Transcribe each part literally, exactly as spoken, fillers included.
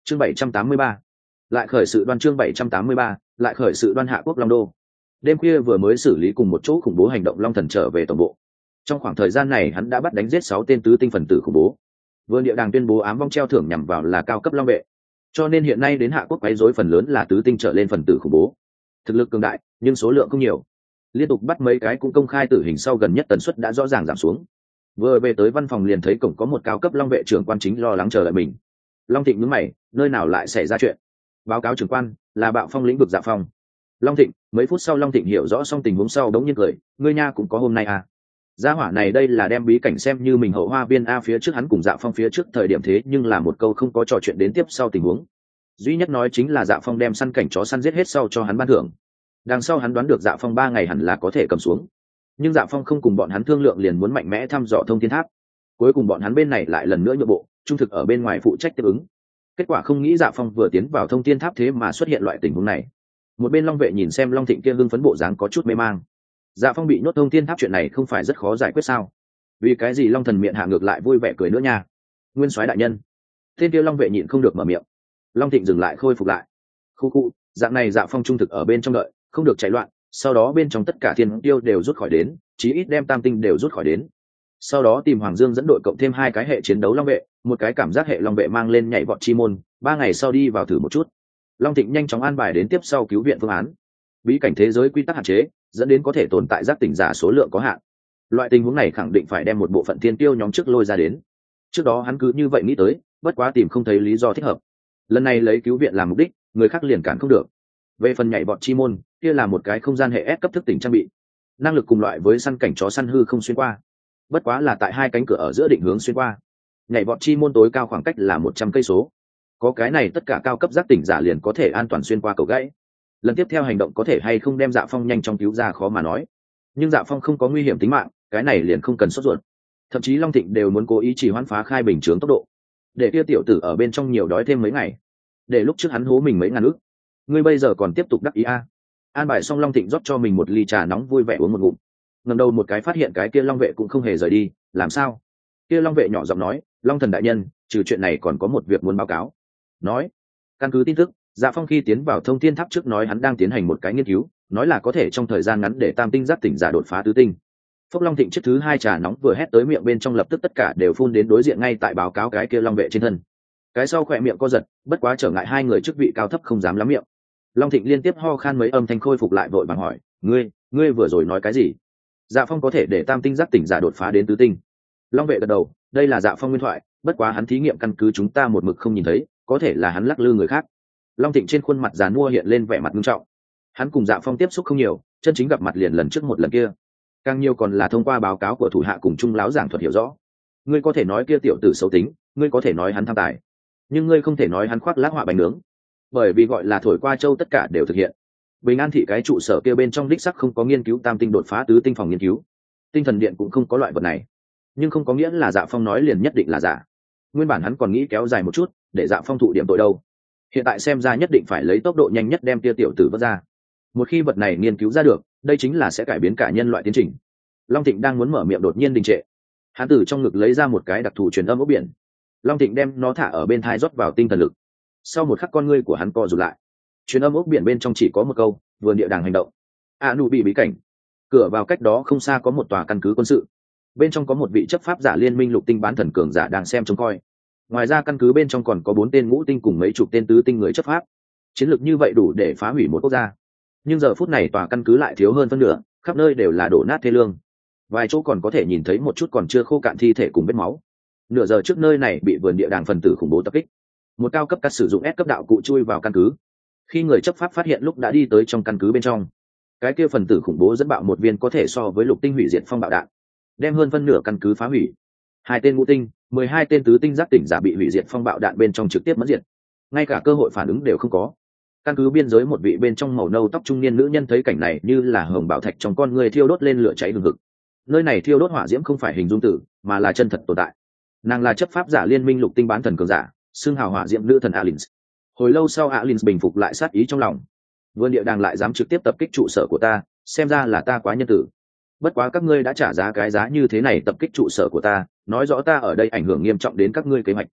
chương bảy trăm tám mươi ba, lại khởi sự đoan chương bảy trăm tám mươi ba, lại khởi sự đoan Hạ Quốc Long Đô. Đêm khuya vừa mới xử lý cùng một chỗ khủng bố hành động Long Thần trở về tổng bộ. Trong khoảng thời gian này hắn đã bắt đánh giết sáu tên tứ tinh phần tử khủng bố. Vương Địa Đàng tuyên bố ám vong treo thưởng nhằm vào là cao cấp long vệ, cho nên hiện nay đến Hạ Quốc quấy rối phần lớn là tứ tinh trở lên phần tử khủng bố. Thực lực cường đại, nhưng số lượng không nhiều. Liên tục bắt mấy cái cũng công khai tử hình sau gần nhất tần suất đã rõ ràng giảm xuống. Vừa về tới văn phòng liền thấy cổng có một cao cấp long vệ trưởng quan chính lo lắng chờ đợi mình. Long Thịnh nhướng mày, nơi nào lại xảy ra chuyện? Báo cáo trưởng quan, là Bạo Phong lĩnh vực Dạ Phong. Long Thịnh, mấy phút sau Long Thịnh hiểu rõ xong tình huống sau đống nhiên cười, ngươi nha cũng có hôm nay à? Gia hỏa này đây là đem bí cảnh xem như mình hậu hoa viên a, phía trước hắn cùng Dạ Phong phía trước thời điểm thế nhưng là một câu không có trò chuyện đến tiếp sau tình huống. Duy nhất nói chính là Dạ Phong đem săn cảnh chó săn giết hết sau cho hắn ban thưởng. Đằng sau hắn đoán được Dạ Phong ba ngày hẳn là có thể cầm xuống. Nhưng Dạ Phong không cùng bọn hắn thương lượng liền muốn mạnh mẽ thăm dò thông thiên tháp. Cuối cùng bọn hắn bên này lại lần nữa nhượng bộ, trung thực ở bên ngoài phụ trách tiếp ứng. Kết quả không nghĩ Dạ Phong vừa tiến vào thông thiên tháp thế mà xuất hiện loại tình huống này. Một bên Long vệ nhìn xem Long Thịnh kia hưng phấn bộ dáng có chút mê mang. Dạ Phong bị nhốt thông thiên tháp chuyện này không phải rất khó giải quyết sao? Vì cái gì Long Thần miệng hạ ngược lại vui vẻ cười nữa nha? Nguyên soái đại nhân. Tên kia Long vệ nhịn không được mở miệng. Long Thịnh dừng lại khôi phục lại. Khu khu, dạng này Dạ Phong trung thực ở bên trong đợi, không được chạy loạn, sau đó bên trong tất cả thiên tiêu đều rút khỏi đến, chí ít đem tam tinh đều rút khỏi đến. Sau đó tìm Hoàng Dương dẫn đội cộng thêm hai cái hệ chiến đấu long vệ, một cái cảm giác hệ long vệ mang lên nhảy vọt chi môn, ba ngày sau đi vào thử một chút. Long Thịnh nhanh chóng an bài đến tiếp sau cứu viện phương án. Bí cảnh thế giới quy tắc hạn chế, dẫn đến có thể tồn tại giác tỉnh giả số lượng có hạn. Loại tình huống này khẳng định phải đem một bộ phận thiên tiêu nhóm trước lôi ra đến. Trước đó hắn cứ như vậy nghĩ tới, bất quá tìm không thấy lý do thích hợp. Lần này lấy cứu viện làm mục đích, người khác liền cản không được. Về phần nhảy vọt chi môn, kia là một cái không gian hệ S cấp thức tỉnh trang bị, năng lực cùng loại với săn cảnh chó săn hư không xuyên qua, bất quá là tại hai cánh cửa ở giữa định hướng xuyên qua. Nhảy vọt chi môn tối cao khoảng cách là một trăm cây số. Có cái này tất cả cao cấp giác tỉnh giả liền có thể an toàn xuyên qua cầu gãy. Lần tiếp theo hành động có thể hay không đem Dạ Phong nhanh chóng cứu ra khó mà nói, nhưng Dạ Phong không có nguy hiểm tính mạng, cái này liền không cần sốt ruột. Thậm chí Long Thịnh đều muốn cố ý chỉ hoãn phá khai bình chướng tốc độ, để kia tiểu tử ở bên trong nhiều đói thêm mấy ngày, để lúc trước hắn hố mình mấy ngàn ức. Ngươi bây giờ còn tiếp tục đắc ý a? An bài xong Long Thịnh rót cho mình một ly trà nóng vui vẻ uống một ngụm. Ngẩng đầu một cái phát hiện cái kia long vệ cũng không hề rời đi, làm sao? Kia long vệ nhỏ giọng nói, Long Thần đại nhân, trừ chuyện này còn có một việc muốn báo cáo. Nói, căn cứ tin tức, Dạ Phong khi tiến vào thông thiên tháp trước nói hắn đang tiến hành một cái nghiên cứu, nói là có thể trong thời gian ngắn để tam tinh giác tỉnh giả đột phá tứ tinh. Phúc Long Thịnh chiếc thứ hai trà nóng vừa hét tới miệng bên trong lập tức tất cả đều phun đến đối diện ngay tại báo cáo cái kia long vệ trên thân. Cái sau khỏe miệng co giật, bất quá trở ngại hai người chức vị cao thấp không dám lắm miệng. Long Thịnh liên tiếp ho khan mấy âm thanh khôi phục lại vội vàng hỏi, ngươi ngươi vừa rồi nói cái gì? Dạ Phong có thể để tam tinh giác tỉnh giả đột phá đến tứ tinh. Long vệ gật đầu, đây là Dạ Phong nguyên thoại, bất quá hắn thí nghiệm căn cứ chúng ta một mực không nhìn thấy, có thể là hắn lắc lư người khác. Long Thịnh trên khuôn mặt giàn mua hiện lên vẻ mặt nghiêm trọng. Hắn cùng Dạ Phong tiếp xúc không nhiều, chân chính gặp mặt liền lần trước một lần kia, càng nhiều còn là thông qua báo cáo của thủ hạ cùng trung láo giảng thuật hiểu rõ. Ngươi có thể nói kia tiểu tử xấu tính, ngươi có thể nói hắn tham tài, nhưng ngươi không thể nói hắn khoác lác họa bánh nướng, bởi vì gọi là thổi qua châu tất cả đều thực hiện. Bình An thị cái trụ sở kia bên trong đích sắc không có nghiên cứu tam tinh đột phá tứ tinh phòng nghiên cứu, tinh thần điện cũng không có loại vật này, nhưng không có nghĩa là Dạ Phong nói liền nhất định là giả. Nguyên bản hắn còn nghĩ kéo dài một chút để Dạ Phong thụ điểm tội đâu, hiện tại xem ra nhất định phải lấy tốc độ nhanh nhất đem tia tiểu tử vớt ra. Một khi vật này nghiên cứu ra được, đây chính là sẽ cải biến cả nhân loại tiến trình. Long Thịnh đang muốn mở miệng đột nhiên đình trệ. Hắn từ trong ngực lấy ra một cái đặc thù truyền âm ốc biển. Long Thịnh đem nó thả ở bên thai rót vào tinh thần lực. Sau một khắc con ngươi của hắn co rụt lại. Truyền âm ốc biển bên trong chỉ có một câu, vườn địa đàng hành động. A nụ bị bí cảnh. Cửa vào cách đó không xa có một tòa căn cứ quân sự. Bên trong có một vị chấp pháp giả liên minh lục tinh bán thần cường giả đang xem trông coi. Ngoài ra căn cứ bên trong còn có bốn tên ngũ tinh cùng mấy chục tên tứ tinh người chấp pháp. Chiến lược như vậy đủ để phá hủy một quốc gia. Nhưng giờ phút này tòa căn cứ lại thiếu hơn phân nửa, khắp nơi đều là đổ nát thê lương. Vài chỗ còn có thể nhìn thấy một chút còn chưa khô cạn thi thể cùng vết máu. Nửa giờ trước nơi này bị vườn địa đàng phần tử khủng bố tập kích. Một cao cấp cắt sử dụng S cấp đạo cụ chui vào căn cứ. Khi người chấp pháp phát hiện lúc đã đi tới trong căn cứ bên trong, cái kia phần tử khủng bố dẫn bạo một viên có thể so với lục tinh hủy diệt phong bạo đạn, đem hơn phân nửa căn cứ phá hủy. Hai tên ngũ tinh, mười hai tên tứ tinh giác tỉnh giả bị hủy diệt phong bạo đạn bên trong trực tiếp mất diệt, ngay cả cơ hội phản ứng đều không có. Căn cứ biên giới một vị bên trong màu nâu tóc trung niên nữ nhân thấy cảnh này như là hồng bảo thạch trong con người thiêu đốt lên lửa cháy hừng hực. Nơi này thiêu đốt hỏa diễm không phải hình dung tử, mà là chân thật tồn tại. Nàng là chấp pháp giả liên minh lục tinh bán thần cường giả, xưng hào hỏa diễm nữ thần Alins. Hồi lâu sau Alins bình phục lại sát ý trong lòng. Vườn địa đàng lại dám trực tiếp tập kích trụ sở của ta, xem ra là ta quá nhân tử. Bất quá các ngươi đã trả giá cái giá như thế này tập kích trụ sở của ta, nói rõ ta ở đây ảnh hưởng nghiêm trọng đến các ngươi kế hoạch.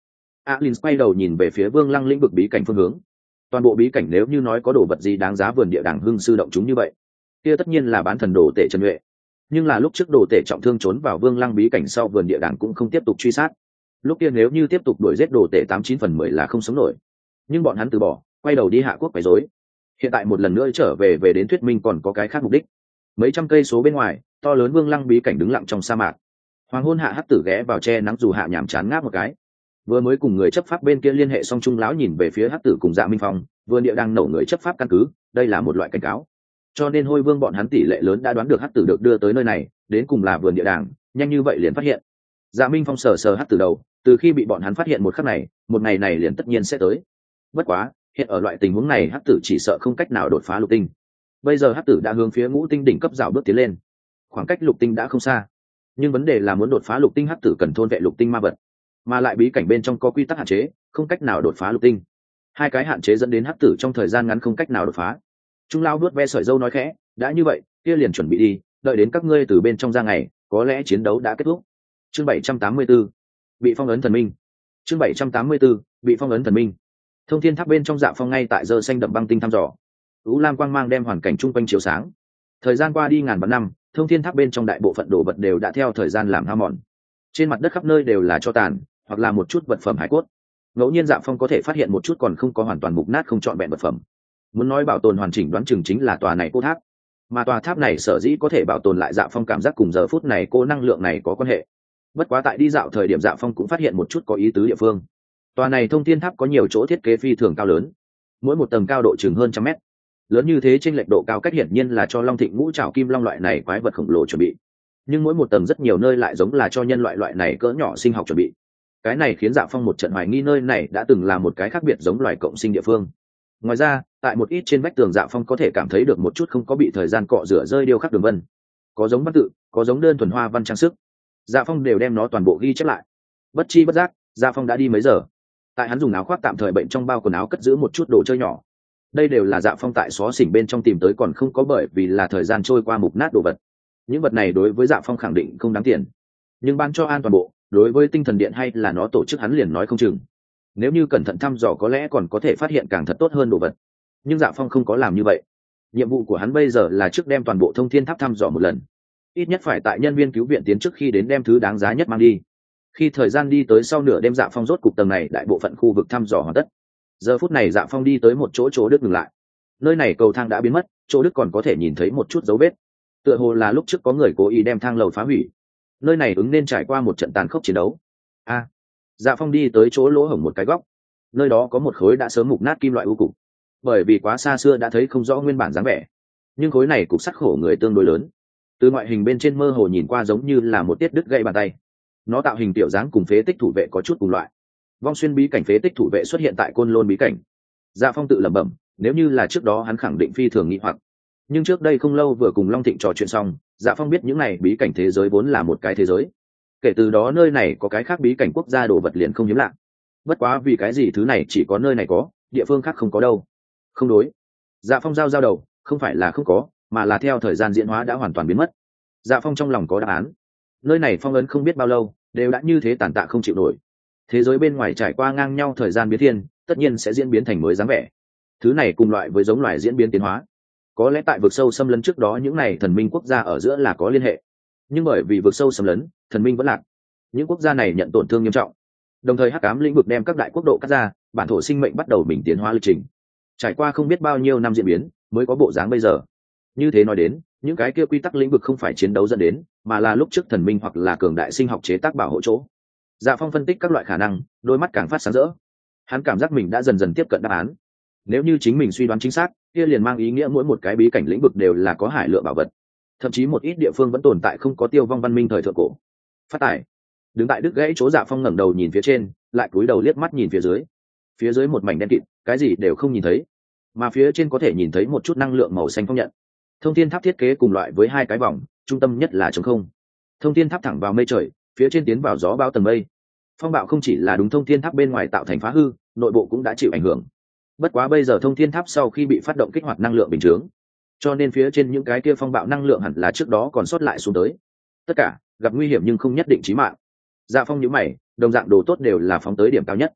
Alin quay đầu nhìn về phía Vương Lăng lĩnh vực bí cảnh phương hướng. Toàn bộ bí cảnh nếu như nói có đồ vật gì đáng giá vườn địa đàng hưng sư động chúng như vậy, kia tất nhiên là bán thần đồ tể Trần Nhuệ. Nhưng là lúc trước đồ tể trọng thương trốn vào Vương Lăng bí cảnh sau, vườn địa đàng cũng không tiếp tục truy sát. Lúc kia nếu như tiếp tục đuổi giết đồ tể tám chín phần mười là không sống nổi. Nhưng bọn hắn từ bỏ, quay đầu đi Hạ Quốc quấy rối. Hiện tại một lần nữa trở về về đến thuyết minh còn có cái khác mục đích. Mấy trăm cây số bên ngoài, to lớn Vương Lăng bí cảnh đứng lặng trong sa mạc. Hoàng hôn hạ hắc tử ghé vào che nắng dù hạ nhảm chán ngáp một cái. Vừa mới cùng người chấp pháp bên kia liên hệ xong, trung lão nhìn về phía hắc tử cùng Dạ Minh Phong, vườn địa đang nổ người chấp pháp căn cứ, đây là một loại cảnh cáo. Cho nên Hôi Vương bọn hắn tỷ lệ lớn đã đoán được hắc tử được đưa tới nơi này, đến cùng là vườn địa đàng, nhanh như vậy liền phát hiện. Dạ Minh Phong sờ sờ hắc tử đầu, từ khi bị bọn hắn phát hiện một khắc này, một ngày này liền tất nhiên sẽ tới. Bất quá, hiện ở loại tình huống này hắc tử chỉ sợ không cách nào đột phá lục tinh. Bây giờ hắc tử đã hướng phía ngũ tinh đỉnh cấp dạo bước tiến lên, khoảng cách lục tinh đã không xa. Nhưng vấn đề là muốn đột phá lục tinh, hắc tử cần thôn vệ lục tinh ma vật, mà lại bí cảnh bên trong có quy tắc hạn chế, không cách nào đột phá lục tinh. Hai cái hạn chế dẫn đến hắc tử trong thời gian ngắn không cách nào đột phá. Trung lao nuốt ve sợi dâu nói khẽ, đã như vậy kia liền chuẩn bị đi, đợi đến các ngươi từ bên trong ra ngày, có lẽ chiến đấu đã kết thúc. Chương bảy trăm tám mươi 74, bị phong ấn thần minh. Chương bảy trăm tám mươi 74, bị phong ấn thần minh. Thông thiên tháp bên trong Dạ Phong ngay tại giờ xanh đậm băng tinh thăm dò. U lam quang mang đem hoàn cảnh chung quanh chiếu sáng. Thời gian qua đi ngàn vạn năm, thông thiên tháp bên trong đại bộ phận đồ vật đều đã theo thời gian làm hao mòn. Trên mặt đất khắp nơi đều là tro tàn, hoặc là một chút vật phẩm hải cốt. Ngẫu nhiên Dạ Phong có thể phát hiện một chút còn không có hoàn toàn mục nát không trọn vẹn vật phẩm. Muốn nói bảo tồn hoàn chỉnh, đoán chừng chính là tòa này cô tháp. Mà tòa tháp này sở dĩ có thể bảo tồn lại, Dạ Phong cảm giác cùng giờ phút này cô năng lượng này có quan hệ. Bất quá tại đi dạo thời điểm, Dạ Phong cũng phát hiện một chút có ý tứ địa phương. Tòa này thông thiên tháp có nhiều chỗ thiết kế phi thường cao lớn, mỗi một tầng cao độ chừng hơn trăm mét. Lớn như thế trên lệch độ cao cách hiển nhiên là cho Long Thịnh ngũ trảo kim long loại này quái vật khổng lồ chuẩn bị. Nhưng mỗi một tầng rất nhiều nơi lại giống là cho nhân loại loại này cỡ nhỏ sinh học chuẩn bị. Cái này khiến Dạ Phong một trận hoài nghi nơi này đã từng là một cái khác biệt giống loài cộng sinh địa phương. Ngoài ra, tại một ít trên vách tường Dạ Phong có thể cảm thấy được một chút không có bị thời gian cọ rửa rơi điêu khắc đường vân, có giống văn tự, có giống đơn thuần hoa văn trang sức. Dạ Phong đều đem nó toàn bộ ghi chép lại. Bất chi bất giác, Dạ Phong đã đi mấy giờ. Tại hắn dùng áo khoác tạm thời bệnh trong bao quần áo cất giữ một chút đồ chơi nhỏ. Đây đều là Dạ Phong tại xó xỉnh bên trong tìm tới, còn không có bởi vì là thời gian trôi qua mục nát đồ vật. Những vật này đối với Dạ Phong khẳng định không đáng tiền, nhưng ban cho an toàn bộ, đối với tinh thần điện hay là nó tổ chức hắn liền nói không chừng. Nếu như cẩn thận thăm dò có lẽ còn có thể phát hiện càng thật tốt hơn đồ vật. Nhưng Dạ Phong không có làm như vậy. Nhiệm vụ của hắn bây giờ là trước đem toàn bộ thông thiên tháp thăm dò một lần, ít nhất phải tại nhân viên cứu viện tiến trước khi đến đem thứ đáng giá nhất mang đi. Khi thời gian đi tới sau nửa đêm, Dạ Phong rốt cục tầng này đại bộ phận khu vực thăm dò hoàn tất. Giờ phút này Dạ Phong đi tới một chỗ chỗ Đức ngừng lại. Nơi này cầu thang đã biến mất, chỗ Đức còn có thể nhìn thấy một chút dấu vết, tựa hồ là lúc trước có người cố ý đem thang lầu phá hủy. Nơi này ứng nên trải qua một trận tàn khốc chiến đấu. A, à, Dạ Phong đi tới chỗ lỗ hổng một cái góc, nơi đó có một khối đã sớm mục nát kim loại u cục. Bởi vì quá xa xưa đã thấy không rõ nguyên bản dáng vẻ, nhưng khối này cục sắt khổ người tương đối lớn, từ ngoại hình bên trên mơ hồ nhìn qua giống như là một tiết đứt gãy bàn tay. Nó tạo hình tiểu dáng cùng phế tích thủ vệ có chút cùng loại. Vong xuyên bí cảnh phế tích thủ vệ xuất hiện tại Côn Lôn bí cảnh. Dạ Phong tự lẩm bẩm, nếu như là trước đó hắn khẳng định phi thường nghi hoặc. Nhưng trước đây không lâu vừa cùng Long Thịnh trò chuyện xong, Dạ Phong biết những này bí cảnh thế giới vốn là một cái thế giới. Kể từ đó nơi này có cái khác bí cảnh quốc gia đồ vật liền không hiếm lạ. Bất quá vì cái gì thứ này chỉ có nơi này có, địa phương khác không có đâu? Không đối. Dạ Phong giao giao đầu, không phải là không có, mà là theo thời gian diễn hóa đã hoàn toàn biến mất. Dạ Phong trong lòng có đáp án. Nơi này phong ấn không biết bao lâu, đều đã như thế tàn tạ không chịu nổi. Thế giới bên ngoài trải qua ngang nhau thời gian biến thiên, tất nhiên sẽ diễn biến thành mới dáng vẻ. Thứ này cùng loại với giống loài diễn biến tiến hóa. Có lẽ tại vực sâu xâm lấn trước đó những này thần minh quốc gia ở giữa là có liên hệ, nhưng bởi vì vực sâu xâm lấn, thần minh vẫn lạc, những quốc gia này nhận tổn thương nghiêm trọng. Đồng thời hắc ám lĩnh vực đem các đại quốc độ cắt ra, bản thổ sinh mệnh bắt đầu mình tiến hóa lịch trình. Trải qua không biết bao nhiêu năm diễn biến, mới có bộ dáng bây giờ. Như thế nói đến, những cái kia quy tắc lĩnh vực không phải chiến đấu dẫn đến, mà là lúc trước thần minh hoặc là cường đại sinh học chế tác bảo hộ chỗ. Dạ Phong phân tích các loại khả năng, đôi mắt càng phát sáng rỡ. Hắn cảm giác mình đã dần dần tiếp cận đáp án. Nếu như chính mình suy đoán chính xác, kia liền mang ý nghĩa mỗi một cái bí cảnh lĩnh vực đều là có hải lượng bảo vật. Thậm chí một ít địa phương vẫn tồn tại không có tiêu vong văn minh thời thượng cổ. Phát tải. Đứng tại đứt gãy chỗ, Dạ Phong ngẩng đầu nhìn phía trên, lại cúi đầu liếc mắt nhìn phía dưới. Phía dưới một mảnh đen kịt, cái gì đều không nhìn thấy. Mà phía trên có thể nhìn thấy một chút năng lượng màu xanh phong nhận. Thông thiên tháp thiết kế cùng loại với hai cái vòng, trung tâm nhất là trống không. Thông thiên tháp thẳng vào mây trời, phía trên tiến vào gió bão tầng mây. Phong bạo không chỉ là đúng thông thiên tháp bên ngoài tạo thành phá hư, nội bộ cũng đã chịu ảnh hưởng. Bất quá bây giờ thông thiên tháp sau khi bị phát động kích hoạt năng lượng bình thường, cho nên phía trên những cái kia phong bạo năng lượng hẳn là trước đó còn sót lại xuống tới. Tất cả gặp nguy hiểm nhưng không nhất định chí mạng. Dạ Phong nhíu mày, đồng dạng đồ tốt đều là phóng tới điểm cao nhất.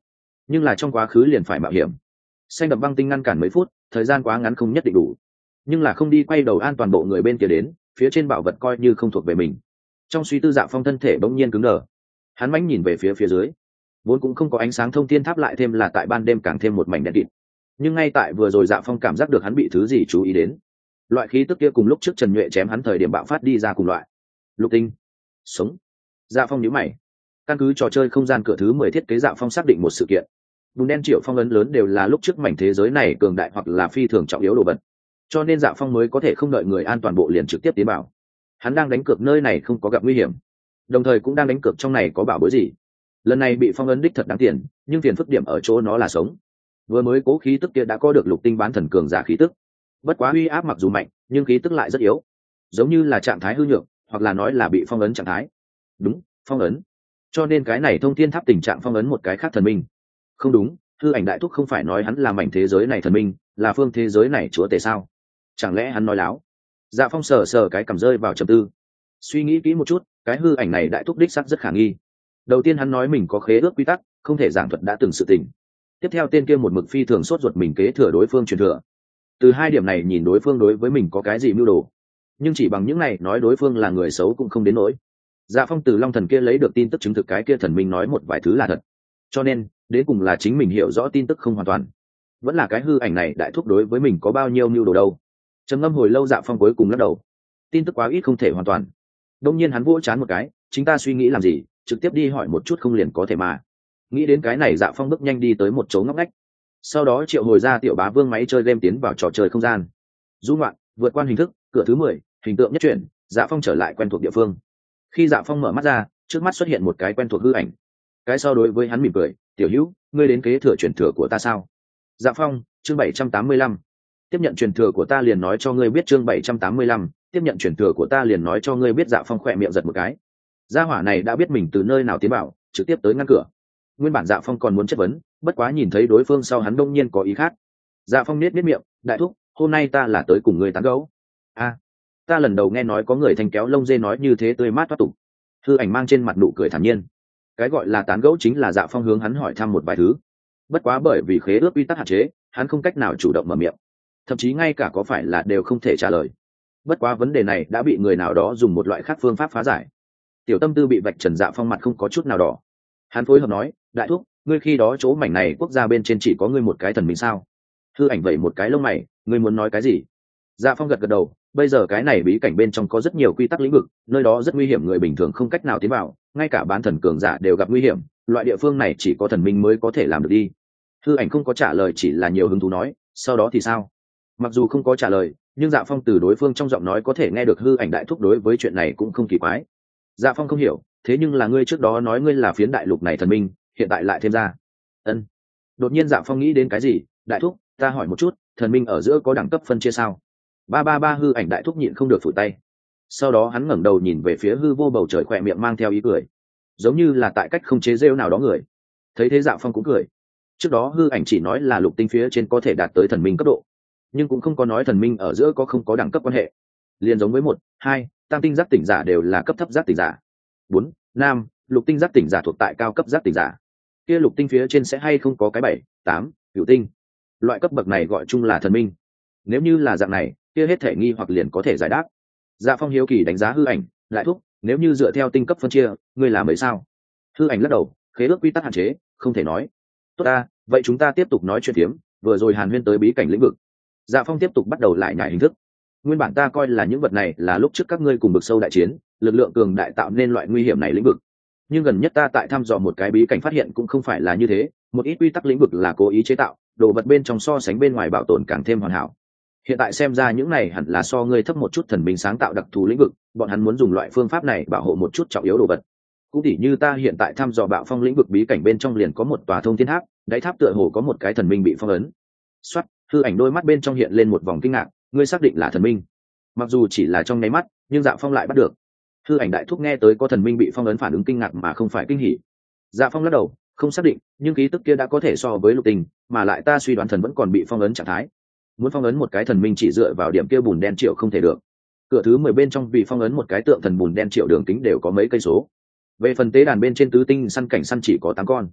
nhưng là trong quá khứ liền phải mạo hiểm. Xanh đậm băng tinh ngăn cản mấy phút, thời gian quá ngắn không nhất định đủ, nhưng là không đi quay đầu an toàn bộ người bên kia đến, phía trên bảo vật coi như không thuộc về mình. Trong suy tư Dạ Phong thân thể bỗng nhiên cứng đờ, hắn mãnh nhìn về phía phía dưới, vốn cũng không có ánh sáng thông thiên tháp lại thêm là tại ban đêm càng thêm một mảnh đen kịt. Nhưng ngay tại vừa rồi Dạ Phong cảm giác được hắn bị thứ gì chú ý đến, loại khí tức kia cùng lúc trước Trần Nhuệ chém hắn thời điểm bạo phát đi ra cùng loại. Lục tinh, sống. Dạ Phong nhíu mày, căn cứ trò chơi không gian cửa thứ mười thiết kế, Dạ Phong xác định một sự kiện: bùn đen triệu phong ấn lớn đều là lúc trước mảnh thế giới này cường đại hoặc là phi thường trọng yếu đồ vật, cho nên Dạ Phong mới có thể không đợi người an toàn bộ liền trực tiếp tiến bảo. Hắn đang đánh cược nơi này không có gặp nguy hiểm, đồng thời cũng đang đánh cược trong này có bảo bối gì. Lần này bị phong ấn đích thật đáng tiền, nhưng tiền phức điểm ở chỗ nó là sống. Vừa mới cố khí tức kia đã có được lục tinh bán thần cường giả khí tức, bất quá uy áp mặc dù mạnh nhưng khí tức lại rất yếu, giống như là trạng thái hư nhược, hoặc là nói là bị phong ấn trạng thái. Đúng, phong ấn. Cho nên cái này thông thiên tháp tình trạng phong ấn một cái khác thần minh. Không đúng, hư ảnh đại thúc không phải nói hắn là mảnh thế giới này thần minh, là phương thế giới này chúa tể sao? Chẳng lẽ hắn nói láo? Dạ Phong sờ sờ cái cầm rơi vào trầm tư, suy nghĩ kỹ một chút, cái hư ảnh này đại thúc đích sắc rất khả nghi. Đầu tiên hắn nói mình có khế ước quy tắc, không thể giảng thuật đã từng sự tình. Tiếp theo tên kia một mực phi thường sốt ruột mình kế thừa đối phương truyền thừa. Từ hai điểm này nhìn đối phương đối với mình có cái gì mưu đồ, nhưng chỉ bằng những này nói đối phương là người xấu cũng không đến nỗi. Dạ Phong từ long thần kia lấy được tin tức chứng thực cái kia thần minh nói một vài thứ là thật, cho nên đến cùng là chính mình hiểu rõ tin tức không hoàn toàn, vẫn là cái hư ảnh này đại thúc đối với mình có bao nhiêu mưu đồ đâu. Trầm ngâm hồi lâu, Dạ Phong cuối cùng lắc đầu, tin tức quá ít không thể hoàn toàn. Đông nhiên hắn vỗ chán một cái, chính ta suy nghĩ làm gì, trực tiếp đi hỏi một chút không liền có thể mà. Nghĩ đến cái này, Dạ Phong bước nhanh đi tới một chỗ ngóc ngách, sau đó triệu hồi ra tiểu bá vương máy chơi game tiến vào trò chơi không gian. Du ngoạn, vượt qua hình thức, cửa thứ mười, hình tượng nhất chuyển. Dạ Phong trở lại quen thuộc địa phương. Khi Dạ Phong mở mắt ra, trước mắt xuất hiện một cái quen thuộc hư ảnh. Cái sau đối với hắn mỉm cười, tiểu hữu, ngươi đến kế thừa truyền thừa của ta sao? Dạ Phong, chương bảy trăm tám mươi lăm. Tiếp nhận truyền thừa của ta liền nói cho ngươi biết. Chương bảy trăm tám mươi lăm, tiếp nhận truyền thừa của ta liền nói cho ngươi biết. Dạ Phong khỏe miệng giật một cái. Gia hỏa này đã biết mình từ nơi nào tiến vào, trực tiếp tới ngăn cửa. Nguyên bản Dạ Phong còn muốn chất vấn, bất quá nhìn thấy đối phương sau hắn đông nhiên có ý khác. Dạ Phong nết nết miệng, đại thúc, hôm nay ta là tới cùng ngươi tán gẫu. A, ta lần đầu nghe nói có người thanh kéo lông dê nói như thế tươi mát thoát tục. Hư ảnh mang trên mặt nụ cười thản nhiên. Cái gọi là tán gẫu chính là Dạ Phong hướng hắn hỏi thăm một vài thứ, bất quá bởi vì khế ước quy tắc hạn chế, hắn không cách nào chủ động mở miệng, thậm chí ngay cả có phải là đều không thể trả lời. Bất quá vấn đề này đã bị người nào đó dùng một loại khác phương pháp phá giải. Tiểu tâm tư bị vạch trần, Dạ Phong mặt không có chút nào đỏ. Hắn phối hợp nói, đại thúc, ngươi khi đó chỗ mảnh này quốc gia bên trên chỉ có ngươi một cái thần minh sao? Hư ảnh vậy một cái lông mày, ngươi muốn nói cái gì? Dạ Phong gật gật đầu, bây giờ cái này bí cảnh bên trong có rất nhiều quy tắc lĩnh vực, nơi đó rất nguy hiểm, người bình thường không cách nào tiến vào, ngay cả bán thần cường giả đều gặp nguy hiểm, loại địa phương này chỉ có thần minh mới có thể làm được đi. Hư ảnh không có trả lời, chỉ là nhiều hứng thú nói, sau đó thì sao? Mặc dù không có trả lời, nhưng Dạ Phong từ đối phương trong giọng nói có thể nghe được hư ảnh đại thúc đối với chuyện này cũng không kỳ quái. Dạ Phong không hiểu, thế nhưng là ngươi trước đó nói ngươi là phiến đại lục này thần minh, hiện tại lại thêm ra. Ân. Đột nhiên Dạ Phong nghĩ đến cái gì, đại thúc, ta hỏi một chút, thần minh ở giữa có đẳng cấp phân chia sao? Ba ba ba hư ảnh đại thúc nhịn không được phủi tay. Sau đó hắn ngẩng đầu nhìn về phía hư vô bầu trời, khỏe miệng mang theo ý cười, giống như là tại cách không chế rêu nào đó người. Thấy thế Dạ Phong cũng cười. Trước đó hư ảnh chỉ nói là lục tinh phía trên có thể đạt tới thần minh cấp độ, nhưng cũng không có nói thần minh ở giữa có không có đẳng cấp quan hệ. Liên giống với một, hai, tam tinh giác tỉnh giả đều là cấp thấp giác tỉnh giả. Bốn, năm, lục tinh giác tỉnh giả thuộc tại cao cấp giác tỉnh giả. Kia lục tinh phía trên sẽ hay không có cái bảy, tám, cửu tinh. Loại cấp bậc này gọi chung là thần minh. Nếu như là dạng này, kia hết thể nghi hoặc liền có thể giải đáp. Dạ Phong hiếu kỳ đánh giá hư ảnh, lại thúc, nếu như dựa theo tinh cấp phân chia, ngươi làm mấy sao? Hư ảnh lắc đầu, khế ước quy tắc hạn chế, không thể nói. Tốt ta, vậy chúng ta tiếp tục nói chuyện phiếm, vừa rồi Hàn Huyên tới bí cảnh lĩnh vực. Dạ Phong tiếp tục bắt đầu lại nhảy hình thức. Nguyên bản ta coi là những vật này là lúc trước các ngươi cùng bực sâu đại chiến, lực lượng cường đại tạo nên loại nguy hiểm này lĩnh vực. Nhưng gần nhất ta tại thăm dò một cái bí cảnh phát hiện cũng không phải là như thế, một ít quy tắc lĩnh vực là cố ý chế tạo, đồ vật bên trong so sánh bên ngoài bảo tồn càng thêm hoàn hảo. Hiện tại xem ra những này hẳn là so ngươi thấp một chút thần minh sáng tạo đặc thù lĩnh vực, bọn hắn muốn dùng loại phương pháp này bảo hộ một chút trọng yếu đồ vật. Cũng tỉ như ta hiện tại thăm dò bạo phong lĩnh vực bí cảnh bên trong liền có một tòa thông thiên tháp, đáy tháp tựa hồ có một cái thần minh bị phong ấn. Soát, hư ảnh đôi mắt bên trong hiện lên một vòng kinh ngạc, ngươi xác định là thần minh? Mặc dù chỉ là trong nháy mắt, nhưng Dạ Phong lại bắt được. Hư ảnh đại thúc nghe tới có thần minh bị phong ấn phản ứng kinh ngạc mà không phải kinh hỉ. Dạ Phong lắc đầu, không xác định, nhưng khí tức kia đã có thể so với lục tinh, mà lại ta suy đoán thần vẫn còn bị phong ấn trạng thái. Muốn phong ấn một cái thần minh chỉ dựa vào điểm kia bùn đen triệu không thể được. Cửa thứ mười bên trong vì phong ấn một cái tượng thần bùn đen triệu đường kính đều có mấy cây số. Về phần tế đàn bên trên tứ tinh săn cảnh săn chỉ có tám con.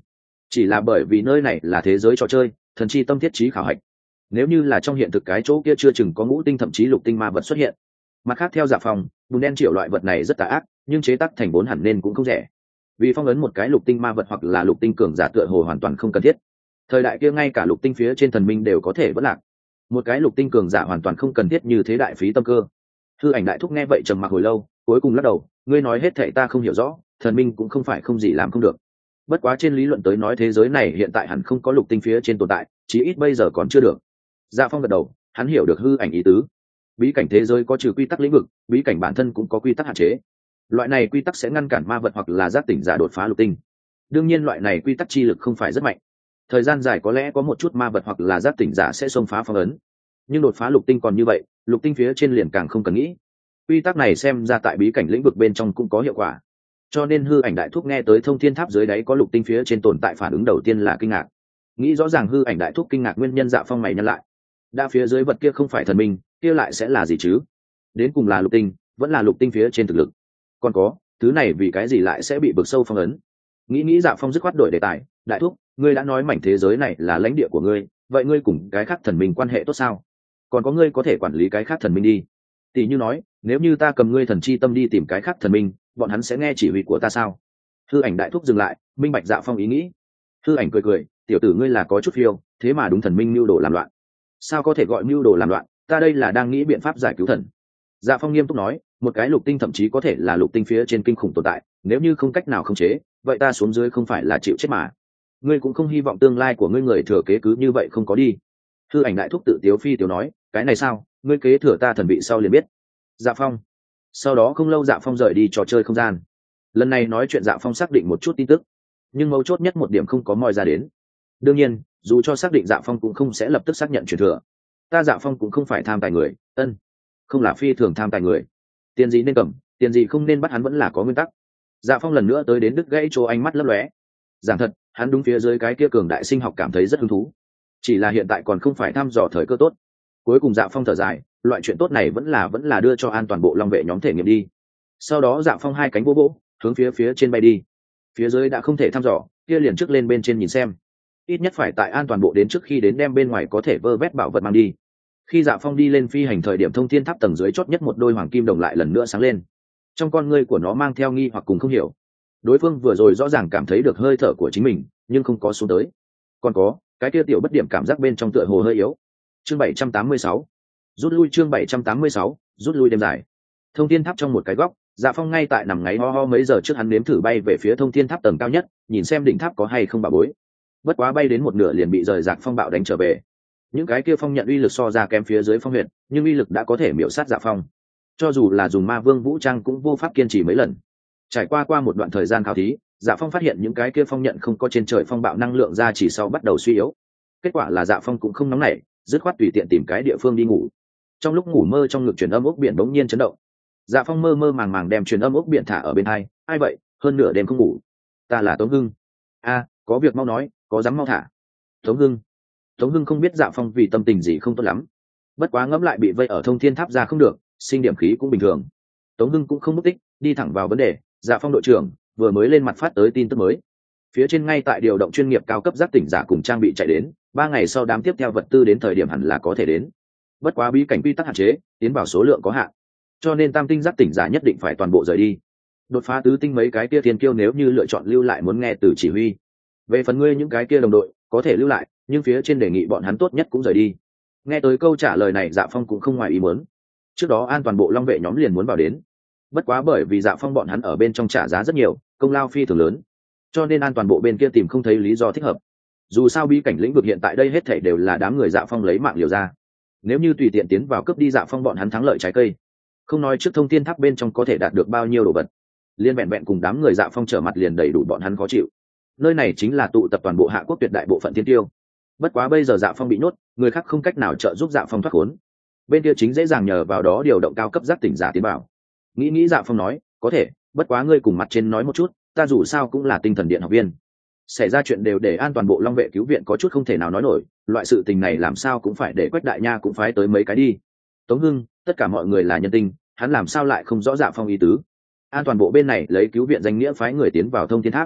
chỉ là bởi vì nơi này là thế giới trò chơi, thần chi tâm thiết trí khảo hạch. Nếu như là trong hiện thực cái chỗ kia chưa chừng có ngũ tinh thậm chí lục tinh ma vật xuất hiện. Mặt khác theo Dạ Phong, bùn đen triệu loại vật này rất tà ác, nhưng chế tác thành bốn hẳn nên cũng không rẻ. Vì phong ấn một cái lục tinh ma vật hoặc là lục tinh cường giả tựa hồ hoàn toàn không cần thiết. Thời đại kia ngay cả lục tinh phía trên thần minh đều có thể vỡ lạc, một cái lục tinh cường giả hoàn toàn không cần thiết như thế đại phí tâm cơ. Hư Ảnh đại thúc nghe vậy trầm mặc hồi lâu, cuối cùng lắc đầu, ngươi nói hết thảy ta không hiểu rõ, thần minh cũng không phải không gì làm không được. Bất quá trên lý luận tới nói thế giới này hiện tại hẳn không có lục tinh phía trên tồn tại, chí ít bây giờ còn chưa được. Dạ Phong gật đầu, hắn hiểu được Hư Ảnh ý tứ. Bí cảnh thế giới có trừ quy tắc lĩnh vực, bí cảnh bản thân cũng có quy tắc hạn chế. Loại này quy tắc sẽ ngăn cản ma vật hoặc là giác tỉnh giả đột phá lục tinh. Đương nhiên loại này quy tắc chi lực không phải rất mạnh. Thời gian dài có lẽ có một chút ma vật hoặc là giác tỉnh giả sẽ xông phá phong ấn, nhưng đột phá lục tinh còn như vậy, lục tinh phía trên liền càng không cần nghĩ. Quy tắc này xem ra tại bí cảnh lĩnh vực bên trong cũng có hiệu quả. Cho nên Hư Ảnh đại thúc nghe tới thông thiên tháp dưới đáy có lục tinh phía trên tồn tại, phản ứng đầu tiên là kinh ngạc. Nghĩ rõ ràng Hư Ảnh đại thúc kinh ngạc nguyên nhân, Dạ Phong mày nhăn lại. Đã phía dưới vật kia không phải thần minh, kia lại sẽ là gì chứ? Đến cùng là lục tinh, vẫn là lục tinh phía trên thực lực. Còn có, thứ này vì cái gì lại sẽ bị bực sâu phong ấn? Nghĩ nghĩ Dạ Phong dứt khoát đổi đề tài, đại thúc, ngươi đã nói mảnh thế giới này là lãnh địa của ngươi, vậy ngươi cùng cái khác thần minh quan hệ tốt sao? Còn có ngươi có thể quản lý cái khác thần minh đi. Tỷ như nói, nếu như ta cầm ngươi thần chi tâm đi tìm cái khác thần minh, bọn hắn sẽ nghe chỉ huy của ta sao? Hư Ảnh đại thúc dừng lại, minh bạch Dạ Phong ý nghĩ. Hư Ảnh cười cười, tiểu tử ngươi là có chút phiêu, thế mà đúng thần minh mưu đồ làm loạn. Sao có thể gọi mưu đồ làm loạn, ta đây là đang nghĩ biện pháp giải cứu thần. Dạ Phong nghiêm túc nói, một cái lục tinh thậm chí có thể là lục tinh phía trên kinh khủng tồn tại, nếu như không cách nào khống chế, vậy ta xuống dưới không phải là chịu chết mà. Ngươi cũng không hy vọng tương lai của ngươi người thừa kế cứ như vậy không có đi. Hư Ảnh đại thúc tự tiếu phi tiếu nói, cái này sao, ngươi kế thừa ta thần vị sau liền biết. Dạ Phong. Sau đó không lâu Dạ Phong rời đi trò chơi không gian. Lần này nói chuyện Dạ Phong xác định một chút tin tức, nhưng mấu chốt nhất một điểm không có moi ra đến. Đương nhiên, dù cho xác định Dạ Phong cũng không sẽ lập tức xác nhận truyền thừa. Ta Dạ Phong cũng không phải tham tài người, ân, không là phi thường tham tài người. Tiền gì nên cầm, tiền gì không nên bắt, hắn vẫn là có nguyên tắc. Dạ Phong lần nữa tới đến đứt gãy chỗ, ánh mắt lấp lóe. Giảng thật, hắn đúng phía dưới cái kia cường đại sinh học cảm thấy rất hứng thú. Chỉ là hiện tại còn không phải thăm dò thời cơ tốt. Cuối cùng Dạ Phong thở dài, loại chuyện tốt này vẫn là vẫn là đưa cho an toàn bộ long vệ nhóm thể nghiệm đi. Sau đó Dạ Phong hai cánh vỗ vỗ, hướng phía phía trên bay đi. Phía dưới đã không thể thăm dò, kia liền trước lên bên trên nhìn xem. Ít nhất phải tại an toàn bộ đến trước khi đến đem bên ngoài có thể vơ vét bảo vật mang đi. Khi Dạ Phong đi lên phi hành thời điểm, thông thiên tháp tầng dưới chót nhất một đôi hoàng kim đồng lại lần nữa sáng lên. Trong con ngươi của nó mang theo nghi hoặc cùng không hiểu. Đối phương vừa rồi rõ ràng cảm thấy được hơi thở của chính mình, nhưng không có xuống tới. Còn có cái kia tiểu bất điểm cảm giác bên trong tựa hồ hơi yếu. Chương bảy trăm tám mươi sáu, rút lui. Chương bảy trăm tám mươi sáu, rút lui đêm dài. Thông thiên tháp trong một cái góc, Dạ Phong ngay tại nằm ngáy ho ho, mấy giờ trước hắn nếm thử bay về phía thông thiên tháp tầng cao nhất, nhìn xem đỉnh tháp có hay không bà bối. Bất quá bay đến một nửa liền bị rời rạc phong bạo đánh trở về. Những cái kia phong nhận uy lực so ra kém phía dưới phong huyệt, nhưng uy lực đã có thể miểu sát Dạ Phong. Cho dù là dùng ma vương vũ trang cũng vô pháp kiên trì mấy lần. Trải qua qua một đoạn thời gian khảo thí, Dạ Phong phát hiện những cái kia phong nhận không có trên trời phong bạo năng lượng ra, chỉ sau bắt đầu suy yếu. Kết quả là Dạ Phong cũng không nóng nảy, dứt khoát tùy tiện tìm cái địa phương đi ngủ. Trong lúc ngủ mơ, trong ngực truyền âm ốc biển bỗng nhiên chấn động. Dạ Phong mơ mơ màng màng đem truyền âm ốc biển thả ở bên hai, ai vậy, hơn nửa đêm không ngủ. Ta là Tống Hưng. A, có việc mau nói, có dám mau thả. Tống Hưng. Tống Hưng không biết Dạ Phong vì tâm tình gì không tốt lắm. Bất quá ngẫm lại bị vây ở thông thiên tháp ra không được, sinh điểm khí cũng bình thường. Tống Hưng cũng không mất tích, đi thẳng vào vấn đề. Dạ Phong đội trưởng vừa mới lên mặt phát tới tin tức mới. Phía trên ngay tại điều động chuyên nghiệp cao cấp giác tỉnh giả cùng trang bị chạy đến, ba ngày sau đám tiếp theo vật tư đến thời điểm hẳn là có thể đến. Bất quá bí cảnh quy tắc hạn chế, tiến vào số lượng có hạn, cho nên tam tinh giác tỉnh giả nhất định phải toàn bộ rời đi. Đột phá tứ tinh mấy cái kia thiên kiêu nếu như lựa chọn lưu lại muốn nghe từ chỉ huy. Về phần ngươi những cái kia đồng đội có thể lưu lại, nhưng phía trên đề nghị bọn hắn tốt nhất cũng rời đi. Nghe tới câu trả lời này, Dạ Phong cũng không ngoài ý muốn. Trước đó an toàn bộ long vệ nhóm liền muốn vào đến, bất quá bởi vì Dạ Phong bọn hắn ở bên trong trả giá rất nhiều, công lao phi thường lớn, cho nên an toàn bộ bên kia tìm không thấy lý do thích hợp. Dù sao bí cảnh lĩnh vực hiện tại đây hết thảy đều là đám người Dạ Phong lấy mạng liều ra. Nếu như tùy tiện tiến vào cướp đi Dạ Phong bọn hắn thắng lợi trái cây, không nói trước thông thiên tháp bên trong có thể đạt được bao nhiêu đồ vật, liên vẹn vẹn cùng đám người Dạ Phong trở mặt liền đầy đủ bọn hắn khó chịu. Nơi này chính là tụ tập toàn bộ hạ quốc tuyệt đại bộ phận thiên tiêu. Bất quá bây giờ Dạ Phong bị nhốt, người khác không cách nào trợ giúp Dạ Phong thoát khốn. Bên kia chính dễ dàng nhờ vào đó điều động cao cấp giác tỉnh giả tiến vào. Nghĩ nghĩ Dạ Phong nói, có thể, bất quá ngươi cùng mặt trên nói một chút, ta dù sao cũng là tinh thần điện học viên. Xảy ra chuyện đều để an toàn bộ long vệ cứu viện có chút không thể nào nói nổi, loại sự tình này làm sao cũng phải để Quách đại nha cũng phái tới mấy cái đi. Tống Hưng, tất cả mọi người là nhân tinh, hắn làm sao lại không rõ Dạ Phong ý tứ. An toàn bộ bên này lấy cứu viện danh nghĩa phái người tiến vào thông thiên tháp.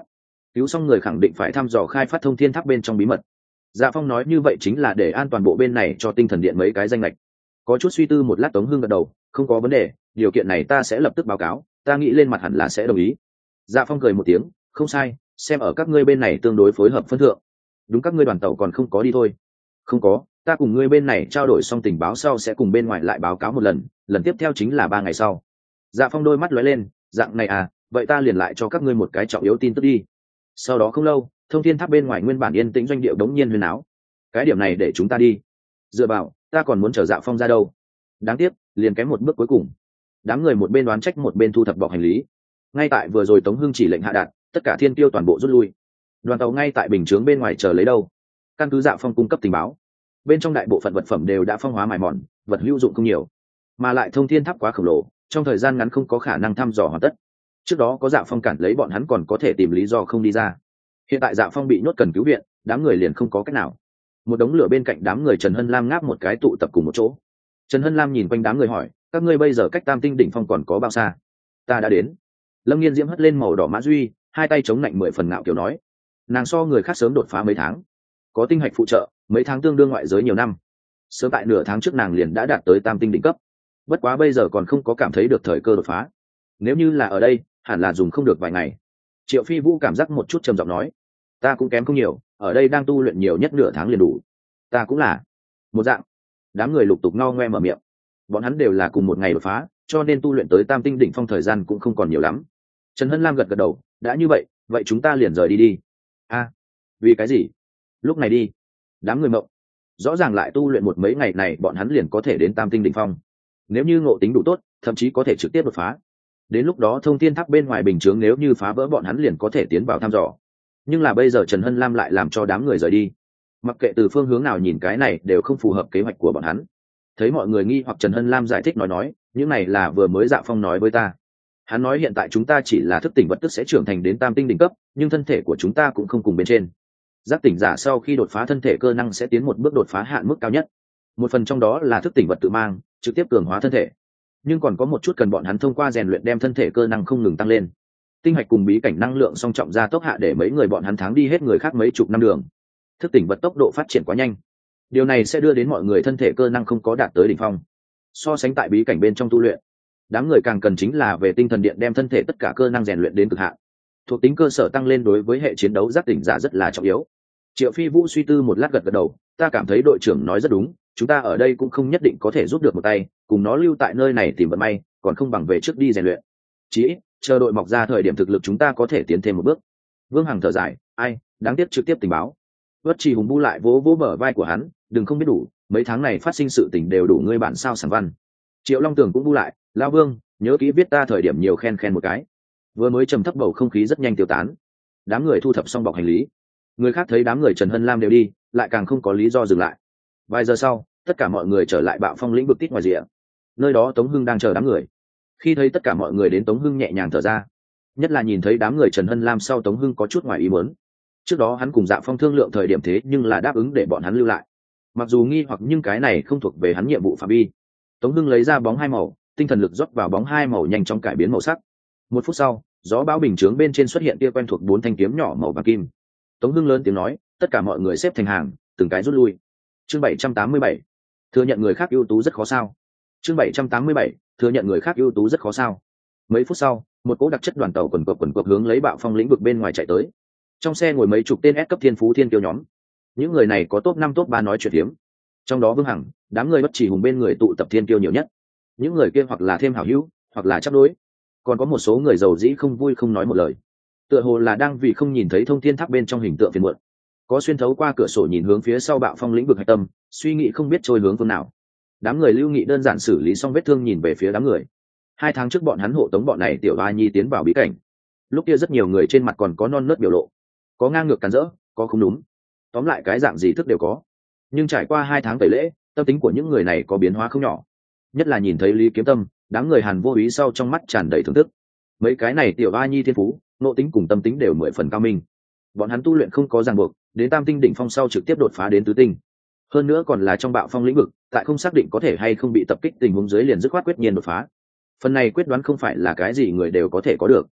cứu xong người khẳng định phải thăm dò khai phát thông thiên tháp bên trong bí mật. Dạ Phong nói như vậy chính là để an toàn bộ bên này cho tinh thần điện mấy cái danh lệch. Có chút suy tư một lát, Tống Hưng gật đầu, không có vấn đề, điều kiện này ta sẽ lập tức báo cáo, ta nghĩ lên mặt hẳn là sẽ đồng ý. Dạ Phong cười một tiếng, không sai, xem ở các ngươi bên này tương đối phối hợp phân thượng. Đúng, các ngươi đoàn tàu còn không có đi thôi? Không có, ta cùng ngươi bên này trao đổi xong tình báo sau sẽ cùng bên ngoài lại báo cáo một lần, lần tiếp theo chính là ba ngày sau. Dạ Phong đôi mắt lóe lên, dạng này à, vậy ta liền lại cho các ngươi một cái trọng yếu tin tức đi. Sau đó không lâu, thông thiên tháp bên ngoài nguyên bản yên tĩnh doanh địa đống nhiên huyên áo. Cái điểm này để chúng ta đi. Dựa vào, ta còn muốn chờ Dạ Phong ra đâu. Đáng tiếc, liền kém một bước cuối cùng. Đám người một bên đoán trách một bên thu thập bọc hành lý. Ngay tại vừa rồi Tống Hưng chỉ lệnh hạ đạt, tất cả thiên tiêu toàn bộ rút lui. Đoàn tàu ngay tại bình chướng bên ngoài chờ lấy đâu. Căn cứ Dạ Phong cung cấp tình báo, bên trong đại bộ phận vật phẩm đều đã phong hóa mài mòn, vật hữu dụng không nhiều, mà lại thông thiên tháp quá khổng lồ, trong thời gian ngắn không có khả năng thăm dò hoàn tất. Trước đó có Dạ Phong cản lấy bọn hắn còn có thể tìm lý do không đi ra. Hiện tại Dạ Phong bị nhốt cần cứu viện, đám người liền không có cách nào. Một đống lửa bên cạnh đám người Trần Hân Lam ngáp một cái tụ tập cùng một chỗ. Trần Hân Lam nhìn quanh đám người hỏi, các ngươi bây giờ cách Tam Tinh đỉnh phong còn có bao xa? Ta đã đến. Lâm Nghiên Diễm hất lên màu đỏ mã duy, hai tay chống lạnh mười phần ngạo kiểu nói, nàng so người khác sớm đột phá mấy tháng, có tinh hạch phụ trợ, mấy tháng tương đương ngoại giới nhiều năm. Sớm tại nửa tháng trước nàng liền đã đạt tới Tam Tinh đỉnh cấp, bất quá bây giờ còn không có cảm thấy được thời cơ đột phá. Nếu như là ở đây, hẳn là dùng không được vài ngày. Triệu Phi Vũ cảm giác một chút trầm giọng nói, ta cũng kém không nhiều, ở đây đang tu luyện nhiều nhất nửa tháng liền đủ. Ta cũng là một dạng. Đám người lục tục ngao ngoe mở miệng. Bọn hắn đều là cùng một ngày đột phá, cho nên tu luyện tới Tam Tinh đỉnh phong thời gian cũng không còn nhiều lắm. Trần Hân Lam gật gật đầu, đã như vậy, vậy chúng ta liền rời đi đi. A, à, vì cái gì? Lúc này đi? Đám người mộng. Rõ ràng lại tu luyện một mấy ngày này bọn hắn liền có thể đến Tam Tinh đỉnh phong. Nếu như ngộ tính đủ tốt, thậm chí có thể trực tiếp đột phá. Đến lúc đó thông thiên tháp bên ngoài bình chướng nếu như phá vỡ, bọn hắn liền có thể tiến vào thăm dò. Nhưng là bây giờ Trần Hân Lam lại làm cho đám người rời đi. Mặc kệ từ phương hướng nào nhìn cái này đều không phù hợp kế hoạch của bọn hắn. Thấy mọi người nghi hoặc, Trần Hân Lam giải thích nói nói, những này là vừa mới Dạ Phong nói với ta. Hắn nói hiện tại chúng ta chỉ là thức tỉnh vật tức sẽ trưởng thành đến Tam Tinh đỉnh cấp, nhưng thân thể của chúng ta cũng không cùng bên trên. Giác tỉnh giả sau khi đột phá thân thể cơ năng sẽ tiến một bước đột phá hạn mức cao nhất. Một phần trong đó là thức tỉnh vật tự mang, trực tiếp cường hóa thân thể. Nhưng còn có một chút cần bọn hắn thông qua rèn luyện đem thân thể cơ năng không ngừng tăng lên. Tinh hạch cùng bí cảnh năng lượng song trọng ra tốc hạ để mấy người bọn hắn tháng đi hết người khác mấy chục năm đường. Thức tỉnh vật tốc độ phát triển quá nhanh. Điều này sẽ đưa đến mọi người thân thể cơ năng không có đạt tới đỉnh phong. So sánh tại bí cảnh bên trong tu luyện, đám người càng cần chính là về tinh thần điện đem thân thể tất cả cơ năng rèn luyện đến cực hạn. Thuộc tính cơ sở tăng lên đối với hệ chiến đấu giác tỉnh giả rất là trọng yếu. Triệu Phi Vũ suy tư một lát gật gật đầu, ta cảm thấy đội trưởng nói rất đúng, chúng ta ở đây cũng không nhất định có thể giúp được một tay, cùng nó lưu tại nơi này tìm vận may, còn không bằng về trước đi rèn luyện. Chí ít, chờ đội mọc ra thời điểm thực lực chúng ta có thể tiến thêm một bước. Vương Hằng thở dài, ai, đáng tiếc trực tiếp tình báo. Vất Trì Hùng bu lại vỗ vỗ bờ vai của hắn, đừng không biết đủ, mấy tháng này phát sinh sự tình đều đủ ngươi bản sao sảng văn. Triệu Long Tường cũng bu lại, lão Vương, nhớ kỹ viết ta thời điểm nhiều khen khen một cái. Vừa mới trầm thấp bầu không khí rất nhanh tiêu tán. Đám người thu thập xong bọc hành lý. Người khác thấy đám người Trần Hân Lam đều đi, lại càng không có lý do dừng lại. Vài giờ sau, tất cả mọi người trở lại Bạo Phong lĩnh vực tít ngoài rìa. Nơi đó Tống Hưng đang chờ đám người. Khi thấy tất cả mọi người đến, Tống Hưng nhẹ nhàng thở ra. Nhất là nhìn thấy đám người Trần Hân Lam sau, Tống Hưng có chút ngoài ý muốn. Trước đó hắn cùng Dạ Phong thương lượng thời điểm thế nhưng là đáp ứng để bọn hắn lưu lại. Mặc dù nghi hoặc nhưng cái này không thuộc về hắn nhiệm vụ phạm vi. Tống Hưng lấy ra bóng hai màu, tinh thần lực rót vào bóng hai màu nhanh chóng cải biến màu sắc. Một phút sau, gió bão bình chướng bên trên xuất hiện tia quen thuộc bốn thanh kiếm nhỏ màu vàng kim. Tống Hưng lớn tiếng nói, tất cả mọi người xếp thành hàng, từng cái rút lui. Chương bảy trăm tám mươi bảy, thừa nhận người khác ưu tú rất khó sao. Chương bảy trăm tám mươi bảy, thừa nhận người khác ưu tú rất khó sao. Mấy phút sau, một cỗ đặc chất đoàn tàu quần quật quần quật hướng lấy Bạo Phong lĩnh vực bên ngoài chạy tới. Trong xe ngồi mấy chục tên S cấp thiên phú thiên kiêu nhóm. Những người này có top năm top ba nói chuyện hiếm. Trong đó Vương Hằng, đám người Bất Chỉ Hùng bên người tụ tập thiên kiêu nhiều nhất. Những người kia hoặc là thêm hảo hữu, hoặc là chấp đối. Còn có một số người giàu dĩ không vui không nói một lời. Tựa hồ là đang vì không nhìn thấy thông thiên tháp bên trong hình tượng phiền muộn. Có xuyên thấu qua cửa sổ nhìn hướng phía sau Bạo Phong lĩnh vực hạch tâm, suy nghĩ không biết trôi hướng phương nào. Đám người Lưu Nghị đơn giản xử lý xong vết thương nhìn về phía đám người. Hai tháng trước bọn hắn hộ tống bọn này tiểu A Nhi tiến vào bí cảnh. Lúc kia rất nhiều người trên mặt còn có non nớt biểu lộ, có ngang ngược cắn rỡ, có không đúng, tóm lại cái dạng gì thức đều có. Nhưng trải qua hai tháng tẩy lễ, tâm tính của những người này có biến hóa không nhỏ. Nhất là nhìn thấy Lý Kiếm Tâm, đám người Hàn Vô Úy sau trong mắt tràn đầy thưởng thức. Mấy cái này tiểu A Nhi thiên phú, nội tính cùng tâm tính đều mười phần cao minh. Bọn hắn tu luyện không có ràng buộc, đến Tam Tinh đỉnh phong sau trực tiếp đột phá đến tứ tinh. Hơn nữa còn là trong Bạo Phong lĩnh vực, tại không xác định có thể hay không bị tập kích tình huống dưới liền dứt khoát quyết nhiên đột phá. Phần này quyết đoán không phải là cái gì người đều có thể có được.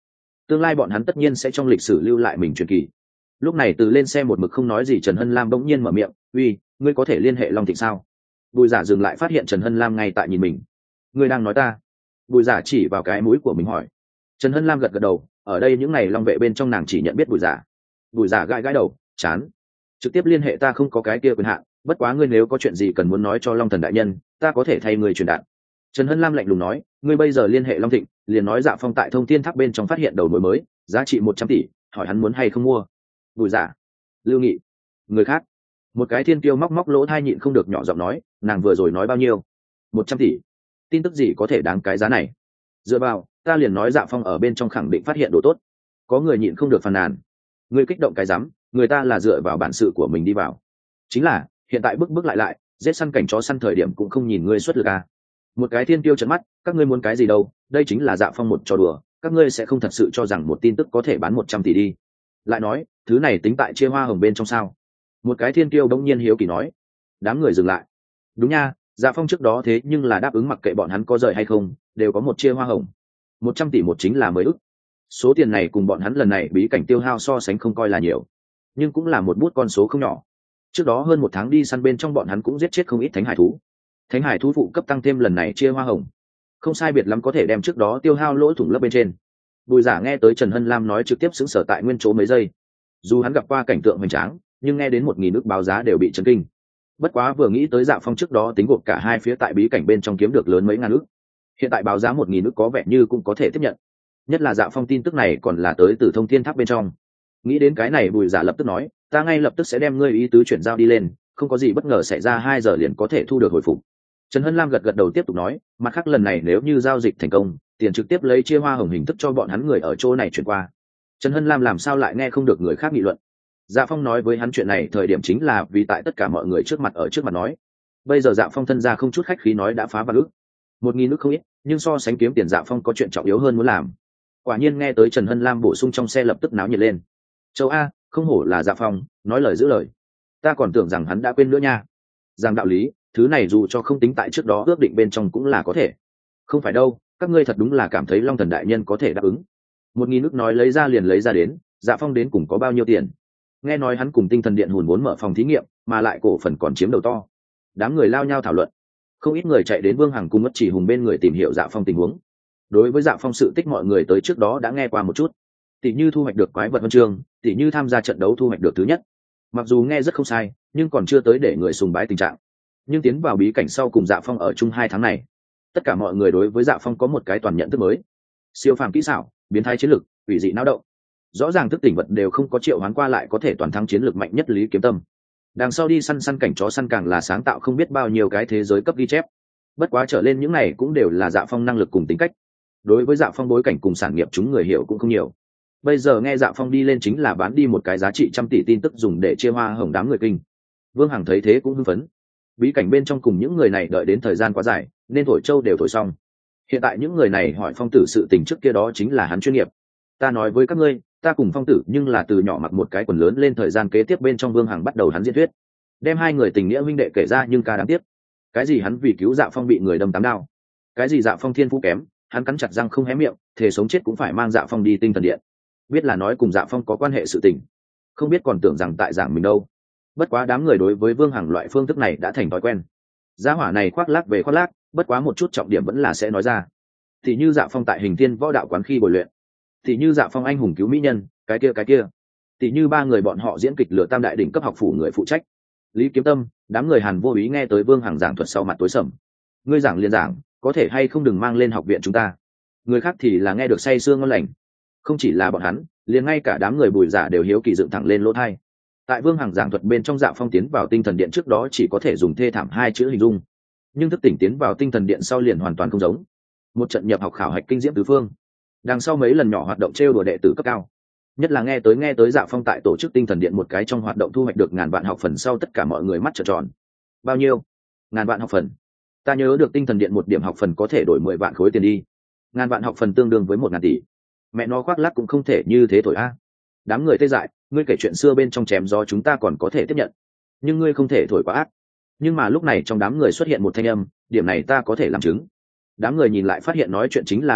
tương lai bọn hắn tất nhiên sẽ trong lịch sử lưu lại mình truyền kỳ. Lúc này từ lên xe một mực không nói gì Trần Hân Lam bỗng nhiên mở miệng, uy, ngươi có thể liên hệ Long Thịnh sao? Bùi Giả dừng lại phát hiện Trần Hân Lam ngay tại nhìn mình. Ngươi đang nói ta? Bùi Giả chỉ vào cái mũi của mình hỏi. Trần Hân Lam gật gật đầu, ở đây những ngày Long vệ bên trong nàng chỉ nhận biết Bùi Giả. Bùi Giả gãi gãi đầu, chán. Trực tiếp liên hệ ta không có cái kia quyền hạn, bất quá ngươi nếu có chuyện gì cần muốn nói cho Long Thần đại nhân, ta có thể thay ngươi truyền đạt. Trần Hân Lam lạnh lùng nói, ngươi bây giờ liên hệ Long Thịnh, liền nói Dạ Phong tại Thông Thiên Tháp bên trong phát hiện đầu mối mới, giá trị một trăm tỷ, hỏi hắn muốn hay không mua. Bùi Giả, Lưu Nghị, người khác. Một cái thiên kiêu móc móc lỗ thai nhịn không được nhỏ giọng nói, nàng vừa rồi nói bao nhiêu? Một trăm tỷ. Tin tức gì có thể đáng cái giá này? Dựa vào, ta liền nói Dạ Phong ở bên trong khẳng định phát hiện đồ tốt. Có người nhịn không được phàn nàn. Ngươi kích động cái rắm, người ta là dựa vào bản sự của mình đi vào. Chính là, hiện tại bước bước lại lại, giết săn cảnh chó săn thời điểm cũng không nhìn ngươi xuất lực à. Một cái thiên tiêu trợn mắt, các ngươi muốn cái gì đâu, đây chính là Dạ Phong một trò đùa, các ngươi sẽ không thật sự cho rằng một tin tức có thể bán một trăm tỷ đi. Lại nói, thứ này tính tại chia hoa hồng bên trong sao? Một cái thiên tiêu đống nhiên hiếu kỳ nói. Đám người dừng lại. Đúng nha, Dạ Phong trước đó thế nhưng là đáp ứng mặc kệ bọn hắn có rời hay không, đều có một chia hoa hồng. Một trăm tỷ một chính là mười ức. Số tiền này cùng bọn hắn lần này bí cảnh tiêu hao so sánh không coi là nhiều, nhưng cũng là một bút con số không nhỏ. Trước đó hơn một tháng đi săn bên trong bọn hắn cũng giết chết không ít thánh hải thú. Thánh hải thú phụ cấp tăng thêm lần này chia hoa hồng, không sai biệt lắm có thể đem trước đó tiêu hao lỗ thủng lớp bên trên. Bùi Giả nghe tới Trần Hân Lam nói trực tiếp sững sờ tại nguyên chỗ mấy giây. Dù hắn gặp qua cảnh tượng hoành tráng, nhưng nghe đến một nghìn ức báo giá đều bị chấn kinh. Bất quá vừa nghĩ tới Dạ Phong trước đó tính gộp cả hai phía tại bí cảnh bên trong kiếm được lớn mấy ngàn ức, hiện tại báo giá một nghìn ức có vẻ như cũng có thể tiếp nhận. Nhất là Dạ Phong tin tức này còn là tới từ Thông Thiên Tháp bên trong. Nghĩ đến cái này Bùi Giả lập tức nói, ta ngay lập tức sẽ đem ngươi ý tứ chuyển giao đi lên, không có gì bất ngờ xảy ra hai giờ liền có thể thu được hồi phục. Trần Hân Lam gật gật đầu tiếp tục nói, mặt khác lần này nếu như giao dịch thành công, tiền trực tiếp lấy chia hoa hồng hình thức cho bọn hắn người ở chỗ này chuyển qua. Trần Hân Lam làm sao lại nghe không được người khác nghị luận. Dạ Phong nói với hắn chuyện này thời điểm chính là vì tại tất cả mọi người trước mặt ở trước mặt nói. Bây giờ Dạ Phong thân ra không chút khách khí nói đã phá vạn ức. Một nghìn ức không ít, nhưng so sánh kiếm tiền Dạ Phong có chuyện trọng yếu hơn muốn làm. Quả nhiên nghe tới Trần Hân Lam bổ sung trong xe lập tức náo nhiệt lên. Châu A, không hổ là Dạ Phong, nói lời giữ lời. Ta còn tưởng rằng hắn đã quên nữa nha. Rằng đạo lý, thứ này dù cho không tính tại trước đó ước định bên trong cũng là có thể. Không phải đâu, các ngươi thật đúng là cảm thấy Long Thần đại nhân có thể đáp ứng. Một nghìn ức nói lấy ra liền lấy ra đến, Dạ Phong đến cùng có bao nhiêu tiền? Nghe nói hắn cùng Tinh Thần Điện hùn vốn mở phòng thí nghiệm, mà lại cổ phần còn chiếm đầu to. Đám người lao nhau thảo luận, không ít người chạy đến Vương Hằng cùng Ngất Chỉ Hùng bên người tìm hiểu Dạ Phong tình huống. Đối với Dạ Phong sự tích mọi người tới trước đó đã nghe qua một chút, tỷ như thu hoạch được quái vật huân chương, tỷ như tham gia trận đấu thu hoạch được thứ nhất. Mặc dù nghe rất không sai, nhưng còn chưa tới để người sùng bái tình trạng. Nhưng tiến vào bí cảnh sau cùng Dạ Phong ở chung hai tháng này, tất cả mọi người đối với Dạ Phong có một cái toàn nhận thức mới. Siêu phàm kỹ xảo, biến thái chiến lực, ủy dị não động. Rõ ràng thức tỉnh vật đều không có triệu hoán qua lại có thể toàn thắng chiến lược mạnh nhất Lý Kiếm Tâm. Đằng sau đi săn săn cảnh chó săn càng là sáng tạo không biết bao nhiêu cái thế giới cấp ghi chép. Bất quá trở lên những này cũng đều là Dạ Phong năng lực cùng tính cách. Đối với Dạ Phong bối cảnh cùng sản nghiệp chúng người hiểu cũng không nhiều. Bây giờ nghe Dạ Phong đi lên chính là bán đi một cái giá trị trăm tỷ tin tức dùng để chia hoa hồng đám người kinh. Vương Hằng thấy thế cũng hưng phấn. Bí cảnh bên trong cùng những người này đợi đến thời gian quá dài, nên thổi châu đều thổi xong. Hiện tại những người này hỏi Phong tử sự tình trước kia đó chính là hắn chuyên nghiệp. Ta nói với các ngươi, ta cùng Phong tử nhưng là từ nhỏ mặc một cái quần lớn lên thời gian kế tiếp bên trong Vương Hằng bắt đầu hắn diễn thuyết, đem hai người tình nghĩa huynh đệ kể ra nhưng ca đáng tiếc. Cái gì hắn vì cứu Dạ Phong bị người đâm tám đao, cái gì Dạ Phong thiên phú kém, hắn cắn chặt răng không hé miệng, thề sống chết cũng phải mang Dạ Phong đi Tinh Thần Điện. Biết là nói cùng Dạ Phong có quan hệ sự tình, không biết còn tưởng rằng tại giảng mình đâu. Bất quá đám người đối với Vương Hằng loại phương thức này đã thành thói quen. Gia hỏa này khoác lác về khoác lác, bất quá một chút trọng điểm vẫn là sẽ nói ra. Thì như Dạ Phong tại Hình Thiên Võ Đạo quán khi bồi luyện, thì như Dạ Phong anh hùng cứu mỹ nhân, cái kia cái kia. Thì như ba người bọn họ diễn kịch lửa tam đại đỉnh cấp học phủ người phụ trách. Lý Kiếm Tâm, đám người Hàn vô ý nghe tới Vương Hằng giảng thuật sau mặt tối sầm. Ngươi giảng liên giảng, có thể hay không đừng mang lên học viện chúng ta. Người khác thì là nghe được say sương ngon lành. Không chỉ là bọn hắn, liền ngay cả đám người Bùi Giả đều hiếu kỳ dựng thẳng lên lỗ tai. Tại Vương Hằng giảng thuật bên trong Dạ Phong tiến vào Tinh Thần Điện trước đó chỉ có thể dùng thê thảm hai chữ hình dung, nhưng thức tỉnh tiến vào Tinh Thần Điện sau liền hoàn toàn không giống. Một trận nhập học khảo hạch kinh diễm tứ phương, đằng sau mấy lần nhỏ hoạt động trêu đùa đệ tử cấp cao, nhất là nghe tới nghe tới Dạ Phong tại tổ chức Tinh Thần Điện một cái trong hoạt động thu hoạch được ngàn vạn học phần sau tất cả mọi người mắt trợn tròn. Bao nhiêu? Ngàn vạn học phần? Ta nhớ được Tinh Thần Điện một điểm học phần có thể đổi mười vạn khối tiền đi. Ngàn vạn học phần tương đương với một ngàn tỷ. Mẹ nó khoác lác cũng không thể như thế thổi a. Đám người tê dại, ngươi kể chuyện xưa bên trong chém gió chúng ta còn có thể tiếp nhận, nhưng ngươi không thể thổi quá ác. Nhưng mà lúc này trong đám người xuất hiện một thanh âm, điểm này ta có thể làm chứng. Đám người nhìn lại phát hiện nói chuyện chính là Đoan Mục,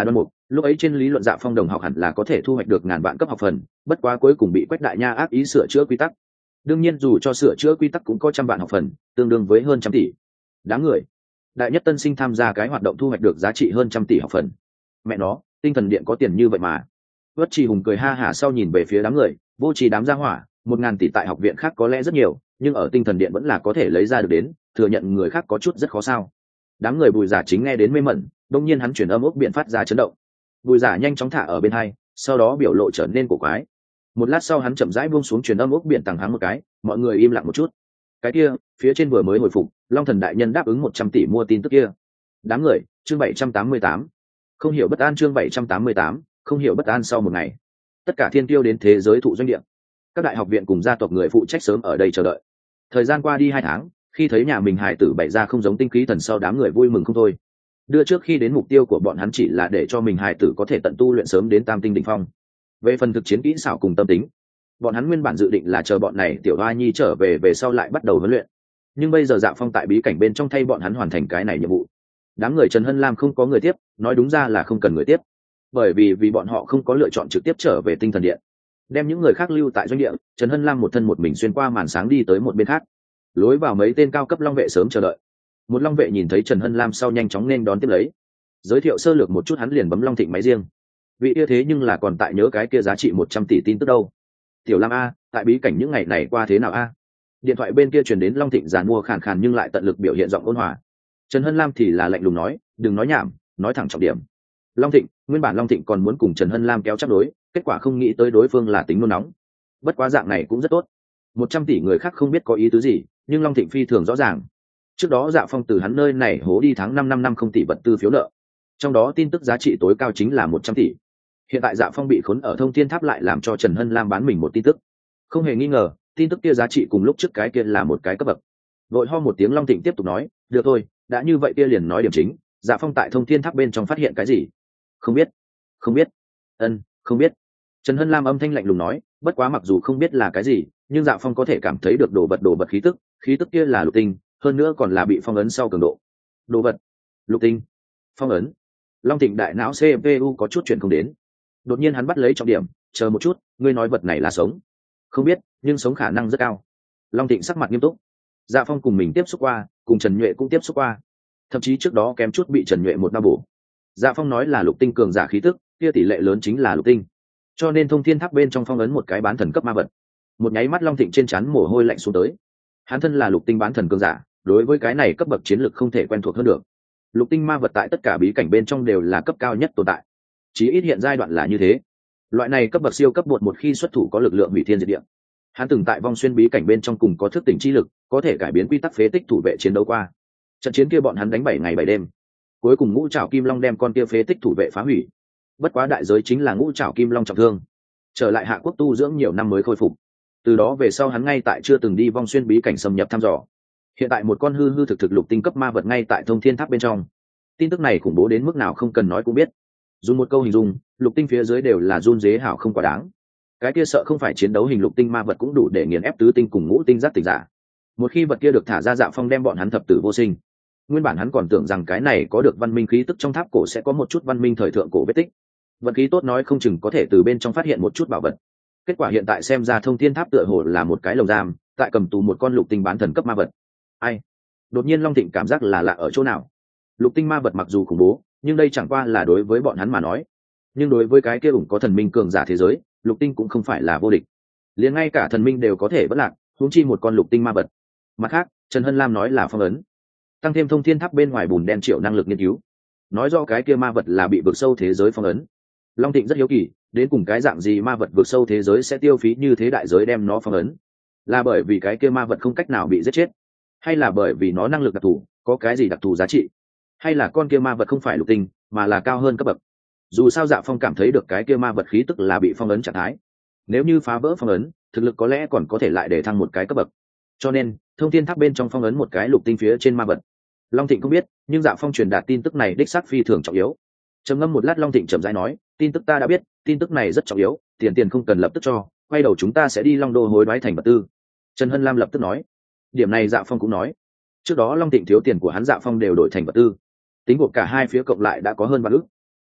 lúc ấy trên lý luận Dạ Phong đồng học hẳn là có thể thu hoạch được ngàn vạn cấp học phần, bất quá cuối cùng bị Quách Đại Nha ác ý sửa chữa quy tắc. Đương nhiên dù cho sửa chữa quy tắc cũng có trăm vạn học phần, tương đương với hơn trăm tỷ. Đáng người, đại nhất tân sinh tham gia cái hoạt động thu hoạch được giá trị hơn trăm tỷ học phần. Mẹ nó, tinh thần điện có tiền như vậy mà. Vất Trì Hùng cười ha hả sau nhìn về phía đám người, vô trì đám gia hỏa, một ngàn tỷ tại học viện khác có lẽ rất nhiều, nhưng ở tinh thần điện vẫn là có thể lấy ra được đến, thừa nhận người khác có chút rất khó sao. Đám người Bùi Giả chính nghe đến mê mẩn, đột nhiên hắn chuyển âm ốc biện phát ra chấn động. Bùi Giả nhanh chóng thả ở bên hai, sau đó biểu lộ trở nên cổ quái. Một lát sau hắn chậm rãi buông xuống truyền âm ốc biện tàng hắng một cái, mọi người im lặng một chút. Cái kia, phía trên vừa mới hồi phục, Long Thần đại nhân đáp ứng một trăm tỷ mua tin tức kia. Đám người, chương bảy trăm tám mươi tám. Không hiểu bất an chương bảy trăm tám mươi tám, không hiểu bất an sau một ngày. Tất cả thiên tiêu đến thế giới thụ doanh địa. Các đại học viện cùng gia tộc người phụ trách sớm ở đây chờ đợi. Thời gian qua đi hai tháng, khi thấy nhà mình hài tử bày ra không giống tinh khí thần sau, đám người vui mừng không thôi. Đưa trước khi đến mục tiêu của bọn hắn chỉ là để cho mình hài tử có thể tận tu luyện sớm đến tam tinh đỉnh phong. Về phần thực chiến kỹ xảo cùng tâm tính, bọn hắn nguyên bản dự định là chờ bọn này tiểu hoa nhi trở về về sau lại bắt đầu huấn luyện, nhưng bây giờ Dạ Phong tại bí cảnh bên trong thay bọn hắn hoàn thành cái này nhiệm vụ. Đám người Trần Hân Lam không có người tiếp, nói đúng ra là không cần người tiếp, bởi vì vì bọn họ không có lựa chọn trực tiếp trở về tinh thần điện, đem những người khác lưu tại doanh địa. Trần Hân Lam một thân một mình xuyên qua màn sáng đi tới một bên khác, lối vào mấy tên cao cấp long vệ sớm chờ đợi. Một long vệ nhìn thấy Trần Hân Lam sau nhanh chóng nên đón tiếp lấy, giới thiệu sơ lược một chút, hắn liền bấm Long Thịnh máy riêng. Vị kia thế nhưng là còn tại nhớ cái kia giá trị một trăm tỷ tin tức đâu. Tiểu Lam a, tại bí cảnh những ngày này qua thế nào a? Điện thoại bên kia truyền đến Long Thịnh giàn mua khàn khàn nhưng lại tận lực biểu hiện giọng ôn hòa. Trần Hân Lam thì là lạnh lùng nói, đừng nói nhảm, nói thẳng trọng điểm. Long Thịnh, nguyên bản Long Thịnh còn muốn cùng Trần Hân Lam kéo chắc đối, kết quả không nghĩ tới đối phương là tính nôn nóng. Bất quá dạng này cũng rất tốt. Một trăm tỷ người khác không biết có ý tứ gì, nhưng Long Thịnh phi thường rõ ràng. Trước đó Dạ Phong từ hắn nơi này hố đi tháng năm năm năm không tỷ vật tư phiếu nợ, trong đó tin tức giá trị tối cao chính là một trăm tỷ. Hiện tại Dạ Phong bị khốn ở Thông Thiên Tháp lại làm cho Trần Hân Lam bán mình một tin tức. Không hề nghi ngờ, tin tức kia giá trị cùng lúc trước cái kia là một cái cấp bậc. Vội ho một tiếng, Long Thịnh tiếp tục nói, được thôi, đã như vậy kia liền nói điểm chính. Dạ Phong tại Thông Thiên Tháp bên trong phát hiện cái gì? Không biết. Không biết. Ân, không biết. Trần Hân Lam âm thanh lạnh lùng nói, bất quá mặc dù không biết là cái gì, nhưng Dạ Phong có thể cảm thấy được đồ vật đồ vật khí tức, khí tức kia là lục tinh, hơn nữa còn là bị phong ấn sau cường độ. Đồ vật, lục tinh, phong ấn. Long Thịnh đại não xê pê u có chút chuyện không đến. Đột nhiên hắn bắt lấy trọng điểm, chờ một chút, ngươi nói vật này là sống? Không biết, nhưng sống khả năng rất cao. Long Thịnh sắc mặt nghiêm túc. Dạ Phong cùng mình tiếp xúc qua, cùng Trần Nhuệ cũng tiếp xúc qua, thậm chí trước đó kém chút bị Trần Nhuệ một đao bổ. Dạ Phong nói là lục tinh cường giả khí tức, kia tỷ lệ lớn chính là lục tinh, cho nên Thông Thiên Tháp bên trong phong ấn một cái bán thần cấp ma vật. Một nháy mắt Long Thịnh trên trán mồ hôi lạnh xuống tới. Hắn thân là lục tinh bán thần cường giả, đối với cái này cấp bậc chiến lược không thể quen thuộc hơn được. Lục tinh ma vật tại tất cả bí cảnh bên trong đều là cấp cao nhất tồn tại, chí ít hiện giai đoạn là như thế. Loại này cấp bậc siêu cấp bột một khi xuất thủ có lực lượng hủy thiên diệt địa. Hắn từng tại vong xuyên bí cảnh bên trong cùng có thức tỉnh chi lực, có thể cải biến quy tắc phế tích thủ vệ chiến đấu qua. Trận chiến kia bọn hắn đánh bảy ngày bảy đêm, cuối cùng ngũ trảo kim long đem con kia phế tích thủ vệ phá hủy. Bất quá đại giới chính là ngũ trảo kim long trọng thương, trở lại Hạ Quốc tu dưỡng nhiều năm mới khôi phục. Từ đó về sau hắn ngay tại chưa từng đi vong xuyên bí cảnh xâm nhập thăm dò. Hiện tại một con hư hư thực thực lục tinh cấp ma vật ngay tại Thông Thiên Tháp bên trong. Tin tức này khủng bố đến mức nào không cần nói cũng biết. Dùng một câu hình dung, lục tinh phía dưới đều là run dế hảo không quá đáng. Cái kia sợ không phải chiến đấu hình lục tinh ma vật cũng đủ để nghiền ép tứ tinh cùng ngũ tinh giác tỉnh giả. Một khi vật kia được thả ra, Dạ Phong đem bọn hắn thập tử vô sinh. Nguyên bản hắn còn tưởng rằng cái này có được văn minh khí tức trong tháp cổ sẽ có một chút văn minh thời thượng cổ vết tích. Vận khí tốt nói không chừng có thể từ bên trong phát hiện một chút bảo vật. Kết quả hiện tại xem ra Thông Thiên Tháp tựa hồ là một cái lồng giam, tại cầm tù một con lục tinh bán thần cấp ma vật. Ai? Đột nhiên Long Thịnh cảm giác là lạ ở chỗ nào. Lục tinh ma vật mặc dù khủng bố, nhưng đây chẳng qua là đối với bọn hắn mà nói. Nhưng đối với cái kia ủng có thần minh cường giả thế giới, lục tinh cũng không phải là vô địch. Liền ngay cả thần minh đều có thể vất lạc, huống chi một con lục tinh ma vật. Mặt khác, Trần Hân Lam nói là phong ấn, tăng thêm Thông Thiên Tháp bên ngoài bùn đen triệu năng lực nghiên cứu, nói do cái kia ma vật là bị vực sâu thế giới phong ấn. Long Thịnh rất hiếu kỳ, đến cùng cái dạng gì ma vật vực sâu thế giới sẽ tiêu phí như thế đại giới đem nó phong ấn? Là bởi vì cái kia ma vật không cách nào bị giết chết, hay là bởi vì nó năng lực đặc thù, có cái gì đặc thù giá trị, hay là con kia ma vật không phải lục tinh mà là cao hơn cấp bậc? Dù sao Dạ Phong cảm thấy được cái kia ma vật khí tức là bị phong ấn trạng thái, nếu như phá vỡ phong ấn, thực lực có lẽ còn có thể lại để thăng một cái cấp bậc. Cho nên Thông Thiên Tháp bên trong phong ấn một cái lục tinh phía trên ma vật. Long Thịnh không biết, nhưng Dạ Phong truyền đạt tin tức này đích xác phi thường trọng yếu. Trầm ngâm một lát, Long Thịnh chậm rãi nói, tin tức ta đã biết, tin tức này rất trọng yếu, tiền tiền không cần lập tức cho, quay đầu chúng ta sẽ đi Long Đô hối đoái thành vật tư. Trần Hân Lam lập tức nói. Điểm này Dạ Phong cũng nói. Trước đó Long Thịnh thiếu tiền của hắn, Dạ Phong đều đổi thành vật tư, tính gộp cả hai phía cộng lại đã có hơn vạn ức.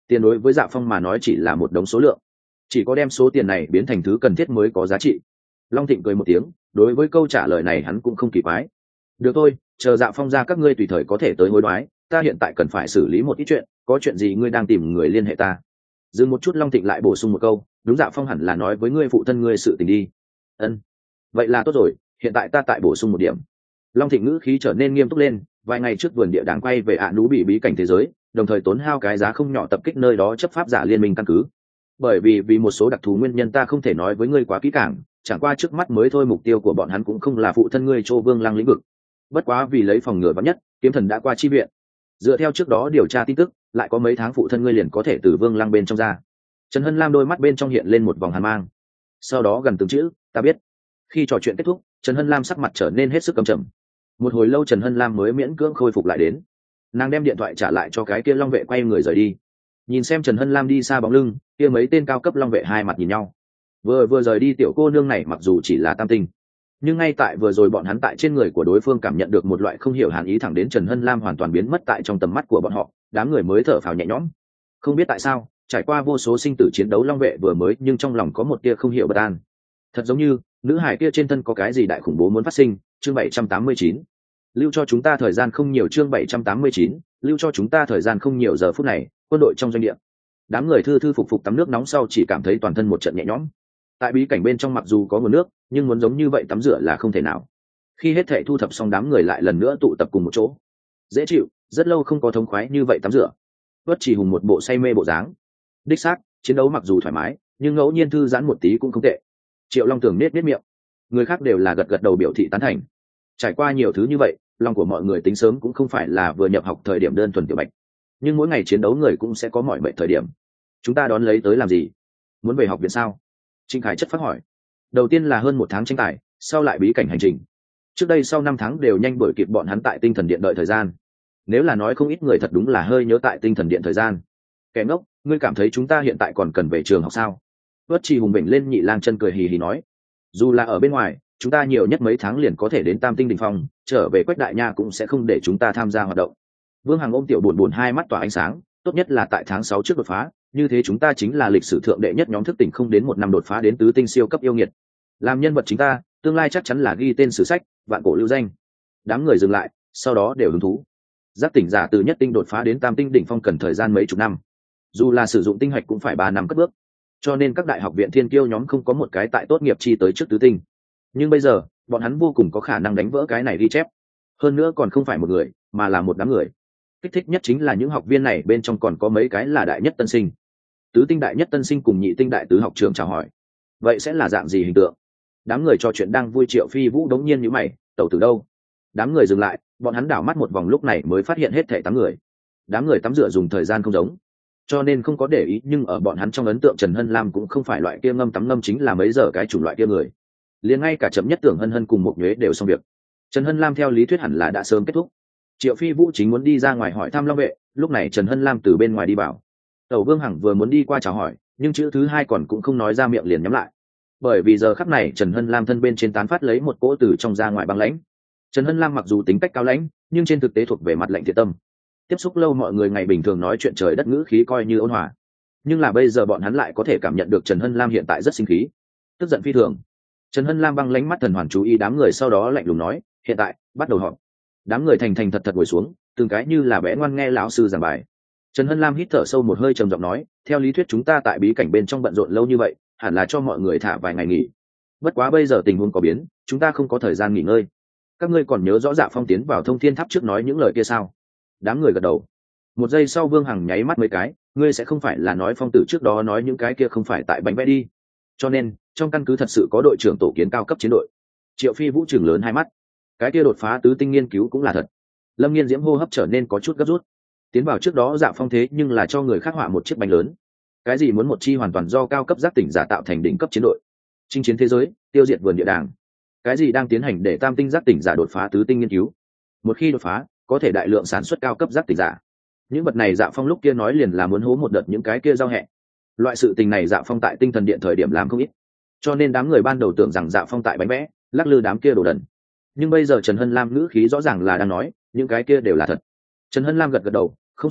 Tiền đối với Dạ Phong mà nói chỉ là một đống số lượng, chỉ có đem số tiền này biến thành thứ cần thiết mới có giá trị. Long Thịnh cười một tiếng, đối với câu trả lời này hắn cũng không kỳ quái. Được thôi, chờ Dạ Phong ra các ngươi tùy thời có thể tới hối đoái, ta hiện tại cần phải xử lý một ít chuyện, có chuyện gì ngươi đang tìm người liên hệ ta. Dừng một chút, Long Thịnh lại bổ sung một câu, đúng, Dạ Phong hẳn là nói với ngươi phụ thân ngươi sự tình đi. Ân, vậy là tốt rồi, hiện tại ta tại bổ sung một điểm. Long Thịnh ngữ khí trở nên nghiêm túc lên, vài ngày trước vườn địa đàng quay về ạ nú bị bí cảnh thế giới, đồng thời tốn hao cái giá không nhỏ tập kích nơi đó chấp pháp giả liên minh căn cứ. Bởi vì vì một số đặc thù nguyên nhân ta không thể nói với ngươi quá kỹ càng, chẳng qua trước mắt mới thôi mục tiêu của bọn hắn cũng không là phụ thân ngươi Châu Vương Lăng lĩnh vực. Bất quá vì lấy phòng ngừa vắn nhất, Kiếm Thần đã qua chi viện. Dựa theo trước đó điều tra tin tức, lại có mấy tháng phụ thân ngươi liền có thể từ Vương Lăng bên trong ra. Trần Hân Lam đôi mắt bên trong hiện lên một vòng hàn mang, sau đó gần từng chữ, ta biết. Khi trò chuyện kết thúc, Trần Hân Lam sắc mặt trở nên hết sức căm trầm. Một hồi lâu Trần Hân Lam mới miễn cưỡng khôi phục lại đến, nàng đem điện thoại trả lại cho cái kia Long vệ, quay người rời đi. Nhìn xem Trần Hân Lam đi xa bóng lưng, kia mấy tên cao cấp Long vệ hai mặt nhìn nhau. Vừa vừa rời đi tiểu cô nương này mặc dù chỉ là tam tinh, nhưng ngay tại vừa rồi bọn hắn tại trên người của đối phương cảm nhận được một loại không hiểu hàn ý, thẳng đến Trần Hân Lam hoàn toàn biến mất tại trong tầm mắt của bọn họ, đám người mới thở phào nhẹ nhõm. Không biết tại sao, trải qua vô số sinh tử chiến đấu, Long vệ vừa mới nhưng trong lòng có một tia không hiểu bất an. Thật giống như nữ hải kia trên thân có cái gì đại khủng bố muốn phát sinh. Chương bảy trăm tám mươi chín, lưu cho chúng ta thời gian không nhiều. Chương bảy trăm tám mươi chín, lưu cho chúng ta thời gian không nhiều. Giờ phút này, quân đội trong doanh địa, đám người thư thư phục phục tắm nước nóng sau chỉ cảm thấy toàn thân một trận nhẹ nhõm. Tại bí cảnh bên trong mặc dù có nguồn nước, nhưng muốn giống như vậy tắm rửa là không thể nào. Khi hết thảy thu thập xong, đám người lại lần nữa tụ tập cùng một chỗ. Dễ chịu, rất lâu không có thống khoái như vậy tắm rửa. Tuất Chỉ Hùng một bộ say mê bộ dáng. Đích xác, chiến đấu mặc dù thoải mái, nhưng ngẫu nhiên thư giãn một tí cũng không tệ. Triệu Long Tường nết nết miệng, người khác đều là gật gật đầu biểu thị tán thành. Trải qua nhiều thứ như vậy, lòng của mọi người tính sớm cũng không phải là vừa nhập học thời điểm đơn thuần tiểu bạch, nhưng mỗi ngày chiến đấu người cũng sẽ có mỏi mệt thời điểm. Chúng ta đón lấy tới làm gì? Muốn về học viện sao? Trinh Khải chất phát hỏi. Đầu tiên là hơn một tháng tranh tài, sau lại bí cảnh hành trình. Trước đây sau năm tháng đều nhanh đuổi kịp bọn hắn tại Tinh Thần Điện đợi thời gian. Nếu là nói không ít người thật đúng là hơi nhớ tại Tinh Thần Điện thời gian. Kẻ ngốc, ngươi cảm thấy chúng ta hiện tại còn cần về trường học sao? Tuất Trì Hùng bệnh lên nhị lang chân cười hì hì nói. Dù là ở bên ngoài, chúng ta nhiều nhất mấy tháng liền có thể đến Tam Tinh Đỉnh Phong, trở về Quách Đại Nha cũng sẽ không để chúng ta tham gia hoạt động. Vương Hằng ôm tiểu buồn buồn hai mắt tỏa ánh sáng, tốt nhất là tại tháng sáu trước đột phá, như thế chúng ta chính là lịch sử thượng đệ nhất nhóm thức tỉnh không đến một năm đột phá đến tứ tinh siêu cấp yêu nghiệt. Làm nhân vật chính ta, tương lai chắc chắn là ghi tên sử sách, vạn cổ lưu danh. Đám người dừng lại, sau đó đều hứng thú. Giác tỉnh giả từ nhất tinh đột phá đến Tam Tinh Đỉnh Phong cần thời gian mấy chục năm, dù là sử dụng tinh hạch cũng phải ba năm cất bước, cho nên các đại học viện thiên kiêu nhóm không có một cái tại tốt nghiệp chi tới trước tứ tinh. Nhưng bây giờ bọn hắn vô cùng có khả năng đánh vỡ cái này ghi chép, hơn nữa còn không phải một người mà là một đám người. Kích thích nhất chính là những học viên này bên trong còn có mấy cái là đại nhất tân sinh. Tứ tinh đại nhất tân sinh cùng nhị tinh đại tứ học trường chào hỏi, vậy sẽ là dạng gì hình tượng? Đám người trò chuyện đang vui, Triệu Phi Vũ đống nhiên nhíu mày, tẩu từ đâu? Đám người dừng lại, bọn hắn đảo mắt một vòng lúc này mới phát hiện hết thảy tám người. Đám người tắm rửa dùng thời gian không giống, cho nên không có để ý, nhưng ở bọn hắn trong ấn tượng Trần Hân Lam cũng không phải loại kia ngâm tắm ngâm chính là mấy giờ cái chủng loại kia người. Liền ngay cả chậm nhất Tưởng Hân Hân cùng một nhuế đều xong việc. Trần Hân Lam theo lý thuyết hẳn là đã sớm kết thúc. Triệu Phi Vũ chính muốn đi ra ngoài hỏi thăm Long vệ, lúc này Trần Hân Lam từ bên ngoài đi vào. Tẩu Vương Hằng vừa muốn đi qua chào hỏi, nhưng chữ thứ hai còn cũng không nói ra miệng liền nhắm lại. Bởi vì giờ khắc này Trần Hân Lam thân bên trên tán phát lấy một cỗ từ trong ra ngoài băng lãnh. Trần Hân Lam mặc dù tính cách cao lãnh, nhưng trên thực tế thuộc về mặt lạnh thiệt tâm. Tiếp xúc lâu, mọi người ngày bình thường nói chuyện trời đất ngữ khí coi như ôn hòa, nhưng là bây giờ bọn hắn lại có thể cảm nhận được Trần Hân Lam hiện tại rất sinh khí, tức giận phi thường. Trần Hân Lam băng lánh mắt thần hoàn chú ý đám người, sau đó lạnh lùng nói, hiện tại bắt đầu họp. Đám người thành thành thật thật ngồi xuống, từng cái như là bé ngoan nghe lão sư giảng bài. Trần Hân Lam hít thở sâu một hơi, trầm giọng nói, theo lý thuyết chúng ta tại bí cảnh bên trong bận rộn lâu như vậy, hẳn là cho mọi người thả vài ngày nghỉ. Bất quá bây giờ tình huống có biến, chúng ta không có thời gian nghỉ ngơi. Các ngươi còn nhớ rõ Dạ Phong tiến vào Thông Thiên Tháp trước nói những lời kia sao? Đám người gật đầu. Một giây sau Vương Hằng nháy mắt mấy cái, ngươi sẽ không phải là nói Phong tử trước đó nói những cái kia không phải tại bánh vẽ đi? Cho nên trong căn cứ thật sự có đội trưởng tổ kiến cao cấp chiến đội. Triệu Phi Vũ trừng lớn hai mắt, cái kia đột phá tứ tinh nghiên cứu cũng là thật. Lâm Nghiên Diễm hô hấp trở nên có chút gấp rút. Tiến vào trước đó Dạ Phong thế nhưng là cho người khác họa một chiếc bánh lớn. Cái gì muốn một chi hoàn toàn do cao cấp giác tỉnh giả tạo thành đỉnh cấp chiến đội, chinh chiến thế giới, tiêu diệt vườn địa đàng? Cái gì đang tiến hành để tam tinh giác tỉnh giả đột phá tứ tinh nghiên cứu? Một khi đột phá, có thể đại lượng sản xuất cao cấp giác tỉnh giả. Những vật này Dạ Phong lúc kia nói liền là muốn hố một đợt những cái kia giao hẹ. Loại sự tình này Dạ Phong tại Tinh Thần Điện thời điểm làm không ít, cho nên đám người ban đầu tưởng rằng Dạ Phong tại bánh vẽ lắc lư đám kia đồ đần. Nhưng bây giờ Trần Hân Lam ngữ khí rõ ràng là đang nói những cái kia đều là thật. Trần Hân Lam gật gật đầu, không sai,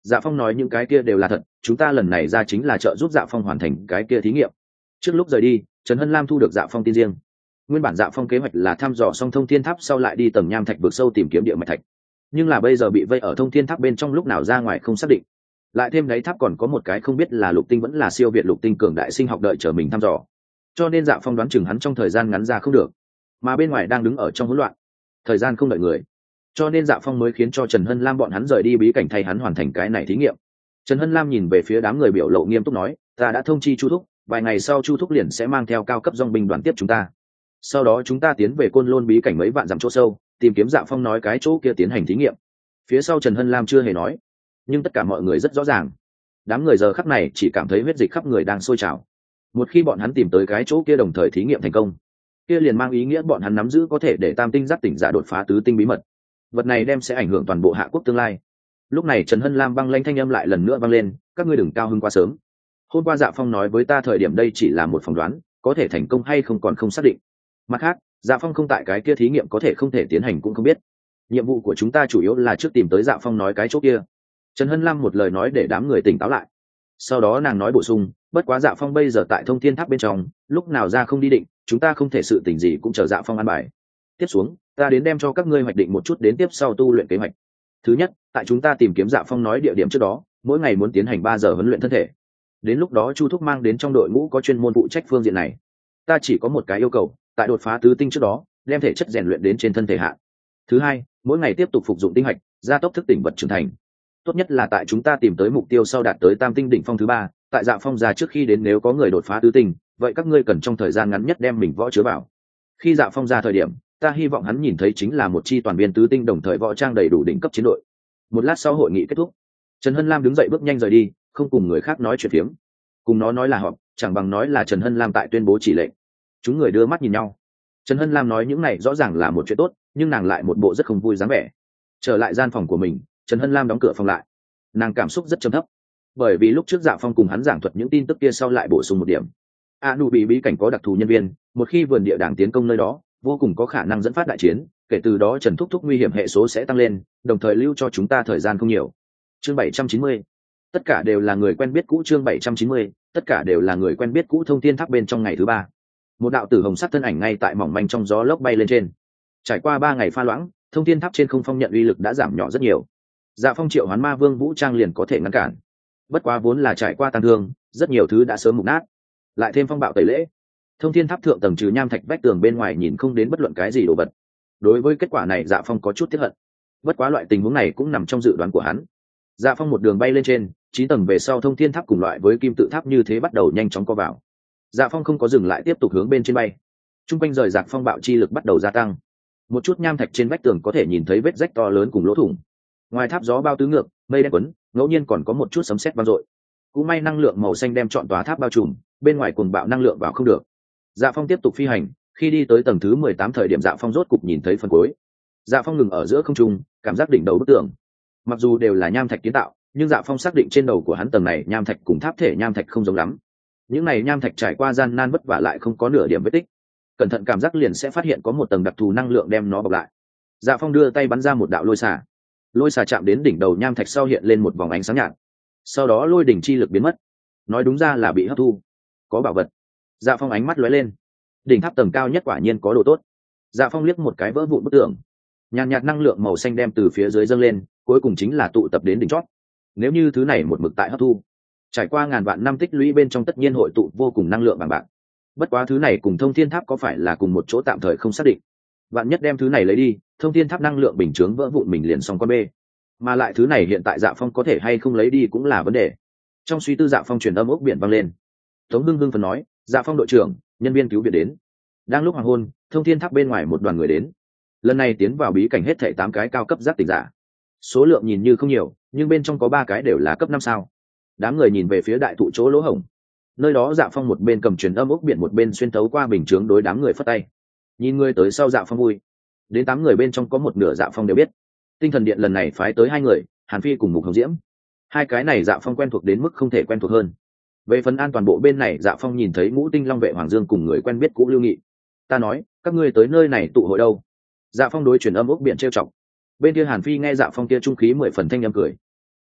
Dạ Phong nói những cái kia đều là thật, chúng ta lần này ra chính là trợ giúp Dạ Phong hoàn thành cái kia thí nghiệm. Trước lúc rời đi, Trần Hân Lam thu được Dạ Phong tin riêng. Nguyên bản Dạ Phong kế hoạch là thăm dò xong thông thiên tháp sau lại đi tầng nham thạch vượt sâu tìm kiếm địa mạch thạch, nhưng là bây giờ bị vây ở thông thiên tháp bên trong, lúc nào ra ngoài không xác định. Lại thêm đáy tháp còn có một cái không biết là lục tinh vẫn là siêu việt lục tinh cường đại sinh học đợi chờ mình thăm dò, cho nên Dạ Phong đoán chừng hắn trong thời gian ngắn ra không được, mà bên ngoài đang đứng ở trong hỗn loạn, thời gian không đợi người, cho nên Dạ Phong mới khiến cho Trần Hân Lam bọn hắn rời đi bí cảnh thay hắn hoàn thành cái này thí nghiệm. Trần Hân Lam nhìn về phía đám người biểu lộ nghiêm túc nói, ta đã thông chi Chu Thúc, vài ngày sau Chu Thúc liền sẽ mang theo cao cấp dòng binh đoàn tiếp chúng ta, sau đó chúng ta tiến về Côn Lôn bí cảnh mấy vạn dặm chỗ sâu, tìm kiếm Dạ Phong nói cái chỗ kia tiến hành thí nghiệm. Phía sau Trần Hân Lam chưa hề nói, nhưng tất cả mọi người rất rõ ràng, đám người giờ khắc này chỉ cảm thấy huyết dịch khắp người đang sôi trào. Một khi bọn hắn tìm tới cái chỗ kia đồng thời thí nghiệm thành công, kia liền mang ý nghĩa bọn hắn nắm giữ có thể để tam tinh giác tỉnh giả đột phá tứ tinh bí mật. Vật này đem sẽ ảnh hưởng toàn bộ Hạ Quốc tương lai. Lúc này Trần Hân Lam băng lanh thanh âm lại lần nữa vang lên, các ngươi đừng cao hứng quá sớm. Hôm qua Dạ Phong nói với ta thời điểm đây chỉ là một phỏng đoán, có thể thành công hay không còn không xác định. Mặt khác, Dạ Phong không tại cái kia thí nghiệm có thể không thể tiến hành cũng không biết. Nhiệm vụ của chúng ta chủ yếu là trước tìm tới Dạ Phong nói cái chỗ kia. Trần Hân Lam một lời nói để đám người tỉnh táo lại. Sau đó nàng nói bổ sung, bất quá Dạ Phong bây giờ tại thông thiên tháp bên trong, lúc nào ra không đi định, chúng ta không thể sự tình gì cũng chờ Dạ Phong an bài. Tiếp xuống, ta đến đem cho các ngươi hoạch định một chút đến tiếp sau tu luyện kế hoạch. Thứ nhất, tại chúng ta tìm kiếm Dạ Phong nói địa điểm trước đó, mỗi ngày muốn tiến hành ba giờ huấn luyện thân thể. Đến lúc đó Chu Thúc mang đến trong đội ngũ có chuyên môn phụ trách phương diện này. Ta chỉ có một cái yêu cầu, tại đột phá tứ tinh trước đó, đem thể chất rèn luyện đến trên thân thể hạ. Thứ hai, mỗi ngày tiếp tục phục dụng tinh hạch, gia tốc thức tỉnh vật trưởng thành. Tốt nhất là tại chúng ta tìm tới mục tiêu sau đạt tới tam tinh đỉnh phong thứ ba, tại Dạ Phong ra trước khi đến nếu có người đột phá tứ tinh, vậy các ngươi cần trong thời gian ngắn nhất đem mình võ chứa vào. Khi Dạ Phong ra thời điểm, ta hy vọng hắn nhìn thấy chính là một chi toàn viên tứ tinh đồng thời võ trang đầy đủ đỉnh cấp chiến đội. Một lát sau hội nghị kết thúc, Trần Hân Lam đứng dậy bước nhanh rời đi, không cùng người khác nói chuyện phiếm. Cùng nó nói là họp, chẳng bằng nói là Trần Hân Lam tại tuyên bố chỉ lệnh. Chúng người đưa mắt nhìn nhau. Trần Hân Lam nói những này rõ ràng là một chuyện tốt, nhưng nàng lại một bộ rất không vui dáng vẻ. Trở lại gian phòng của mình, Trần Hân Lam đóng cửa phòng lại. Nàng cảm xúc rất trầm thấp, bởi vì lúc trước Dạ Phong cùng hắn giảng thuật những tin tức kia sau lại bổ sung một điểm. A Nu bị bí cảnh có đặc thù nhân viên, một khi vườn địa đàng tiến công nơi đó, vô cùng có khả năng dẫn phát đại chiến, kể từ đó Trần Thúc Thúc nguy hiểm hệ số sẽ tăng lên, đồng thời lưu cho chúng ta thời gian không nhiều. Chương bảy trăm chín mươi, tất cả đều là người quen biết cũ. Chương bảy trăm chín mươi, tất cả đều là người quen biết cũ. Thông thiên tháp bên trong ngày thứ ba, một đạo tử hồng sắc thân ảnh ngay tại mỏng manh trong gió lốc bay lên trên. Trải qua ba ngày pha loãng, thông thiên tháp trên không phong nhận uy lực đã giảm nhỏ rất nhiều. Dạ Phong triệu hoán ma vương vũ trang liền có thể ngăn cản. Bất quá vốn là trải qua tăng thương, rất nhiều thứ đã sớm mục nát. Lại thêm phong bạo tẩy lễ, thông thiên tháp thượng tầng trừ nham thạch vách tường bên ngoài nhìn không đến bất luận cái gì đồ vật. Đối với kết quả này Dạ Phong có chút tiếc hận. Bất quá loại tình huống này cũng nằm trong dự đoán của hắn. Dạ Phong một đường bay lên trên, chín tầng về sau thông thiên tháp cùng loại với kim tự tháp như thế bắt đầu nhanh chóng co vào. Dạ Phong không có dừng lại, tiếp tục hướng bên trên bay. Trung quanh rời rạc phong bạo chi lực bắt đầu gia tăng. Một chút nham thạch trên vách tường có thể nhìn thấy vết rách to lớn cùng lỗ thủng. Ngoài tháp gió bao tứ ngược, mây đen quấn, ngẫu nhiên còn có một chút sấm sét vang dội. Cũng may năng lượng màu xanh đem trọn tòa tháp bao trùm, bên ngoài cuồng bạo năng lượng vào không được. Dạ Phong tiếp tục phi hành, khi đi tới tầng thứ mười tám thời điểm Dạ Phong rốt cục nhìn thấy phần cuối. Dạ Phong ngừng ở giữa không trung, cảm giác đỉnh đầu bức tường. Mặc dù đều là nham thạch kiến tạo, nhưng Dạ Phong xác định trên đầu của hắn tầng này nham thạch cùng tháp thể nham thạch không giống lắm. Những này nham thạch trải qua gian nan vất vả lại không có nửa điểm vết tích. Cẩn thận cảm giác liền sẽ phát hiện có một tầng đặc thù năng lượng đem nó bọc lại. Dạ Phong đưa tay bắn ra một đạo lôi xả. Lôi xả chạm đến đỉnh đầu nham thạch sau hiện lên một vòng ánh sáng nhạt. Sau đó lôi đỉnh chi lực biến mất. Nói đúng ra là bị hấp thu. Có bảo vật. Dạ Phong ánh mắt lóe lên. Đỉnh tháp tầng cao nhất quả nhiên có đồ tốt. Dạ Phong liếc một cái vỡ vụn bức tường. Nhàn nhạt năng lượng màu xanh đem từ phía dưới dâng lên, cuối cùng chính là tụ tập đến đỉnh chót. Nếu như thứ này một mực tại hấp thu, trải qua ngàn vạn năm tích lũy bên trong tất nhiên hội tụ vô cùng năng lượng bằng bạc. Bất quá thứ này cùng thông thiên tháp có phải là cùng một chỗ tạm thời không xác định. Vạn nhất đem thứ này lấy đi, thông thiên tháp năng lượng bình chướng vỡ vụn mình liền xong con bê. Mà lại thứ này hiện tại Dạ Phong có thể hay không lấy đi cũng là vấn đề. Trong suy tư Dạ Phong truyền âm ốc biển vang lên. Tống Hưng Hưng phần nói, Dạ Phong đội trưởng, nhân viên cứu viện đến. Đang lúc hoàng hôn, thông thiên tháp bên ngoài một đoàn người đến. Lần này tiến vào bí cảnh hết thảy tám cái cao cấp giác tỉnh giả. Số lượng nhìn như không nhiều, nhưng bên trong có ba cái đều là cấp năm sao. Đám người nhìn về phía đại thụ chỗ lỗ hổng. Nơi đó Dạ Phong một bên cầm truyền âm ốc biển một bên xuyên thấu qua bình chướng đối đám người phất tay. Nhìn người tới sau Dạ Phong vui. Đến tám người bên trong có một nửa Dạ Phong đều biết. Tinh thần điện lần này phái tới hai người, Hàn Phi cùng Mục Hồng Diễm. Hai cái này Dạ Phong quen thuộc đến mức không thể quen thuộc hơn. Về phần an toàn bộ bên này Dạ Phong nhìn thấy Ngũ Tinh Long vệ Hoàng Dương cùng người quen biết cũ Lưu Nghị. Ta nói, các ngươi tới nơi này tụ hội đâu? Dạ Phong đối truyền âm ốc biển trêu chọc. Bên kia Hàn Phi nghe Dạ Phong kia trung khí mười phần thanh âm cười.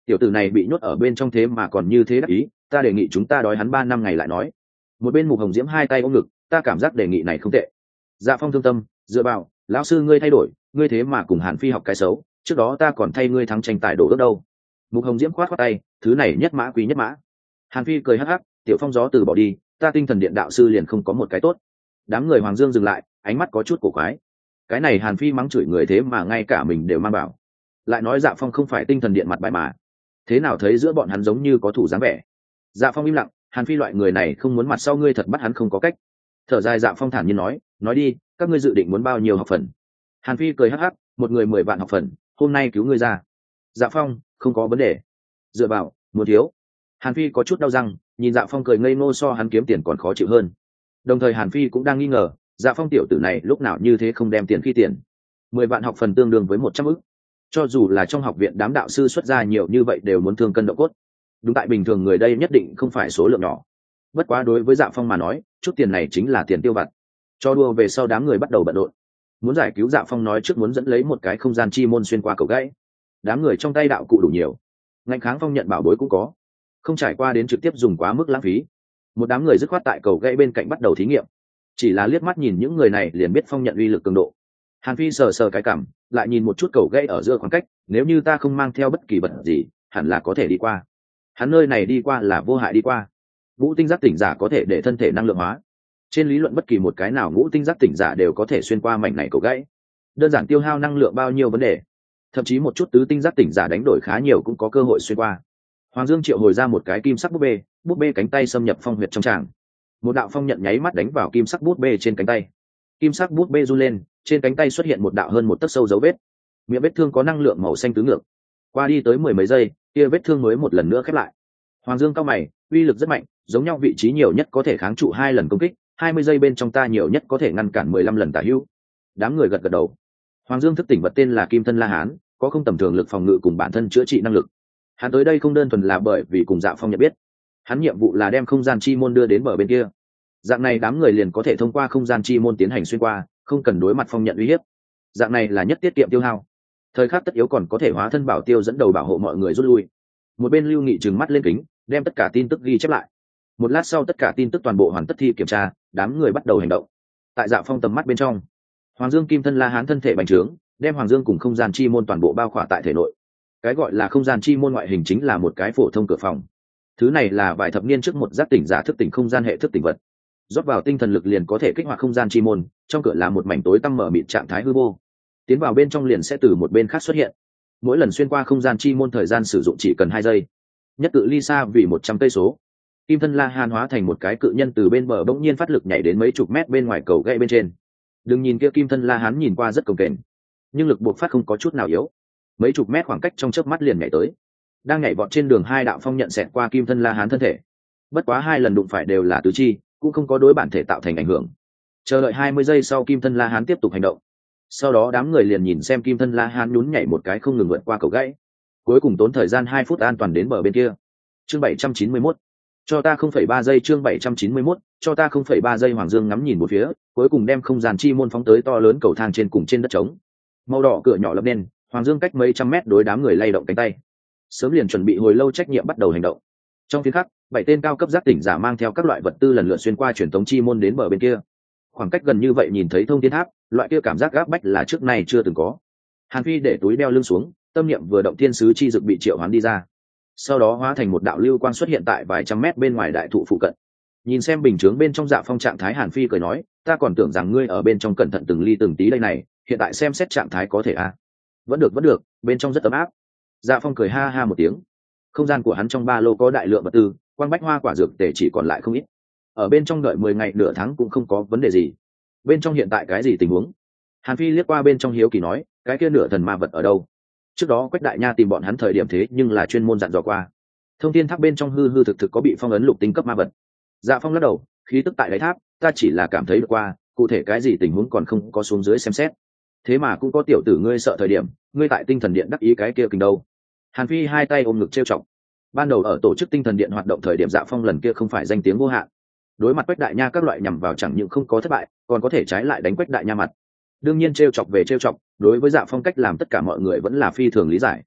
tiểu tử này bị nhốt ở bên trong thế mà còn như thế đắc ý, ta đề nghị chúng ta đói hắn ba năm ngày lại nói. Một bên Mục Hồng Diễm hai tay ôm ngực, ta cảm giác đề nghị này không tệ. Dạ Phong thương tâm, dựa vào, lão sư ngươi thay đổi, ngươi thế mà cùng Hàn Phi học cái xấu, trước đó ta còn thay ngươi thắng tranh tài đổ ước đâu. Mục Hồng Diễm khoát khoát tay, thứ này nhất mã quý nhất mã. Hàn Phi cười hắc hắc, tiểu Phong gió từ bỏ đi, ta tinh thần điện đạo sư liền không có một cái tốt. Đám người Hoàng Dương dừng lại, ánh mắt có chút cổ quái. Cái này Hàn Phi mắng chửi người thế mà ngay cả mình đều mang bảo, lại nói Dạ Phong không phải tinh thần điện mặt bài mà, thế nào thấy giữa bọn hắn giống như có thủ dáng vẻ. Dạ Phong im lặng, Hàn Phi loại người này không muốn mặt sau ngươi thật bắt hắn không có cách. Thở dài Dạ Phong thản nhiên nói, nói đi, các ngươi dự định muốn bao nhiêu học phần? Hàn Phi cười hắc hắc, một người mười vạn học phần, hôm nay cứu ngươi ra. Dạ Phong, không có vấn đề. Dựa vào, muốn thiếu. Hàn Phi có chút đau răng, nhìn Dạ Phong cười ngây ngô so hắn kiếm tiền còn khó chịu hơn. Đồng thời Hàn Phi cũng đang nghi ngờ, Dạ Phong tiểu tử này lúc nào như thế không đem tiền khi tiền. Mười vạn học phần tương đương với một trăm ức. Cho dù là trong học viện đám đạo sư xuất ra nhiều như vậy đều muốn thương cân độ cốt. Đúng tại bình thường người đây nhất định không phải số lượng nhỏ. Bất quá đối với Dạ Phong mà nói, chút tiền này chính là tiền tiêu vặt. Cho đua về sau đám người bắt đầu bận rộn. Muốn giải cứu Dạ Phong nói trước muốn dẫn lấy một cái không gian chi môn xuyên qua cầu gãy. Đám người trong tay đạo cụ đủ nhiều, ngạnh kháng phong nhận bảo bối cũng có, không trải qua đến trực tiếp dùng quá mức lãng phí. Một đám người dứt khoát tại cầu gãy bên cạnh bắt đầu thí nghiệm. Chỉ là liếc mắt nhìn những người này liền biết phong nhận uy lực cường độ. Hàn Phi sờ sờ cái cằm, lại nhìn một chút cầu gãy ở giữa khoảng cách, nếu như ta không mang theo bất kỳ vật gì, hẳn là có thể đi qua. Hắn nơi này đi qua là vô hại đi qua. Ngũ tinh giác tỉnh giả có thể để thân thể năng lượng hóa. Trên lý luận bất kỳ một cái nào ngũ tinh giác tỉnh giả đều có thể xuyên qua mảnh này cầu gãy. Đơn giản tiêu hao năng lượng bao nhiêu vấn đề. Thậm chí một chút tứ tinh giác tỉnh giả đánh đổi khá nhiều cũng có cơ hội xuyên qua. Hoàng Dương triệu hồi ra một cái kim sắc búp bê, búp bê cánh tay xâm nhập phong huyệt trong tràng. Một đạo phong nhận nháy mắt đánh vào kim sắc búp bê trên cánh tay. Kim sắc búp bê run lên, trên cánh tay xuất hiện một đạo hơn một tấc sâu dấu vết. Miệng vết thương có năng lượng màu xanh tứ ngược. Qua đi tới mười mấy giây, kia vết thương mới một lần nữa khép lại. Hoàng Dương cao mày, uy lực rất mạnh, giống nhau vị trí nhiều nhất có thể kháng trụ hai lần công kích, hai mươi giây bên trong ta nhiều nhất có thể ngăn cản mười lăm lần tả hữu. Đám người gật gật đầu. Hoàng Dương thức tỉnh vật tên là Kim Thân La Hán, có không tầm thường lực phòng ngự cùng bản thân chữa trị năng lực. Hắn tới đây không đơn thuần là bởi vì cùng Dạ Phong nhận biết, hắn nhiệm vụ là đem không gian chi môn đưa đến bờ bên kia. Dạng này đám người liền có thể thông qua không gian chi môn tiến hành xuyên qua, không cần đối mặt phong nhận uy hiếp. Dạng này là nhất tiết kiệm tiêu hao. Thời khắc tất yếu còn có thể hóa thân bảo tiêu dẫn đầu bảo hộ mọi người rút lui. Một bên Lưu Nghị trừng mắt lên kính, đem tất cả tin tức ghi chép lại. Một lát sau tất cả tin tức toàn bộ hoàn tất thi kiểm tra, đám người bắt đầu hành động. Tại Dạ Phong tầm mắt bên trong, Hoàng Dương Kim Thân La Hán thân thể bành trướng, đem Hoàng Dương cùng không gian chi môn toàn bộ bao khỏa tại thể nội. Cái gọi là không gian chi môn ngoại hình chính là một cái phổ thông cửa phòng. Thứ này là vài thập niên trước một giác tỉnh giả thức tỉnh không gian hệ thức tỉnh vật. Rót vào tinh thần lực liền có thể kích hoạt không gian chi môn, trong cửa là một mảnh tối tăm mở mịt trạng thái hư vô. Tiến vào bên trong liền sẽ từ một bên khác xuất hiện. Mỗi lần xuyên qua không gian chi môn thời gian sử dụng chỉ cần hai giây. Nhất cự ly xa vì một trăm cây số. Kim Thân La Hán hóa thành một cái cự nhân từ bên bờ bỗng nhiên phát lực nhảy đến mấy chục mét bên ngoài cầu gãy bên trên. Đừng nhìn kia Kim Thân La Hán nhìn qua rất cồng kềnh, nhưng lực buộc phát không có chút nào yếu. Mấy chục mét khoảng cách trong chớp mắt liền nhảy tới. Đang nhảy vọt trên đường hai đạo phong nhận xẹt qua Kim Thân La Hán thân thể. Bất quá hai lần đụng phải đều là tứ chi, cũng không có đối bản thể tạo thành ảnh hưởng. Chờ đợi hai mươi giây sau Kim Thân La Hán tiếp tục hành động. Sau đó đám người liền nhìn xem Kim Thân La Hán nhún nhảy một cái không ngừng vượt qua cầu gãy. Cuối cùng tốn thời gian hai phút an toàn đến bờ bên kia. Chương bảy trăm chín mươi mốt. Cho ta không phẩy ba giây chương bảy trăm chín mươi mốt, cho ta không phẩy ba giây Hoàng Dương ngắm nhìn một phía, cuối cùng đem không gian chi môn phóng tới to lớn cầu thang trên cùng trên đất trống. Màu đỏ cửa nhỏ lập nên, Hoàng Dương cách mấy trăm mét đối đám người lay động cánh tay. Sớm liền chuẩn bị hồi lâu trách nhiệm bắt đầu hành động. Trong phiên khắc, bảy tên cao cấp giác tỉnh giả mang theo các loại vật tư lần lượt xuyên qua truyền tống chi môn đến bờ bên kia. Khoảng cách gần như vậy nhìn thấy thông thiên tháp, loại kia cảm giác gáp bách là trước nay chưa từng có. Hàn Phi để túi đeo lưng xuống, tâm niệm vừa động thiên sứ chi dực bị triệu hoán đi ra. Sau đó hóa thành một đạo lưu quang xuất hiện tại vài trăm mét bên ngoài đại thụ phụ cận. Nhìn xem bình chướng bên trong Dạ Phong trạng thái, Hàn Phi cười nói, ta còn tưởng rằng ngươi ở bên trong cẩn thận từng ly từng tí đây này, hiện tại xem xét trạng thái có thể à? Vẫn được vẫn được, bên trong rất ấm áp. Dạ Phong cười ha ha một tiếng. Không gian của hắn trong ba lô có đại lượng vật tư, quang bách hoa quả dược tể chỉ còn lại không ít. Ở bên trong đợi mười ngày nửa tháng cũng không có vấn đề gì. Bên trong hiện tại cái gì tình huống? Hàn Phi liếc qua bên trong hiếu kỳ nói, cái kia nửa thần ma vật ở đâu? Trước đó Quách Đại Nha tìm bọn hắn thời điểm thế nhưng là chuyên môn dặn dò qua. Thông thiên tháp bên trong hư hư thực thực có bị phong ấn lục tinh cấp ma vật. Dạ Phong lắc đầu, khí tức tại đáy tháp, ta chỉ là cảm thấy được qua, cụ thể cái gì tình huống còn không có xuống dưới xem xét. Thế mà cũng có tiểu tử ngươi sợ thời điểm, ngươi tại tinh thần điện đắc ý cái kia kinh đâu? Hàn Phi hai tay ôm ngực trêu chọc. Ban đầu ở tổ chức tinh thần điện hoạt động thời điểm Dạ Phong lần kia không phải danh tiếng vô hạn. Đối mặt Quách Đại Nha các loại nhằm vào chẳng những không có thất bại, còn có thể trái lại đánh Quách Đại Nha mặt. Đương nhiên trêu chọc về trêu chọc, đối với Dạ Phong cách làm tất cả mọi người vẫn là phi thường lý giải.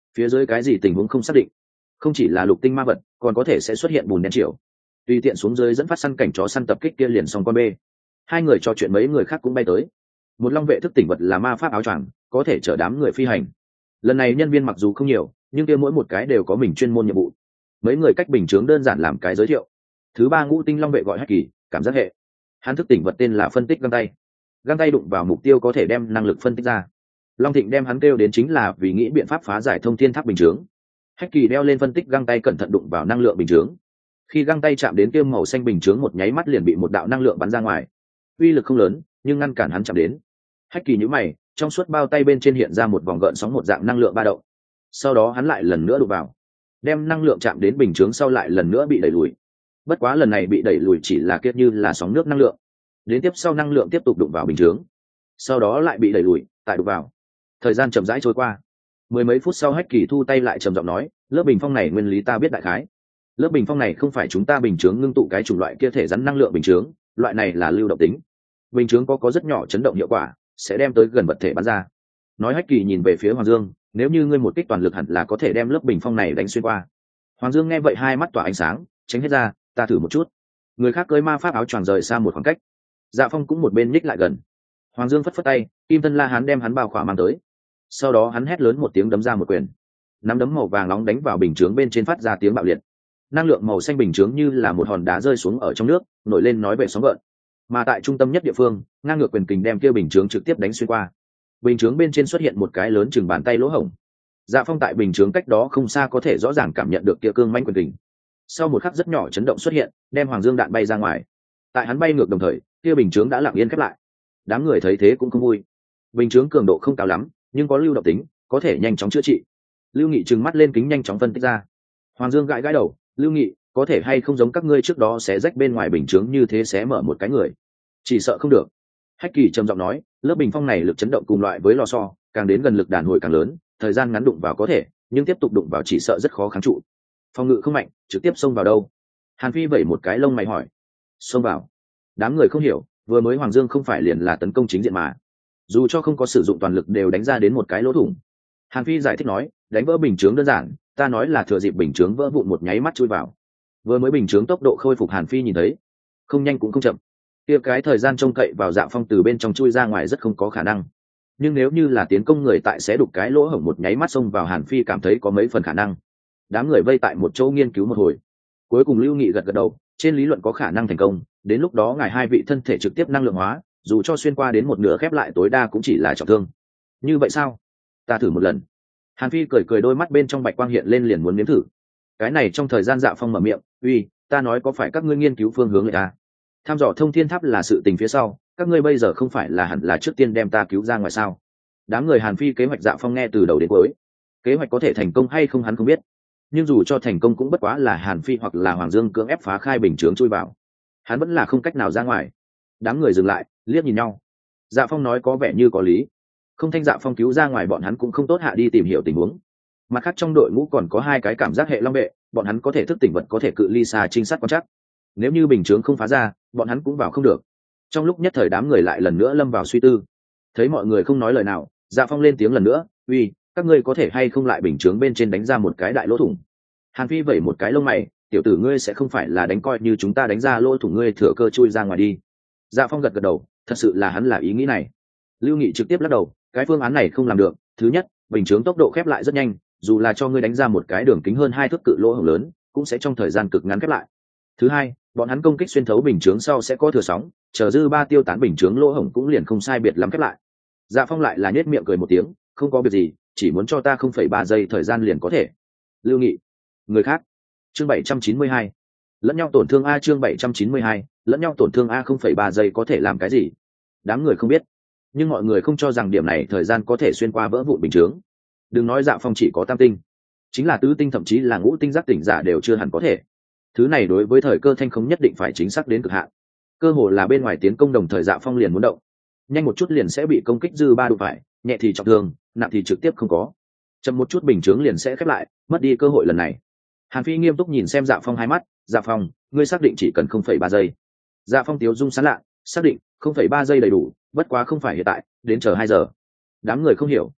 phía dưới cái gì tình huống không xác định, không chỉ là lục tinh ma vật còn có thể sẽ xuất hiện bùn đen triều. Tùy tiện xuống dưới dẫn phát săn cảnh chó săn tập kích kia liền xong con bê. Hai người trò chuyện mấy người khác cũng bay tới. Một long vệ thức tỉnh vật là ma pháp áo choàng, có thể chở đám người phi hành. Lần này nhân viên mặc dù không nhiều, nhưng kia mỗi một cái đều có mình chuyên môn nhiệm vụ. Mấy người cách bình chướng đơn giản làm cái giới thiệu. Thứ ba ngũ tinh long vệ gọi Hách Kỳ, cảm giác hệ. Hắn thức tỉnh vật tên là phân tích găng tay. Găng tay đụng vào mục tiêu có thể đem năng lực phân tích ra. Long Thịnh đem hắn kêu đến chính là vì nghĩ biện pháp phá giải thông thiên tháp bình chướng. Hách Kỳ đeo lên phân tích găng tay cẩn thận đụng vào năng lượng bình chướng. Khi găng tay chạm đến kia màu xanh bình chướng một nháy mắt liền bị một đạo năng lượng bắn ra ngoài. Uy lực không lớn, nhưng ngăn cản hắn chạm đến. Hách Kỳ nhíu mày, trong suốt bao tay bên trên hiện ra một vòng gợn sóng một dạng năng lượng ba động. Sau đó hắn lại lần nữa đụng vào, đem năng lượng chạm đến bình chướng sau lại lần nữa bị đẩy lùi. Bất quá lần này bị đẩy lùi chỉ là kiết như là sóng nước năng lượng. Đến tiếp sau năng lượng tiếp tục đụng vào bình chướng, sau đó lại bị đẩy lùi, tại đụng vào. Thời gian chậm rãi trôi qua. Mười mấy phút sau Hách Kỳ thu tay lại trầm giọng nói, lớp bình phong này nguyên lý ta biết đại khái. Lớp bình phong này không phải chúng ta bình chướng ngưng tụ cái chủng loại kia thể rắn năng lượng bình chướng, loại này là lưu động tính. Bình chướng có có rất nhỏ chấn động hiệu quả, sẽ đem tới gần vật thể bắn ra. Nói Hách Kỳ nhìn về phía Hoàng Dương, nếu như ngươi một kích toàn lực hẳn là có thể đem lớp bình phong này đánh xuyên qua. Hoàng Dương nghe vậy hai mắt tỏa ánh sáng, tránh hết ra, ta thử một chút. Người khác cưỡi ma pháp áo choàng rời xa một khoảng cách. Dạ Phong cũng một bên nhích lại gần. Hoàng Dương phất phất tay, Kim Thân La Hán đem hắn bao khỏa mang tới. Sau đó hắn hét lớn một tiếng đấm ra một quyền. Nắm đấm màu vàng nóng đánh vào bình chướng bên trên phát ra tiếng bạo liệt. Năng lượng màu xanh bình chướng như là một hòn đá rơi xuống ở trong nước, nổi lên nói bể sóng gợn. Mà tại trung tâm nhất địa phương, ngang ngược quyền kình đem kia bình chướng trực tiếp đánh xuyên qua. Bình chướng bên trên xuất hiện một cái lớn chừng bàn tay lỗ hổng. Dạ Phong tại bình chướng cách đó không xa có thể rõ ràng cảm nhận được kia cương mãnh quyền kình. Sau một khắc rất nhỏ chấn động xuất hiện, đem Hoàng Dương đạn bay ra ngoài. Tại hắn bay ngược đồng thời, kia bình chướng đã lặng yên khép lại. Đám người thấy thế cũng không vui. Bình chướng cường độ không cao lắm, nhưng có lưu động tính, có thể nhanh chóng chữa trị. Lưu Nghị trừng mắt lên kính nhanh chóng phân tích ra. Hoàng Dương gãi gãi đầu, Lưu Nghị, có thể hay không giống các ngươi trước đó xé rách bên ngoài bình chướng như thế xé mở một cái người? Chỉ sợ không được. Hách Kỳ trầm giọng nói, lớp bình phong này lực chấn động cùng loại với lò xo, càng đến gần lực đàn hồi càng lớn, thời gian ngắn đụng vào có thể, nhưng tiếp tục đụng vào chỉ sợ rất khó kháng trụ. Phòng ngự không mạnh, trực tiếp xông vào đâu? Hàn Phi vẩy một cái lông mày hỏi. Xông vào? Đám người không hiểu, vừa mới Hoàng Dương không phải liền là tấn công chính diện mà, dù cho không có sử dụng toàn lực đều đánh ra đến một cái lỗ thủng. Hàn Phi giải thích nói, đánh vỡ bình chướng đơn giản, ta nói là thừa dịp bình chướng vỡ vụn một nháy mắt chui vào. Vừa mới bình chướng tốc độ khôi phục Hàn Phi nhìn thấy, không nhanh cũng không chậm. Kia cái thời gian trông cậy vào Dạ Phong từ bên trong chui ra ngoài rất không có khả năng. Nhưng nếu như là tiến công người tại sẽ đục cái lỗ hổng một nháy mắt xông vào, Hàn Phi cảm thấy có mấy phần khả năng. Đám người vây tại một chỗ nghiên cứu một hồi, cuối cùng Lưu Nghị gật gật đầu, trên lý luận có khả năng thành công, đến lúc đó ngài hai vị thân thể trực tiếp năng lượng hóa, dù cho xuyên qua đến một nửa khép lại tối đa cũng chỉ là trọng thương. Như vậy sao? Ta thử một lần. Hàn Phi cười cười, đôi mắt bên trong bạch quang hiện lên liền muốn nếm thử. Cái này trong thời gian Dạ Phong mở miệng, uy, ta nói có phải các ngươi nghiên cứu phương hướng người ta? Tham dò thông thiên tháp là sự tình phía sau, các ngươi bây giờ không phải là hẳn là trước tiên đem ta cứu ra ngoài sao? Đám người Hàn Phi kế hoạch Dạ Phong nghe từ đầu đến cuối. Kế hoạch có thể thành công hay không hắn không biết, nhưng dù cho thành công cũng bất quá là Hàn Phi hoặc là Hoàng Dương cưỡng ép phá khai bình chướng chui vào, hắn vẫn là không cách nào ra ngoài. Đám người dừng lại, liếc nhìn nhau. Dạ Phong nói có vẻ như có lý, không thanh Dạ Phong cứu ra ngoài bọn hắn cũng không tốt hạ đi tìm hiểu tình huống. Mặt khác trong đội ngũ còn có hai cái cảm giác hệ long vệ, bọn hắn có thể thức tỉnh vật, có thể cự ly xa trinh sát quan trắc. Nếu như bình chướng không phá ra, bọn hắn cũng vào không được. Trong lúc nhất thời đám người lại lần nữa lâm vào suy tư. Thấy mọi người không nói lời nào, Dạ Phong lên tiếng lần nữa, uy, các ngươi có thể hay không lại bình chướng bên trên đánh ra một cái đại lỗ thủng? Hàn Phi vẩy một cái lông mày, tiểu tử ngươi sẽ không phải là đánh coi như chúng ta đánh ra lỗ thủng ngươi thừa cơ chui ra ngoài đi? Dạ Phong gật gật đầu, thật sự là hắn là ý nghĩ này. Lưu Nghị trực tiếp lắc đầu, cái phương án này không làm được. Thứ nhất, bình chướng tốc độ khép lại rất nhanh, dù là cho ngươi đánh ra một cái đường kính hơn hai thước cự lỗ hổng lớn, cũng sẽ trong thời gian cực ngắn khép lại. Thứ hai, bọn hắn công kích xuyên thấu bình chướng sau sẽ có thừa sóng, chờ dư ba tiêu tán bình chướng lỗ hổng cũng liền không sai biệt lắm khép lại. Dạ Phong lại là nhếch miệng cười một tiếng, không có việc gì, chỉ muốn cho ta không phẩy ba giây thời gian liền có thể. Lưu Nghị, người khác. Chương bảy trăm chín mươi hai, lẫn nhau tổn thương a. Chương bảy trăm chín mươi hai, lẫn nhau tổn thương a. Không phẩy ba giây có thể làm cái gì? Đám người không biết, nhưng mọi người không cho rằng điểm này thời gian có thể xuyên qua vỡ vụn bình chướng. Đừng nói Dạ Phong chỉ có tam tinh, chính là tứ tinh thậm chí là ngũ tinh giác tỉnh giả đều chưa hẳn có thể. Thứ này đối với thời cơ thanh không nhất định phải chính xác đến cực hạn. Cơ hồ là bên ngoài tiến công đồng thời Dạ Phong liền muốn động, nhanh một chút liền sẽ bị công kích dư ba đụng phải, nhẹ thì trọng thương, nặng thì trực tiếp không có. Chậm một chút bình chướng liền sẽ khép lại, mất đi cơ hội lần này. Hàn Phi nghiêm túc nhìn xem Dạ Phong hai mắt, Dạ Phong, ngươi xác định chỉ cần không phẩy ba giây? Dạ Phong tiếu dung sán lạ, xác định, không phẩy ba giây đầy đủ, bất quá không phải hiện tại, đến chờ hai giờ. Đám người không hiểu,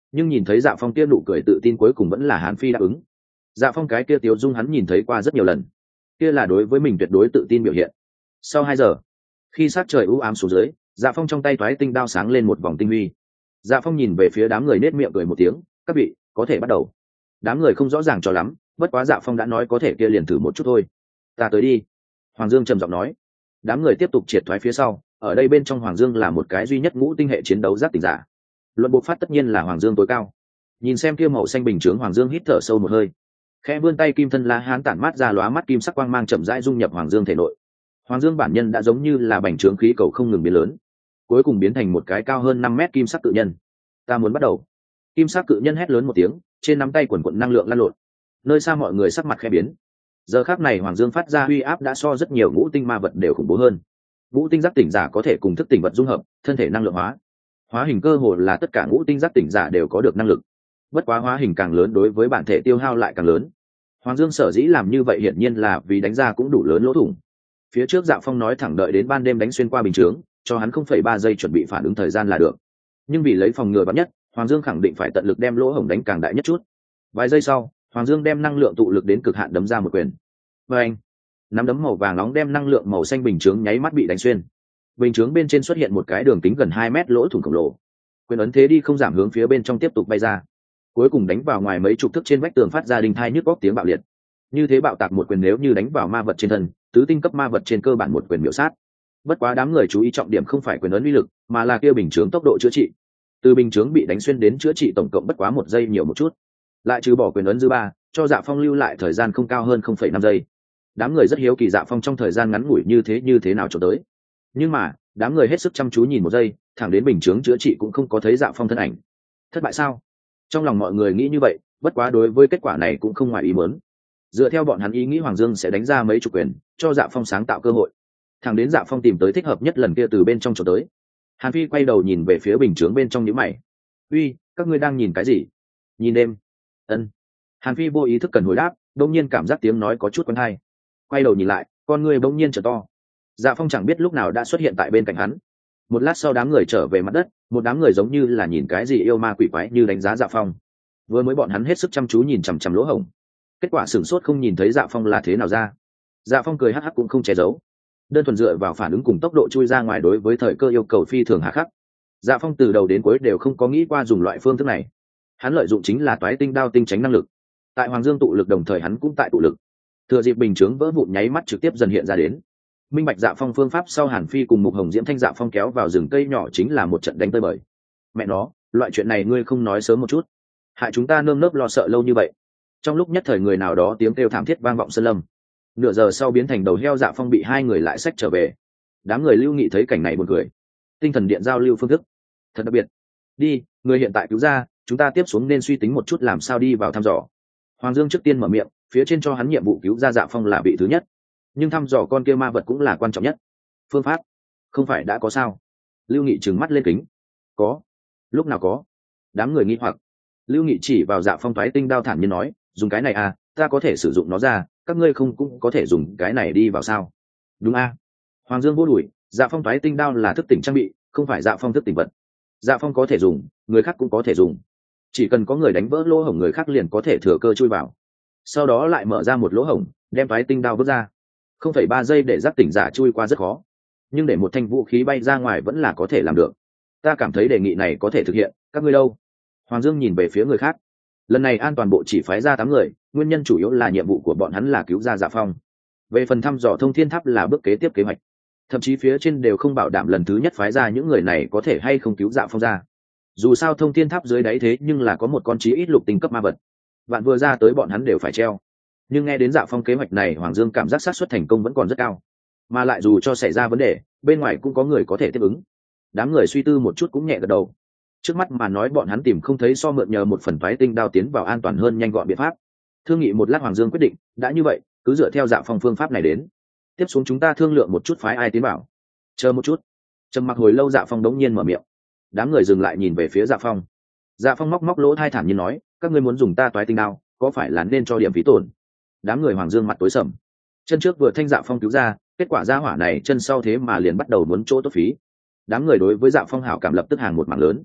nhưng nhìn thấy Dạ Phong kia nụ cười tự tin cuối cùng vẫn là Hàn Phi đáp ứng. Dạ Phong cái kia tiêu dung hắn nhìn thấy qua rất nhiều lần, kia là đối với mình tuyệt đối tự tin biểu hiện. Sau hai giờ, khi sát trời u ám xuống dưới, Dạ Phong trong tay toái tinh đao sáng lên một vòng tinh huy. Dạ Phong nhìn về phía đám người nết miệng cười một tiếng, các vị có thể bắt đầu. Đám người không rõ ràng cho lắm, bất quá Dạ Phong đã nói có thể, kia liền thử một chút thôi. Ta tới đi. Hoàng Dương trầm giọng nói. Đám người tiếp tục triệt thoái phía sau. Ở đây bên trong Hoàng Dương là một cái duy nhất ngũ tinh hệ chiến đấu giác tỉnh giả, luận bộ phát tất nhiên là Hoàng Dương tối cao. Nhìn xem kia màu xanh bình chướng, Hoàng Dương hít thở sâu một hơi, khẽ vươn tay, kim thân la hán tản mát ra lóa mắt kim sắc quang mang chậm rãi dung nhập Hoàng Dương thể nội. Hoàng Dương bản nhân đã giống như là bành trướng khí cầu không ngừng biến lớn, cuối cùng biến thành một cái cao hơn năm mét kim sắc cự nhân. Ta muốn bắt đầu. Kim sắc cự nhân hét lớn một tiếng, trên nắm tay quần quận năng lượng lan lộn. Nơi xa mọi người sắc mặt khẽ biến. Giờ khắc này Hoàng Dương phát ra uy áp đã so rất nhiều ngũ tinh ma vật đều khủng bố hơn. Ngũ tinh giác tỉnh giả có thể cùng thức tỉnh vật dung hợp, thân thể năng lượng hóa. Hóa hình cơ hồ là tất cả ngũ tinh giác tỉnh giả đều có được năng lực. Bất quá hóa hình càng lớn đối với bản thể tiêu hao lại càng lớn. Hoàng Dương sở dĩ làm như vậy hiển nhiên là vì đánh ra cũng đủ lớn lỗ thủng. Phía trước Dạ Phong nói thẳng đợi đến ban đêm đánh xuyên qua bình chướng, cho hắn không phẩy ba giây chuẩn bị phản ứng thời gian là được. Nhưng vì lấy phòng ngừa vắn nhất, Hoàng Dương khẳng định phải tận lực đem lỗ hổng đánh càng đại nhất chút. Vài giây sau, Hoàng Dương đem năng lượng tụ lực đến cực hạn đấm ra một quyền. Và anh, nắm đấm màu vàng nóng đem năng lượng màu xanh bình chướng nháy mắt bị đánh xuyên. Bình chướng bên trên xuất hiện một cái đường kính gần hai mét lỗ thủng khổng lồ. Quyền ấn thế đi không giảm hướng phía bên trong tiếp tục bay ra, cuối cùng đánh vào ngoài mấy chục thước trên vách tường, phát ra đinh thai nhức góc tiếng bạo liệt. Như thế bạo tạc một quyền nếu như đánh vào ma vật trên thân, tứ tinh cấp ma vật trên cơ bản một quyền miểu sát. Bất quá đám người chú ý trọng điểm không phải quyền ấn uy lực, mà là kia bình chướng tốc độ chữa trị. Từ bình chướng bị đánh xuyên đến chữa trị tổng cộng bất quá một giây nhiều một chút, lại trừ bỏ quyền ấn dư ba, cho Dạ Phong lưu lại thời gian không cao hơn không phẩy năm giây. Đám người rất hiếu kỳ Dạ Phong trong thời gian ngắn ngủi như thế như thế nào cho tới. Nhưng mà đám người hết sức chăm chú nhìn một giây, thẳng đến bình chướng chữa trị cũng không có thấy Dạ Phong thân ảnh. Thất bại sao? Trong lòng mọi người nghĩ như vậy, bất quá đối với kết quả này cũng không ngoài ý muốn. Dựa theo bọn hắn ý nghĩ, Hoàng Dương sẽ đánh ra mấy chục quyền, cho Dạ Phong sáng tạo cơ hội. Thẳng đến Dạ Phong tìm tới thích hợp nhất lần kia từ bên trong chỗ tới. Hàn Phi quay đầu nhìn về phía bình chướng bên trong, nhíu mày. Uy, các ngươi đang nhìn cái gì? Nhìn đêm. Ân. Hàn Phi vô ý thức cần hồi đáp, đột nhiên cảm giác tiếng nói có chút quen tai. Quay đầu nhìn lại, con người bỗng nhiên trở to. Dạ Phong chẳng biết lúc nào đã xuất hiện tại bên cạnh hắn. Một lát sau đám người trở về mặt đất, một đám người giống như là nhìn cái gì yêu ma quỷ quái như đánh giá Dạ Phong. Vừa mới bọn hắn hết sức chăm chú nhìn chằm chằm lỗ hổng, kết quả sửng sốt không nhìn thấy Dạ Phong là thế nào ra. Dạ Phong cười hắc hắc cũng không che giấu, đơn thuần dựa vào phản ứng cùng tốc độ chui ra ngoài đối với thời cơ yêu cầu phi thường hà khắc. Dạ Phong từ đầu đến cuối đều không có nghĩ qua dùng loại phương thức này. Hắn lợi dụng chính là toái tinh đao tinh tránh năng lực. Tại Hoàng Dương tụ lực đồng thời hắn cũng tại tụ lực. Thừa dịp bình chướng vỡ vụn nháy mắt trực tiếp dần hiện ra đến. Minh bạch Dạ Phong phương pháp sau, Hàn Phi cùng Mục Hồng Diễm Thanh Dạ Phong kéo vào rừng cây nhỏ chính là một trận đánh tơi bời. Mẹ nó, loại chuyện này ngươi không nói sớm một chút, hại chúng ta nơm nớp lo sợ lâu như vậy. Trong lúc nhất thời người nào đó tiếng kêu thảm thiết vang vọng sơn lâm. Nửa giờ sau biến thành đầu heo Dạ Phong bị hai người lại xách trở về. Đám người Lưu Nghị thấy cảnh này buồn cười. Tinh thần điện giao lưu phương thức thật đặc biệt. Đi, người hiện tại cứu ra, chúng ta tiếp xuống nên suy tính một chút làm sao đi vào thăm dò. Hoàng Dương trước tiên mở miệng, phía trên cho hắn nhiệm vụ cứu ra Dạ Phong là vị thứ nhất, nhưng thăm dò con kia ma vật cũng là quan trọng nhất. Phương pháp không phải đã có sao? Lưu Nghị trừng mắt lên kính. Có. Lúc nào có? Đám người nghi hoặc. Lưu Nghị chỉ vào Dạ Phong toái tinh đao thản nhiên nói, dùng cái này à, ta có thể sử dụng nó ra, các ngươi không cũng có thể dùng cái này đi vào sao? Đúng a. Hoàng Dương vô đuổi, Dạ Phong toái tinh đao là thức tỉnh trang bị, không phải Dạ Phong thức tỉnh vật. Dạ Phong có thể dùng, người khác cũng có thể dùng, chỉ cần có người đánh vỡ lỗ hổng người khác liền có thể thừa cơ chui vào, sau đó lại mở ra một lỗ hổng, đem toái tinh đao vứt ra. Không phải ba giây để giác tỉnh giả chui qua rất khó, nhưng để một thanh vũ khí bay ra ngoài vẫn là có thể làm được. Ta cảm thấy đề nghị này có thể thực hiện, các ngươi đâu? Hoàng Dương nhìn về phía người khác. Lần này an toàn bộ chỉ phái ra tám người, nguyên nhân chủ yếu là nhiệm vụ của bọn hắn là cứu ra Dạ Phong. Về phần thăm dò thông thiên tháp là bước kế tiếp kế hoạch, thậm chí phía trên đều không bảo đảm lần thứ nhất phái ra những người này có thể hay không cứu Dạ Phong ra. Dù sao thông thiên tháp dưới đáy thế nhưng là có một con chí ít lục tinh cấp ma vật, bạn vừa ra tới bọn hắn đều phải treo. Nhưng nghe đến Dạ Phong kế hoạch này, Hoàng Dương cảm giác xác suất thành công vẫn còn rất cao, mà lại dù cho xảy ra vấn đề bên ngoài cũng có người có thể tiếp ứng. Đám người suy tư một chút cũng nhẹ gật đầu. Trước mắt mà nói bọn hắn tìm không thấy so mượn nhờ một phần toái tinh đao tiến vào an toàn hơn nhanh gọn biện pháp. Thương nghị một lát, Hoàng Dương quyết định, đã như vậy cứ dựa theo Dạ Phong phương pháp này đến, tiếp xuống chúng ta thương lượng một chút phái ai tiến vào. Chờ một chút. Trầm mặc hồi lâu, Dạ Phong đống nhiên mở miệng. Đám người dừng lại nhìn về phía Dạ Phong. Dạ Phong móc móc lỗ tai thản nhiên nói, các ngươi muốn dùng ta toái tinh đao, có phải là nên cho điểm phí tổn? Đám người Hoàng Dương mặt tối sầm. Chân trước vừa thanh Dạ Phong cứu ra, kết quả ra hỏa này chân sau thế mà liền bắt đầu muốn chỗ tốt phí. Đám người đối với Dạ Phong hảo cảm lập tức hàng một mảng lớn.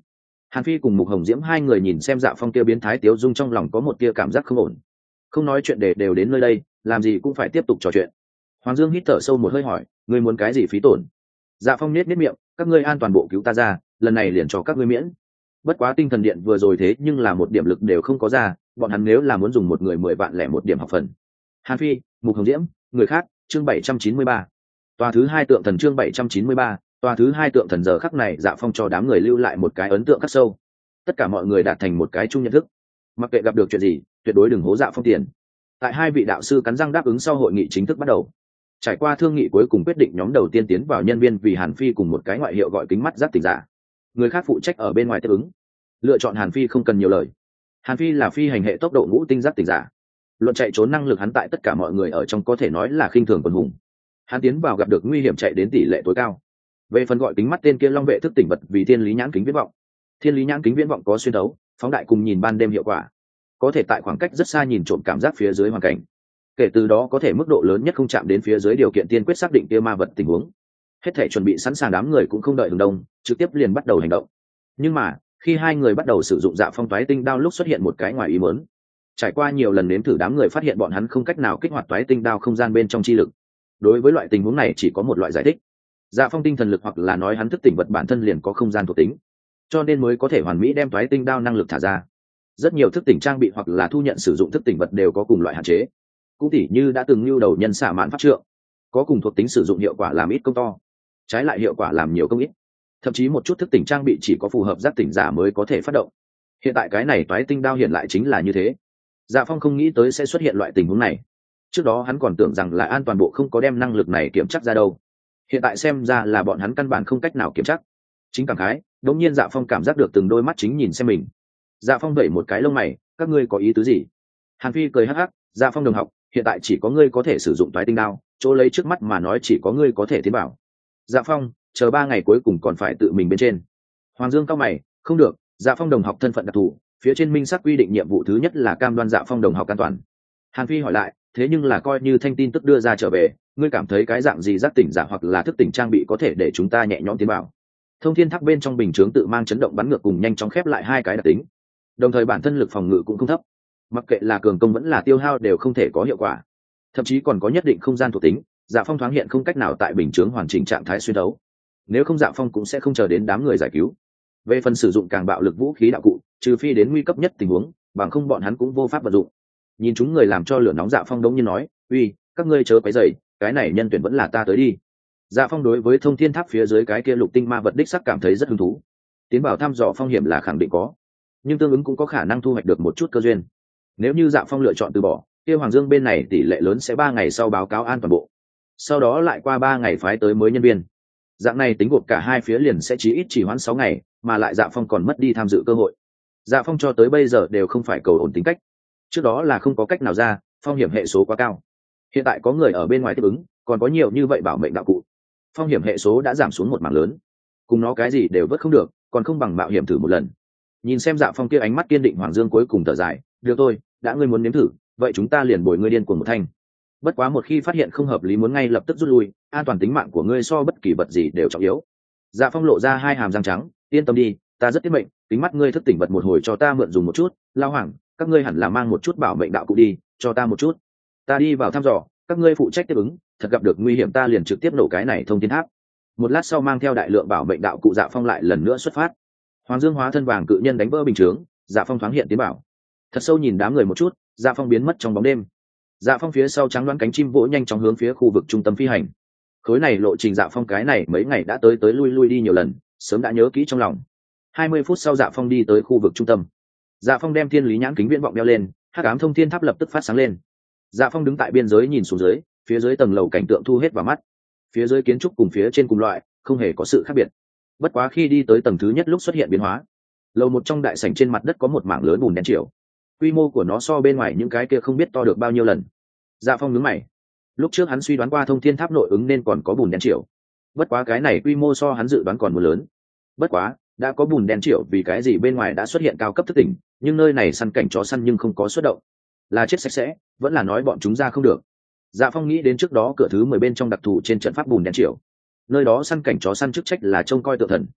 Hàn Phi cùng Mục Hồng Diễm hai người nhìn xem Dạ Phong kia biến thái tiếu dung, trong lòng có một tia cảm giác không ổn. Không nói chuyện để đều đến nơi đây, làm gì cũng phải tiếp tục trò chuyện. Hoàng Dương hít thở sâu một hơi hỏi, ngươi muốn cái gì phí tổn? Dạ Phong nhếch nhếch miệng, các ngươi an toàn bộ cứu ta ra, lần này liền cho các ngươi miễn. Bất quá tinh thần điện vừa rồi thế nhưng là một điểm lực đều không có ra, bọn hắn nếu là muốn dùng một người mười vạn lẻ một điểm học phần. Hàn Phi, Mục Hồng Diễm, người khác, chương bảy trăm chín mươi ba. Tòa thứ hai tượng thần, chương bảy trăm chín mươi ba, tòa thứ hai tượng thần. Giờ khắc này Dạ Phong cho đám người lưu lại một cái ấn tượng khắc sâu. Tất cả mọi người đạt thành một cái chung nhận thức, mặc kệ gặp được chuyện gì, tuyệt đối đừng hố Dạ Phong tiền. Tại hai vị đạo sư cắn răng đáp ứng sau, hội nghị chính thức bắt đầu. Trải qua thương nghị cuối cùng quyết định nhóm đầu tiên tiến vào nhân viên vì Hàn Phi cùng một cái ngoại hiệu gọi kính mắt giác tỉnh giả. Người khác phụ trách ở bên ngoài tiếp ứng. Lựa chọn Hàn Phi không cần nhiều lời. Hàn Phi là phi hành hệ tốc độ ngũ tinh giác tỉnh giả. Luận chạy trốn năng lực hắn tại tất cả mọi người ở trong có thể nói là khinh thường quần hùng. Hắn tiến vào gặp được nguy hiểm chạy đến tỷ lệ tối cao. Về phần gọi kính mắt, tên kia long vệ thức tỉnh vật vì thiên lý nhãn kính viễn vọng. Thiên lý nhãn kính viễn vọng có xuyên thấu, phóng đại cùng nhìn ban đêm hiệu quả, có thể tại khoảng cách rất xa nhìn trộm cảm giác phía dưới hoàn cảnh. Kể từ đó có thể mức độ lớn nhất không chạm đến phía dưới điều kiện tiên quyết xác định kia ma vật tình huống. Hết thể chuẩn bị sẵn sàng, đám người cũng không đợi hướng đông, trực tiếp liền bắt đầu hành động. Nhưng mà khi hai người bắt đầu sử dụng Dạ Phong toái tinh đao lúc, xuất hiện một cái ngoài ý muốn. Trải qua nhiều lần nếm thử, đám người phát hiện bọn hắn không cách nào kích hoạt toái tinh đao không gian bên trong chi lực. Đối với loại tình huống này chỉ có một loại giải thích: Dạ Phong tinh thần lực, hoặc là nói hắn thức tỉnh vật bản thân liền có không gian thuộc tính, cho nên mới có thể hoàn mỹ đem toái tinh đao năng lực thả ra. Rất nhiều thức tỉnh trang bị hoặc là thu nhận sử dụng thức tỉnh vật đều có cùng loại hạn chế, cũng tỉ như đã từng lưu đầu nhân xả mạn pháp trượng, có cùng thuộc tính sử dụng hiệu quả làm ít công to, trái lại hiệu quả làm nhiều công ít. Thậm chí một chút thức tỉnh trang bị chỉ có phù hợp giác tỉnh giả mới có thể phát động. Hiện tại cái này toái tinh đao hiện lại chính là như thế. Dạ Phong không nghĩ tới sẽ xuất hiện loại tình huống này. Trước đó hắn còn tưởng rằng là an toàn bộ không có đem năng lực này kiểm chắc ra đâu. Hiện tại xem ra là bọn hắn căn bản không cách nào kiểm chắc. Chính cảm khái, đột nhiên Dạ Phong cảm giác được từng đôi mắt chính nhìn xem mình. Dạ Phong đẩy một cái lông mày, các ngươi có ý tứ gì? Hàn Phi cười hắc hắc, Dạ Phong đồng học, hiện tại chỉ có ngươi có thể sử dụng toái tinh đao, chỗ lấy trước mắt mà nói chỉ có ngươi có thể tiến bảo. Dạ Phong, chờ ba ngày cuối cùng còn phải tự mình bên trên. Hoàng Dương cao mày, không được, Dạ Phong đồng học thân phận đặc thù, phía trên minh sắc quy định nhiệm vụ thứ nhất là cam đoan Dạ Phong đồng học an toàn. Hàn Phi hỏi lại, thế nhưng là coi như thanh tin tức đưa ra trở về, ngươi cảm thấy cái dạng gì giác tỉnh giả hoặc là thức tỉnh trang bị có thể để chúng ta nhẹ nhõm tiến bảo? Thông thiên tháp bên trong bình chướng tự mang chấn động bắn ngược cùng nhanh chóng khép lại hai cái đặc tính, đồng thời bản thân lực phòng ngự cũng không thấp, mặc kệ là cường công vẫn là tiêu hao đều không thể có hiệu quả, thậm chí còn có nhất định không gian thuộc tính. Dạ Phong thoáng hiện không cách nào tại bình chướng hoàn chỉnh trạng thái xuyên đấu, nếu không Dạ Phong cũng sẽ không chờ đến đám người giải cứu. Về phần sử dụng càng bạo lực vũ khí đạo cụ, trừ phi đến nguy cấp nhất tình huống, bằng không bọn hắn cũng vô pháp vận dụng. Nhìn chúng người làm cho lửa nóng, Dạ Phong đống nhiên nói, uy, các ngươi chớ quấy rầy, cái này nhân tuyển vẫn là ta tới đi. Dạ Phong đối với thông thiên tháp phía dưới cái kia lục tinh ma vật đích sắc cảm thấy rất hứng thú. Tiến vào thăm dò phong hiểm là khẳng định có, nhưng tương ứng cũng có khả năng thu hoạch được một chút cơ duyên. Nếu như Dạ Phong lựa chọn từ bỏ, kia Hoàng Dương bên này tỷ lệ lớn sẽ ba ngày sau báo cáo an toàn bộ, sau đó lại qua ba ngày phái tới mới nhân viên. Dạng này tính gộp cả hai phía liền sẽ chí ít chỉ hoãn sáu ngày, mà lại Dạ Phong còn mất đi tham dự cơ hội. Dạ Phong cho tới bây giờ đều không phải cầu ổn tính cách, trước đó là không có cách nào ra, phong hiểm hệ số quá cao. Hiện tại có người ở bên ngoài tiếp ứng, còn có nhiều như vậy bảo mệnh đạo cụ, phong hiểm hệ số đã giảm xuống một mảng lớn, cùng nó cái gì đều vớt không được, còn không bằng mạo hiểm thử một lần. Nhìn xem Dạ Phong kia ánh mắt kiên định, Hoàng Dương cuối cùng thở dài, được thôi, đã ngươi muốn nếm thử, vậy chúng ta liền bồi ngươi điên cuồng một thanh. Bất quá một khi phát hiện không hợp lý muốn ngay lập tức rút lui, an toàn tính mạng của ngươi so bất kỳ vật gì đều trọng yếu. Dạ Phong lộ ra hai hàm răng trắng, yên tâm đi, ta rất tiết mệnh, tính mắt ngươi thức tỉnh vật một hồi cho ta mượn dùng một chút. Lao Hoàng, các ngươi hẳn là mang một chút bảo mệnh đạo cụ đi, cho ta một chút, ta đi vào thăm dò, các ngươi phụ trách tiếp ứng, thật gặp được nguy hiểm ta liền trực tiếp nổ cái này thông thiên tháp. Một lát sau mang theo đại lượng bảo mệnh đạo cụ, Dạ Phong lại lần nữa xuất phát. Hoàng Dương hóa thân vàng cự nhân đánh vỡ bình chướng, Dạ Phong thoáng hiện tiến bảo. Thật sâu nhìn đám người một chút, Dạ Phong biến mất trong bóng đêm. Dạ Phong phía sau trắng đoán cánh chim vỗ nhanh chóng hướng phía khu vực trung tâm phi hành. Khối này lộ trình Dạ Phong cái này mấy ngày đã tới tới lui lui đi nhiều lần, sớm đã nhớ kỹ trong lòng. Hai mươi phút sau Dạ Phong đi tới khu vực trung tâm. Dạ Phong đem thiên lý nhãn kính viễn vọng đeo lên, hắc ám thông thiên tháp lập tức phát sáng lên. Dạ Phong đứng tại biên giới nhìn xuống dưới, phía dưới tầng lầu cảnh tượng thu hết vào mắt. Phía dưới kiến trúc cùng phía trên cùng loại, không hề có sự khác biệt. Bất quá khi đi tới tầng thứ nhất lúc xuất hiện biến hóa. Lầu một trong đại sảnh trên mặt đất có một mảng lớn bùn đen triểu. Quy mô của nó so bên ngoài những cái kia không biết to được bao nhiêu lần. Dạ Phong nhướng mày. Lúc trước hắn suy đoán qua thông thiên tháp nội ứng nên còn có bùn đen triểu. Bất quá cái này quy mô so hắn dự đoán còn muốn lớn. Bất quá, đã có bùn đen triểu vì cái gì bên ngoài đã xuất hiện cao cấp thức tỉnh, nhưng nơi này săn cảnh chó săn nhưng không có xuất động. Là chết sạch sẽ, vẫn là nói bọn chúng ra không được. Dạ Phong nghĩ đến trước đó cửa thứ mười bên trong đặc thù trên trận pháp bùn đen triểu. Nơi đó săn cảnh chó săn chức trách là trông coi tượng thần.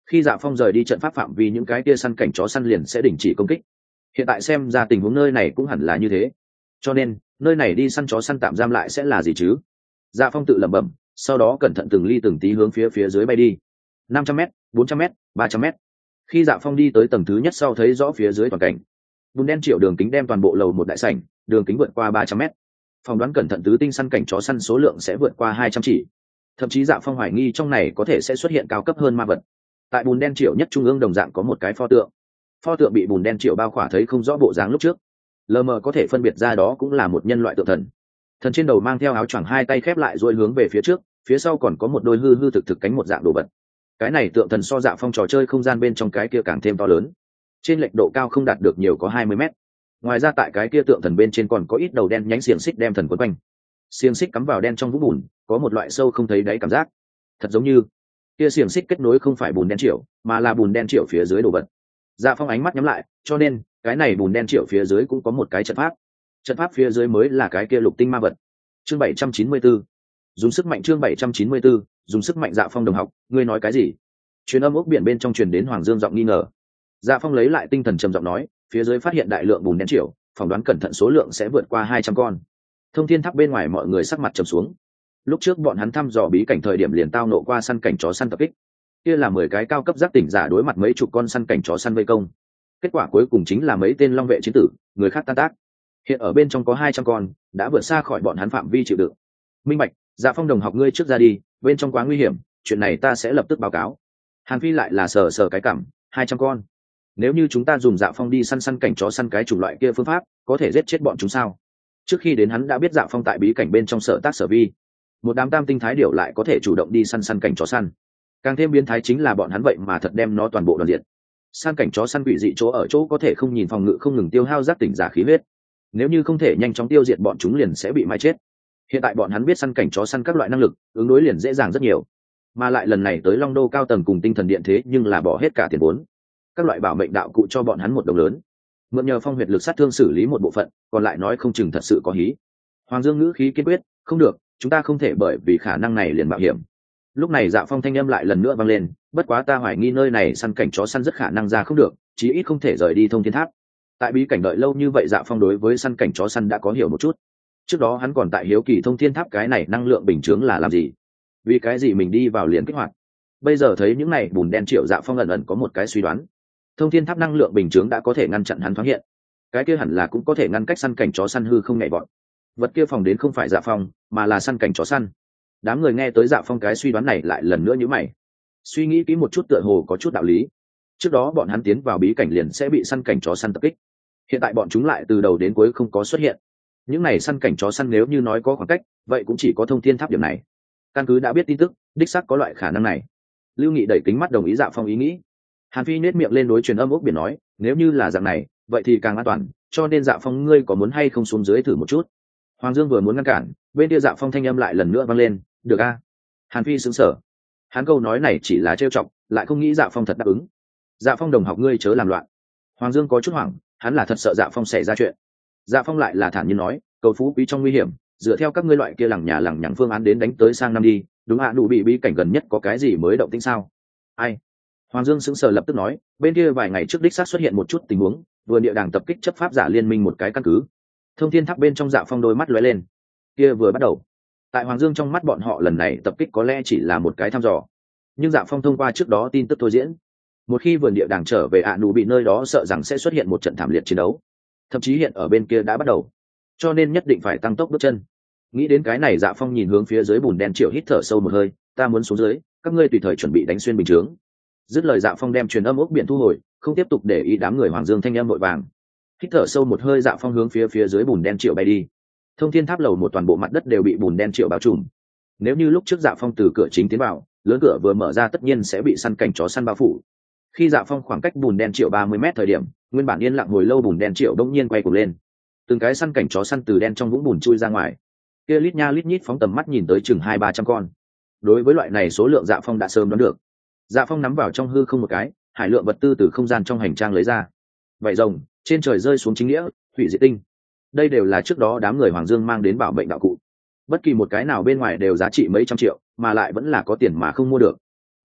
khi Dạ Phong rời đi trận pháp phạm vi, những cái kia săn cảnh chó săn liền sẽ đình chỉ công kích. Hiện tại xem ra tình huống nơi này cũng hẳn là như thế, cho nên nơi này đi săn chó săn tạm giam lại sẽ là gì chứ? Dạ Phong tự lẩm bẩm, sau đó cẩn thận từng ly từng tí hướng phía phía dưới bay đi. năm trăm m, bốn trăm m, ba trăm m. Khi Dạ Phong đi tới tầng thứ nhất sau thấy rõ phía dưới toàn cảnh. Bùn đen triệu đường kính đem toàn bộ lầu một đại sảnh, đường kính vượt qua ba trăm m. Phỏng đoán cẩn thận tứ tinh săn cảnh chó săn số lượng sẽ vượt qua hai trăm chỉ. Thậm chí Dạ Phong hoài nghi trong này có thể sẽ xuất hiện cao cấp hơn ma vật. Tại bùn đen triệu nhất trung ương đồng dạng có một cái pho tượng. Pho tượng bị bùn đen triệu bao khỏa thấy không rõ bộ dáng lúc trước. Lờ mờ có thể phân biệt ra đó cũng là một nhân loại tượng thần. Thần trên đầu mang theo áo choàng, hai tay khép lại rồi hướng về phía trước, phía sau còn có một đôi hư hư thực thực cánh một dạng đồ vật. Cái này tượng thần so Dạ Phong trò chơi không gian bên trong cái kia càng thêm to lớn. Trên lệch độ cao không đạt được nhiều, có hai mươi mét. Ngoài ra tại cái kia tượng thần bên trên còn có ít đầu đen nhánh xiềng xích đem thần quấn quanh. Xiềng xích cắm vào đen trong vũng bùn, có một loại sâu không thấy đáy cảm giác. Thật giống như kia xiềng xích kết nối không phải bùn đen triệu, mà là bùn đen triệu phía dưới đồ vật. Dạ Phong ánh mắt nhắm lại, cho nên cái này bùn đen triệu phía dưới cũng có một cái trận pháp. Trận pháp phía dưới mới là cái kia lục tinh ma vật. Chương bảy trăm chín mươi 74. Dùng sức mạnh chương bảy trăm chín mươi 74, dùng sức mạnh. Dạ Phong đồng học, ngươi nói cái gì? Truyền âm ốc biển bên trong truyền đến Hoàng Dương giọng nghi ngờ. Dạ Phong lấy lại tinh thần trầm giọng nói, phía dưới phát hiện đại lượng bùn đen triệu, phỏng đoán cẩn thận số lượng sẽ vượt qua hai trăm con. Thông thiên tháp bên ngoài mọi người sắc mặt trầm xuống. Lúc trước bọn hắn thăm dò bí cảnh thời điểm liền tao nộ qua săn cảnh chó săn tập kích. Kia là mười cái cao cấp giác tỉnh giả đối mặt mấy chục con săn cảnh chó săn vây công. Kết quả cuối cùng chính là mấy tên long vệ chiến tử, người khác tan tác. Hiện ở bên trong có hai trăm con, đã vượt xa khỏi bọn hắn phạm vi chịu đựng. Minh bạch. Dạ Phong đồng học, ngươi trước ra đi, bên trong quá nguy hiểm, chuyện này ta sẽ lập tức báo cáo. Hàn Phi lại là sờ sờ cái cảm, hai trăm con. Nếu như chúng ta dùng Dạ Phong đi săn săn cảnh chó săn cái chủng loại kia phương pháp, có thể giết chết bọn chúng sao? Trước khi đến hắn đã biết Dạ Phong tại bí cảnh bên trong sở tác sở vi. Một đám tam tinh thái điểu lại có thể chủ động đi săn săn cảnh chó săn. Càng thêm biến thái chính là bọn hắn vậy mà thật đem nó toàn bộ đoàn diện. Săn cảnh chó săn quỷ dị chỗ ở chỗ có thể không nhìn phòng ngự, không ngừng tiêu hao giác tỉnh giả khí huyết. Nếu như không thể nhanh chóng tiêu diệt bọn chúng liền sẽ bị mai chết. Hiện tại bọn hắn biết săn cảnh chó săn các loại năng lực, ứng đối liền dễ dàng rất nhiều. Mà lại lần này tới Long Đô cao tầng cùng tinh thần điện thế nhưng là bỏ hết cả tiền vốn. Các loại bảo mệnh đạo cụ cho bọn hắn một đồng lớn. Mượn nhờ phong huyệt lực sát thương xử lý một bộ phận, còn lại nói không chừng thật sự có hí. Hoàng Dương ngữ khí kiên quyết, không được, chúng ta không thể bởi vì khả năng này liền mạo hiểm. Lúc này Dạ Phong thanh âm lại lần nữa vang lên, bất quá ta hoài nghi nơi này săn cảnh chó săn rất khả năng ra không được, chí ít không thể rời đi thông thiên tháp. Tại bí cảnh đợi lâu như vậy, Dạ Phong đối với săn cảnh chó săn đã có hiểu một chút. Trước đó hắn còn tại hiếu kỳ thông thiên tháp cái này năng lượng bình chướng là làm gì, vì cái gì mình đi vào liền kích hoạt. Bây giờ thấy những này bùn đen triệu, Dạ Phong ẩn ẩn có một cái suy đoán. Thông thiên tháp năng lượng bình chướng đã có thể ngăn chặn hắn thoáng hiện, cái kia hẳn là cũng có thể ngăn cách săn cảnh chó săn hư không nhảy bọn. Vật kia phòng đến không phải Dạ Phong, mà là săn cảnh chó săn. Đám người nghe tới Dạ Phong cái suy đoán này lại lần nữa nhíu mày. Suy nghĩ kỹ một chút tựa hồ có chút đạo lý. Trước đó bọn hắn tiến vào bí cảnh liền sẽ bị săn cảnh chó săn tập kích. Hiện tại bọn chúng lại từ đầu đến cuối không có xuất hiện. Những này săn cảnh chó săn nếu như nói có khoảng cách, vậy cũng chỉ có thông thiên tháp điểm này. Căn cứ đã biết tin tức, đích xác có loại khả năng này. Lưu Nghị đẩy kính mắt đồng ý Dạ Phong ý nghĩ. Hàn Phi nét miệng lên đối truyền âm ốc biển nói, nếu như là dạng này, vậy thì càng an toàn, cho nên Dạ Phong ngươi có muốn hay không xuống dưới thử một chút? Hoàng Dương vừa muốn ngăn cản, bên kia Dạ Phong thanh âm lại lần nữa vang lên, được a? Hàn Phi sững sờ. Hắn câu nói này chỉ là trêu chọc, lại không nghĩ Dạ Phong thật đáp ứng. Dạ Phong đồng học, ngươi chớ làm loạn. Hoàng Dương có chút hoảng, hắn là thật sợ Dạ Phong xảy ra chuyện. Dạ Phong lại là thản nhiên nói, cầu phú quý trong nguy hiểm, dựa theo các ngươi loại kia lằng nhà lằng nhằng phương án đến đánh tới sang năm đi, đúng hạ đủ bị bí cảnh gần nhất có cái gì mới động tĩnh sao? Ai? Hoàng Dương sững sờ lập tức nói, bên kia vài ngày trước đích xác xuất hiện một chút tình huống, vừa địa đàng tập kích chấp pháp giả liên minh một cái căn cứ. Thông thiên tháp bên trong Dạ Phong đôi mắt lóe lên. Kia vừa bắt đầu, tại Hoàng Dương trong mắt bọn họ lần này tập kích có lẽ chỉ là một cái thăm dò, nhưng Dạ Phong thông qua trước đó tin tức thôi diễn, một khi vườn địa đàng trở về ạ nụ bị nơi đó sợ rằng sẽ xuất hiện một trận thảm liệt chiến đấu, thậm chí hiện ở bên kia đã bắt đầu, cho nên nhất định phải tăng tốc bước chân. Nghĩ đến cái này, Dạ Phong nhìn hướng phía dưới bùn đen triệu hít thở sâu một hơi, ta muốn xuống dưới, các ngươi tùy thời chuẩn bị đánh xuyên bình chướng. Dứt lời, Dạ Phong đem truyền âm ốc biển thu hồi, không tiếp tục để ý đám người Hoàng Dương thanh âm vội vàng. Hít thở sâu một hơi, Dạ Phong hướng phía phía dưới bùn đen triệu bay đi. Thông thiên tháp lầu một toàn bộ mặt đất đều bị bùn đen triệu bao trùm. Nếu như lúc trước Dạ Phong từ cửa chính tiến vào, lớn cửa vừa mở ra tất nhiên sẽ bị săn cảnh chó săn bao phủ. Khi Dạ Phong khoảng cách bùn đen triệu ba mươi mét thời điểm, nguyên bản yên lặng hồi lâu bùn đen triệu đông nhiên quay cuồng lên. Từng cái săn cảnh chó săn từ đen trong vũng bùn chui ra ngoài. Kia lít nha lít nhít phóng tầm mắt nhìn tới chừng hai ba trăm con. Đối với loại này số lượng Dạ Phong đã sớm đoán được. Dạ Phong nắm vào trong hư không một cái, hải lượng vật tư từ không gian trong hành trang lấy ra. Vậy rồng, trên trời rơi xuống chính nghĩa, hủy diệt tinh. Đây đều là trước đó đám người Hoàng Dương mang đến bảo mệnh đạo cụ. Bất kỳ một cái nào bên ngoài đều giá trị mấy trăm triệu, mà lại vẫn là có tiền mà không mua được.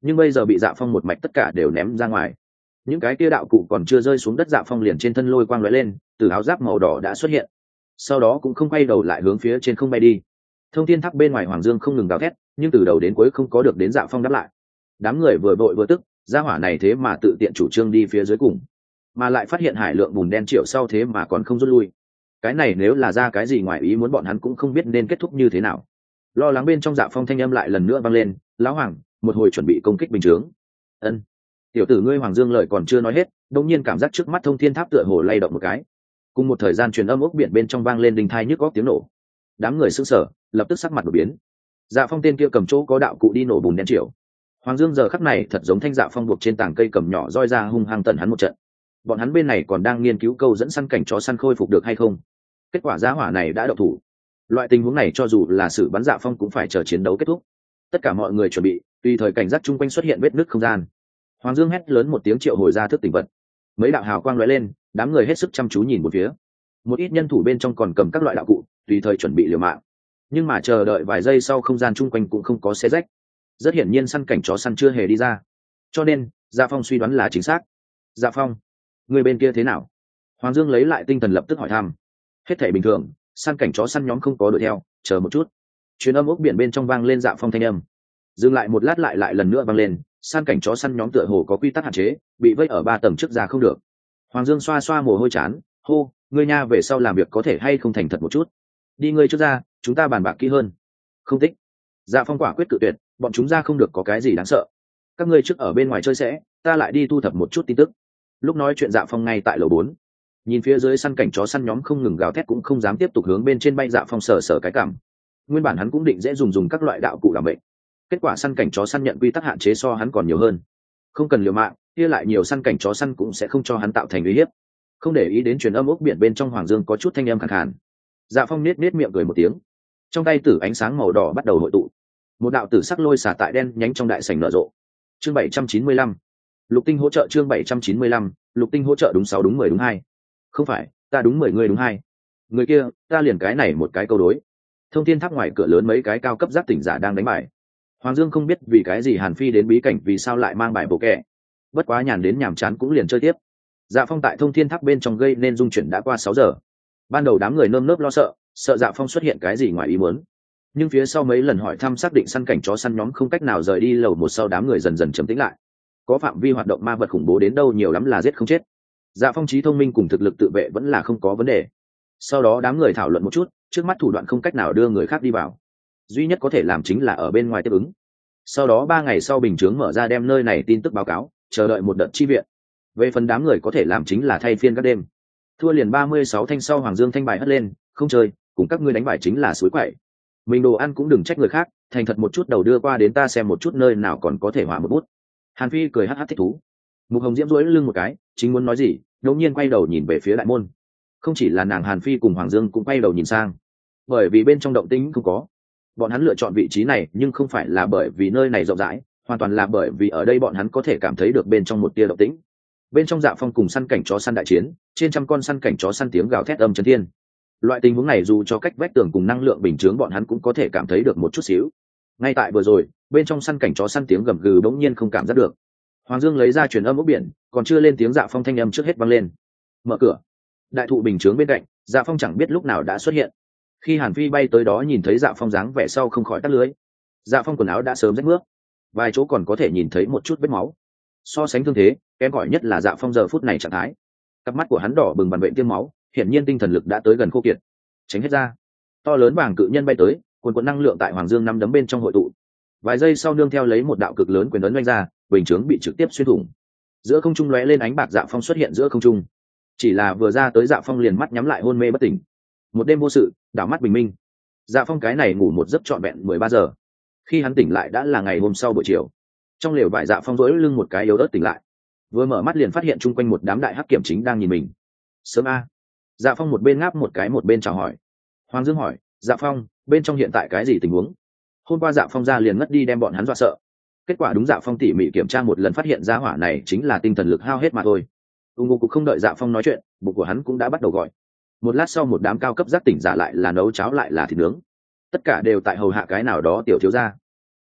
nhưng bây giờ bị Dạ Phong một mạch tất cả đều ném ra ngoài. Những cái kia đạo cụ còn chưa rơi xuống đất, Dạ Phong liền trên thân lôi quang lóe lên, từ áo giáp màu đỏ đã xuất hiện, sau đó cũng không quay đầu lại hướng phía trên không bay đi. Thông thiên tháp bên ngoài Hoàng Dương không ngừng gào thét, nhưng từ đầu đến cuối không có được đến Dạ Phong đáp lại. Đám người vừa vội vừa tức, gia hỏa này thế mà tự tiện chủ trương đi phía dưới cùng, mà lại phát hiện hải lượng bùn đen triệu sau thế mà còn không rút lui. Cái này nếu là ra cái gì ngoài ý muốn, bọn hắn cũng không biết nên kết thúc như thế nào. Lo lắng bên trong Dạ Phong thanh âm lại lần nữa vang lên, lão Hoàng, một hồi chuẩn bị công kích bình chướng. Ân. Tiểu tử ngươi. Hoàng Dương lời còn chưa nói hết, đột nhiên cảm giác trước mắt thông thiên tháp tựa hồ lay động một cái, cùng một thời gian truyền âm ốc biển bên trong vang lên đình thai nhức góc tiếng nổ. Đám người sững sờ, lập tức sắc mặt đổi biến. Dạ Phong tên kia cầm chỗ có đạo cụ đi nổ bùn đen triệu. Hoàng Dương giờ khắc này thật giống thanh Dạ Phong buộc trên tảng cây cầm nhỏ roi ra hung hăng tận hắn một trận. Bọn hắn bên này còn đang nghiên cứu câu dẫn săn cảnh chó săn khôi phục được hay không. Kết quả giá hỏa này đã động thủ. Loại tình huống này cho dù là sự bắn Dạ Phong cũng phải chờ chiến đấu kết thúc. Tất cả mọi người chuẩn bị, tùy thời cảnh giác chung quanh xuất hiện vết nứt không gian. Hoàng Dương hét lớn một tiếng triệu hồi ra thức tỉnh vật. Mấy đạo hào quang lóe lên, đám người hết sức chăm chú nhìn một phía. Một ít nhân thủ bên trong còn cầm các loại đạo cụ, tùy thời chuẩn bị liều mạng. Nhưng mà chờ đợi vài giây sau, không gian chung quanh cũng không có xé rách. Rất hiển nhiên săn cảnh chó săn chưa hề đi ra, cho nên Dạ Phong suy đoán là chính xác. Dạ Phong, người bên kia thế nào? Hoàng Dương lấy lại tinh thần lập tức hỏi thăm. Hết thảy bình thường, săn cảnh chó săn nhóm không có đuổi theo, chờ một chút. Truyền âm ốc biển bên trong vang lên Dạ Phong thanh âm. Dừng lại một lát lại lại lần nữa vang lên, săn cảnh chó săn nhóm tựa hồ có quy tắc hạn chế, bị vây ở ba tầng trước ra không được. Hoàng Dương xoa xoa mồ hôi chán, hô, ngươi nha, về sau làm việc có thể hay không thành thật một chút. Đi ngươi trước ra, chúng ta bàn bạc kỹ hơn. Không thích. Dạ Phong quả quyết cự tuyệt, bọn chúng ra không được có cái gì đáng sợ. Các ngươi trước ở bên ngoài chơi sẽ, ta lại đi thu thập một chút tin tức. Lúc nói chuyện Dạ Phong ngay tại lầu bốn, nhìn phía dưới săn cảnh chó săn nhóm không ngừng gào thét, cũng không dám tiếp tục hướng bên trên bay. Dạ Phong sờ sờ cái cảm. Nguyên bản hắn cũng định dễ dùng dùng các loại đạo cụ làm bệnh, kết quả săn cảnh chó săn nhận quy tắc hạn chế so hắn còn nhiều hơn. Không cần liều mạng, kia lại nhiều săn cảnh chó săn cũng sẽ không cho hắn tạo thành uy hiếp. Không để ý đến truyền âm ốc biển bên trong Hoàng Dương có chút thanh âm khàn khàn. Dạ Phong nết nết miệng cười một tiếng, trong tay tử ánh sáng màu đỏ bắt đầu hội tụ, một đạo tử sắc lôi xả tại đen nhánh trong đại sảnh nở rộ. Chương bảy trăm chín mươi lăm, lục tinh hỗ trợ. Chương bảy trăm chín mươi lăm, lục tinh hỗ trợ. Đúng sáu đúng mười đúng hai. Không phải, ta đúng mười, người đúng hai. Người kia, ta liền cái này một cái câu đối. Thông thiên tháp ngoài cửa lớn mấy cái cao cấp giác tỉnh giả đang đánh bài. Hoàng Dương không biết vì cái gì Hàn Phi đến bí cảnh vì sao lại mang bài bộ kẹ. Bất quá nhàn đến nhàm chán cũng liền chơi tiếp. Dạ Phong tại thông thiên tháp bên trong gây nên dung chuyển đã qua sáu giờ. Ban đầu đám người nơm nớp lo sợ, sợ Dạ Phong xuất hiện cái gì ngoài ý muốn. Nhưng phía sau mấy lần hỏi thăm xác định săn cảnh chó săn nhóm không cách nào rời đi lầu một, sau đám người dần dần trầm tĩnh lại. Có phạm vi hoạt động ma vật khủng bố đến đâu nhiều lắm là giết không chết. Dạ Phong trí thông minh cùng thực lực tự vệ vẫn là không có vấn đề. Sau đó đám người thảo luận một chút, trước mắt thủ đoạn không cách nào đưa người khác đi vào, duy nhất có thể làm chính là ở bên ngoài tiếp ứng. Sau đó ba ngày sau bình chướng mở ra, đem nơi này tin tức báo cáo, chờ đợi một đợt chi viện. Về phần đám người có thể làm chính là thay phiên các đêm. Thua liền ba mươi sáu thanh sau Hoàng Dương thanh bài hất lên, không chơi, cùng các ngươi đánh bài chính là suối quậy. Mình đồ ăn cũng đừng trách người khác, thành thật một chút đầu đưa qua đến ta xem một chút nơi nào còn có thể hỏa một bút. Hàn Phi cười hắc hắc thích thú. Mục Hồng Diễm duỗi lưng một cái, chính muốn nói gì, đột nhiên quay đầu nhìn về phía đại môn. Không chỉ là nàng, Hàn Phi cùng Hoàng Dương cũng quay đầu nhìn sang, bởi vì bên trong động tĩnh không có. Bọn hắn lựa chọn vị trí này nhưng không phải là bởi vì nơi này rộng rãi, hoàn toàn là bởi vì ở đây bọn hắn có thể cảm thấy được bên trong một tia động tĩnh. Bên trong Dạ Phong cùng săn cảnh chó săn đại chiến, trên trăm con săn cảnh chó săn tiếng gào thét âm chấn thiên. Loại tình huống này dù cho cách vách tường cùng năng lượng bình chướng bọn hắn cũng có thể cảm thấy được một chút xíu. Ngay tại vừa rồi, bên trong săn cảnh chó săn tiếng gầm gừ bỗng nhiên không cảm giác được. Hoàng Dương lấy ra truyền âm ốc biển, còn chưa lên tiếng Dạ Phong thanh âm trước hết vang lên. Mở cửa. Đại thụ bình chướng bên cạnh, Dạ Phong chẳng biết lúc nào đã xuất hiện. Khi Hàn Phi bay tới đó nhìn thấy Dạ Phong dáng vẻ sau không khỏi tắt lưới. Dạ Phong quần áo đã sớm rách mướp, vài chỗ còn có thể nhìn thấy một chút vết máu. So sánh thương thế, kém cỏi nhất là Dạ Phong giờ phút này trạng thái. Cặp mắt của hắn đỏ bừng bằn bệnh tiêm máu, hiển nhiên tinh thần lực đã tới gần khô kiệt. Tránh hết ra. To lớn vàng cự nhân bay tới, cuồn cuộn năng lượng tại Hoàng Dương năm đấm bên trong hội tụ. Vài giây sau nương theo lấy một đạo cực lớn quyền ấn oanh ra, bình chướng bị trực tiếp xuyên thủng. Giữa không trung lóe lên ánh bạc, Dạ Phong xuất hiện giữa không trung. Chỉ là vừa ra tới Dạ Phong liền mắt nhắm lại hôn mê bất tỉnh. Một đêm vô sự, đảo mắt bình minh. Dạ Phong cái này ngủ một giấc trọn vẹn mười ba giờ. Khi hắn tỉnh lại đã là ngày hôm sau buổi chiều. Trong lều vải Dạ Phong rối lưng một cái yếu ớt tỉnh lại. Vừa mở mắt liền phát hiện chung quanh một đám đại hắc kiểm chính đang nhìn mình. Sớm a. Dạ Phong một bên ngáp một cái một bên chào hỏi. Hoàng Dương hỏi, Dạ Phong, bên trong hiện tại cái gì tình huống? Hôm qua Dạ Phong ra liền ngất đi đem bọn hắn dọa sợ. Kết quả đúng Dạ Phong tỉ mỉ kiểm tra một lần phát hiện ra hỏa này chính là tinh thần lực hao hết mà thôi. Ung Ngô cũng không đợi Dạ Phong nói chuyện, bụng của hắn cũng đã bắt đầu gọi. Một lát sau một đám cao cấp giác tỉnh giả lại là nấu cháo lại là thịt nướng, tất cả đều tại hầu hạ cái nào đó tiểu thiếu gia.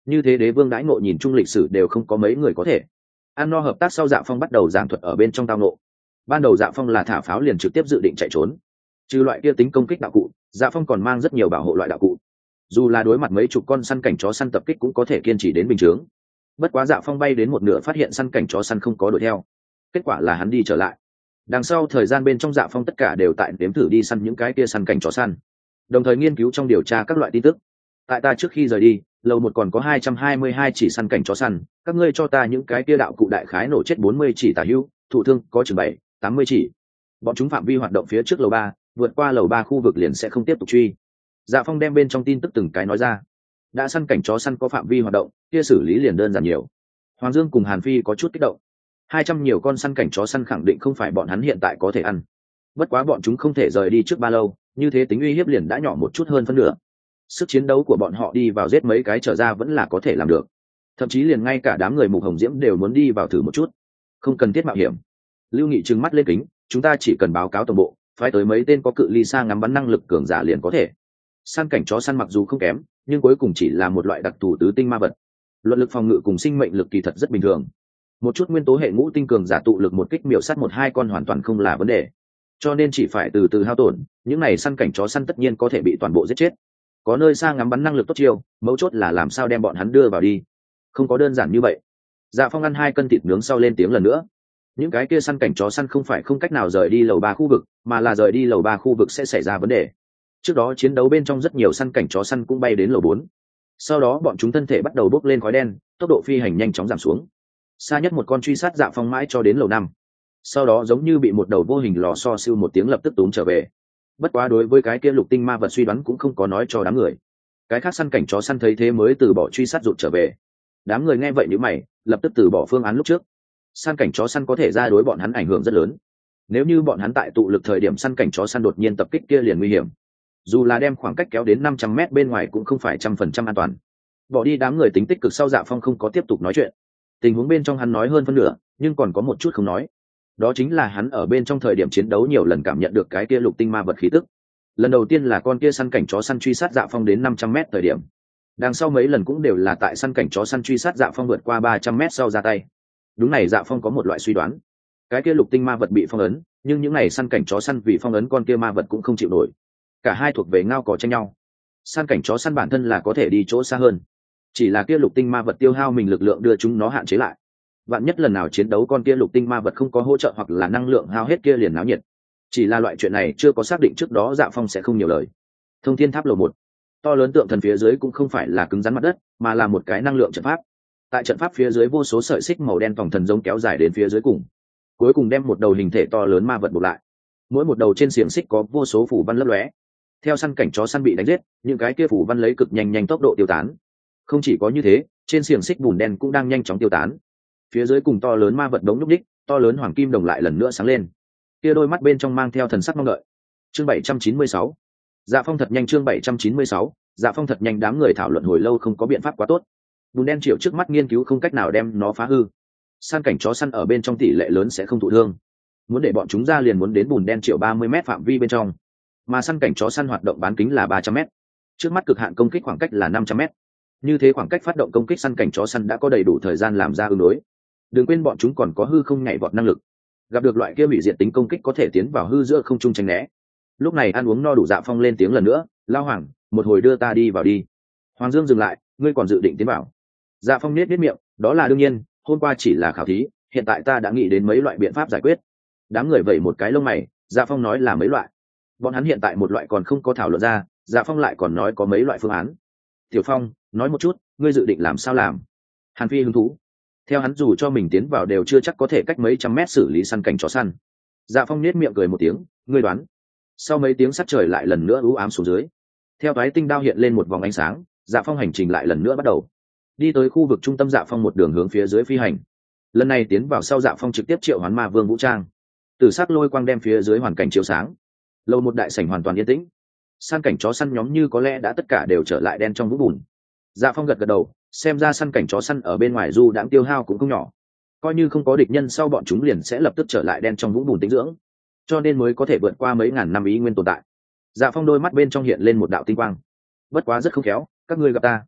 như thế đế vương đãi ngộ nhìn chung lịch sử đều không có mấy người có thể. Ăn no hợp tác sau, Dạ Phong bắt đầu giảng thuật ở bên trong tao ngộ. Ban đầu Dạ Phong là thả pháo liền trực tiếp dự định chạy trốn, trừ loại kia tính công kích đạo cụ, Dạ Phong còn mang rất nhiều bảo hộ loại đạo cụ, dù là đối mặt mấy chục con săn cảnh chó săn tập kích cũng có thể kiên trì đến bình chướng. Bất quá Dạ Phong bay đến một nửa phát hiện săn cảnh chó săn không có đuổi theo, kết quả là hắn đi trở lại. Đằng sau thời gian bên trong Dạ Phong tất cả đều tại đếm thử đi săn những cái kia săn cảnh chó săn, đồng thời nghiên cứu trong điều tra các loại tin tức. Tại ta trước khi rời đi, lầu một còn có hai trăm hai mươi hai chỉ săn cảnh chó săn, các ngươi cho ta những cái kia đạo cụ đại khái nổ chết bốn mươi chỉ tả hữu, thụ thương có chừng bảy tám mươi chỉ. Bọn chúng phạm vi hoạt động phía trước lầu ba, vượt qua lầu ba khu vực liền sẽ không tiếp tục truy. Dạ Phong đem bên trong tin tức từng cái nói ra. Đã săn cảnh chó săn có phạm vi hoạt động, kia xử lý liền đơn giản nhiều. Hoàng Dương cùng Hàn Phi có chút kích động. Hai trăm nhiều con săn cảnh chó săn khẳng định không phải bọn hắn hiện tại có thể ăn. Bất quá bọn chúng không thể rời đi trước ba lâu, như thế tính uy hiếp liền đã nhỏ một chút hơn phân nửa. Sức chiến đấu của bọn họ đi vào giết mấy cái trở ra vẫn là có thể làm được. Thậm chí liền ngay cả đám người Mục Hồng Diễm đều muốn đi vào thử một chút. Không cần thiết mạo hiểm. Lưu Nghị trừng mắt lên kính, chúng ta chỉ cần báo cáo tổng bộ, phái tới mấy tên có cự ly xa ngắm bắn năng lực cường giả liền có thể. Săn cảnh chó săn mặc dù không kém, nhưng cuối cùng chỉ là một loại đặc thù tứ tinh ma vật. Luận lực phòng ngự cùng sinh mệnh lực kỳ thật rất bình thường. Một chút nguyên tố hệ ngũ tinh cường giả tụ lực một kích miểu sát một hai con hoàn toàn không là vấn đề. Cho nên chỉ phải từ từ hao tổn, những này săn cảnh chó săn tất nhiên có thể bị toàn bộ giết chết. Có nơi xa ngắm bắn năng lực tốt chiêu, mấu chốt là làm sao đem bọn hắn đưa vào đi. Không có đơn giản như vậy. Dạ Phong ăn hai cân thịt nướng sau lên tiếng lần nữa. Những cái kia săn cảnh chó săn không phải không cách nào rời đi lầu ba khu vực, mà là rời đi lầu ba khu vực sẽ xảy ra vấn đề. Trước đó chiến đấu bên trong rất nhiều săn cảnh chó săn cũng bay đến lầu bốn. Sau đó bọn chúng thân thể bắt đầu bốc lên khói đen, tốc độ phi hành nhanh chóng giảm xuống. Xa nhất một con truy sát Dạ Phong mãi cho đến lầu năm. Sau đó giống như bị một đầu vô hình lò xo siêu một tiếng lập tức túm trở về. Bất quá đối với cái kia lục tinh ma vật suy đoán cũng không có nói cho đám người. Cái khác săn cảnh chó săn thấy thế mới từ bỏ truy sát rụt trở về. Đám người nghe vậy nhíu mày, lập tức từ bỏ phương án lúc trước. Săn cảnh chó săn có thể ra đối bọn hắn ảnh hưởng rất lớn. Nếu như bọn hắn tại tụ lực thời điểm săn cảnh chó săn đột nhiên tập kích kia liền nguy hiểm. Dù là đem khoảng cách kéo đến năm trăm mét bên ngoài cũng không phải trăm phần trăm an toàn. Bỏ đi đám người tính tích cực sau, Dạ Phong không có tiếp tục nói chuyện. Tình huống bên trong hắn nói hơn phân nửa, nhưng còn có một chút không nói. Đó chính là hắn ở bên trong thời điểm chiến đấu nhiều lần cảm nhận được cái kia lục tinh ma vật khí tức. Lần đầu tiên là con kia săn cảnh chó săn truy sát Dạ Phong đến năm trăm mét thời điểm. Đằng sau mấy lần cũng đều là tại săn cảnh chó săn truy sát Dạ Phong vượt qua ba trăm mét sau ra tay. Đúng này, Dạ Phong có một loại suy đoán. Cái kia lục tinh ma vật bị phong ấn, nhưng những này săn cảnh chó săn vì phong ấn con kia ma vật cũng không chịu nổi. Cả hai thuộc về ngao cò tranh nhau. Săn cảnh chó săn bản thân là có thể đi chỗ xa hơn, chỉ là kia lục tinh ma vật tiêu hao mình lực lượng đưa chúng nó hạn chế lại. Vạn nhất lần nào chiến đấu con kia lục tinh ma vật không có hỗ trợ hoặc là năng lượng hao hết kia liền náo nhiệt. Chỉ là loại chuyện này chưa có xác định trước đó, Dạ Phong sẽ không nhiều lời. Thông Thiên Tháp lầu một, to lớn tượng thần phía dưới cũng không phải là cứng rắn mặt đất, mà là một cái năng lượng trận pháp. Tại trận pháp phía dưới vô số sợi xích màu đen vòng thần giống kéo dài đến phía dưới cùng, cuối cùng đem một đầu hình thể to lớn ma vật buộc lại. Mỗi một đầu trên xiềng xích có vô số phủ văn lấp lóe. Theo săn cảnh chó săn bị đánh giết, những cái kia phủ văn lấy cực nhanh nhanh tốc độ tiêu tán. Không chỉ có như thế, trên xiềng xích bùn đen cũng đang nhanh chóng tiêu tán. Phía dưới cùng to lớn ma vật đống nhúc nhích, to lớn hoàng kim đồng lại lần nữa sáng lên. Kia đôi mắt bên trong mang theo thần sắc mong đợi. Chương bảy trăm chín mươi sáu. Dạ Phong thật nhanh. Chương bảy trăm chín mươi sáu. Dạ Phong thật nhanh. Đám người thảo luận hồi lâu không có biện pháp quá tốt. Bùn đen triệu trước mắt nghiên cứu không cách nào đem nó phá hư. Săn cảnh chó săn ở bên trong tỷ lệ lớn sẽ không thụ thương. Muốn để bọn chúng ra liền muốn đến bùn đen triệu ba mươi mét phạm vi bên trong. Mà săn cảnh chó săn hoạt động bán kính là ba trăm mét. Trước mắt cực hạn công kích khoảng cách là năm trăm mét. Như thế khoảng cách phát động công kích, săn cảnh chó săn đã có đầy đủ thời gian làm ra ứng đối. Đừng quên bọn chúng còn có hư không nhảy vọt năng lực. Gặp được loại kia hủy diệt tính công kích có thể tiến vào hư giữa không trung tránh né. Lúc này ăn uống no đủ, Dạ Phong lên tiếng lần nữa, lao hoàng, một hồi đưa ta đi vào đi. Hoàng Dương dừng lại, ngươi còn dự định tiến vào? Dạ Phong nết nết miệng, đó là đương nhiên, hôm qua chỉ là khảo thí, hiện tại ta đã nghĩ đến mấy loại biện pháp giải quyết. Đám người vẩy một cái lông mày, Dạ Phong nói là mấy loại. Bọn hắn hiện tại một loại còn không có thảo luận ra, Dạ Phong lại còn nói có mấy loại phương án. Tiểu Phong, nói một chút, ngươi dự định làm sao làm? Hàn Phi hứng thú. Theo hắn, dù cho mình tiến vào đều chưa chắc có thể cách mấy trăm mét xử lý săn cảnh chó săn. Dạ Phong nết miệng cười một tiếng, ngươi đoán. Sau mấy tiếng sắt trời lại lần nữa u ám xuống dưới. Theo toái tinh đao hiện lên một vòng ánh sáng, Dạ Phong hành trình lại lần nữa bắt đầu. Đi tới khu vực trung tâm, Dạ Phong một đường hướng phía dưới phi hành. Lần này tiến vào sau, Dạ Phong trực tiếp triệu hoán ma vương vũ trang. Từ sắc lôi quang đem phía dưới hoàn cảnh chiếu sáng. Lầu một đại sảnh hoàn toàn yên tĩnh. Săn cảnh chó săn nhóm như có lẽ đã tất cả đều trở lại đen trong vũng bùn. Dạ Phong gật gật đầu, xem ra săn cảnh chó săn ở bên ngoài du đãng tiêu hao cũng không nhỏ. Coi như không có địch nhân sau, bọn chúng liền sẽ lập tức trở lại đen trong vũng bùn tĩnh dưỡng, cho nên mới có thể vượt qua mấy ngàn năm ý nguyên tồn tại. Dạ Phong đôi mắt bên trong hiện lên một đạo tinh quang. Bất quá rất không khéo, các ngươi gặp ta.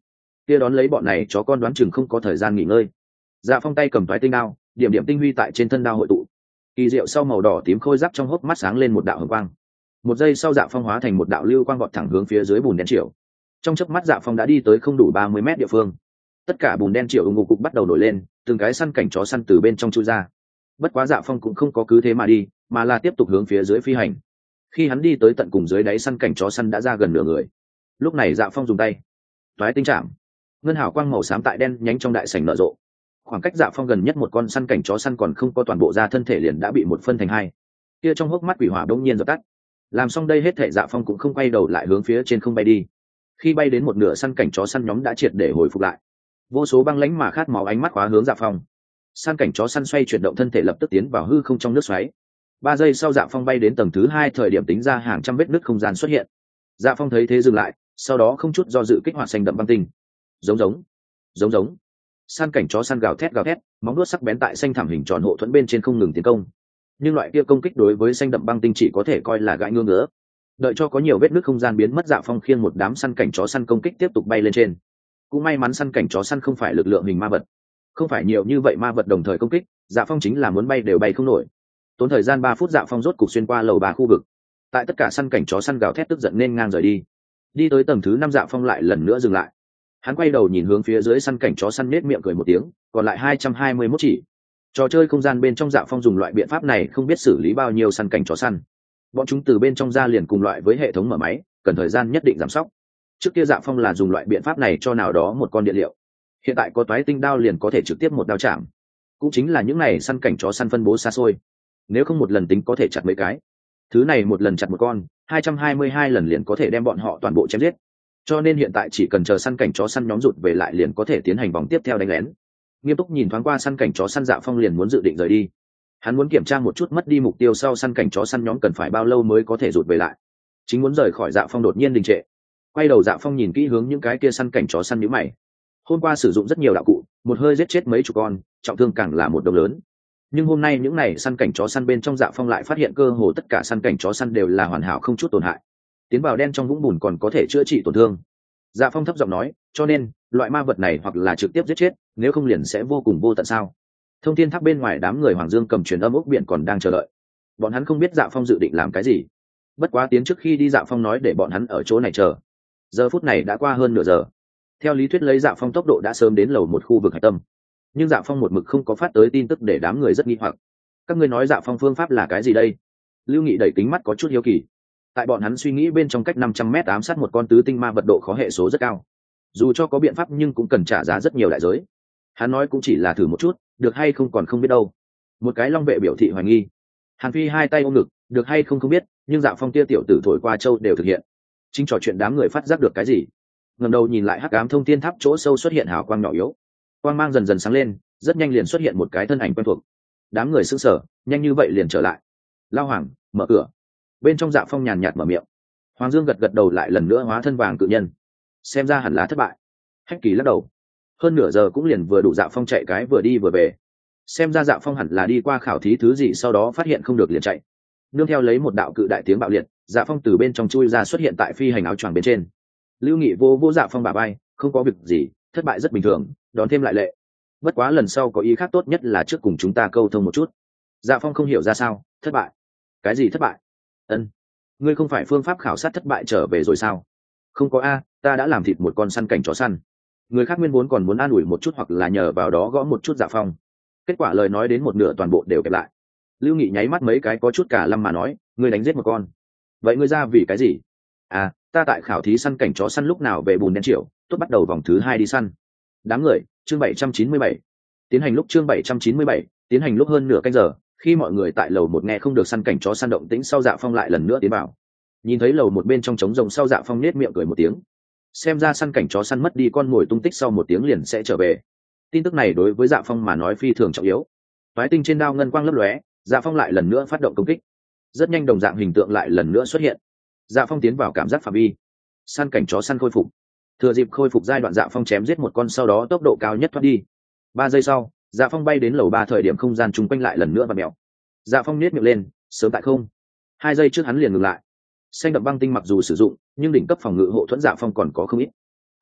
kia đón lấy bọn này chó con đoán chừng không có thời gian nghỉ ngơi. Dạ Phong tay cầm toái tinh đao, điểm điểm tinh huy tại trên thân đao hội tụ, kỳ diệu sau màu đỏ tím khôi giáp trong hốc mắt sáng lên một đạo hồng quang. Một giây sau Dạ Phong hóa thành một đạo lưu quang vọt thẳng hướng phía dưới bùn đen triều. Trong chớp mắt Dạ Phong đã đi tới không đủ ba mươi mét địa phương. Tất cả bùn đen triều ù ngục cục bắt đầu nổi lên, từng cái săn cảnh chó săn từ bên trong chui ra. Bất quá Dạ Phong cũng không có cứ thế mà đi, mà là tiếp tục hướng phía dưới phi hành. Khi hắn đi tới tận cùng dưới đáy săn cảnh chó săn đã ra gần nửa người. Lúc này Dạ Phong dùng tay toái tinh chạm, ngân hào quang màu xám tại đen nhánh trong đại sảnh nở rộ. Khoảng cách Dạ Phong gần nhất một con săn cảnh chó săn còn không có toàn bộ ra thân thể liền đã bị một phân thành hai. Kia trong hốc mắt quỷ hỏa đông nhiên dập tắt. Làm xong đây hết thảy Dạ Phong cũng không quay đầu lại hướng phía trên không bay đi. Khi bay đến một nửa săn cảnh chó săn nhóm đã triệt để hồi phục lại. Vô số băng lãnh mà khát máu ánh mắt khóa hướng Dạ Phong. Săn cảnh chó săn xoay chuyển động thân thể lập tức tiến vào hư không trong nước xoáy. Ba giây sau Dạ Phong bay đến tầng thứ hai thời điểm tính ra hàng trăm vết nứt không gian xuất hiện. Dạ Phong thấy thế dừng lại, sau đó không chút do dự kích hoạt xanh đậm băng tinh. Giống giống, giống giống. Săn cảnh chó săn gào thét gào thét, móng vuốt sắc bén tại xanh thảm hình tròn hộ thuẫn bên trên không ngừng tiến công. Nhưng loại kia công kích đối với xanh đậm băng tinh chỉ có thể coi là gãi ngưỡng ngứa. Đợi cho có nhiều vết nứt không gian biến mất, Dạ Phong khiêng một đám săn cảnh chó săn công kích tiếp tục bay lên trên. Cũng may mắn săn cảnh chó săn không phải lực lượng hình ma vật, không phải nhiều như vậy ma vật đồng thời công kích, Dạ Phong chính là muốn bay đều bay không nổi. Tốn thời gian ba phút Dạ Phong rốt cục xuyên qua lầu ba khu vực. Tại tất cả săn cảnh chó săn gào thét tức giận nên ngang rời đi. Đi tới tầng thứ năm Dạ Phong lại lần nữa dừng lại. Hắn quay đầu nhìn hướng phía dưới săn cảnh chó săn nết miệng cười một tiếng, còn lại hai trăm hai mươi mốt chỉ. Trò chơi không gian bên trong Dạ Phong dùng loại biện pháp này không biết xử lý bao nhiêu săn cảnh chó săn. Bọn chúng từ bên trong ra liền cùng loại với hệ thống mở máy, cần thời gian nhất định giảm sóc. Trước kia Dạ Phong là dùng loại biện pháp này cho nào đó một con điện liệu. Hiện tại có toái tinh đao liền có thể trực tiếp một đao chạm. Cũng chính là những này săn cảnh chó săn phân bố xa xôi. Nếu không một lần tính có thể chặt mấy cái. Thứ này một lần chặt một con, hai trăm hai mươi hai lần liền có thể đem bọn họ toàn bộ chém giết. Cho nên hiện tại chỉ cần chờ săn cảnh chó săn nhóm rụt về lại liền có thể tiến hành vòng tiếp theo đánh lén. Nghiêm túc nhìn thoáng qua săn cảnh chó săn Dạ Phong liền muốn dự định rời đi. Hắn muốn kiểm tra một chút mất đi mục tiêu sau săn cảnh chó săn nhóm cần phải bao lâu mới có thể rụt về lại. Chính muốn rời khỏi Dạ Phong đột nhiên đình trệ. Quay đầu Dạ Phong nhìn kỹ hướng những cái kia săn cảnh chó săn nhíu mày. Hôm qua sử dụng rất nhiều đạo cụ, một hơi giết chết mấy chục con, trọng thương càng là một đồng lớn. Nhưng hôm nay những này săn cảnh chó săn bên trong Dạ Phong lại phát hiện cơ hồ tất cả săn cảnh chó săn đều là hoàn hảo không chút tổn hại. Tiến vào đen trong vũng bùn còn có thể chữa trị tổn thương. Dạ Phong thấp giọng nói, cho nên loại ma vật này hoặc là trực tiếp giết chết, nếu không liền sẽ vô cùng vô tận sao? Thông thiên tháp bên ngoài đám người Hoàng Dương cầm truyền âm ốc biển còn đang chờ đợi. Bọn hắn không biết Dạ Phong dự định làm cái gì. Bất quá tiến trước khi đi Dạ Phong nói để bọn hắn ở chỗ này chờ. Giờ phút này đã qua hơn nửa giờ. Theo lý thuyết lấy Dạ Phong tốc độ đã sớm đến lầu một khu vực hải tâm. Nhưng Dạ Phong một mực không có phát tới tin tức để đám người rất nghi hoặc. Các ngươi nói Dạ Phong phương pháp là cái gì đây? Lưu Nghị đẩy kính mắt có chút hiếu kỳ. Tại bọn hắn suy nghĩ bên trong cách năm trăm mét ám sát một con tứ tinh ma vật độ khó hệ số rất cao. Dù cho có biện pháp nhưng cũng cần trả giá rất nhiều đại giới. Hắn nói cũng chỉ là thử một chút, được hay không còn không biết đâu. Một cái long vệ biểu thị hoài nghi. Hàn Phi hai tay ôm ngực, được hay không không biết, nhưng Dạ Phong tia tiểu tử thổi qua châu đều thực hiện. Chính trò chuyện đám người phát giác được cái gì. Ngẩng đầu nhìn lại hắc ám thông thiên tháp chỗ sâu xuất hiện hào quang nhỏ yếu. Quang mang dần dần sáng lên, rất nhanh liền xuất hiện một cái thân ảnh quen thuộc. Đám người sững sờ, nhanh như vậy liền trở lại. Lao Hoàng, mở cửa. Bên trong Dạ Phong nhàn nhạt mở miệng. Hoàng Dương gật gật đầu lại lần nữa hóa thân vàng cự nhân. Xem ra hẳn là thất bại. Hách Kỳ lắc đầu. Hơn nửa giờ cũng liền vừa đủ Dạ Phong chạy cái vừa đi vừa về. Xem ra Dạ Phong hẳn là đi qua khảo thí thứ gì sau đó phát hiện không được liền chạy. Nương theo lấy một đạo cự đại tiếng bạo liệt, Dạ Phong từ bên trong chui ra xuất hiện tại phi hành áo choàng bên trên. Lưu Nghị vô vô Dạ Phong bả vai, không có việc gì, thất bại rất bình thường, đón thêm lại lệ. Bất quá lần sau có ý khác tốt nhất là trước cùng chúng ta câu thông một chút. Dạ Phong không hiểu ra sao, thất bại? Cái gì thất bại? Ân, ngươi không phải phương pháp khảo sát thất bại trở về rồi sao? Không có a, ta đã làm thịt một con săn cảnh chó săn. Người khác nguyên vốn còn muốn an ủi một chút hoặc là nhờ vào đó gõ một chút Dạ Phong. Kết quả lời nói đến một nửa toàn bộ đều kẹp lại. Lưu Nghị nháy mắt mấy cái có chút cả lâm mà nói, ngươi đánh giết một con. Vậy ngươi ra vì cái gì? À, ta tại khảo thí săn cảnh chó săn lúc nào về bùn đen triệu, tốt bắt đầu vòng thứ hai đi săn. Đám người, chương bảy trăm chín mươi bảy. Tiến hành lúc chương bảy trăm chín mươi bảy, tiến hành lúc hơn nửa canh giờ, khi mọi người tại lầu một nghe không được săn cảnh chó săn động tĩnh sau Dạ Phong lại lần nữa tiến vào. Nhìn thấy lầu một bên trong trống rồng sau Dạ Phong nết miệng cười một tiếng. Xem ra săn cảnh chó săn mất đi con mồi tung tích sau một tiếng liền sẽ trở về. Tin tức này đối với Dạ Phong mà nói phi thường trọng yếu. Toái tinh trên đao ngân quang lấp lóe, Dạ Phong lại lần nữa phát động công kích. Rất nhanh đồng dạng hình tượng lại lần nữa xuất hiện. Dạ Phong tiến vào cảm giác phạm vi. Săn cảnh chó săn khôi phục. Thừa dịp khôi phục giai đoạn Dạ Phong chém giết một con sau đó tốc độ cao nhất thoát đi. Ba giây sau, Dạ Phong bay đến lầu ba thời điểm không gian chung quanh lại lần nữa vặn mèo. Dạ Phong nhếch miệng lên, sớm tại không. Hai giây trước hắn liền ngừng lại. Xanh đậm băng tinh mặc dù sử dụng, nhưng đỉnh cấp phòng ngự hộ thuẫn Dạ Phong còn có không ít.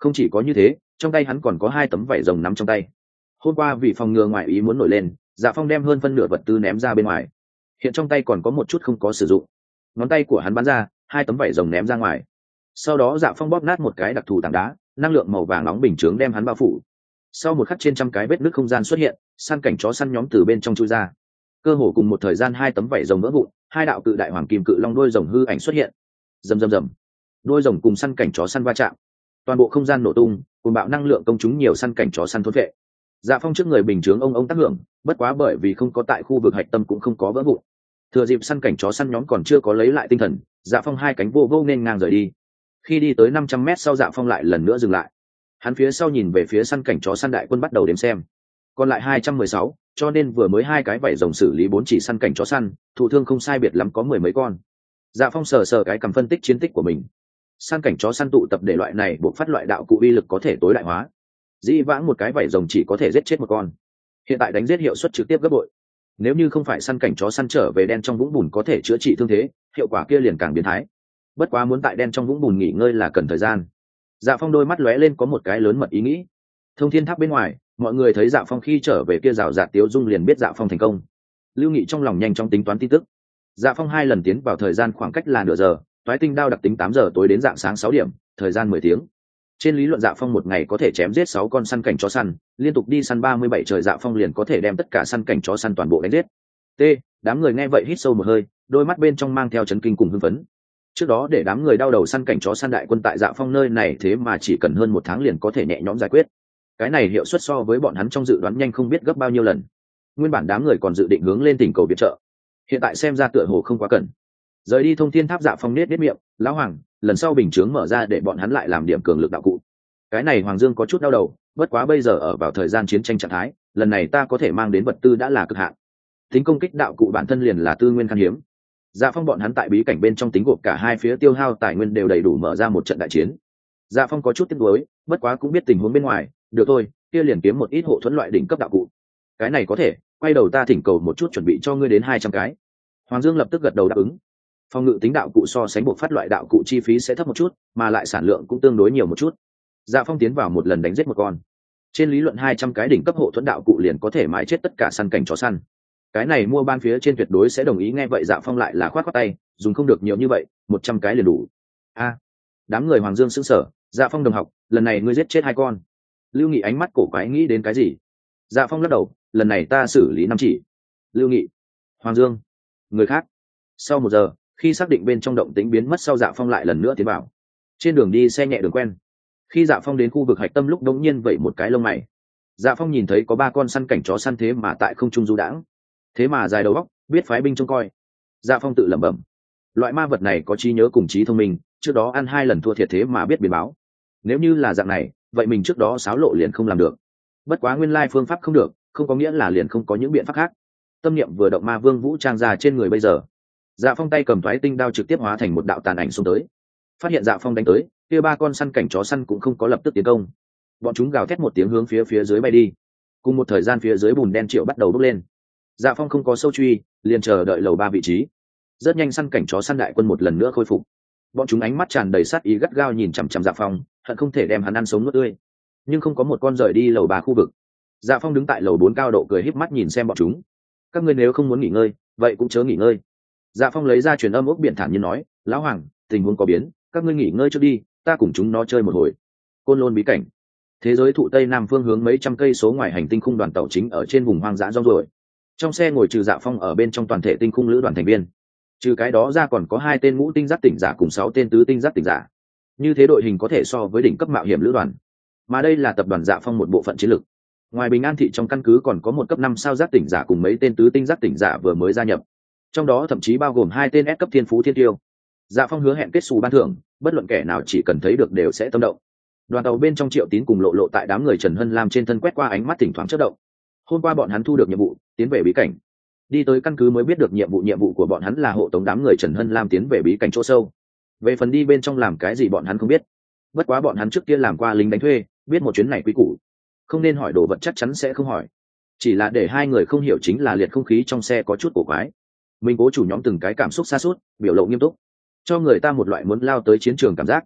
Không chỉ có như thế, trong tay hắn còn có hai tấm vải rồng nắm trong tay. Hôm qua vì phòng ngừa ngoại ý muốn nổi lên, Dạ Phong đem hơn phân nửa vật tư ném ra bên ngoài. Hiện trong tay còn có một chút không có sử dụng. Ngón tay của hắn bắn ra, hai tấm vải rồng ném ra ngoài. Sau đó Dạ Phong bóp nát một cái đặc thù tảng đá, năng lượng màu vàng nóng bình chướng đem hắn bao phủ. Sau một khắc trên trăm cái vết nứt không gian xuất hiện, săn cảnh chó săn nhóm từ bên trong chui ra. Cơ hồ cùng một thời gian hai tấm vảy rồng vỡ vụn, hai đạo cự đại hoàng kim cự long đuôi rồng hư ảnh xuất hiện. Rầm rầm rầm. Đuôi rồng cùng săn cảnh chó săn va chạm. Toàn bộ không gian nổ tung, cùng bạo năng lượng công chúng nhiều săn cảnh chó săn thốn vệ. Dạ Phong trước người bình chướng ông ông tác hưởng, bất quá bởi vì không có tại khu vực hạch tâm cũng không có vỡ vụn. Thừa dịp săn cảnh chó săn nhóm còn chưa có lấy lại tinh thần, Dạ Phong hai cánh vô vô nên ngang rời đi. Khi đi tới năm trăm mét sau, Dạ Phong lại lần nữa dừng lại. Hắn phía sau nhìn về phía săn cảnh chó săn đại quân bắt đầu đếm xem. Còn lại hai trăm mười sáu, cho nên vừa mới hai cái vảy rồng xử lý bốn chỉ săn cảnh chó săn, thụ thương không sai biệt lắm có mười mấy con. Dạ Phong sờ sờ cái cầm phân tích chiến tích của mình. Săn cảnh chó săn tụ tập để loại này buộc phát loại đạo cụ uy lực có thể tối đại hóa. Dĩ vãng một cái vảy rồng chỉ có thể giết chết một con, hiện tại đánh giết hiệu suất trực tiếp gấp bội. Nếu như không phải săn cảnh chó săn trở về đen trong vũng bùn có thể chữa trị thương thế, hiệu quả kia liền càng biến thái. Bất quá muốn tại đen trong vũng bùn nghỉ ngơi là cần thời gian. Dạ Phong đôi mắt lóe lên có một cái lớn mật ý nghĩ. Thông thiên tháp bên ngoài, mọi người thấy Dạ Phong khi trở về kia rào rạt tiếu dung liền biết Dạ Phong thành công. Lưu Nghị trong lòng nhanh chóng tính toán tin tức. Dạ Phong hai lần tiến vào thời gian khoảng cách là nửa giờ, toái tinh đao đặc tính tám giờ tối đến dạng sáng sáu điểm, thời gian mười tiếng. Trên lý luận Dạ Phong một ngày có thể chém giết sáu con săn cảnh chó săn, liên tục đi săn ba mươi bảy trời Dạ Phong liền có thể đem tất cả săn cảnh chó săn toàn bộ đánh giết. T, đám người nghe vậy hít sâu một hơi, đôi mắt bên trong mang theo chấn kinh cùng hưng phấn. Trước đó để đám người đau đầu săn cảnh chó săn đại quân tại Dạ Phong nơi này thế mà chỉ cần hơn một tháng liền có thể nhẹ nhõm giải quyết. Cái này hiệu suất so với bọn hắn trong dự đoán nhanh không biết gấp bao nhiêu lần. Nguyên bản đám người còn dự định hướng lên tỉnh cầu viện trợ, hiện tại xem ra tựa hồ không quá cần. Rời đi thông thiên tháp, Dạ Phong nết nết miệng, lão hoàng, lần sau bình chướng mở ra để bọn hắn lại làm điểm cường lực đạo cụ. Cái này Hoàng Dương có chút đau đầu, bất quá bây giờ ở vào thời gian chiến tranh trạng thái, lần này ta có thể mang đến vật tư đã là cực hạn. Tính công kích đạo cụ bản thân liền là tư nguyên khan hiếm. Dạ Phong bọn hắn tại bí cảnh bên trong tính gộp cả hai phía tiêu hao tài nguyên đều đầy đủ mở ra một trận đại chiến. Dạ Phong có chút tiếc nuối, bất quá cũng biết tình huống bên ngoài, được thôi, kia liền kiếm một ít hộ thuẫn loại đỉnh cấp đạo cụ. Cái này có thể, quay đầu ta thỉnh cầu một chút chuẩn bị cho ngươi đến hai trăm cái. Hoàng Dương lập tức gật đầu đáp ứng. Phòng ngự tính đạo cụ so sánh buộc phát loại đạo cụ chi phí sẽ thấp một chút, mà lại sản lượng cũng tương đối nhiều một chút. Dạ Phong tiến vào một lần đánh giết một con. Trên lý luận hai trăm cái đỉnh cấp hộ thuẫn đạo cụ liền có thể mãi chết tất cả săn cảnh chó săn. Cái này mua ban phía trên tuyệt đối sẽ đồng ý, nghe vậy Dạ Phong lại là khoát khoát tay, dùng không được nhiều như vậy, một trăm cái liền đủ. A, đám người Hoàng Dương sững sờ, Dạ Phong đồng học, lần này ngươi giết chết hai con. Lưu Nghị ánh mắt cổ quái nghĩ đến cái gì. Dạ Phong lắc đầu, lần này ta xử lý năm chỉ. Lưu Nghị, Hoàng Dương, người khác. Sau một giờ, khi xác định bên trong động tĩnh biến mất sau, Dạ Phong lại lần nữa tiến vào. Trên đường đi xe nhẹ đường quen. Khi Dạ Phong đến khu vực hạch tâm lúc đống nhiên vậy một cái lông mày. Dạ Phong nhìn thấy có ba con săn cảnh chó săn thế mà tại không trung du đãng, thế mà dài đầu óc, biết phái binh trông coi. Dạ Phong tự lẩm bẩm, loại ma vật này có trí nhớ cùng trí thông minh, trước đó ăn hai lần thua thiệt thế mà biết biến báo. Nếu như là dạng này, vậy mình trước đó xáo lộ liền không làm được. Bất quá nguyên lai phương pháp không được, không có nghĩa là liền không có những biện pháp khác. Tâm niệm vừa động, ma vương vũ trang ra trên người bây giờ. Dạ Phong tay cầm thoái tinh đao trực tiếp hóa thành một đạo tàn ảnh xông tới. Phát hiện Dạ Phong đánh tới, kia ba con săn cảnh chó săn cũng không có lập tức tiến công. Bọn chúng gào thét một tiếng hướng phía phía dưới bay đi. Cùng một thời gian phía dưới bùn đen triệu bắt đầu bốc lên. Dạ Phong không có sâu truy, liền chờ đợi lầu ba vị trí. Rất nhanh săn cảnh chó săn đại quân một lần nữa khôi phục. Bọn chúng ánh mắt tràn đầy sát ý gắt gao nhìn chằm chằm Dạ Phong, hận không thể đem hắn ăn sống nuốt tươi. Nhưng không có một con rời đi lầu ba khu vực. Dạ Phong đứng tại lầu bốn cao độ cười híp mắt nhìn xem bọn chúng. Các ngươi nếu không muốn nghỉ ngơi, vậy cũng chớ nghỉ ngơi. Dạ Phong lấy ra truyền âm ốc biển thản nhiên nói, lão hoàng, tình huống có biến, các ngươi nghỉ ngơi trước đi, ta cùng chúng nó chơi một hồi. Côn Lôn bí cảnh. Thế giới thụ tây nam phương hướng mấy trăm cây số ngoài hành tinh khung đoàn tàu chính ở trên vùng hoang dã rong ruổi. Trong xe ngồi trừ Dạ Phong ở bên trong toàn thể tinh khung lữ đoàn thành viên. Trừ cái đó ra còn có hai tên ngũ tinh giác tỉnh giả cùng sáu tên tứ tinh giác tỉnh giả. Như thế đội hình có thể so với đỉnh cấp mạo hiểm lữ đoàn. Mà đây là tập đoàn Dạ Phong một bộ phận chiến lược. Ngoài Bình An thị trong căn cứ còn có một cấp năm sao giác tỉnh giả cùng mấy tên tứ tinh giác tỉnh giả vừa mới gia nhập. Trong đó thậm chí bao gồm hai tên S cấp thiên phú thiên tiêu. Dạ Phong hứa hẹn kết xù ban thưởng, bất luận kẻ nào chỉ cần thấy được đều sẽ tâm động. Đoàn tàu bên trong Triệu Tín cùng Lộ Lộ tại đám người Trần Hân Lam trên thân quét qua ánh mắt thỉnh thoảng chớp động. Hôm qua bọn hắn thu được nhiệm vụ, tiến về bí cảnh. Đi tới căn cứ mới biết được nhiệm vụ nhiệm vụ của bọn hắn là hộ tống đám người Trần Hân Lam tiến về bí cảnh chỗ sâu. Về phần đi bên trong làm cái gì bọn hắn không biết. Bất quá bọn hắn trước kia làm qua lính đánh thuê, biết một chuyến này quý củ. Không nên hỏi đồ vật chắc chắn sẽ không hỏi. Chỉ là để hai người không hiểu chính là liệt không khí trong xe có chút cổ quái. Mình cố chủ nhóm từng cái cảm xúc xa suốt, biểu lộ nghiêm túc, cho người ta một loại muốn lao tới chiến trường cảm giác.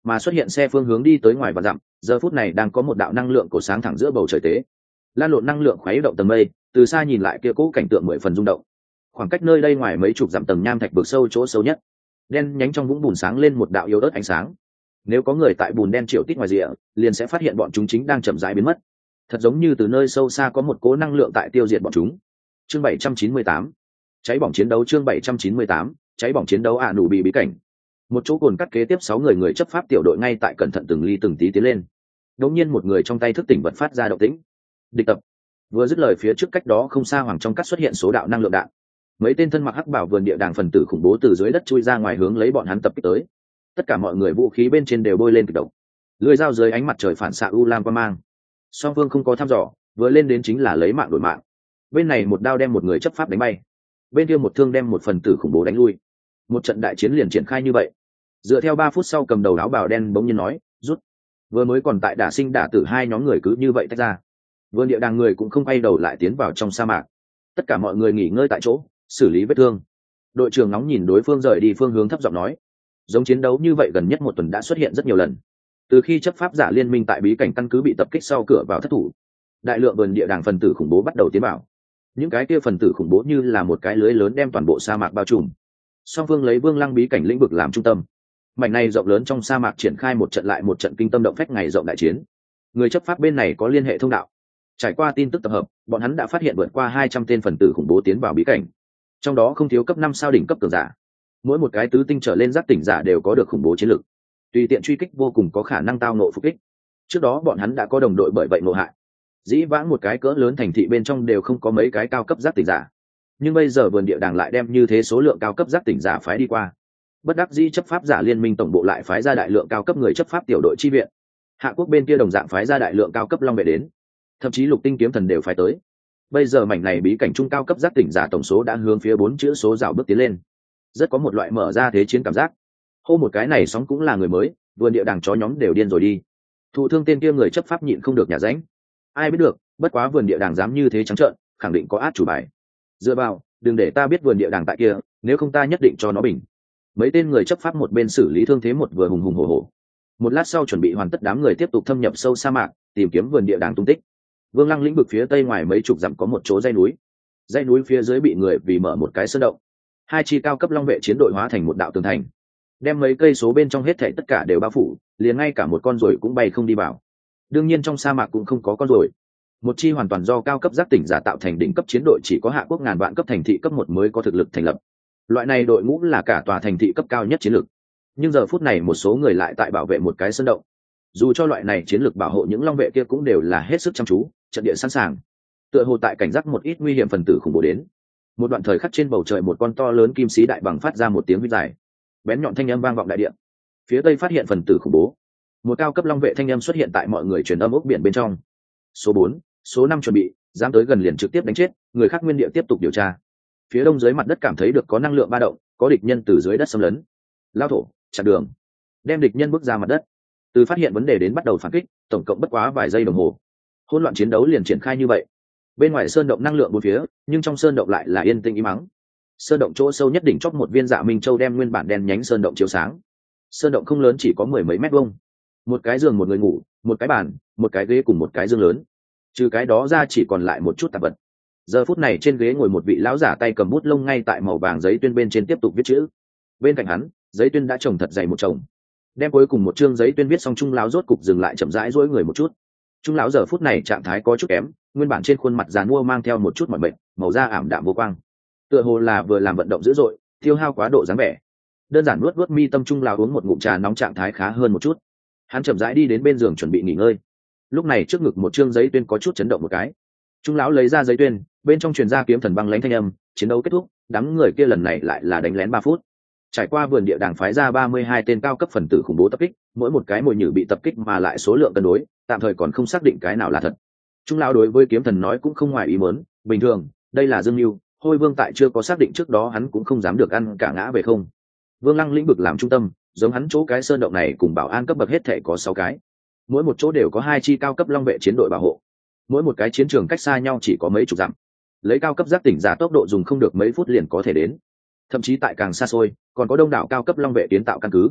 mà xuất hiện xe phương hướng đi tới ngoài và dặm, giờ phút này đang có một đạo năng lượng cổ sáng thẳng giữa bầu trời tế, lan lộn năng lượng khuấy động tầng mây, từ xa nhìn lại kia cố cảnh tượng mười phần rung động. Khoảng cách nơi đây ngoài mấy chục dặm tầng nham thạch vực sâu chỗ sâu nhất, đen nhánh trong vũng bùn sáng lên một đạo yếu ớt ánh sáng. Nếu có người tại bùn đen triệu tít ngoài rìa, liền sẽ phát hiện bọn chúng chính đang chậm rãi biến mất, thật giống như từ nơi sâu xa có một cố năng lượng tại tiêu diệt bọn chúng. Chương bảy trăm chín mươi tám, cháy bỏng chiến đấu. Chương bảy trăm chín mươi tám, cháy bỏng chiến đấu. ạ nụ bị bí cảnh, một chỗ cồn cắt kế tiếp sáu người người chấp pháp tiểu đội ngay tại cẩn thận từng ly từng tí tiến lên. Đột nhiên một người trong tay thức tỉnh vật phát ra động tĩnh. Địch tập. Vừa dứt lời, phía trước cách đó không xa hoàng trong cắt xuất hiện số đạo năng lượng đạn. Mấy tên thân mặc hắc bảo vườn địa đàng phần tử khủng bố từ dưới đất chui ra ngoài hướng lấy bọn hắn tập kích tới. Tất cả mọi người vũ khí bên trên đều bôi lên kịch độc, lưỡi dao dưới ánh mặt trời phản xạ u lam quang mang. Song phương không có thăm dò, vừa lên đến chính là lấy mạng đổi mạng. Bên này một đao đem một người chấp pháp đánh bay, bên kia một thương đem một phần tử khủng bố đánh lui. Một trận đại chiến liền triển khai như vậy. Dựa theo ba phút sau, cầm đầu áo bào đen bỗng nhiên nói rút. Vừa mới còn tại đả sinh đả tử hai nhóm người cứ như vậy tách ra. Vườn địa đàng người cũng không quay đầu lại tiến vào trong sa mạc. Tất cả mọi người nghỉ ngơi tại chỗ, xử lý vết thương. Đội trưởng nóng nhìn đối phương rời đi phương hướng, thấp giọng nói, giống chiến đấu như vậy gần nhất một tuần đã xuất hiện rất nhiều lần. Từ khi chấp pháp giả liên minh tại bí cảnh căn cứ bị tập kích sau cửa vào thất thủ, đại lượng vườn địa đàng phần tử khủng bố bắt đầu tiến vào. Những cái kia phần tử khủng bố như là một cái lưới lớn đem toàn bộ sa mạc bao trùm. Song phương lấy Vương Lăng bí cảnh lĩnh vực làm trung tâm, mảnh này rộng lớn trong sa mạc triển khai một trận lại một trận kinh tâm động phách ngày rộng đại chiến. Người chấp pháp bên này có liên hệ thông đạo, trải qua tin tức tập hợp, bọn hắn đã phát hiện vượt qua hai trăm tên phần tử khủng bố tiến vào bí cảnh, trong đó không thiếu cấp năm sao đỉnh cấp cường giả. Mỗi một cái tứ tinh trở lên giác tỉnh giả đều có được khủng bố chiến lực, tùy tiện truy kích vô cùng có khả năng tao nộ phục kích. Trước đó bọn hắn đã có đồng đội bởi vậy nộ hại. Dĩ vãng một cái cỡ lớn thành thị bên trong đều không có mấy cái cao cấp giác tỉnh giả, nhưng bây giờ vườn địa đàng lại đem như thế số lượng cao cấp giác tỉnh giả phái đi qua. Bất đắc dĩ chấp pháp giả liên minh tổng bộ lại phái ra đại lượng cao cấp người chấp pháp tiểu đội chi viện. Hạ quốc bên kia đồng dạng phái ra đại lượng cao cấp long vệ đến, thậm chí lục tinh kiếm thần đều phái tới. Bây giờ mảnh này bí cảnh trung cao cấp giác tỉnh giả tổng số đã hướng phía bốn chữ số rào bước tiến lên, rất có một loại mở ra thế chiến cảm giác. Hô một cái này sóng cũng là người mới, vườn địa đàng chó nhóm đều điên rồi đi. Thụ thương tên kia người chấp pháp nhịn không được nhả ránh. Ai biết được, bất quá vườn địa đàng dám như thế trắng trợn, khẳng định có át chủ bài. Dựa vào, đừng để ta biết vườn địa đàng tại kia, nếu không ta nhất định cho nó bình. Mấy tên người chấp pháp một bên xử lý thương thế, một vừa hùng hùng hổ hổ. Một lát sau chuẩn bị hoàn tất, đám người tiếp tục thâm nhập sâu sa mạc, tìm kiếm vườn địa đàng tung tích. Vương Lăng lĩnh vực phía tây ngoài mấy chục dặm có một chỗ dãy núi, dãy núi phía dưới bị người vì mở một cái sơn động. Hai chi cao cấp long vệ chiến đội hóa thành một đạo tường thành, đem mấy cây số bên trong hết thảy tất cả đều bao phủ, liền ngay cả một con ruồi cũng bay không đi vào. Đương nhiên trong sa mạc cũng không có con ruồi. Một chi hoàn toàn do cao cấp giác tỉnh giả tạo thành đỉnh cấp chiến đội, chỉ có hạ quốc ngàn vạn cấp thành thị cấp một mới có thực lực thành lập. Loại này đội ngũ là cả tòa thành thị cấp cao nhất chiến lược. Nhưng giờ phút này một số người lại tại bảo vệ một cái sơn động. Dù cho loại này chiến lược bảo hộ, những long vệ kia cũng đều là hết sức chăm chú, trận địa sẵn sàng, tựa hồ tại cảnh giác một ít nguy hiểm phần tử khủng bố đến. Một đoạn thời khắc, trên bầu trời một con to lớn kim sĩ đại bằng phát ra một tiếng huýt dài, bén nhọn thanh âm vang vọng đại địa. Phía tây phát hiện phần tử khủng bố, một cao cấp long vệ thanh âm xuất hiện tại mọi người truyền âm ốc biển bên trong. Số bốn, số năm chuẩn bị, dám tới gần liền trực tiếp đánh chết, người khác nguyên địa tiếp tục điều tra. Phía đông dưới mặt đất cảm thấy được có năng lượng ba động, có địch nhân từ dưới đất xâm lấn. Lao thổ, chặn đường, đem địch nhân bước ra mặt đất. Từ phát hiện vấn đề đến bắt đầu phản kích, tổng cộng bất quá vài giây đồng hồ, hỗn loạn chiến đấu liền triển khai như vậy. Bên ngoài sơn động năng lượng bốn phía, nhưng trong sơn động lại là yên tĩnh im mắng. Sơn động chỗ sâu nhất đỉnh chót một viên dạ minh châu đem nguyên bản đen nhánh sơn động chiếu sáng. Sơn động không lớn, chỉ có mười mấy mét vuông, một cái giường một người ngủ, một cái bàn, một cái ghế cùng một cái giường lớn. Trừ cái đó ra chỉ còn lại một chút tạp vật. Giờ phút này trên ghế ngồi một vị lão giả, tay cầm bút lông ngay tại màu vàng giấy tuyên bên trên tiếp tục viết chữ. Bên cạnh hắn, giấy tuyên đã trồng thật dày một chồng. Đem cuối cùng một chương giấy tuyên viết xong, Trung lão rốt cục dừng lại, chậm rãi duỗi người một chút. Trung lão giờ phút này trạng thái có chút kém, nguyên bản trên khuôn mặt già nua mang theo một chút mỏi mệt, màu da ảm đạm vô quang, tựa hồ là vừa làm vận động dữ dội, tiêu hao quá độ dáng vẻ. Đơn giản nuốt nuốt mi tâm, Trung lão uống một ngụm trà nóng, trạng thái khá hơn một chút. Hắn chậm rãi đi đến bên giường chuẩn bị nghỉ ngơi. Lúc này trước ngực một chương giấy tuyên có chút chấn động một cái. Trung lão lấy ra giấy tuyên, bên trong truyền ra kiếm thần băng lãnh thanh âm, chiến đấu kết thúc, đám người kia lần này lại là đánh lén ba phút. Trải qua vườn địa đàng phái ra ba mươi hai tên cao cấp phần tử khủng bố tập kích, mỗi một cái mồi nhử bị tập kích mà lại số lượng cân đối, tạm thời còn không xác định cái nào là thật. Trung lão đối với kiếm thần nói cũng không ngoài ý muốn, bình thường, đây là dương mưu, Hôi Vương tại chưa có xác định trước đó hắn cũng không dám được ăn cả ngã về không. Vương Lăng lĩnh vực làm trung tâm, giống hắn chỗ cái sơn động này cùng bảo an cấp bậc hết thể có sáu cái, mỗi một chỗ đều có hai chi cao cấp long vệ chiến đội bảo hộ. Mỗi một cái chiến trường cách xa nhau chỉ có mấy chục dặm, lấy cao cấp giác tỉnh giả tốc độ dùng không được mấy phút liền có thể đến. Thậm chí tại càng xa xôi, còn có đông đảo cao cấp long vệ kiến tạo căn cứ.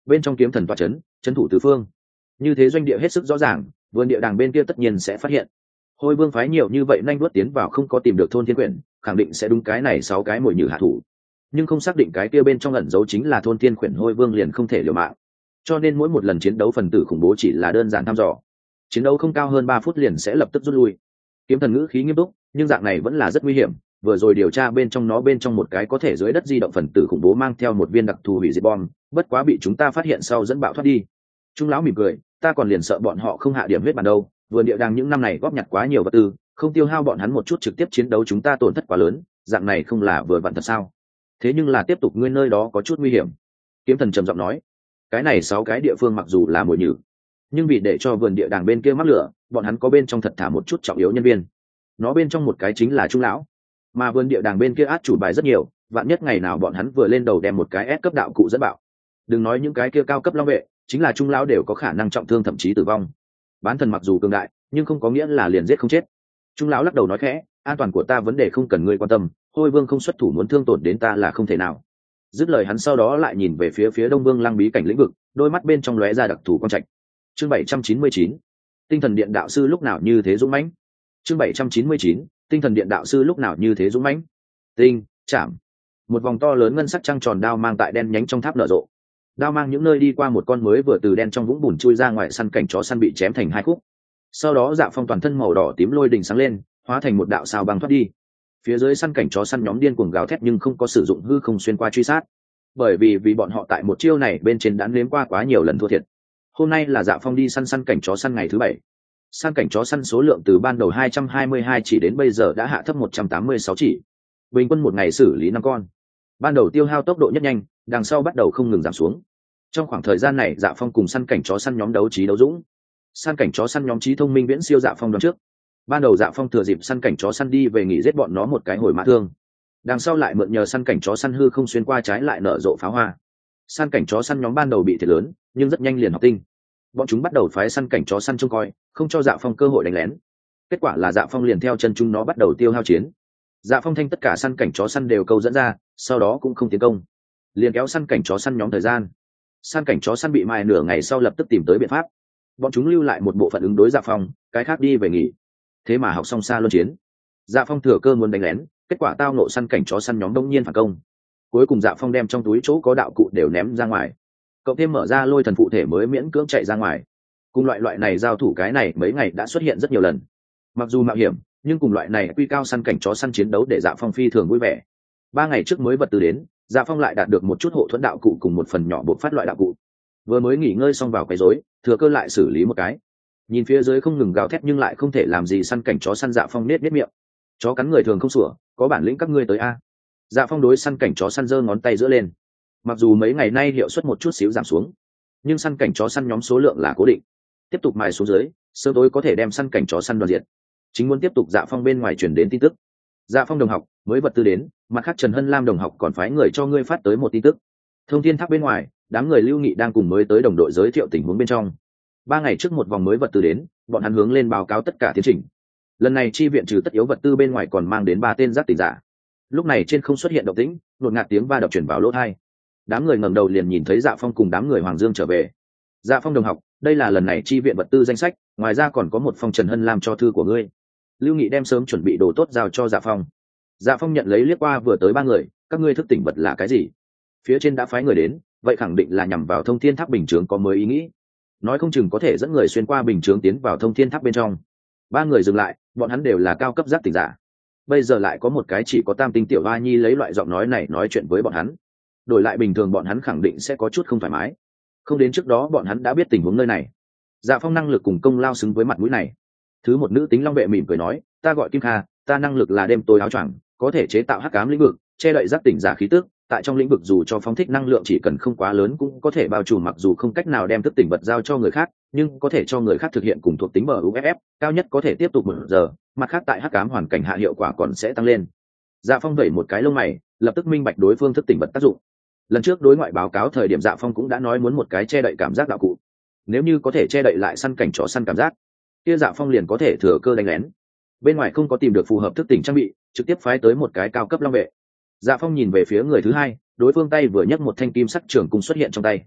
bên trong kiếm thần tọa chấn chấn thủ tứ phương, như thế doanh địa hết sức rõ ràng, vườn địa đàng bên kia tất nhiên sẽ phát hiện. Hôi vương phái nhiều như vậy nhanh đuốt tiến vào không có tìm được thôn thiên quyển, khẳng định sẽ đúng cái này sáu cái mồi nhử hạ thủ, nhưng không xác định cái kia bên trong ẩn giấu chính là thôn thiên quyển, hôi vương liền không thể liều mạng. Cho nên mỗi một lần chiến đấu phần tử khủng bố chỉ là đơn giản thăm dò, chiến đấu không cao hơn ba phút liền sẽ lập tức rút lui. Kiếm thần ngữ khí nghiêm túc, nhưng dạng này vẫn là rất nguy hiểm. Vừa rồi điều tra bên trong nó bên trong một cái có thể dưới đất di động phần tử khủng bố mang theo một viên đặc thù hủy diệt bom, bất quá bị chúng ta phát hiện sau dẫn bạo thoát đi. Trung lão mỉm cười, ta còn liền sợ bọn họ không hạ điểm huyết bàn đâu, vườn địa đàng những năm này góp nhặt quá nhiều vật tư, không tiêu hao bọn hắn một chút trực tiếp chiến đấu chúng ta tổn thất quá lớn, dạng này không là vừa vặn thật sao? Thế nhưng là tiếp tục nguyên nơi đó có chút nguy hiểm. Kiếm thần trầm giọng nói, cái này sáu cái địa phương mặc dù là mồi nhử, nhưng vì để cho vườn địa đàng bên kia mắc lửa, bọn hắn có bên trong thật thả một chút trọng yếu nhân viên. Nó bên trong một cái chính là Trung lão, mà vườn địa đàng bên kia át chủ bài rất nhiều, vạn nhất ngày nào bọn hắn vừa lên đầu đem một cái S cấp đạo cụ dẫn bạo, đừng nói những cái kia cao cấp long vệ, chính là Trung lão đều có khả năng trọng thương thậm chí tử vong. Bán thần mặc dù cường đại, nhưng không có nghĩa là liền giết không chết. Trung lão lắc đầu nói khẽ, an toàn của ta vấn đề không cần ngươi quan tâm, Hôi vương không xuất thủ muốn thương tổn đến ta là không thể nào. Dứt lời hắn sau đó lại nhìn về phía phía Đông Vương Lăng bí cảnh lĩnh vực, đôi mắt bên trong lóe ra đặc thù quang trạch. Chương bảy trăm chín mươi chín, tinh thần điện đạo sư lúc nào như thế dũng mãnh. Chương bảy trăm chín mươi chín, tinh thần điện đạo sư lúc nào như thế dũng mãnh. Tinh, chạm. Một vòng to lớn ngân sắc trăng tròn đao mang tại đen nhánh trong tháp nở rộ. Đao mang những nơi đi qua một con mới vừa từ đen trong vũng bùn chui ra ngoài săn cảnh chó săn bị chém thành hai khúc. Sau đó Dạ Phong toàn thân màu đỏ tím lôi đình sáng lên, hóa thành một đạo sao băng thoát đi. Phía dưới săn cảnh chó săn nhóm điên cuồng gào thét nhưng không có sử dụng hư không xuyên qua truy sát, bởi vì vì bọn họ tại một chiêu này bên trên đã nếm qua quá nhiều lần thua thiệt. Hôm nay là Dạ Phong đi săn săn cảnh chó săn ngày thứ bảy, săn cảnh chó săn số lượng từ ban đầu hai trăm hai mươi hai chỉ đến bây giờ đã hạ thấp một trăm tám mươi sáu chỉ, bình quân một ngày xử lý năm con. Ban đầu tiêu hao tốc độ nhất nhanh, đằng sau bắt đầu không ngừng giảm xuống. Trong khoảng thời gian này Dạ Phong cùng săn cảnh chó săn nhóm đấu trí đấu dũng, săn cảnh chó săn nhóm trí thông minh viễn siêu Dạ Phong đoạn trước. Ban đầu Dạ Phong thừa dịp săn cảnh chó săn đi về nghỉ giết bọn nó một cái hồi mã thương, đằng sau lại mượn nhờ săn cảnh chó săn hư không xuyên qua trái lại nở rộ pháo hoa. Săn cảnh chó săn nhóm ban đầu bị thiệt lớn, nhưng rất nhanh liền học tinh. Bọn chúng bắt đầu phái săn cảnh chó săn trông coi, không cho Dạ Phong cơ hội đánh lén. Kết quả là Dạ Phong liền theo chân chúng nó bắt đầu tiêu hao chiến. Dạ Phong thanh tất cả săn cảnh chó săn đều câu dẫn ra, sau đó cũng không tiến công, liền kéo săn cảnh chó săn nhóm thời gian. Săn cảnh chó săn bị mài nửa ngày sau lập tức tìm tới biện pháp. Bọn chúng lưu lại một bộ phận ứng đối Dạ Phong, cái khác đi về nghỉ. Thế mà học xong xa luân chiến, Dạ Phong thừa cơ muốn đánh lén, kết quả tao nộ săn cảnh chó săn nhóm đông nhiên phản công. Cuối cùng Dạ Phong đem trong túi chỗ có đạo cụ đều ném ra ngoài, cộng thêm mở ra lôi thần phụ thể mới miễn cưỡng chạy ra ngoài. Cùng loại loại này giao thủ cái này mấy ngày đã xuất hiện rất nhiều lần, mặc dù mạo hiểm nhưng cùng loại này quy cao săn cảnh chó săn chiến đấu để Dạ Phong phi thường vui vẻ. Ba ngày trước mới vật tư đến, Dạ Phong lại đạt được một chút hộ thuẫn đạo cụ cùng một phần nhỏ bộ phát loại đạo cụ. Vừa mới nghỉ ngơi xong vào quấy rối, thừa cơ lại xử lý một cái. Nhìn phía dưới không ngừng gào thét nhưng lại không thể làm gì săn cảnh chó săn, Dạ Phong nết nết miệng. Chó cắn người thường không sủa, có bản lĩnh các ngươi tới a. Dạ Phong đối săn cảnh chó săn giơ ngón tay giữa lên. Mặc dù mấy ngày nay hiệu suất một chút xíu giảm xuống, nhưng săn cảnh chó săn nhóm số lượng là cố định, tiếp tục mài xuống dưới, sớm tối có thể đem săn cảnh chó săn đoàn diệt. Chính muốn tiếp tục Dạ Phong bên ngoài truyền đến tin tức. Dạ Phong đồng học, mới vật tư đến, mặt khác Trần Hân Lam đồng học còn phái người cho ngươi phát tới một tin tức. Thông thiên tháp bên ngoài, đám người Lưu Nghị đang cùng mới tới đồng đội giới thiệu tình huống bên trong. Ba ngày trước một vòng mới vật tư đến, bọn hắn hướng lên báo cáo tất cả tiến trình. Lần này chi viện trừ tất yếu vật tư bên ngoài còn mang đến ba tên giác tỉnh giả. Lúc này trên không xuất hiện động tĩnh, đột ngạt tiếng va đập truyền vào lỗ tai. Đám người ngẩng đầu liền nhìn thấy Dạ Phong cùng đám người Hoàng Dương trở về. Dạ Phong đồng học, đây là lần này chi viện vật tư danh sách, ngoài ra còn có một phong Trần Hân Lam cho thư của ngươi. Lưu Nghị đem sớm chuẩn bị đồ tốt giao cho Dạ Phong. Dạ Phong nhận lấy liếc qua vừa tới ba người, các ngươi thức tỉnh vật là cái gì? Phía trên đã phái người đến, vậy khẳng định là nhằm vào thông thiên tháp bình chướng có mới ý nghĩ. Nói không chừng có thể dẫn người xuyên qua bình chướng tiến vào thông thiên tháp bên trong. Ba người dừng lại, bọn hắn đều là cao cấp giác tỉnh giả. Bây giờ lại có một cái chỉ có tam tinh tiểu hoa nhi lấy loại giọng nói này nói chuyện với bọn hắn. Đổi lại bình thường bọn hắn khẳng định sẽ có chút không thoải mái. Không đến trước đó bọn hắn đã biết tình huống nơi này. Dạ Phong năng lực cùng công lao xứng với mặt mũi này. Thứ một nữ tính long vệ mỉm cười nói, ta gọi Kim Kha, ta năng lực là đêm tối áo choàng, có thể chế tạo hắc ám lĩnh vực, che đậy giác tỉnh giả khí tức. Tại trong lĩnh vực dù cho phóng thích năng lượng chỉ cần không quá lớn cũng có thể bao trùm, mặc dù không cách nào đem thức tỉnh vật giao cho người khác, nhưng có thể cho người khác thực hiện cùng thuộc tính bờ u ép ép, cao nhất có thể tiếp tục một giờ, mặt khác tại hắc ám hoàn cảnh hạ hiệu quả còn sẽ tăng lên. Dạ Phong vẩy một cái lông mày, lập tức minh bạch đối phương thức tỉnh vật tác dụng. Lần trước đối ngoại báo cáo thời điểm Dạ Phong cũng đã nói muốn một cái che đậy cảm giác đạo cụ. Nếu như có thể che đậy lại săn cảnh chó săn cảm giác, kia Dạ Phong liền có thể thừa cơ đánh lén. Bên ngoài không có tìm được phù hợp thức tỉnh trang bị, trực tiếp phái tới một cái cao cấp long vệ. Dạ Phong nhìn về phía người thứ hai, đối phương tay vừa nhấc một thanh kim sắc trường cung xuất hiện trong tay.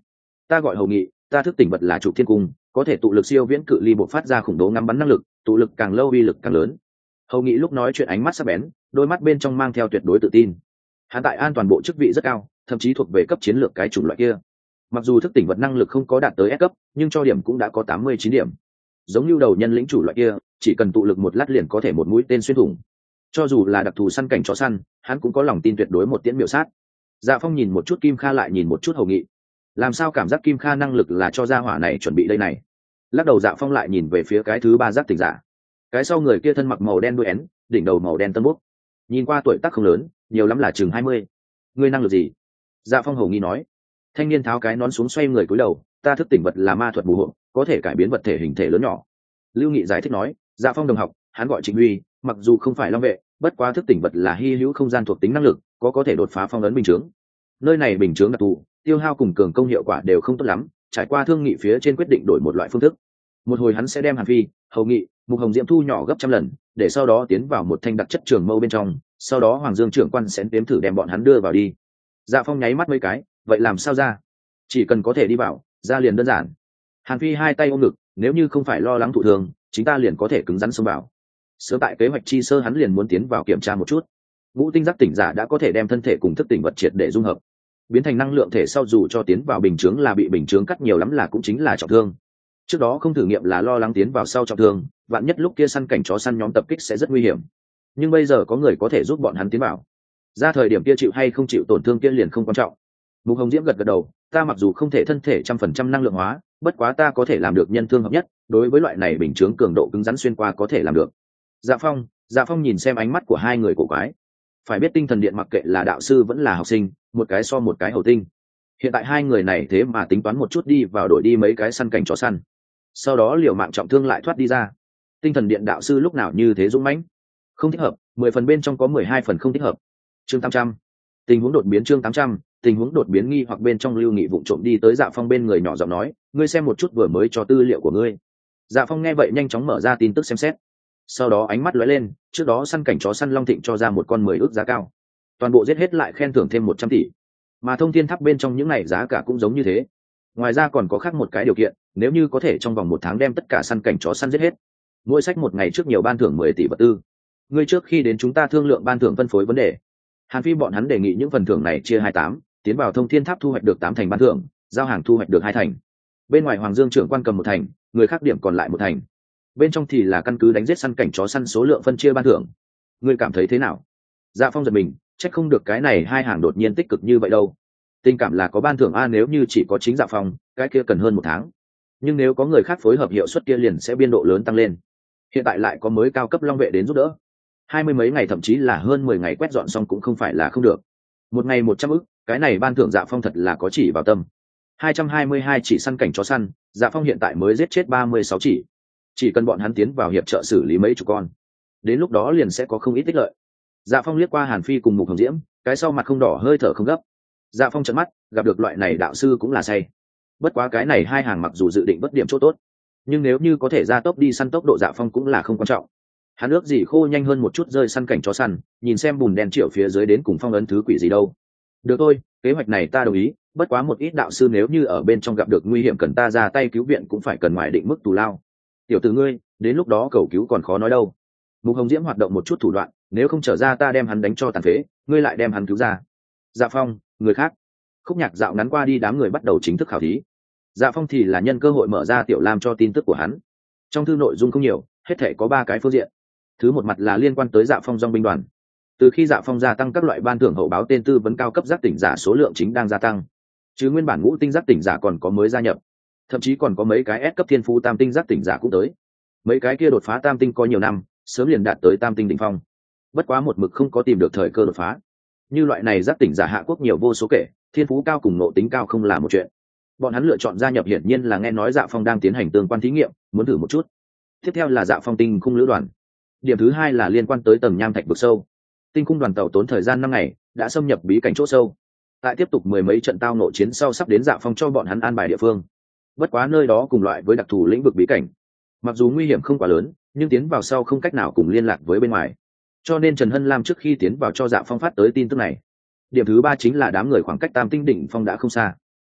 Ta gọi hầu nghị, ta thức tỉnh vật là trục thiên cung, có thể tụ lực siêu viễn cự ly bộc phát ra khủng bố ngắm bắn năng lực, tụ lực càng lâu uy lực càng lớn. Hầu nghị lúc nói chuyện ánh mắt sắc bén, đôi mắt bên trong mang theo tuyệt đối tự tin. Hắn tại an toàn bộ chức vị rất cao, thậm chí thuộc về cấp chiến lược cái chủng loại kia. Mặc dù thức tỉnh vật năng lực không có đạt tới S cấp, nhưng cho điểm cũng đã có tám mươi chín điểm. Giống như đầu nhân lĩnh chủ loại kia, chỉ cần tụ lực một lát liền có thể một mũi tên xuyên thủng. Cho dù là đặc thù săn cảnh chó săn, hắn cũng có lòng tin tuyệt đối một tiễn miểu sát. Dạ Phong nhìn một chút Kim Kha lại nhìn một chút Hầu Nghị, làm sao cảm giác Kim Kha năng lực là cho gia hỏa này chuẩn bị đây này. Lắc đầu Dạ Phong lại nhìn về phía cái thứ ba giác tỉnh giả. Cái sau người kia thân mặc màu đen đuôi én, đỉnh đầu màu đen tân bút, nhìn qua tuổi tác không lớn, nhiều lắm là chừng hai mươi. Ngươi năng lực gì? Dạ Phong hầu nghi nói. Thanh niên tháo cái nón xuống xoay người cúi đầu, ta thức tỉnh vật là ma thuật bù hộ, có thể cải biến vật thể hình thể lớn nhỏ. Lưu Nghị giải thích nói, Dạ Phong đồng học, hắn gọi Trịnh Huy, mặc dù không phải long vệ, bất quá thức tỉnh vật là hy hữu không gian thuộc tính năng lực, có có thể đột phá phong ấn bình chướng. Nơi này bình chướng đặc thù, tiêu hao cùng cường công hiệu quả đều không tốt lắm, trải qua thương nghị phía trên quyết định đổi một loại phương thức. Một hồi hắn sẽ đem Hàn Phi, Hầu Nghị, Mục Hồng Diễm thu nhỏ gấp trăm lần, để sau đó tiến vào một thanh đặc chất trường mâu bên trong, sau đó Hoàng Dương trưởng quan sẽ đếm thử đem bọn hắn đưa vào đi. Dạ Phong nháy mắt mấy cái, vậy làm sao ra? Chỉ cần có thể đi vào, ra liền đơn giản. Hàn Phi hai tay ôm ngực, nếu như không phải lo lắng thụ thương, chúng ta liền có thể cứng rắn xông vào. Sớm tại kế hoạch chi sơ hắn liền muốn tiến vào kiểm tra một chút. Ngũ tinh giác tỉnh giả đã có thể đem thân thể cùng thức tỉnh vật triệt để dung hợp, biến thành năng lượng thể sau dù cho tiến vào bình chướng là bị bình chướng cắt nhiều lắm là cũng chính là trọng thương. Trước đó không thử nghiệm là lo lắng tiến vào sau trọng thương, vạn nhất lúc kia săn cảnh chó săn nhóm tập kích sẽ rất nguy hiểm. Nhưng bây giờ có người có thể giúp bọn hắn tiến vào, ra thời điểm kia chịu hay không chịu tổn thương kia liền không quan trọng. Mục Hồng Diễm gật gật đầu, ta mặc dù không thể thân thể trăm phần trăm năng lượng hóa, bất quá ta có thể làm được nhân thương hợp nhất, đối với loại này bình chướng cường độ cứng rắn xuyên qua có thể làm được. Dạ Phong, Dạ Phong nhìn xem ánh mắt của hai người cổ quái. Phải biết tinh thần điện mặc kệ là đạo sư vẫn là học sinh, một cái so một cái hầu tinh. Hiện tại hai người này thế mà tính toán một chút đi vào đổi đi mấy cái săn cảnh chó săn, sau đó liều mạng trọng thương lại thoát đi ra. Tinh thần điện đạo sư lúc nào như thế dũng mãnh? Không thích hợp, mười phần bên trong có mười hai phần không thích hợp. Chương tám trăm, tình huống đột biến. Chương tám trăm, tình huống đột biến. Nghi hoặc bên trong Lưu Nghị vụng trộm đi tới Dạ Phong bên người nhỏ giọng nói, ngươi xem một chút vừa mới cho tư liệu của ngươi. Dạ Phong nghe vậy nhanh chóng mở ra tin tức xem xét, sau đó ánh mắt lóe lên, trước đó săn cảnh chó săn Long Thịnh cho ra một con mười ước giá cao, toàn bộ giết hết lại khen thưởng thêm một trăm tỷ, mà Thông Thiên Tháp bên trong những này giá cả cũng giống như thế. Ngoài ra còn có khác một cái điều kiện, nếu như có thể trong vòng một tháng đem tất cả săn cảnh chó săn giết hết, mỗi sách một ngày trước nhiều ban thưởng mười tỷ vật tư. Ngươi trước khi đến chúng ta thương lượng ban thưởng phân phối vấn đề. Hàn Phi bọn hắn đề nghị những phần thưởng này chia hai tám, tiến vào Thông Thiên Tháp thu hoạch được tám thành ban thưởng, giao hàng thu hoạch được hai thành. Bên ngoài Hoàng Dương trưởng quan cầm một thành, người khác điểm còn lại một thành. Bên trong thì là căn cứ đánh giết săn cảnh chó săn số lượng phân chia ban thưởng. Ngươi cảm thấy thế nào? Dạ Phong giật mình, trách không được cái này hai hàng đột nhiên tích cực như vậy đâu. Tình cảm là có ban thưởng a, nếu như chỉ có chính Dạ Phong, cái kia cần hơn một tháng. Nhưng nếu có người khác phối hợp hiệu suất kia liền sẽ biên độ lớn tăng lên. Hiện tại lại có mới cao cấp long vệ đến giúp đỡ, hai mươi mấy ngày thậm chí là hơn mười ngày quét dọn xong cũng không phải là không được. Một ngày một trăm ức, cái này ban thưởng Dạ Phong thật là có chỉ vào tâm. hai trăm hai mươi hai chỉ săn cảnh chó săn, Dạ Phong hiện tại mới giết chết ba mươi sáu chỉ. Chỉ cần bọn hắn tiến vào hiệp trợ xử lý mấy chục con, đến lúc đó liền sẽ có không ít tích lợi. Dạ Phong liếc qua Hàn Phi cùng Mục Hồng Diễm, cái sau mặt không đỏ hơi thở không gấp. Dạ Phong trợn mắt, gặp được loại này đạo sư cũng là say. Bất quá cái này hai hàng mặc dù dự định bất điểm chỗ tốt, nhưng nếu như có thể gia tốc đi săn tốc độ Dạ Phong cũng là không quan trọng. Hắn ước gì khô nhanh hơn một chút rơi săn cảnh chó săn, nhìn xem bùn đen triệu phía dưới đến cùng phong ấn thứ quỷ gì đâu. Được thôi, kế hoạch này ta đồng ý, bất quá một ít đạo sư nếu như ở bên trong gặp được nguy hiểm cần ta ra tay cứu viện cũng phải cần ngoài định mức tù lao. Tiểu tử ngươi, đến lúc đó cầu cứu còn khó nói đâu. Mục Hồng Diễm hoạt động một chút thủ đoạn, nếu không trở ra ta đem hắn đánh cho tàn phế, ngươi lại đem hắn cứu ra. Dạ Phong, người khác. Khúc nhạc dạo ngắn qua đi, đám người bắt đầu chính thức khảo thí. Dạ Phong thì là nhân cơ hội mở ra Tiểu Lam cho tin tức của hắn. Trong thư nội dung không nhiều, hết thể có ba cái phương diện. Thứ một mặt là liên quan tới Dạ Phong dòng binh đoàn. Từ khi Dạ Phong gia tăng các loại ban thưởng hậu báo tên tư vấn cao cấp giác tỉnh giả số lượng chính đang gia tăng, chứ nguyên bản ngũ tinh giác tỉnh giả còn có mới gia nhập, thậm chí còn có mấy cái S cấp thiên phú tam tinh giác tỉnh giả cũng tới. Mấy cái kia đột phá tam tinh có nhiều năm, sớm liền đạt tới tam tinh đỉnh phong. Bất quá một mực không có tìm được thời cơ đột phá. Như loại này giác tỉnh giả hạ quốc nhiều vô số kể, thiên phú cao cùng nộ tính cao không là một chuyện. Bọn hắn lựa chọn gia nhập hiển nhiên là nghe nói Dạ Phong đang tiến hành tương quan thí nghiệm, muốn thử một chút. Tiếp theo là Dạ Phong tinh khung lữ đoàn. Điểm thứ hai là liên quan tới tầng nham thạch vực sâu. Tinh khung đoàn tàu tốn thời gian năm ngày, đã xâm nhập bí cảnh chỗ sâu. Tại tiếp tục mười mấy trận tao nộ chiến sau sắp đến Dạ Phong cho bọn hắn an bài địa phương. Bất quá nơi đó cùng loại với đặc thù lĩnh vực bí cảnh, mặc dù nguy hiểm không quá lớn, nhưng tiến vào sau không cách nào cùng liên lạc với bên ngoài, cho nên Trần Hân Lam trước khi tiến vào cho Dạ Phong phát tới tin tức này. Điểm thứ ba chính là đám người khoảng cách tam tinh đỉnh phong đã không xa.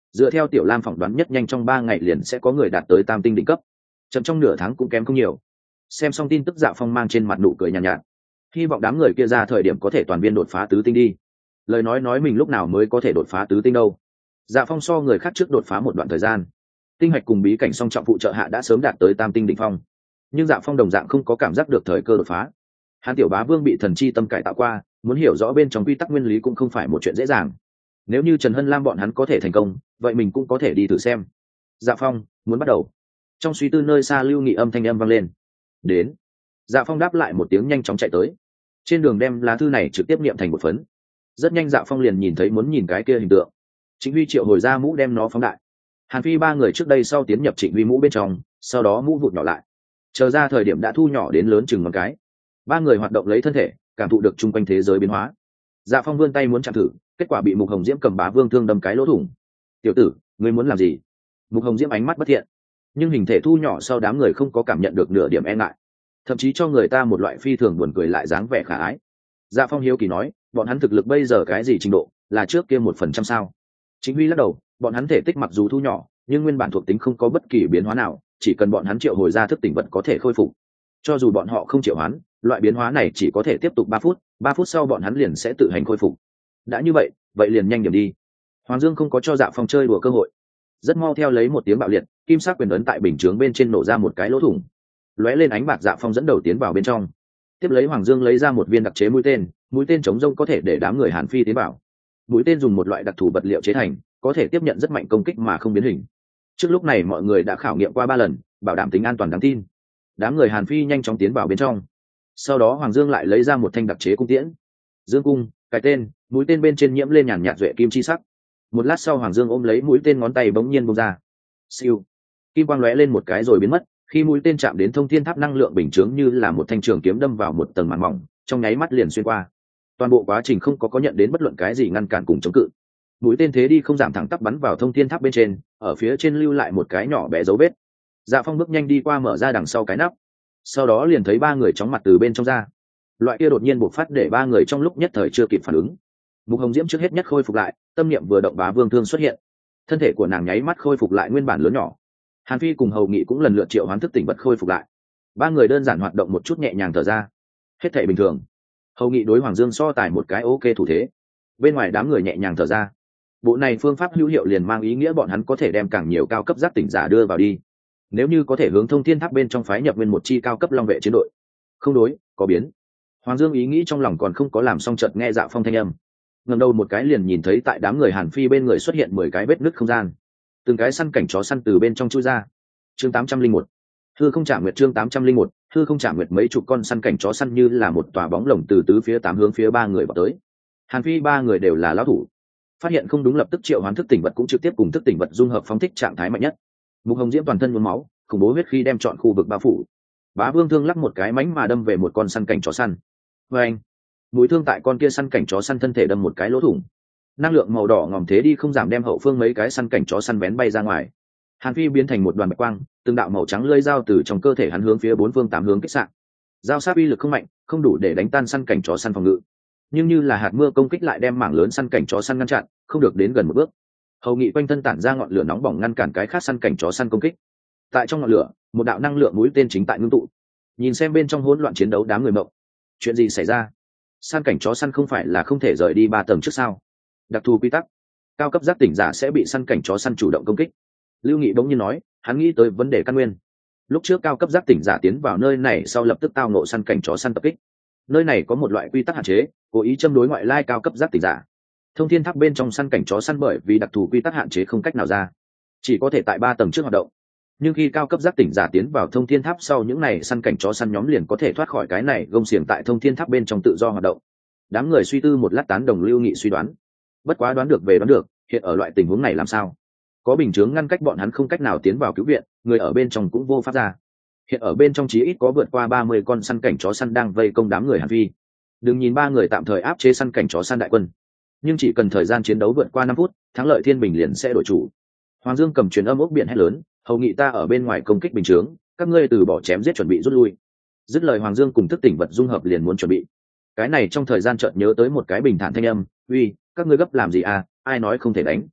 dựa theo Tiểu Lam phỏng đoán nhất nhanh trong ba ngày liền sẽ có người đạt tới tam tinh đỉnh cấp, chậm trong nửa tháng cũng kém không nhiều. Xem xong tin tức, Dạ Phong mang trên mặt nụ cười nhàn nhạt, nhạt hy vọng đám người kia ra thời điểm có thể toàn viên đột phá tứ tinh đi. Lời nói nói mình lúc nào mới có thể đột phá tứ tinh đâu. Dạ Phong so người khác trước đột phá một đoạn thời gian, tinh hạch cùng bí cảnh song trọng phụ trợ hạ đã sớm đạt tới tam tinh đỉnh phong, nhưng Dạ Phong đồng dạng không có cảm giác được thời cơ đột phá. Hàn Tiểu Bá Vương bị thần chi tâm cải tạo qua, muốn hiểu rõ bên trong quy tắc nguyên lý cũng không phải một chuyện dễ dàng. Nếu như Trần Hân Lam bọn hắn có thể thành công, vậy mình cũng có thể đi thử xem. Dạ Phong, muốn bắt đầu. Trong suy tư nơi xa Lưu Nghị âm thanh âm vang lên. Đến. Dạ Phong đáp lại một tiếng, nhanh chóng chạy tới. Trên đường đem lá thư này trực tiếp niệm thành một phấn. Rất nhanh Dạ Phong liền nhìn thấy muốn nhìn cái kia hình tượng. Trịnh Huy triệu hồi ra mũ đem nó phóng đại. Hàn Phi ba người trước đây sau tiến nhập Trịnh Huy mũ bên trong, sau đó mũ vụt nhỏ lại. Chờ ra thời điểm đã thu nhỏ đến lớn chừng ngón cái. Ba người hoạt động lấy thân thể, cảm thụ được chung quanh thế giới biến hóa. Dạ Phong vươn tay muốn chạm thử, kết quả bị Mục Hồng Diễm cầm Bá Vương thương đâm cái lỗ thủng. "Tiểu tử, ngươi muốn làm gì?" Mục Hồng Diễm ánh mắt bất thiện, nhưng hình thể thu nhỏ sau đám người không có cảm nhận được nửa điểm e ngại, thậm chí cho người ta một loại phi thường buồn cười lại dáng vẻ khả ái. Dạ Phong hiếu kỳ nói, "Bọn hắn thực lực bây giờ cái gì trình độ, là trước kia một phần trăm sao?" Chính Huy lắc đầu, "Bọn hắn thể tích mặc dù thu nhỏ, nhưng nguyên bản thuộc tính không có bất kỳ biến hóa nào, chỉ cần bọn hắn triệu hồi ra thức tỉnh vật có thể khôi phục. Cho dù bọn họ không triệu hoán, loại biến hóa này chỉ có thể tiếp tục ba phút, ba phút sau bọn hắn liền sẽ tự hành khôi phục. Đã như vậy, vậy liền nhanh điểm đi." Hoàng Dương không có cho Dạ Phong chơi đùa cơ hội, rất mau theo lấy một tiếng bạo liệt, kim sắc quyền ấn tại bình chướng bên trên nổ ra một cái lỗ thủng. Lóe lên ánh bạc, Dạ Phong dẫn đầu tiến vào bên trong. Tiếp lấy Hoàng Dương lấy ra một viên đặc chế mũi tên, mũi tên chống rông có thể để đám người Hàn Phi tiến vào. Mũi tên dùng một loại đặc thù vật liệu chế thành, có thể tiếp nhận rất mạnh công kích mà không biến hình. Trước lúc này mọi người đã khảo nghiệm qua ba lần, bảo đảm tính an toàn đáng tin. Đám người Hàn Phi nhanh chóng tiến vào bên trong. Sau đó Hoàng Dương lại lấy ra một thanh đặc chế cung tiễn. Dương cung, cái tên, mũi tên bên trên nhiễm lên nhàn nhạt duệ kim chi sắc. Một lát sau Hoàng Dương ôm lấy mũi tên, ngón tay bỗng nhiên bung ra. Siêu. Kim quang lóe lên một cái rồi biến mất, khi mũi tên chạm đến thông thiên tháp năng lượng bình chướng như là một thanh trường kiếm đâm vào một tầng màng mỏng, trong nháy mắt liền xuyên qua. Toàn bộ quá trình không có có nhận đến bất luận cái gì ngăn cản cùng chống cự. Mũi tên thế đi không giảm, thẳng tắp bắn vào thông thiên tháp bên trên, ở phía trên lưu lại một cái nhỏ bé dấu vết. Dạ Phong bước nhanh đi qua, mở ra đằng sau cái nắp, sau đó liền thấy ba người chóng mặt từ bên trong ra. Loại kia đột nhiên bộc phát để ba người trong lúc nhất thời chưa kịp phản ứng. Mục Hồng Diễm trước hết nhất khôi phục lại, tâm niệm vừa động, Bá Vương thương xuất hiện, thân thể của nàng nháy mắt khôi phục lại nguyên bản lớn nhỏ. Hàn Phi cùng Hầu Nghị cũng lần lượt triệu hoán thức tỉnh vật khôi phục lại. Ba người đơn giản hoạt động một chút, nhẹ nhàng thở ra, hết thảy bình thường. Hầu Nghị đối Hoàng Dương so tài một cái ok thủ thế, bên ngoài đám người nhẹ nhàng thở ra. Bộ này phương pháp hữu hiệu liền mang ý nghĩa bọn hắn có thể đem càng nhiều cao cấp giác tỉnh giả đưa vào đi. Nếu như có thể hướng thông thiên tháp bên trong phái nhập nguyên một chi cao cấp long vệ chiến đội. Không đối, có biến. Hoàng Dương ý nghĩ trong lòng còn không có làm xong, chợt nghe Dạ Phong thanh âm. Ngẩng đầu một cái liền nhìn thấy tại đám người Hàn Phi bên người xuất hiện mười cái vết nứt không gian. Từng cái săn cảnh chó săn từ bên trong chui ra. Chương tám trăm linh một. Hư không chạm nguyệt. Chương tám trăm linh một. Hư không chạm nguyệt. Mấy chục con săn cảnh chó săn như là một tòa bóng lồng từ tứ phía tám hướng phía ba người vào tới. Hàn Phi ba người đều là lão thủ, phát hiện không đúng lập tức triệu hoán thức tỉnh vật, cũng trực tiếp cùng thức tỉnh vật dung hợp phóng thích trạng thái mạnh nhất. Mục Hồng Diễm toàn thân nhuốm máu, khủng bố huyết khí đem chọn khu vực bao phủ. Bá Vương thương lắc một cái mánh mà đâm về một con săn cảnh chó săn. Và anh, mũi thương tại con kia săn cảnh chó săn thân thể đâm một cái lỗ thủng. Năng lượng màu đỏ ngòm thế đi không giảm đem hậu phương mấy cái săn cảnh chó săn bén bay ra ngoài. Hàn Phi biến thành một đoàn bạch quang, từng đạo màu trắng lưỡi dao từ trong cơ thể hắn hướng phía bốn phương tám hướng kích xạ. Dao sát uy lực không mạnh, không đủ để đánh tan săn cảnh chó săn phòng ngự, nhưng như là hạt mưa công kích lại đem mảng lớn săn cảnh chó săn ngăn chặn, không được đến gần một bước. Hầu Nghị quanh thân tản ra ngọn lửa nóng bỏng ngăn cản cái khác săn cảnh chó săn công kích. Tại trong ngọn lửa, một đạo năng lượng mũi tên chính tại ngưng tụ. Nhìn xem bên trong hỗn loạn chiến đấu đám người mộng, chuyện gì xảy ra? Săn cảnh chó săn không phải là không thể rời đi ba tầng trước sao? Đặc thù quy tắc, cao cấp giác tỉnh giả sẽ bị săn cảnh chó săn chủ động công kích. Lưu Nghị bỗng nhiên nói, hắn nghĩ tới vấn đề căn nguyên. Lúc trước cao cấp giác tỉnh giả tiến vào nơi này sau lập tức tao ngộ săn cảnh chó săn tập kích. Nơi này có một loại quy tắc hạn chế, cố ý châm đối ngoại lai cao cấp giác tỉnh giả. Thông thiên tháp bên trong săn cảnh chó săn bởi vì đặc thù quy tắc hạn chế không cách nào ra, chỉ có thể tại ba tầng trước hoạt động. Nhưng khi cao cấp giác tỉnh giả tiến vào thông thiên tháp sau, những này săn cảnh chó săn nhóm liền có thể thoát khỏi cái này gông xiềng tại thông thiên tháp bên trong tự do hoạt động. Đám người suy tư một lát tán đồng Lưu Nghị suy đoán. Bất quá đoán được về đoán được, hiện ở loại tình huống này làm sao? Có bình chướng ngăn cách bọn hắn không cách nào tiến vào cứu viện, người ở bên trong cũng vô pháp ra. Hiện ở bên trong chí ít có vượt qua ba mươi con săn cảnh chó săn đang vây công đám người Hàn Phi. Đừng nhìn ba người tạm thời áp chế săn cảnh chó săn đại quân, nhưng chỉ cần thời gian chiến đấu vượt qua năm phút, thắng lợi Thiên Bình liền sẽ đổi chủ. Hoàng Dương cầm truyền âm ốc biển hét lớn, Hầu Nghị ta ở bên ngoài công kích bình chướng, các ngươi từ bỏ chém giết chuẩn bị rút lui. Dứt lời Hoàng Dương cùng thức tỉnh vật dung hợp liền muốn chuẩn bị. Cái này trong thời gian chợt nhớ tới một cái bình thản thanh âm, uy, các ngươi gấp làm gì à, ai nói không thể đánh?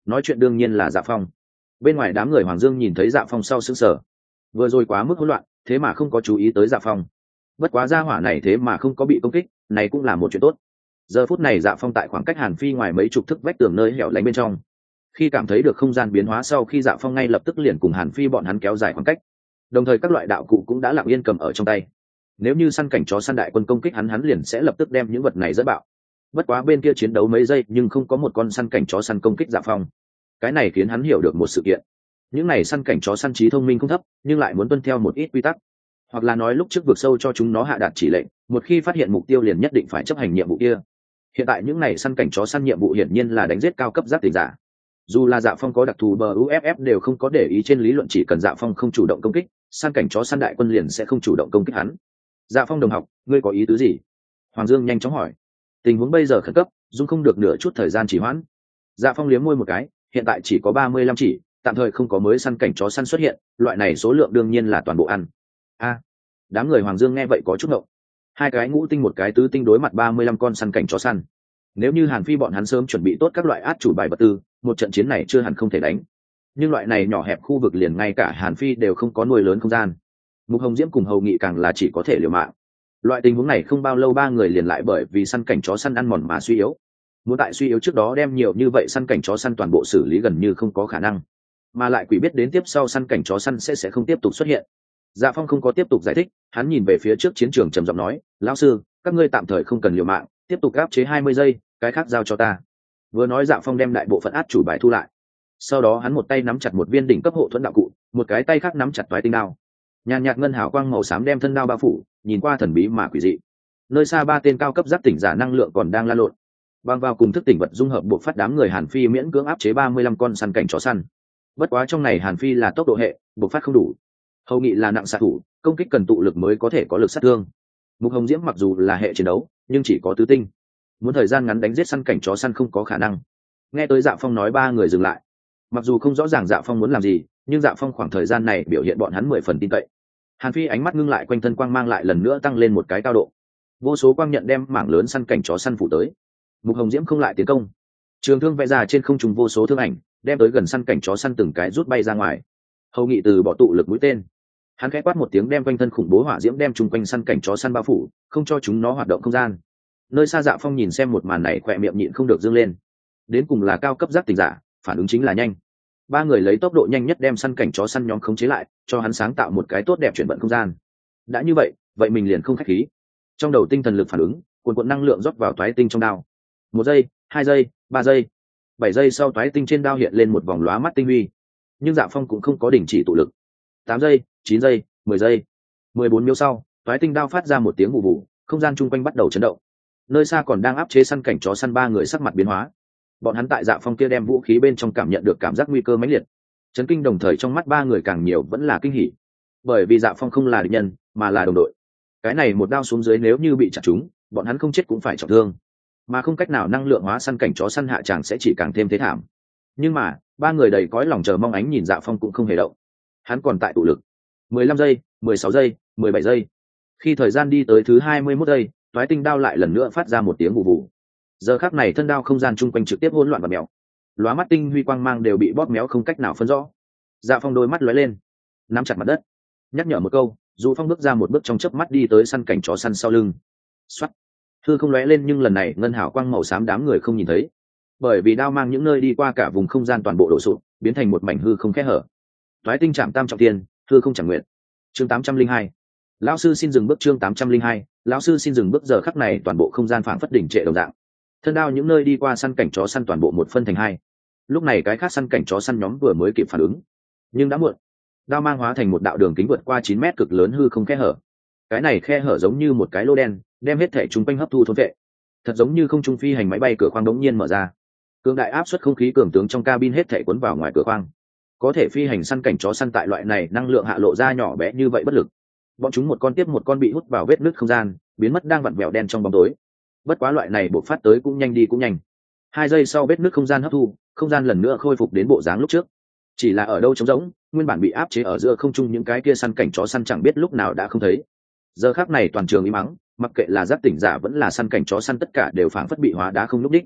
nói chuyện đương nhiên là Dạ Phong. Bên ngoài đám người Hoàng Dương nhìn thấy Dạ Phong sau sững sờ, vừa rồi quá mức hỗn loạn, thế mà không có chú ý tới Dạ Phong. Bất quá gia hỏa này thế mà không có bị công kích, này cũng là một chuyện tốt. Giờ phút này Dạ Phong tại khoảng cách Hàn Phi ngoài mấy chục thước vách tường nơi hẻo lánh bên trong. Khi cảm thấy được không gian biến hóa sau khi Dạ Phong ngay lập tức liền cùng Hàn Phi bọn hắn kéo dài khoảng cách. Đồng thời các loại đạo cụ cũng đã lặng yên cầm ở trong tay. Nếu như săn cảnh chó săn đại quân công kích hắn hắn liền sẽ lập tức đem những vật này dẫn bạo. Bất quá bên kia chiến đấu mấy giây nhưng không có một con săn cảnh chó săn công kích Dạ Phong. Cái này khiến hắn hiểu được một sự kiện. Những này săn cảnh chó săn trí thông minh không thấp, nhưng lại muốn tuân theo một ít quy tắc. Hoặc là nói lúc trước vượt sâu cho chúng nó hạ đạt chỉ lệnh, một khi phát hiện mục tiêu liền nhất định phải chấp hành nhiệm vụ kia. Hiện tại những này săn cảnh chó săn nhiệm vụ hiển nhiên là đánh giết cao cấp giác tỉnh giả. Dù là Dạ Phong có đặc thù bờ u ép ép đều không có để ý, trên lý luận chỉ cần Dạ Phong không chủ động công kích, săn cảnh chó săn đại quân liền sẽ không chủ động công kích hắn. Dạ Phong đồng học, ngươi có ý tứ gì? Hoàng Dương nhanh chóng hỏi. Tình huống bây giờ khẩn cấp, dung không được nửa chút thời gian trì hoãn. Dạ Phong liếm môi một cái, hiện tại chỉ có ba mươi lăm chỉ, tạm thời không có mới săn cảnh chó săn xuất hiện, loại này số lượng đương nhiên là toàn bộ ăn. A, đám người Hoàng Dương nghe vậy có chút ngộng. Hai cái ngũ tinh một cái tứ tinh đối mặt ba mươi lăm con săn cảnh chó săn. Nếu như Hàn Phi bọn hắn sớm chuẩn bị tốt các loại át chủ bài vật tư, một trận chiến này chưa hẳn không thể đánh. Nhưng loại này nhỏ hẹp khu vực liền ngay cả Hàn Phi đều không có nuôi lớn không gian. Mục Hồng Diễm cùng Hầu Nghị càng là chỉ có thể liều mạng. Loại tình huống này không bao lâu ba người liền lại bởi vì săn cảnh chó săn ăn mòn mà suy yếu. Muốn tại suy yếu trước đó đem nhiều như vậy săn cảnh chó săn toàn bộ xử lý gần như không có khả năng. Mà lại quỷ biết đến tiếp sau săn cảnh chó săn sẽ sẽ không tiếp tục xuất hiện. Dạ Phong không có tiếp tục giải thích, hắn nhìn về phía trước chiến trường trầm giọng nói, lão sư, các ngươi tạm thời không cần liều mạng, tiếp tục áp chế hai mươi giây, cái khác giao cho ta. Vừa nói Dạ Phong đem đại bộ phận át chủ bài thu lại. Sau đó hắn một tay nắm chặt một viên đỉnh cấp hộ thuẫn đạo cụ, một cái tay khác nắm chặt toái tinh đao. Nhàn nhạt ngân hào quang màu xám đem thân đao bao phủ, nhìn qua thần bí mà quỷ dị. Nơi xa ba tên cao cấp giác tỉnh giả năng lượng còn đang la lộn. Bang vào cùng thức tỉnh vật dung hợp buộc phát đám người Hàn Phi miễn cưỡng áp chế ba mươi lăm con săn cảnh chó săn. Bất quá trong này Hàn Phi là tốc độ hệ, buộc phát không đủ. Hầu Nghị là nặng xạ thủ, công kích cần tụ lực mới có thể có lực sát thương. Mục Hồng Diễm mặc dù là hệ chiến đấu, nhưng chỉ có tứ tinh. Muốn thời gian ngắn đánh giết săn cảnh chó săn không có khả năng. Nghe tới Dạ Phong nói ba người dừng lại. Mặc dù không rõ ràng Dạ Phong muốn làm gì, nhưng Dạ Phong khoảng thời gian này biểu hiện bọn hắn mười phần tin cậy. Hàn Phi ánh mắt ngưng lại, quanh thân quang mang lại lần nữa tăng lên một cái cao độ. Vô số quang nhận đem mảng lớn săn cảnh chó săn phủ tới. Mục Hồng Diễm không lại tiến công. Trường thương vẽ ra trên không trung vô số thương ảnh, đem tới gần săn cảnh chó săn từng cái rút bay ra ngoài. Hầu Nghị từ bỏ tụ lực mũi tên. Hắn khẽ quát một tiếng đem quanh thân khủng bố hỏa diễm đem chung quanh săn cảnh chó săn bao phủ, không cho chúng nó hoạt động không gian. Nơi xa Dạ Phong nhìn xem một màn này khỏe miệng nhịn không được dương lên. Đến cùng là cao cấp giác tỉnh giả, phản ứng chính là nhanh. Ba người lấy tốc độ nhanh nhất đem săn cảnh chó săn nhóm khống chế lại, cho hắn sáng tạo một cái tốt đẹp chuyển vận không gian. Đã như vậy, vậy mình liền không khách khí. Trong đầu tinh thần lực phản ứng, cuồn cuộn năng lượng rót vào toái tinh trong đao. Một giây, hai giây, ba giây, bảy giây sau toái tinh trên đao hiện lên một vòng lóa mắt tinh huy. Nhưng Dạ Phong cũng không có đình chỉ tụ lực. Tám giây, chín giây, mười giây, mười bốn miếu sau, toái tinh đao phát ra một tiếng vụ vụ, không gian chung quanh bắt đầu chấn động. Nơi xa còn đang áp chế săn cảnh chó săn ba người sắc mặt biến hóa. Bọn hắn tại Dạ Phong kia đem vũ khí bên trong cảm nhận được cảm giác nguy cơ mãnh liệt. Chấn kinh đồng thời trong mắt ba người càng nhiều vẫn là kinh hỉ. Bởi vì Dạ Phong không là địch nhân, mà là đồng đội. Cái này một đao xuống dưới nếu như bị chặt trúng, bọn hắn không chết cũng phải trọng thương. Mà không cách nào năng lượng hóa săn cảnh chó săn hạ tràng sẽ chỉ càng thêm thế thảm. Nhưng mà, ba người đầy cõi lòng chờ mong ánh nhìn Dạ Phong cũng không hề động. Hắn còn tại tụ lực. mười lăm giây, mười sáu giây, mười bảy giây. Khi thời gian đi tới thứ hai mươi mốt giây, toái tinh đao lại lần nữa phát ra một tiếng vụ vụ. Giờ khắc này thân đao không gian chung quanh trực tiếp hỗn loạn và mèo. Lóa mắt tinh huy quang mang đều bị bóp méo không cách nào phân rõ. Dạ Phong đôi mắt lóe lên, nắm chặt mặt đất, nhắc nhở một câu. Dù Phong bước ra một bước trong chớp mắt đi tới săn cảnh chó săn sau lưng. Xoát, hư không lóe lên nhưng lần này ngân hào quang màu xám đám người không nhìn thấy, bởi vì đao mang những nơi đi qua cả vùng không gian toàn bộ đổ sụp, biến thành một mảnh hư không kẽ hở. Toái tinh chạm tam trọng thiên, hư không chẳng nguyện. Chương tám trăm linh hai, lão sư xin dừng bước. Chương tám trăm linh hai, lão sư xin dừng bước. Giờ khắc này toàn bộ không gian phảng phất đỉnh trệ đồng dạng. Thân đao những nơi đi qua săn cảnh chó săn toàn bộ một phân thành hai. Lúc này cái khác săn cảnh chó săn nhóm vừa mới kịp phản ứng, nhưng đã muộn. Đao mang hóa thành một đạo đường kính vượt qua chín mét cực lớn hư không khe hở. Cái này khe hở giống như một cái lô đen, đem hết thể chúng quanh hấp thu thôn vệ. Thật giống như không trung phi hành máy bay cửa khoang đống nhiên mở ra. Cường đại áp suất không khí cường tướng trong cabin hết thể cuốn vào ngoài cửa khoang. Có thể phi hành săn cảnh chó săn tại loại này năng lượng hạ lộ ra nhỏ bé như vậy bất lực. Bọn chúng một con tiếp một con bị hút vào vết nứt không gian, biến mất đang vặn vẹo đen trong bóng tối. Bất quá loại này bộc phát tới cũng nhanh đi cũng nhanh. Hai giây sau vết nứt không gian hấp thu, không gian lần nữa khôi phục đến bộ dáng lúc trước. Chỉ là ở đâu trống rỗng, nguyên bản bị áp chế ở giữa không trung những cái kia săn cảnh chó săn chẳng biết lúc nào đã không thấy. Giờ khắc này toàn trường im mắng, mặc kệ là giác tỉnh giả vẫn là săn cảnh chó săn tất cả đều phảng phất bị hóa đá không lúc đích.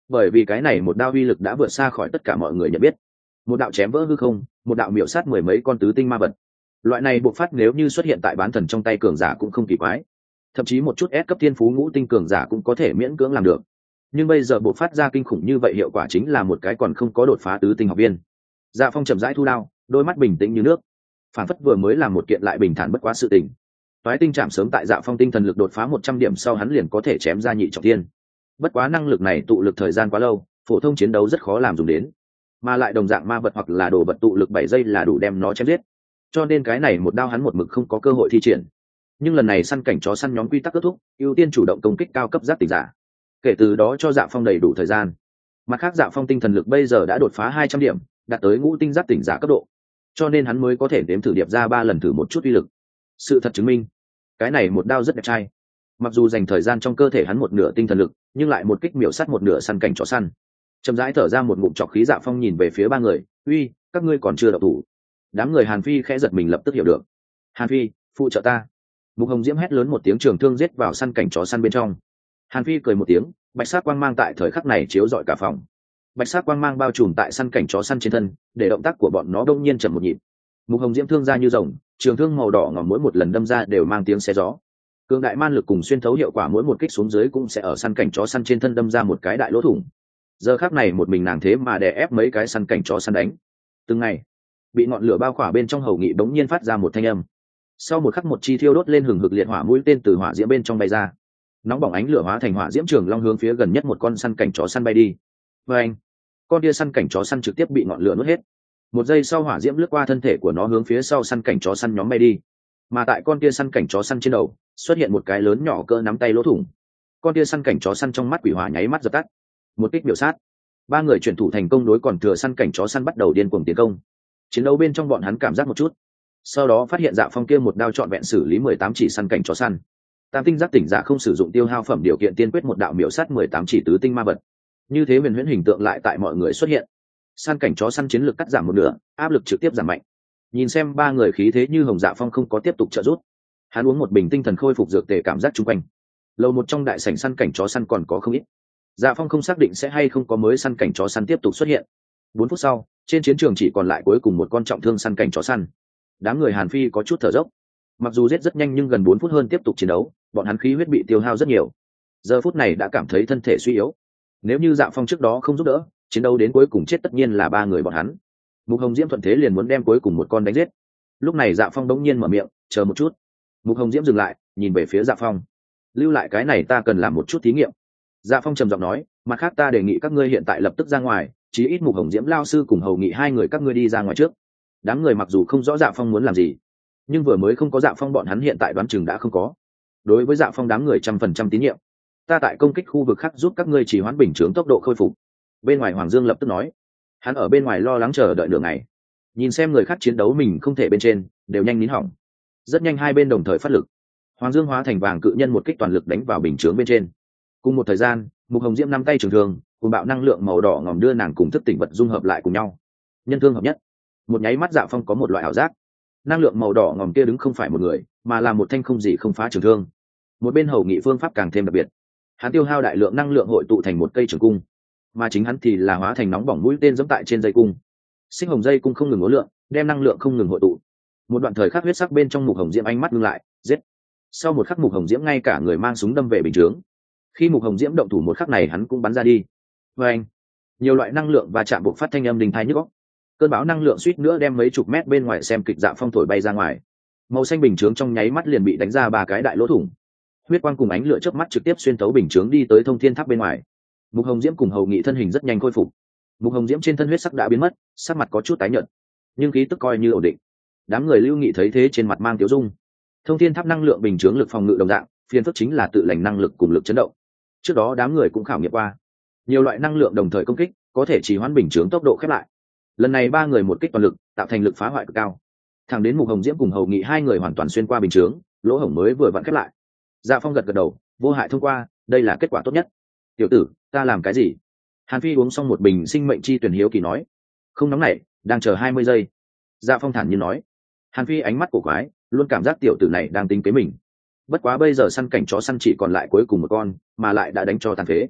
bởi vì cái này một đao uy lực đã vượt xa khỏi tất cả mọi người nhận biết. Một đạo chém vỡ hư không, một đạo miểu sát mười mấy con tứ tinh ma vật. Loại này bộc phát nếu như xuất hiện tại bán thần trong tay cường giả cũng không kỳ quái, thậm chí một chút S cấp thiên phú ngũ tinh cường giả cũng có thể miễn cưỡng làm được. Nhưng bây giờ bộc phát ra kinh khủng như vậy hiệu quả chính là một cái còn không có đột phá tứ tinh học viên. Dạ Phong chậm rãi thu đao, đôi mắt bình tĩnh như nước, phản phất vừa mới làm một kiện lại bình thản bất quá sự tình. Toái tinh chạm sớm tại Dạ Phong tinh thần lực đột phá một trăm điểm sau hắn liền có thể chém ra nhị trọng thiên. Bất quá năng lực này tụ lực thời gian quá lâu, phổ thông chiến đấu rất khó làm dùng đến, mà lại đồng dạng ma vật hoặc là đồ vật tụ lực bảy giây là đủ đem nó chém giết. Cho nên cái này một đao hắn một mực không có cơ hội thi triển. Nhưng lần này săn cảnh chó săn nhóm quy tắc kết thúc, ưu tiên chủ động công kích cao cấp giác tỉnh giả. Kể từ đó cho Dạ Phong đầy đủ thời gian. Mặt khác Dạ Phong tinh thần lực bây giờ đã đột phá hai trăm điểm, đạt tới ngũ tinh giác tỉnh giả cấp độ, cho nên hắn mới có thể đếm thử điệp ra ba lần thử một chút uy lực. Sự thật chứng minh, cái này một đao rất đẹp trai. Mặc dù dành thời gian trong cơ thể hắn một nửa tinh thần lực, nhưng lại một kích miểu sát một nửa săn cảnh chó săn. Chậm rãi thở ra một ngụm trọc khí, Dạ Phong nhìn về phía ba người, uy, các ngươi còn chưa động thủ. Đám người Hàn Phi khẽ giật mình lập tức hiểu được. Hàn Phi, phụ trợ ta. Mục Hồng Diễm hét lớn một tiếng, trường thương giết vào săn cảnh chó săn bên trong. Hàn Phi cười một tiếng, bạch sắc quang mang tại thời khắc này chiếu rọi cả phòng. Bạch sắc quang mang bao trùm tại săn cảnh chó săn trên thân, để động tác của bọn nó đông nhiên chậm một nhịp. Mục Hồng Diễm thương ra như rồng, trường thương màu đỏ ngòm mỗi một lần đâm ra đều mang tiếng xé gió. Cường đại man lực cùng xuyên thấu hiệu quả mỗi một kích xuống dưới cũng sẽ ở săn cảnh chó săn trên thân đâm ra một cái đại lỗ thủng. Giờ khắc này một mình nàng thế mà đè ép mấy cái săn cảnh chó săn đánh. Từng ngày, bị ngọn lửa bao khỏa bên trong hầu nghị bỗng nhiên phát ra một thanh âm. Sau một khắc một chi thiêu đốt lên hừng hực liệt hỏa mũi tên từ hỏa diễm bên trong bay ra. Nóng bỏng ánh lửa hóa thành hỏa diễm trường long hướng phía gần nhất một con săn cảnh chó săn bay đi. Và anh, con kia săn cảnh chó săn trực tiếp bị ngọn lửa nuốt hết. Một giây sau hỏa diễm lướt qua thân thể của nó hướng phía sau săn cảnh chó săn nhóm bay đi. Mà tại con kia săn cảnh chó săn trên đầu xuất hiện một cái lớn nhỏ cỡ nắm tay lỗ thủng. Con kia săn cảnh chó săn trong mắt quỷ hỏa nháy mắt dập tắt. Một kích biểu sát, ba người chuyển thủ thành công đối còn thừa săn cảnh chó săn bắt đầu điên cuồng tiến công. Chiến đấu bên trong bọn hắn cảm giác một chút, sau đó phát hiện Dạ Phong kia một đao trọn vẹn xử lý mười tám chỉ săn cảnh chó săn. Tam tinh giác tỉnh giả không sử dụng tiêu hao phẩm điều kiện tiên quyết một đạo miểu sát mười tám chỉ tứ tinh ma vật. Như thế huyền huyễn hình tượng lại tại mọi người xuất hiện. Săn cảnh chó săn chiến lược cắt giảm một nửa, áp lực trực tiếp giảm mạnh. Nhìn xem ba người khí thế như hồng, Dạ Phong không có tiếp tục trợ giúp. Hắn uống một bình tinh thần khôi phục dược tề, cảm giác chung quanh lầu một trong đại sảnh săn cảnh chó săn còn có không ít. Dạ Phong không xác định sẽ hay không có mới săn cảnh chó săn tiếp tục xuất hiện. Bốn phút sau, trên chiến trường chỉ còn lại cuối cùng một con trọng thương săn cảnh chó săn. Đám người Hàn Phi có chút thở dốc. Mặc dù giết rất nhanh nhưng gần bốn phút hơn tiếp tục chiến đấu, bọn hắn khí huyết bị tiêu hao rất nhiều. Giờ phút này đã cảm thấy thân thể suy yếu. Nếu như Dạ Phong trước đó không giúp đỡ, chiến đấu đến cuối cùng chết tất nhiên là ba người bọn hắn. Mục Hồng Diễm thuận thế liền muốn đem cuối cùng một con đánh giết. Lúc này Dạ Phong đống nhiên mở miệng, chờ một chút. Mục Hồng Diễm dừng lại, nhìn về phía Dạ Phong. Lưu lại cái này ta cần làm một chút thí nghiệm. Dạ Phong trầm giọng nói, mặt khác ta đề nghị các ngươi hiện tại lập tức ra ngoài, chí ít Mục Hồng Diễm lao sư cùng hầu nghị hai người các ngươi đi ra ngoài trước. Đám người mặc dù không rõ Dạ Phong muốn làm gì, nhưng vừa mới không có Dạ Phong bọn hắn hiện tại đoán chừng đã không có. Đối với Dạ Phong đám người trăm phần trăm tín nhiệm. Ta tại công kích khu vực khác giúp các ngươi trì hoãn bình chướng tốc độ khôi phục. Bên ngoài Hoàng Dương lập tức nói, hắn ở bên ngoài lo lắng chờ đợi nửa ngày, nhìn xem người khác chiến đấu mình không thể bên trên, đều nhanh nín hỏng. Rất nhanh hai bên đồng thời phát lực, Hoàng Dương hóa thành vàng cự nhân một kích toàn lực đánh vào bình chướng bên trên. Cùng một thời gian, Mục Hồng Diễm năm tay trường thương, cùng bạo năng lượng màu đỏ ngòm đưa nàng cùng thức tỉnh vật dung hợp lại cùng nhau, nhân thương hợp nhất. Một nháy mắt Dạ Phong có một loại ảo giác, năng lượng màu đỏ ngòm kia đứng không phải một người, mà là một thanh không gì không phá trường thương. Một bên hầu nghị phương pháp càng thêm đặc biệt, hắn tiêu hao đại lượng năng lượng hội tụ thành một cây trường cung, mà chính hắn thì là hóa thành nóng bỏng mũi tên giẫm tại trên dây cung. Sinh hồng dây cung không ngừng ngố lượng, đem năng lượng không ngừng hội tụ. Một đoạn thời khắc huyết sắc bên trong Mục Hồng Diễm ánh mắt ngưng lại, giết. Sau một khắc Mục Hồng Diễm ngay cả người mang súng đâm về bình chướng. Khi Mục Hồng Diễm động thủ một khắc này hắn cũng bắn ra đi. Và anh, nhiều loại năng lượng và chạm buộc phát thanh âm đình thai nhức óc. Cơn bão năng lượng suýt nữa đem mấy chục mét bên ngoài xem kịch Dạ Phong thổi bay ra ngoài. Màu xanh bình chướng trong nháy mắt liền bị đánh ra ba cái đại lỗ thủng. Huyết quang cùng ánh lửa chớp mắt trực tiếp xuyên tấu bình chướng đi tới thông thiên tháp bên ngoài. Mục Hồng Diễm cùng hầu nghị thân hình rất nhanh khôi phục. Mục Hồng Diễm trên thân huyết sắc đã biến mất, sắc mặt có chút tái nhợt, nhưng khí tức coi như ổn định. Đám người Lưu Nghị thấy thế trên mặt mang tiêu dung. Thông thiên tháp năng lượng bình chướng lực phòng ngự đồng dạng, phiền phức chính là tự lành năng lực cùng lực chấn động. Trước đó đám người cũng khảo nghiệm qua, nhiều loại năng lượng đồng thời công kích, có thể trì hoãn bình chướng tốc độ khép lại. Lần này ba người một kích toàn lực, tạo thành lực phá hoại cực cao. Thẳng đến Mục Hồng Diễm cùng hầu nghị hai người hoàn toàn xuyên qua bình chướng, lỗ hổng mới vừa vặn khép lại. Dạ Phong gật gật đầu, vô hại thông qua, đây là kết quả tốt nhất. Tiểu tử, ta làm cái gì? Hàn Phi uống xong một bình sinh mệnh chi tuyển hiếu kỳ nói. Không nóng nảy, đang chờ hai mươi giây. Dạ Phong thản nhiên nói. Hàn Phi ánh mắt cổ quái, luôn cảm giác tiểu tử này đang tính kế mình. Bất quá bây giờ săn cảnh chó săn chỉ còn lại cuối cùng một con, mà lại đã đánh cho tàn phế.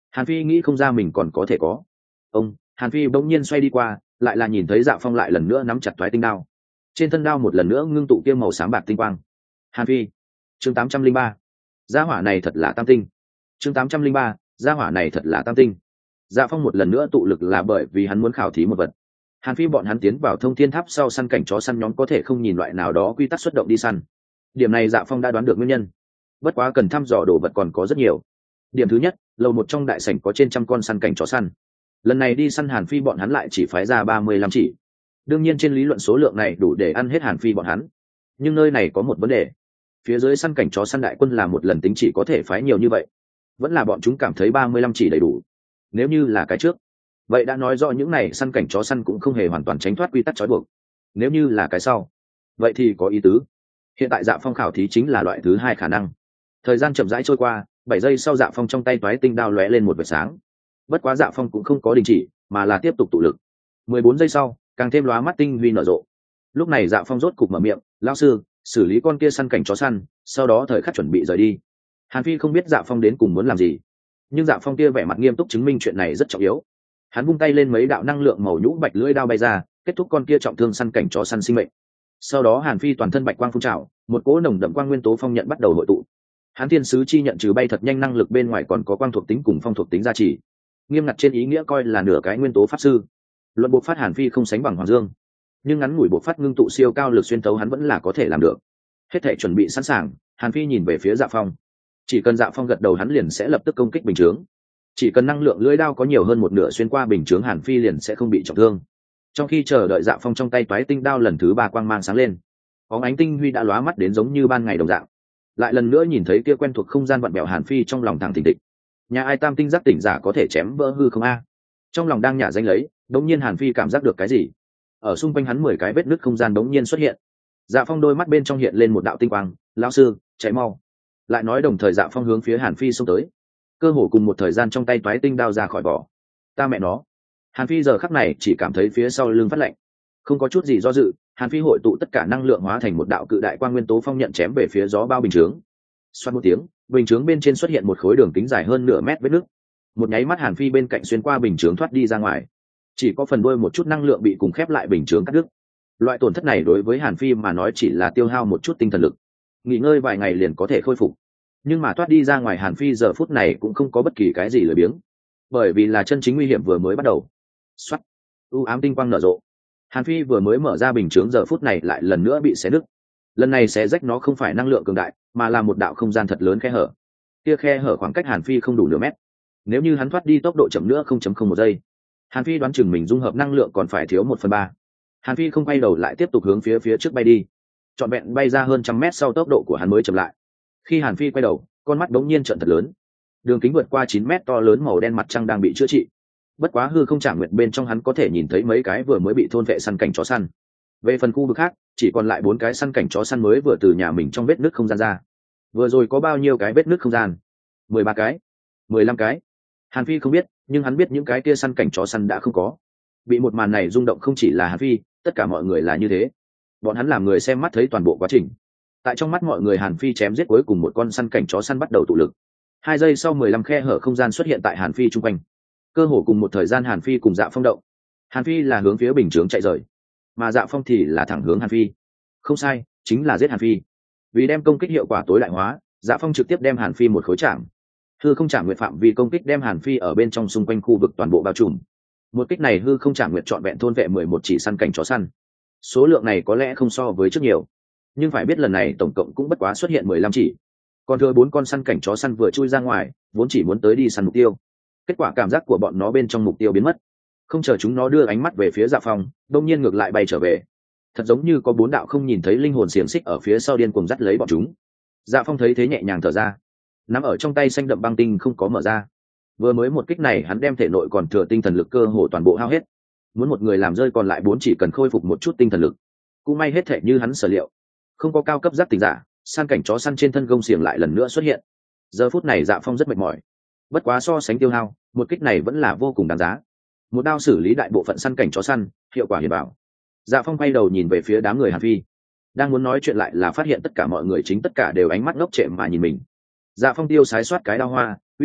Hàn Phi nghĩ không ra mình còn có thể có. Ông, Hàn Phi bỗng nhiên xoay đi qua, lại là nhìn thấy Dạ Phong lại lần nữa nắm chặt thoái tinh đao. Trên thân đao một lần nữa ngưng tụ kia màu sáng bạc tinh quang. Hàn Phi, chương tám trăm linh ba, gia hỏa này thật là tam tinh. Chương tám trăm linh ba, gia hỏa này thật là tam tinh. Dạ Phong một lần nữa tụ lực là bởi vì hắn muốn khảo thí một vật. Hàn Phi bọn hắn tiến vào thông thiên tháp sau săn cảnh chó săn nhóm có thể không nhìn loại nào đó quy tắc xuất động đi săn. Điểm này Dạ Phong đã đoán được nguyên nhân. Bất quá cần thăm dò đồ vật còn có rất nhiều. Điểm thứ nhất, lầu một trong đại sảnh có trên trăm con săn cảnh chó săn. Lần này đi săn Hàn Phi bọn hắn lại chỉ phái ra ba mươi lăm chỉ. Đương nhiên trên lý luận số lượng này đủ để ăn hết Hàn Phi bọn hắn. Nhưng nơi này có một vấn đề. Phía dưới săn cảnh chó săn đại quân là một lần tính chỉ có thể phái nhiều như vậy. Vẫn là bọn chúng cảm thấy ba mươi lăm chỉ đầy đủ. Nếu như là cái trước, vậy đã nói rõ những này săn cảnh chó săn cũng không hề hoàn toàn tránh thoát quy tắc trói buộc. Nếu như là cái sau, vậy thì có ý tứ. Hiện tại Dạ Phong khảo thí chính là loại thứ hai khả năng. Thời gian chậm rãi trôi qua, bảy giây sau Dạ Phong trong tay toái tinh đao lóe lên một vệt sáng. Bất quá Dạ Phong cũng không có đình chỉ, mà là tiếp tục tụ lực. mười bốn giây sau, càng thêm lóa mắt tinh huy nở rộ. Lúc này Dạ Phong rốt cục mở miệng, "Lão sư, xử lý con kia săn cảnh chó săn, sau đó thời khắc chuẩn bị rời đi." Hàn Phi không biết Dạ Phong đến cùng muốn làm gì, nhưng Dạ Phong kia vẻ mặt nghiêm túc chứng minh chuyện này rất trọng yếu. Hắn vung tay lên mấy đạo năng lượng màu nhũ bạch lưỡi đao bay ra, kết thúc con kia trọng thương săn cảnh chó săn sinh mệnh. Sau đó Hàn Phi toàn thân bạch quang phun trào, một cỗ nồng đậm quang nguyên tố phong nhận bắt đầu hội tụ. Hắn thiên sứ chi nhận trừ bay thật nhanh năng lực bên ngoài còn có quang thuộc tính cùng phong thuộc tính gia trì, nghiêm ngặt trên ý nghĩa coi là nửa cái nguyên tố pháp sư. Luận bộ phát Hàn Phi không sánh bằng Hoàng Dương, nhưng ngắn ngủi bộ phát ngưng tụ siêu cao lực xuyên tấu hắn vẫn là có thể làm được. Hết thể chuẩn bị sẵn sàng, Hàn Phi nhìn về phía Dạ Phong. Chỉ cần Dạ Phong gật đầu hắn liền sẽ lập tức công kích bình chướng. Chỉ cần năng lượng lưỡi đao có nhiều hơn một nửa xuyên qua bình chướng Hàn Phi liền sẽ không bị trọng thương. Trong khi chờ đợi Dạ Phong trong tay toái tinh đao lần thứ ba quang mang sáng lên, bóng ánh tinh huy đã lóa mắt đến giống như ban ngày đồng dạng. Lại lần nữa nhìn thấy kia quen thuộc không gian vặn bẹo Hàn Phi trong lòng thẳng thình thịch. Nhà ai tam tinh giác tỉnh giả có thể chém vỡ hư không a? Trong lòng đang nhả danh lấy, đống nhiên Hàn Phi cảm giác được cái gì. Ở xung quanh hắn mười cái vết nứt không gian đống nhiên xuất hiện. Dạ Phong đôi mắt bên trong hiện lên một đạo tinh quang, "Lão sư, chạy mau!" Lại nói đồng thời Dạ Phong hướng phía Hàn Phi xông tới. Cơ hồ cùng một thời gian trong tay toái tinh đao ra khỏi vỏ. Ta mẹ nó! Hàn Phi giờ khắc này chỉ cảm thấy phía sau lưng phát lạnh. Không có chút gì do dự, Hàn Phi hội tụ tất cả năng lượng hóa thành một đạo cự đại quang nguyên tố phong nhận chém về phía gió bao bình chướng. Xoát một tiếng, bình chướng bên trên xuất hiện một khối đường kính dài hơn nửa mét vết nứt. Một nháy mắt Hàn Phi bên cạnh xuyên qua bình chướng thoát đi ra ngoài. Chỉ có phần đuôi một chút năng lượng bị cùng khép lại bình chướng cắt đứt. Loại tổn thất này đối với Hàn Phi mà nói chỉ là tiêu hao một chút tinh thần lực, nghỉ ngơi vài ngày liền có thể khôi phục. Nhưng mà thoát đi ra ngoài Hàn Phi giờ phút này cũng không có bất kỳ cái gì lười biếng, bởi vì là chân chính nguy hiểm vừa mới bắt đầu. Xoát, u ám tinh quang nở rộ. Hàn Phi vừa mới mở ra bình chướng giờ phút này lại lần nữa bị xé nứt. Lần này xé rách nó không phải năng lượng cường đại, mà là một đạo không gian thật lớn khe hở. Kia khe hở khoảng cách Hàn Phi không đủ nửa mét. Nếu như hắn thoát đi tốc độ chậm nữa không chấm không một giây, Hàn Phi đoán chừng mình dung hợp năng lượng còn phải thiếu một phần ba. Hàn Phi không quay đầu lại tiếp tục hướng phía phía trước bay đi. Trọn vẹn bay ra hơn trăm mét sau tốc độ của hắn mới chậm lại. Khi Hàn Phi quay đầu, con mắt đống nhiên trợn thật lớn. Đường kính vượt qua chín mét to lớn màu đen mặt trăng đang bị chữa trị. Bất quá hư không trả nguyện bên trong hắn có thể nhìn thấy mấy cái vừa mới bị thôn vệ săn cảnh chó săn. Về phần khu vực khác, chỉ còn lại bốn cái săn cảnh chó săn mới vừa từ nhà mình trong vết nứt không gian ra. Vừa rồi có bao nhiêu cái vết nứt không gian? Mười ba cái, mười lăm cái. Hàn Phi không biết, nhưng hắn biết những cái kia săn cảnh chó săn đã không có. Bị một màn này rung động không chỉ là Hàn Phi, tất cả mọi người là như thế. Bọn hắn làm người xem mắt thấy toàn bộ quá trình. Tại trong mắt mọi người Hàn Phi chém giết cuối cùng một con săn cảnh chó săn bắt đầu tụ lực. Hai giây sau mười lăm khe hở không gian xuất hiện tại Hàn Phi chung quanh. Cơ hồ cùng một thời gian Hàn Phi cùng Dạ Phong động. Hàn Phi là hướng phía bình chướng chạy rời, mà Dạ Phong thì là thẳng hướng Hàn Phi. Không sai, chính là giết Hàn Phi. Vì đem công kích hiệu quả tối đại hóa, Dạ Phong trực tiếp đem Hàn Phi một khối chạm. Hư không trả nguyện phạm vi công kích đem Hàn Phi ở bên trong xung quanh khu vực toàn bộ bao trùm. Một kích này hư không trả nguyện trọn vẹn thôn vệ mười một chỉ săn cảnh chó săn. Số lượng này có lẽ không so với trước nhiều, nhưng phải biết lần này tổng cộng cũng bất quá xuất hiện mười lăm chỉ. Còn thừa bốn con săn cảnh chó săn vừa chui ra ngoài, vốn chỉ muốn tới đi săn mục tiêu. Kết quả cảm giác của bọn nó bên trong mục tiêu biến mất. Không chờ chúng nó đưa ánh mắt về phía Dạ Phong, đột nhiên ngược lại bay trở về. Thật giống như có bốn đạo không nhìn thấy linh hồn xiềng xích ở phía sau điên cuồng dắt lấy bọn chúng. Dạ Phong thấy thế nhẹ nhàng thở ra, nắm ở trong tay xanh đậm băng tinh không có mở ra. Vừa mới một kích này hắn đem thể nội còn thừa tinh thần lực cơ hồ toàn bộ hao hết. Muốn một người làm rơi còn lại bốn chỉ cần khôi phục một chút tinh thần lực. Cũng may hết thể như hắn sở liệu, không có cao cấp giác tỉnh giả, săn cảnh chó săn trên thân gông xiềng lại lần nữa xuất hiện. Giờ phút này Dạ Phong rất mệt mỏi, bất quá so sánh tiêu hao, một kích này vẫn là vô cùng đáng giá. Một đao xử lý đại bộ phận săn cảnh chó săn, hiệu quả hiển bảo. Dạ Phong quay đầu nhìn về phía đám người Hàn Phi, đang muốn nói chuyện lại là phát hiện tất cả mọi người chính tất cả đều ánh mắt ngốc trệ mà nhìn mình. Dạ Phong tiêu sái soát cái đao hoa, uy,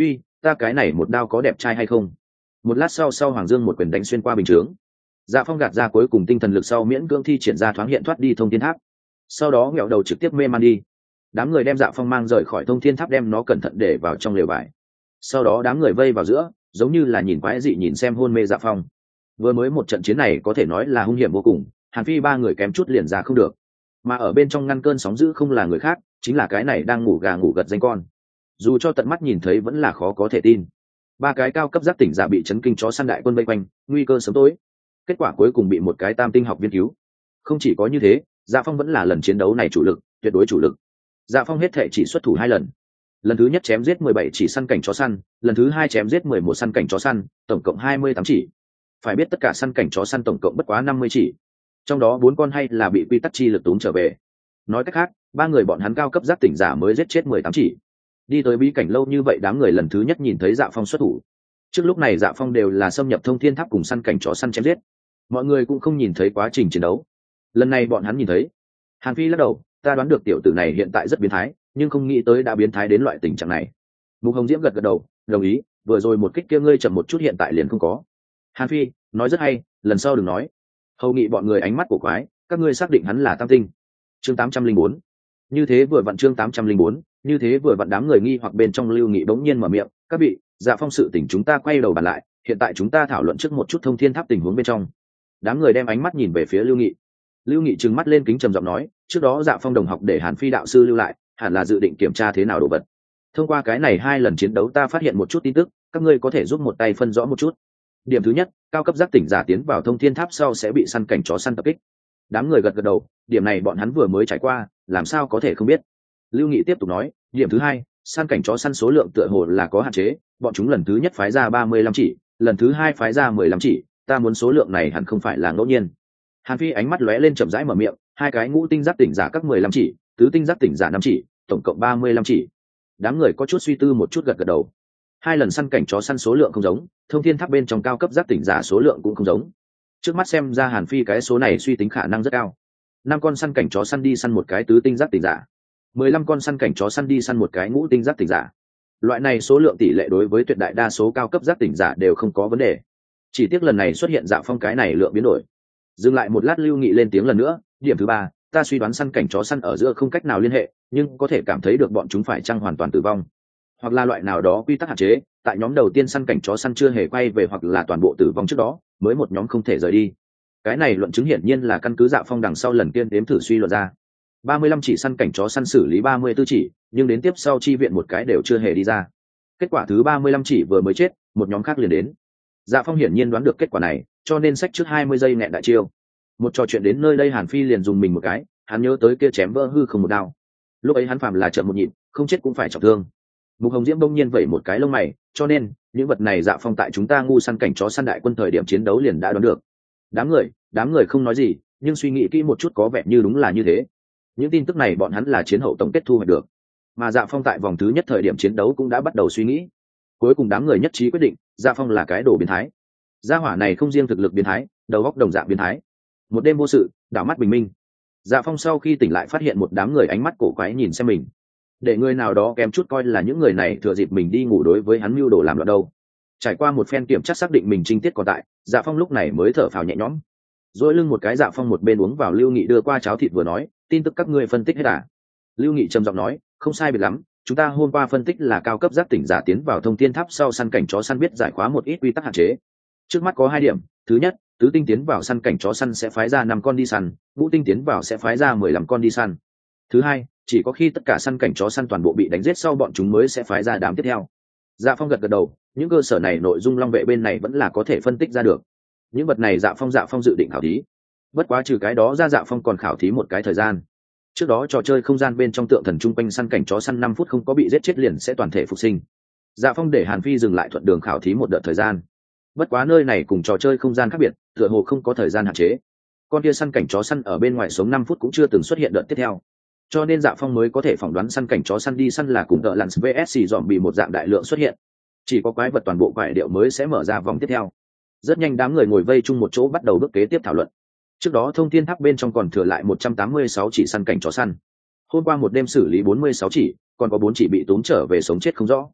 ta cái này một đao có đẹp trai hay không? Một lát sau sau Hoàng Dương một quyền đánh xuyên qua bình chướng. Dạ Phong gạt ra cuối cùng tinh thần lực sau miễn cưỡng thi triển ra thoáng hiện thoát đi thông thiên tháp, sau đó nghẹo đầu trực tiếp mê man đi. Đám người đem Dạ Phong mang rời khỏi thông thiên tháp, đem nó cẩn thận để vào trong lều vải. Sau đó đám người vây vào giữa, giống như là nhìn quái dị nhìn xem hôn mê Dạ Phong. Vừa mới một trận chiến này có thể nói là hung hiểm vô cùng, Hàn Phi ba người kém chút liền ra không được, mà ở bên trong ngăn cơn sóng dữ không là người khác, chính là cái này đang ngủ gà ngủ gật danh con. Dù cho tận mắt nhìn thấy vẫn là khó có thể tin. Ba cái cao cấp giác tỉnh giả bị chấn kinh chó săn đại quân vây quanh, nguy cơ sớm tối. Kết quả cuối cùng bị một cái tam tinh học viên cứu. Không chỉ có như thế, Dạ Phong vẫn là lần chiến đấu này chủ lực, tuyệt đối chủ lực. Dạ Phong hết thể chỉ xuất thủ hai lần. Lần thứ nhất chém giết mười bảy chỉ săn cảnh chó săn, lần thứ hai chém giết mười một săn cảnh chó săn, tổng cộng hai mươi tám chỉ. Phải biết tất cả săn cảnh chó săn tổng cộng bất quá năm mươi chỉ, trong đó bốn con hay là bị quy tắc chi lực túm trở về. Nói cách khác, ba người bọn hắn cao cấp giác tỉnh giả mới giết chết mười tám chỉ. Đi tới bí cảnh lâu như vậy, đám người lần thứ nhất nhìn thấy Dạ Phong xuất thủ. Trước lúc này Dạ Phong đều là xâm nhập thông thiên tháp cùng săn cảnh chó săn chém giết, mọi người cũng không nhìn thấy quá trình chiến đấu. Lần này bọn hắn nhìn thấy. Hàn Phi lắc đầu, ta đoán được tiểu tử này hiện tại rất biến thái, nhưng không nghĩ tới đã biến thái đến loại tình trạng này. Mục Hồng Diễm gật gật đầu, đồng ý, vừa rồi một kích kia ngươi chậm một chút, hiện tại liền không có. Hàn Phi nói rất hay, lần sau đừng nói. Hầu Nghị bọn người ánh mắt của quái, các ngươi xác định hắn là tam tinh? Chương tám trăm linh bốn. Như thế vừa vặn chương tám trăm linh bốn, như thế vừa vặn đám người nghi hoặc bên trong Lưu Nghị bỗng nhiên mở miệng, các vị, Dạ Phong sự tình chúng ta quay đầu bàn lại, hiện tại chúng ta thảo luận trước một chút thông thiên tháp tình huống bên trong. Đám người đem ánh mắt nhìn về phía Lưu Nghị. Lưu Nghị trừng mắt lên kính trầm giọng nói, trước đó Dạ Phong đồng học để Hàn Phi đạo sư lưu lại, hẳn là dự định kiểm tra thế nào đồ vật. Thông qua cái này hai lần chiến đấu ta phát hiện một chút tin tức, các ngươi có thể giúp một tay phân rõ một chút. Điểm thứ nhất, cao cấp giác tỉnh giả tiến vào thông thiên tháp sau sẽ bị săn cảnh chó săn tập kích. Đám người gật gật đầu, điểm này bọn hắn vừa mới trải qua, làm sao có thể không biết. Lưu Nghị tiếp tục nói, điểm thứ hai, săn cảnh chó săn số lượng tựa hồ là có hạn chế, bọn chúng lần thứ nhất phái ra ba mươi lăm chỉ, lần thứ hai phái ra mười lăm chỉ, ta muốn số lượng này hẳn không phải là ngẫu nhiên. Hàn Phi ánh mắt lóe lên chậm rãi mở miệng, hai cái ngũ tinh giác tỉnh giả các mười lăm chỉ, tứ tinh giác tỉnh giả năm chỉ, tổng cộng ba mươi lăm chỉ. Đám người có chút suy tư một chút gật gật đầu. Hai lần săn cảnh chó săn số lượng không giống, thông thiên tháp bên trong cao cấp giác tỉnh giả số lượng cũng không giống. Trước mắt xem ra Hàn Phi cái số này suy tính khả năng rất cao. Năm con săn cảnh chó săn đi săn một cái tứ tinh giác tỉnh giả, mười lăm con săn cảnh chó săn đi săn một cái ngũ tinh giác tỉnh giả. Loại này số lượng tỷ lệ đối với tuyệt đại đa số cao cấp giác tỉnh giả đều không có vấn đề. Chỉ tiếc lần này xuất hiện Dạ Phong cái này lượng biến đổi. Dừng lại một lát, Lưu Nghị lên tiếng lần nữa, điểm thứ ba, ta suy đoán săn cảnh chó săn ở giữa không cách nào liên hệ, nhưng có thể cảm thấy được bọn chúng phải chăng hoàn toàn tử vong, hoặc là loại nào đó quy tắc hạn chế, tại nhóm đầu tiên săn cảnh chó săn chưa hề quay về hoặc là toàn bộ tử vong trước đó, mới một nhóm không thể rời đi. Cái này luận chứng hiển nhiên là căn cứ Dạ Phong đằng sau lần tiên đếm thử suy luận ra. ba mươi lăm chỉ săn cảnh chó săn xử lý ba mươi tư chỉ, nhưng đến tiếp sau chi viện một cái đều chưa hề đi ra. Kết quả thứ ba mươi lăm chỉ vừa mới chết, một nhóm khác liền đến. Dạ Phong hiển nhiên đoán được kết quả này, cho nên sách trước hai mươi giây nghẹn đại chiêu. Một trò chuyện đến nơi đây, Hàn Phi liền dùng mình một cái, hắn nhớ tới kia chém vỡ hư không một đao. Lúc ấy hắn phàm là chậm một nhịp, không chết cũng phải trọng thương. Mục Hồng Diễm bỗng nhiên vẩy một cái lông mày, cho nên những vật này Dạ Phong tại chúng ta ngu săn cảnh chó săn đại quân thời điểm chiến đấu liền đã đoán được. Đám người, đám người không nói gì, nhưng suy nghĩ kỹ một chút có vẻ như đúng là như thế. Những tin tức này bọn hắn là chiến hậu tổng kết thu hoạch được, mà Dạ Phong tại vòng thứ nhất thời điểm chiến đấu cũng đã bắt đầu suy nghĩ. Cuối cùng đám người nhất trí quyết định, Dạ Phong là cái đồ biến thái. Gia hỏa này không riêng thực lực biến thái, đầu óc đồng dạng biến thái. Một đêm vô sự, đảo mắt bình minh. Dạ Phong sau khi tỉnh lại phát hiện một đám người ánh mắt cổ quái nhìn xem mình, để người nào đó kém chút coi là những người này thừa dịp mình đi ngủ đối với hắn mưu đồ làm loạn đâu. Trải qua một phen kiểm tra xác định mình trinh tiết còn tại, Dạ Phong lúc này mới thở phào nhẹ nhõm. Rồi lưng một cái, Dạ Phong một bên uống vào Lưu Nghị đưa qua cháo thịt vừa nói, tin tức các ngươi phân tích hết à? Lưu Nghị trầm giọng nói, không sai biệt lắm, chúng ta hôm qua phân tích là cao cấp giác tỉnh giả tiến vào thông thiên tháp sau săn cảnh chó săn biết giải khóa một ít quy tắc hạn chế. Trước mắt có hai điểm, thứ nhất, tứ tinh tiến vào săn cảnh chó săn sẽ phái ra năm con đi săn, ngũ tinh tiến vào sẽ phái ra mười lăm con đi săn. Thứ hai, chỉ có khi tất cả săn cảnh chó săn toàn bộ bị đánh giết sau bọn chúng mới sẽ phái ra đám tiếp theo. Dạ Phong gật gật đầu, những cơ sở này nội dung Long vệ bên này vẫn là có thể phân tích ra được. Những vật này Dạ Phong Dạ Phong dự định khảo thí. Bất quá trừ cái đó ra, Dạ Phong còn khảo thí một cái thời gian. Trước đó trò chơi không gian bên trong tượng thần trung quanh săn cảnh chó săn năm phút không có bị giết chết liền sẽ toàn thể phục sinh. Dạ Phong để Hàn Phi dừng lại thuận đường khảo thí một đợt thời gian. Bất quá nơi này cùng trò chơi không gian khác biệt, tựa hồ không có thời gian hạn chế. Con kia săn cảnh chó săn ở bên ngoài sống năm phút cũng chưa từng xuất hiện đợt tiếp theo, cho nên Dạ Phong mới có thể phỏng đoán săn cảnh chó săn đi săn là cùng tợ lặn vs dòm bị một dạng đại lượng xuất hiện, chỉ có quái vật toàn bộ quái điệu mới sẽ mở ra vòng tiếp theo. Rất nhanh đám người ngồi vây chung một chỗ bắt đầu bước kế tiếp thảo luận. Trước đó thông thiên tháp bên trong còn thừa lại một trăm tám mươi sáu chỉ săn cảnh chó săn, hôm qua một đêm xử lý bốn mươi sáu chỉ, còn có bốn chỉ bị tốn trở về sống chết không rõ.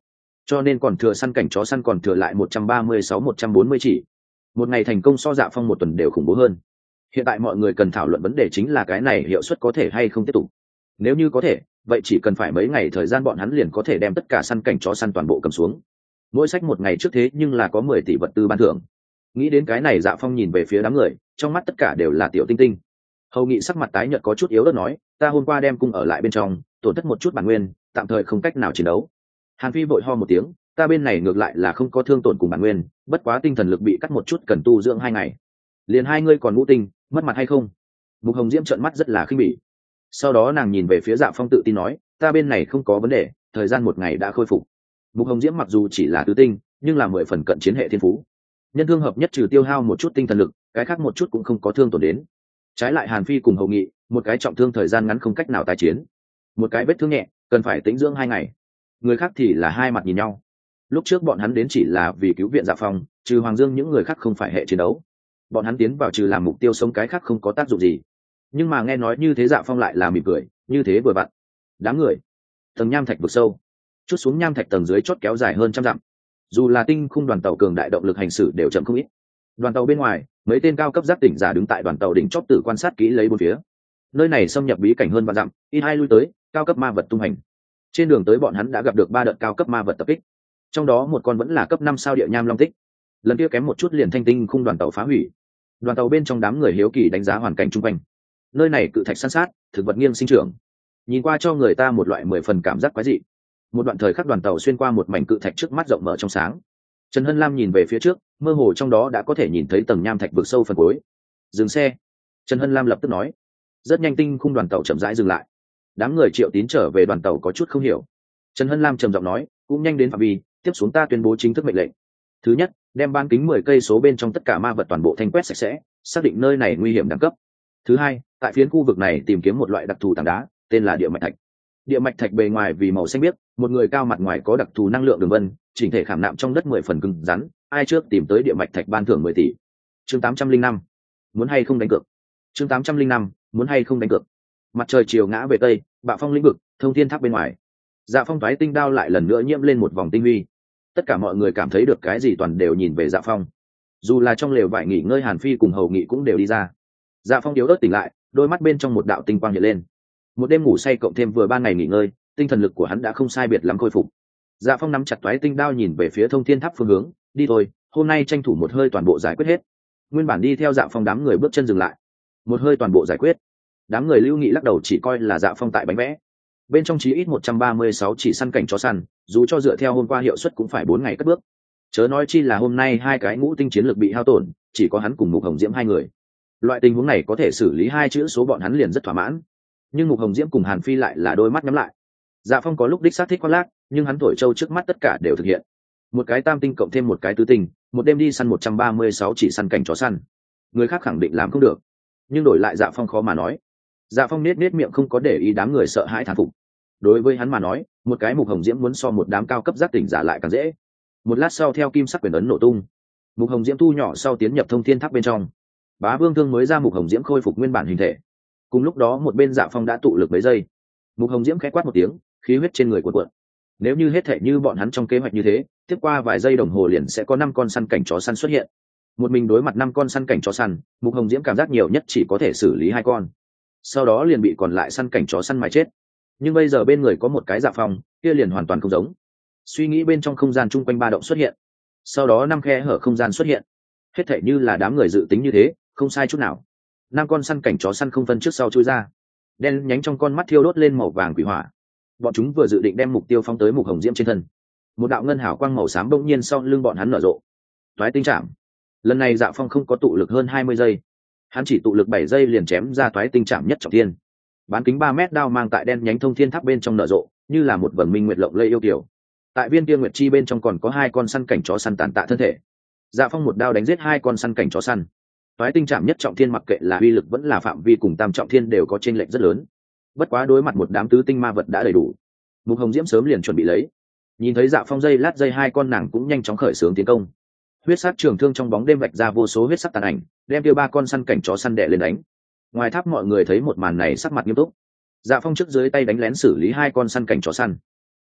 cho nên còn thừa săn cảnh chó săn còn thừa lại một trăm ba mươi sáu một trăm bốn mươi chỉ. Một ngày thành công so Dạ Phong một tuần đều khủng bố hơn. Hiện tại mọi người cần thảo luận vấn đề chính là cái này hiệu suất có thể hay không tiếp tục. Nếu như có thể, vậy chỉ cần phải mấy ngày thời gian bọn hắn liền có thể đem tất cả săn cảnh chó săn toàn bộ cầm xuống. Mỗi sách một ngày trước thế nhưng là có mười tỷ vật tư ban thưởng. Nghĩ đến cái này, Dạ Phong nhìn về phía đám người, trong mắt tất cả đều là tiểu tinh tinh. Hầu Nghị sắc mặt tái nhợt có chút yếu ớt nói, ta hôm qua đem cung ở lại bên trong, tổn thất một chút bản nguyên, tạm thời không cách nào chiến đấu. Hàn Phi vội ho một tiếng, ta bên này ngược lại là không có thương tổn cùng bản nguyên, bất quá tinh thần lực bị cắt một chút, cần tu dưỡng hai ngày. Liền hai ngươi còn ngũ tinh, mất mặt hay không? Mục Hồng Diễm trợn mắt rất là khinh bỉ. Sau đó nàng nhìn về phía Dạ Phong tự tin nói, ta bên này không có vấn đề, thời gian một ngày đã khôi phục. Mục Hồng Diễm mặc dù chỉ là tứ tinh, nhưng là mười phần cận chiến hệ thiên phú. Nhân thương hợp nhất trừ tiêu hao một chút tinh thần lực, cái khác một chút cũng không có thương tổn đến. Trái lại Hàn Phi cùng Hầu Nghị, một cái trọng thương thời gian ngắn không cách nào tái chiến, một cái vết thương nhẹ, cần phải tĩnh dưỡng hai ngày. Người khác thì là hai mặt nhìn nhau. Lúc trước bọn hắn đến chỉ là vì cứu viện Dạ Phong, trừ Hoàng Dương những người khác không phải hệ chiến đấu. Bọn hắn tiến vào trừ làm mục tiêu sống, cái khác không có tác dụng gì. Nhưng mà nghe nói như thế, Dạ Phong lại là mỉm cười, như thế vừa vặn. Đám người, tầng nham thạch vực sâu, chút xuống nham thạch tầng dưới chót kéo dài hơn trăm dặm. Dù là tinh khung đoàn tàu cường đại động lực hành xử đều chậm không ít. Đoàn tàu bên ngoài, mấy tên cao cấp giác tỉnh giả đứng tại đoàn tàu đỉnh chóp tử quan sát kỹ lấy bốn phía. Nơi này xâm nhập bí cảnh hơn vạn dặm, ít hai lui tới, cao cấp ma vật tung hành. Trên đường tới bọn hắn đã gặp được ba đợt cao cấp ma vật tập kích, trong đó một con vẫn là cấp năm sao địa nham long tích. Lần kia kém một chút liền thanh tinh khung đoàn tàu phá hủy. Đoàn tàu bên trong đám người hiếu kỳ đánh giá hoàn cảnh chung quanh. Nơi này cự thạch san sát, thực vật nghiêng sinh trưởng, nhìn qua cho người ta một loại mười phần cảm giác quái dị. Một đoạn thời khắc đoàn tàu xuyên qua một mảnh cự thạch trước mắt rộng mở trong sáng. Trần Hân Lam nhìn về phía trước, mơ hồ trong đó đã có thể nhìn thấy tầng nham thạch vực sâu phần cuối. Dừng xe. Trần Hân Lam lập tức nói. Rất nhanh tinh khung đoàn tàu chậm rãi dừng lại. Đám người Triệu Tín trở về đoàn tàu có chút không hiểu. Trần Hân Lam trầm giọng nói, cũng nhanh đến phạm vi, tiếp xuống ta tuyên bố chính thức mệnh lệnh. Thứ nhất, đem bán kính mười cây số bên trong tất cả ma vật toàn bộ thanh quét sạch sẽ, xác định nơi này nguy hiểm đẳng cấp. Thứ hai, tại phiến khu vực này tìm kiếm một loại đặc thù tảng đá, tên là địa mạch thạch. Địa mạch thạch bề ngoài vì màu xanh biếc, một người cao mặt ngoài có đặc thù năng lượng đường vân, chỉnh thể khảm nạm trong đất mười phần cứng rắn, ai trước tìm tới địa mạch thạch ban thưởng mười tỷ. Chương tám trăm linh năm, muốn hay không đánh cược. Chương tám trăm linh năm, muốn hay không đánh cược. Mặt trời chiều ngã về tây, bạo phong lĩnh vực, thông thiên tháp bên ngoài. Dạ Phong thoái tinh đao lại lần nữa nhiễm lên một vòng tinh huy. Tất cả mọi người cảm thấy được cái gì toàn đều nhìn về Dạ Phong. Dù là trong lều vải nghỉ ngơi, Hàn Phi cùng Hầu Nghị cũng đều đi ra. Dạ Phong yếu ớt tỉnh lại, đôi mắt bên trong một đạo tinh quang hiện lên. Một đêm ngủ say cộng thêm vừa ban ngày nghỉ ngơi, tinh thần lực của hắn đã không sai biệt lắm khôi phục. Dạ Phong nắm chặt toái tinh đao nhìn về phía thông thiên tháp phương hướng, đi thôi, hôm nay tranh thủ một hơi toàn bộ giải quyết hết. Nguyên bản đi theo Dạ Phong đám người bước chân dừng lại. Một hơi toàn bộ giải quyết. Đám người Lưu Nghị lắc đầu, chỉ coi là Dạ Phong tại bánh vẽ. Bên trong chí ít một trăm ba mươi sáu chỉ săn cảnh chó săn, dù cho dựa theo hôm qua hiệu suất cũng phải bốn ngày cất bước. Chớ nói chi là hôm nay hai cái ngũ tinh chiến lực bị hao tổn, chỉ có hắn cùng Mục Hồng Diễm hai người. Loại tình huống này có thể xử lý hai chữ số bọn hắn liền rất thỏa mãn. Nhưng Mục Hồng Diễm cùng Hàn Phi lại là đôi mắt nhắm lại. Dạ Phong có lúc đích xác thích khoác lác, nhưng hắn thổi châu trước mắt tất cả đều thực hiện. Một cái tam tinh cộng thêm một cái tứ tinh, một đêm đi săn một trăm ba mươi sáu chỉ săn cảnh chó săn. Người khác khẳng định làm không được, nhưng đổi lại Dạ Phong khó mà nói. Dạ Phong nết nết miệng không có để ý đám người sợ hãi thán phục. Đối với hắn mà nói, một cái Mục Hồng Diễm muốn so một đám cao cấp giác tỉnh giả lại càng dễ. Một lát sau theo kim sắc quyền ấn nổ tung, Mục Hồng Diễm thu nhỏ sau tiến nhập thông thiên tháp bên trong. Bá Vương Thương mới ra Mục Hồng Diễm khôi phục nguyên bản hình thể. Cùng lúc đó một bên Dạ Phong đã tụ lực mấy giây. Mục Hồng Diễm khẽ quát một tiếng, khí huyết trên người cuộn cuộn. Nếu như hết thảy như bọn hắn trong kế hoạch như thế, tiếp qua vài giây đồng hồ liền sẽ có năm con săn cảnh chó săn xuất hiện. Một mình đối mặt năm con săn cảnh chó săn, Mục Hồng Diễm cảm giác nhiều nhất chỉ có thể xử lý hai con, sau đó liền bị còn lại săn cảnh chó săn mài chết. Nhưng bây giờ bên người có một cái Dạ Phong, kia liền hoàn toàn không giống. Suy nghĩ bên trong không gian chung quanh ba động xuất hiện, sau đó năm khe hở không gian xuất hiện. Hết thảy như là đám người dự tính như thế, không sai chút nào. Năm con săn cảnh chó săn không phân trước sau chui ra, đen nhánh trong con mắt thiêu đốt lên màu vàng quỷ hỏa. Bọn chúng vừa dự định đem mục tiêu phóng tới Mục Hồng Diễm trên thân, một đạo ngân hào quang màu xám bỗng nhiên sau lưng bọn hắn nở rộ. Toái tinh chạm. Lần này Dạ Phong không có tụ lực hơn hai mươi giây, hắn chỉ tụ lực bảy giây liền chém ra toái tinh chạm nhất trọng thiên. Bán kính ba mét đao mang tại đen nhánh thông thiên tháp bên trong nở rộ, như là một vầng minh nguyệt lộng lẫy yêu kiều. Tại viên kia nguyệt chi bên trong còn có hai con săn cảnh chó săn tàn tạ thân thể. Dạ Phong một đao đánh giết hai con săn cảnh chó săn. Toái tinh chạm nhất trọng thiên mặc kệ là uy lực vẫn là phạm vi cùng tam trọng thiên đều có chênh lệch rất lớn. Bất quá đối mặt một đám tứ tinh ma vật đã đầy đủ. Mục Hồng Diễm sớm liền chuẩn bị lấy. Nhìn thấy Dạ Phong dây lát dây hai con nàng cũng nhanh chóng khởi xướng tiến công. Huyết sát trường thương trong bóng đêm vạch ra vô số huyết sắc tàn ảnh, đem kia ba con săn cảnh chó săn đè lên đánh. Ngoài tháp mọi người thấy một màn này sắc mặt nghiêm túc. Dạ Phong trước dưới tay đánh lén xử lý hai con săn cảnh chó săn,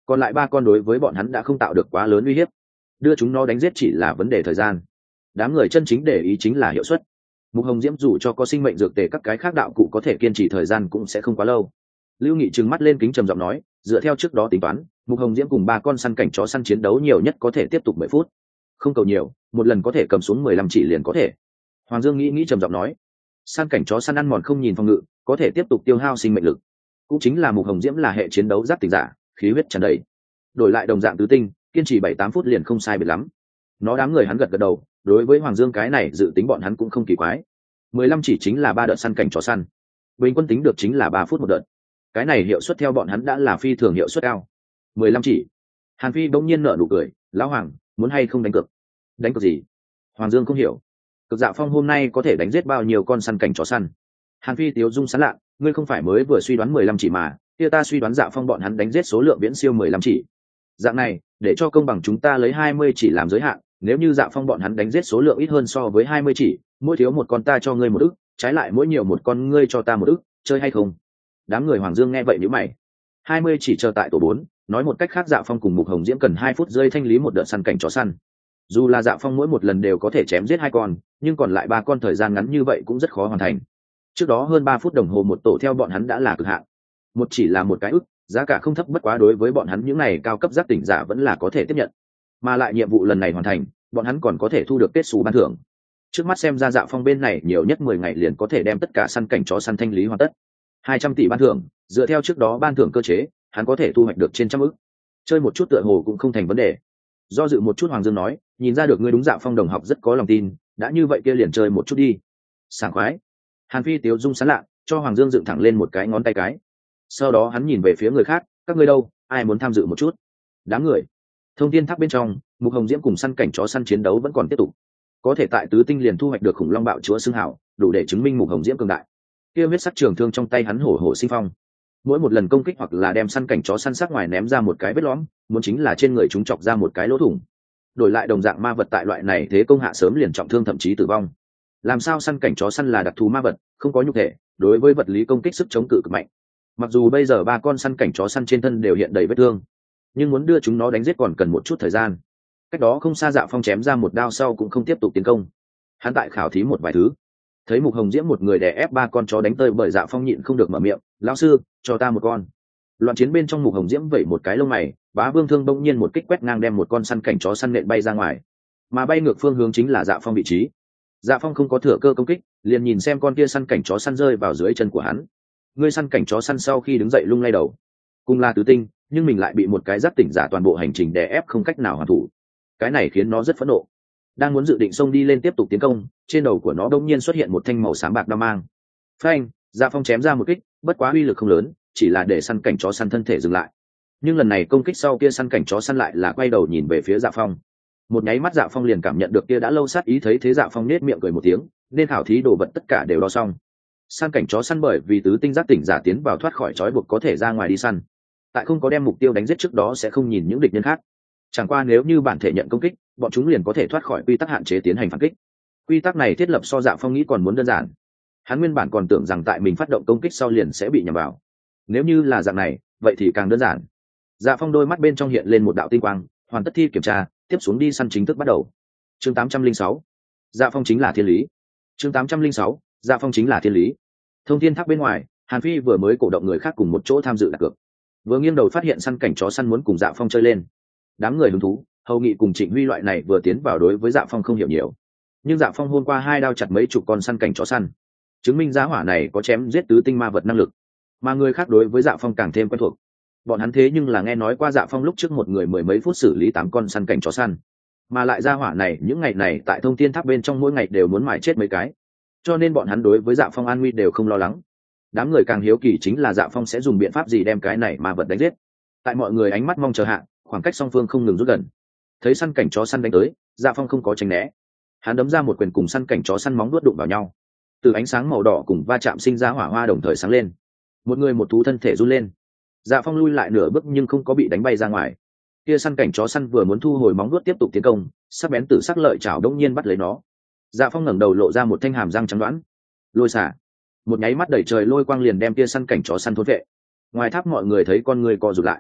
còn lại ba con đối với bọn hắn đã không tạo được quá lớn uy hiếp, đưa chúng nó đánh giết chỉ là vấn đề thời gian. Đám người chân chính để ý chính là hiệu suất. Mục Hồng Diễm dù cho có sinh mệnh dược tề các cái khác đạo cụ có thể kiên trì thời gian cũng sẽ không quá lâu. Lưu Nghị trừng mắt lên kính trầm giọng nói, dựa theo trước đó tính toán, Mục Hồng Diễm cùng ba con săn cảnh chó săn chiến đấu nhiều nhất có thể tiếp tục mười phút, không cầu nhiều, một lần có thể cầm xuống mười lăm chỉ liền có thể. Hoàng Dương nghĩ nghĩ trầm giọng nói, săn cảnh chó săn ăn mòn không nhìn phòng ngự, có thể tiếp tục tiêu hao sinh mệnh lực. Cũng chính là Mục Hồng Diễm là hệ chiến đấu giáp tỉnh giả, khí huyết tràn đầy. Đổi lại đồng dạng tứ tinh, kiên trì bảy tám phút liền không sai biệt lắm. Nó đám người hắn gật gật đầu, đối với Hoàng Dương cái này dự tính bọn hắn cũng không kỳ quái. mười lăm chỉ chính là ba đợt săn cảnh chó săn, bình quân tính được chính là ba phút một đợt. Cái này hiệu suất theo bọn hắn đã là phi thường hiệu suất cao. mười lăm chỉ. Hàn Phi bỗng nhiên nở nụ cười, lão Hoàng, muốn hay không đánh cược? Đánh cược gì? Hoàng Dương không hiểu. Cực Dạ Phong hôm nay có thể đánh giết bao nhiêu con săn cảnh chó săn? Hàn Phi tiếu dung sán lạ, ngươi không phải mới vừa suy đoán mười lăm chỉ mà, kia ta suy đoán Dạ Phong bọn hắn đánh giết số lượng viễn siêu mười lăm chỉ. Dạng này, để cho công bằng chúng ta lấy hai mươi chỉ làm giới hạn, nếu như Dạ Phong bọn hắn đánh giết số lượng ít hơn so với hai mươi chỉ, mỗi thiếu một con ta cho ngươi một ức, trái lại mỗi nhiều một con ngươi cho ta một ức, chơi hay không? Đám người Hoàng Dương nghe vậy nhíu mày. hai mươi chỉ chờ tại tổ bốn, nói một cách khác Dạ Phong cùng Mục Hồng Diễm cần hai phút rơi thanh lý một đợt săn cảnh chó săn. Dù là Dạ Phong mỗi một lần đều có thể chém giết hai con, nhưng còn lại ba con thời gian ngắn như vậy cũng rất khó hoàn thành. Trước đó hơn ba phút đồng hồ một tổ theo bọn hắn đã là cực hạn. Một chỉ là một cái ức, giá cả không thấp, bất quá đối với bọn hắn những này cao cấp giác tỉnh giả vẫn là có thể tiếp nhận. Mà lại nhiệm vụ lần này hoàn thành, bọn hắn còn có thể thu được kết xù ban thưởng. Trước mắt xem ra Dạ Phong bên này nhiều nhất mười ngày liền có thể đem tất cả săn cảnh chó săn thanh lý hoàn tất. hai trăm tỷ ban thưởng, dựa theo trước đó ban thưởng cơ chế, hắn có thể thu hoạch được trên trăm ức. Chơi một chút tựa hồ cũng không thành vấn đề. Do dự một chút Hoàng Dương nói, nhìn ra được ngươi đúng Dạ Phong đồng học rất có lòng tin, đã như vậy kia liền chơi một chút đi. Sảng khoái. Hàn Phi tiếu dung sán lạ, cho Hoàng Dương dựng thẳng lên một cái ngón tay cái. Sau đó hắn nhìn về phía người khác, các ngươi đâu, ai muốn tham dự một chút? Đám người. Thông Thiên Tháp bên trong, Mục Hồng Diễm cùng săn cảnh chó săn chiến đấu vẫn còn tiếp tục. Có thể tại tứ tinh liền thu hoạch được khủng long bạo chúa xưng hảo, đủ để chứng minh Mục Hồng Diễm cường đại. Kia huyết sắc trường thương trong tay hắn hổ hổ sinh phong. Mỗi một lần công kích hoặc là đem săn cảnh chó săn sắc ngoài ném ra một cái vết lõm, muốn chính là trên người chúng chọc ra một cái lỗ thủng. Đổi lại đồng dạng ma vật tại loại này thế công hạ sớm liền trọng thương thậm chí tử vong. Làm sao săn cảnh chó săn là đặc thù ma vật, không có nhục thể, đối với vật lý công kích sức chống cự cực mạnh. Mặc dù bây giờ ba con săn cảnh chó săn trên thân đều hiện đầy vết thương, nhưng muốn đưa chúng nó đánh giết còn cần một chút thời gian. Cách đó không xa Dạ Phong chém ra một đao sau cũng không tiếp tục tiến công. Hắn tại khảo thí một vài thứ, thấy Mục Hồng Diễm một người đè ép ba con chó đánh tơi bởi Dạ Phong nhịn không được mở miệng, lão sư, cho ta một con. Loạn chiến bên trong Mục Hồng Diễm vẩy một cái lông mày, Bá Vương thương bỗng nhiên một kích quét ngang đem một con săn cảnh chó săn nện bay ra ngoài, mà bay ngược phương hướng chính là Dạ Phong vị trí. Dạ Phong không có thừa cơ công kích, liền nhìn xem con kia săn cảnh chó săn rơi vào dưới chân của hắn. Ngươi săn cảnh chó săn sau khi đứng dậy lung lay đầu, cùng là tứ tinh, nhưng mình lại bị một cái giác tỉnh giả toàn bộ hành trình đè ép không cách nào hoàn thủ. Cái này khiến nó rất phẫn nộ, đang muốn dự định xông đi lên tiếp tục tiến công, trên đầu của nó đột nhiên xuất hiện một thanh màu xám bạc đao mang. Phanh, Dạ Phong chém ra một kích, bất quá uy lực không lớn, chỉ là để săn cảnh chó săn thân thể dừng lại. Nhưng lần này công kích sau kia săn cảnh chó săn lại là quay đầu nhìn về phía Dạ Phong. Một nháy mắt Dạ Phong liền cảm nhận được kia đã lâu sát ý, thấy thế Dạ Phong nết miệng cười một tiếng, nên khảo thí đồ vật tất cả đều đo xong. Săn cảnh chó săn bởi vì tứ tinh giác tỉnh giả tiến vào thoát khỏi trói buộc có thể ra ngoài đi săn. Tại không có đem mục tiêu đánh giết trước đó sẽ không nhìn những địch nhân khác. Chẳng qua nếu như bản thể nhận công kích, bọn chúng liền có thể thoát khỏi quy tắc hạn chế tiến hành phản kích. Quy tắc này thiết lập so Dạ Phong nghĩ còn muốn đơn giản. Hắn nguyên bản còn tưởng rằng tại mình phát động công kích sau liền sẽ bị nhầm vào. Nếu như là dạng này, vậy thì càng đơn giản. Dạ Phong đôi mắt bên trong hiện lên một đạo tinh quang, hoàn tất thi kiểm tra, tiếp xuống đi săn chính thức bắt đầu. Chương tám trăm linh sáu, Dạ Phong chính là thiên lý. Chương tám trăm linh sáu, Dạ Phong chính là thiên lý. Thông Thiên Tháp bên ngoài, Hàn Phi vừa mới cổ động người khác cùng một chỗ tham dự đặt cược. Vừa nghiêng đầu phát hiện săn cảnh chó săn muốn cùng Dạ Phong chơi lên. Đám người hứng thú, Hầu Nghị cùng Trịnh Huy loại này vừa tiến vào đối với Dạ Phong không hiểu nhiều. Nhưng Dạ Phong hôm qua hai đao chặt mấy chục con săn cảnh chó săn, chứng minh giá hỏa này có chém giết tứ tinh ma vật năng lực. Mà người khác đối với Dạ Phong càng thêm quen thuộc. Bọn hắn thế nhưng là nghe nói qua Dạ Phong lúc trước một người mười mấy phút xử lý tám con săn cảnh chó săn, mà lại gia hỏa này những ngày này tại Thông Thiên Tháp bên trong mỗi ngày đều muốn mài chết mấy cái, cho nên bọn hắn đối với Dạ Phong an nguy đều không lo lắng. Đám người càng hiếu kỳ chính là Dạ Phong sẽ dùng biện pháp gì đem cái này ma vật đánh giết. Tại mọi người ánh mắt mong chờ hạ, khoảng cách song phương không ngừng rút gần. Thấy săn cảnh chó săn đánh tới, Dạ Phong không có tránh né, hắn đấm ra một quyền cùng săn cảnh chó săn móng vuốt đụng vào nhau. Từ ánh sáng màu đỏ cùng va chạm sinh ra hỏa hoa đồng thời sáng lên, một người một thú thân thể run lên. Dạ Phong lui lại nửa bước nhưng không có bị đánh bay ra ngoài. Kia săn cảnh chó săn vừa muốn thu hồi móng vuốt tiếp tục tiến công, sắc bén tử sắc lợi chảo đông nhiên bắt lấy nó. Dạ Phong ngẩng đầu lộ ra một thanh hàm răng trắng đoán. Lôi xả. Một nháy mắt đẩy trời lôi quang liền đem kia săn cảnh chó săn thôn vệ. Ngoài tháp mọi người thấy con người co rụt lại.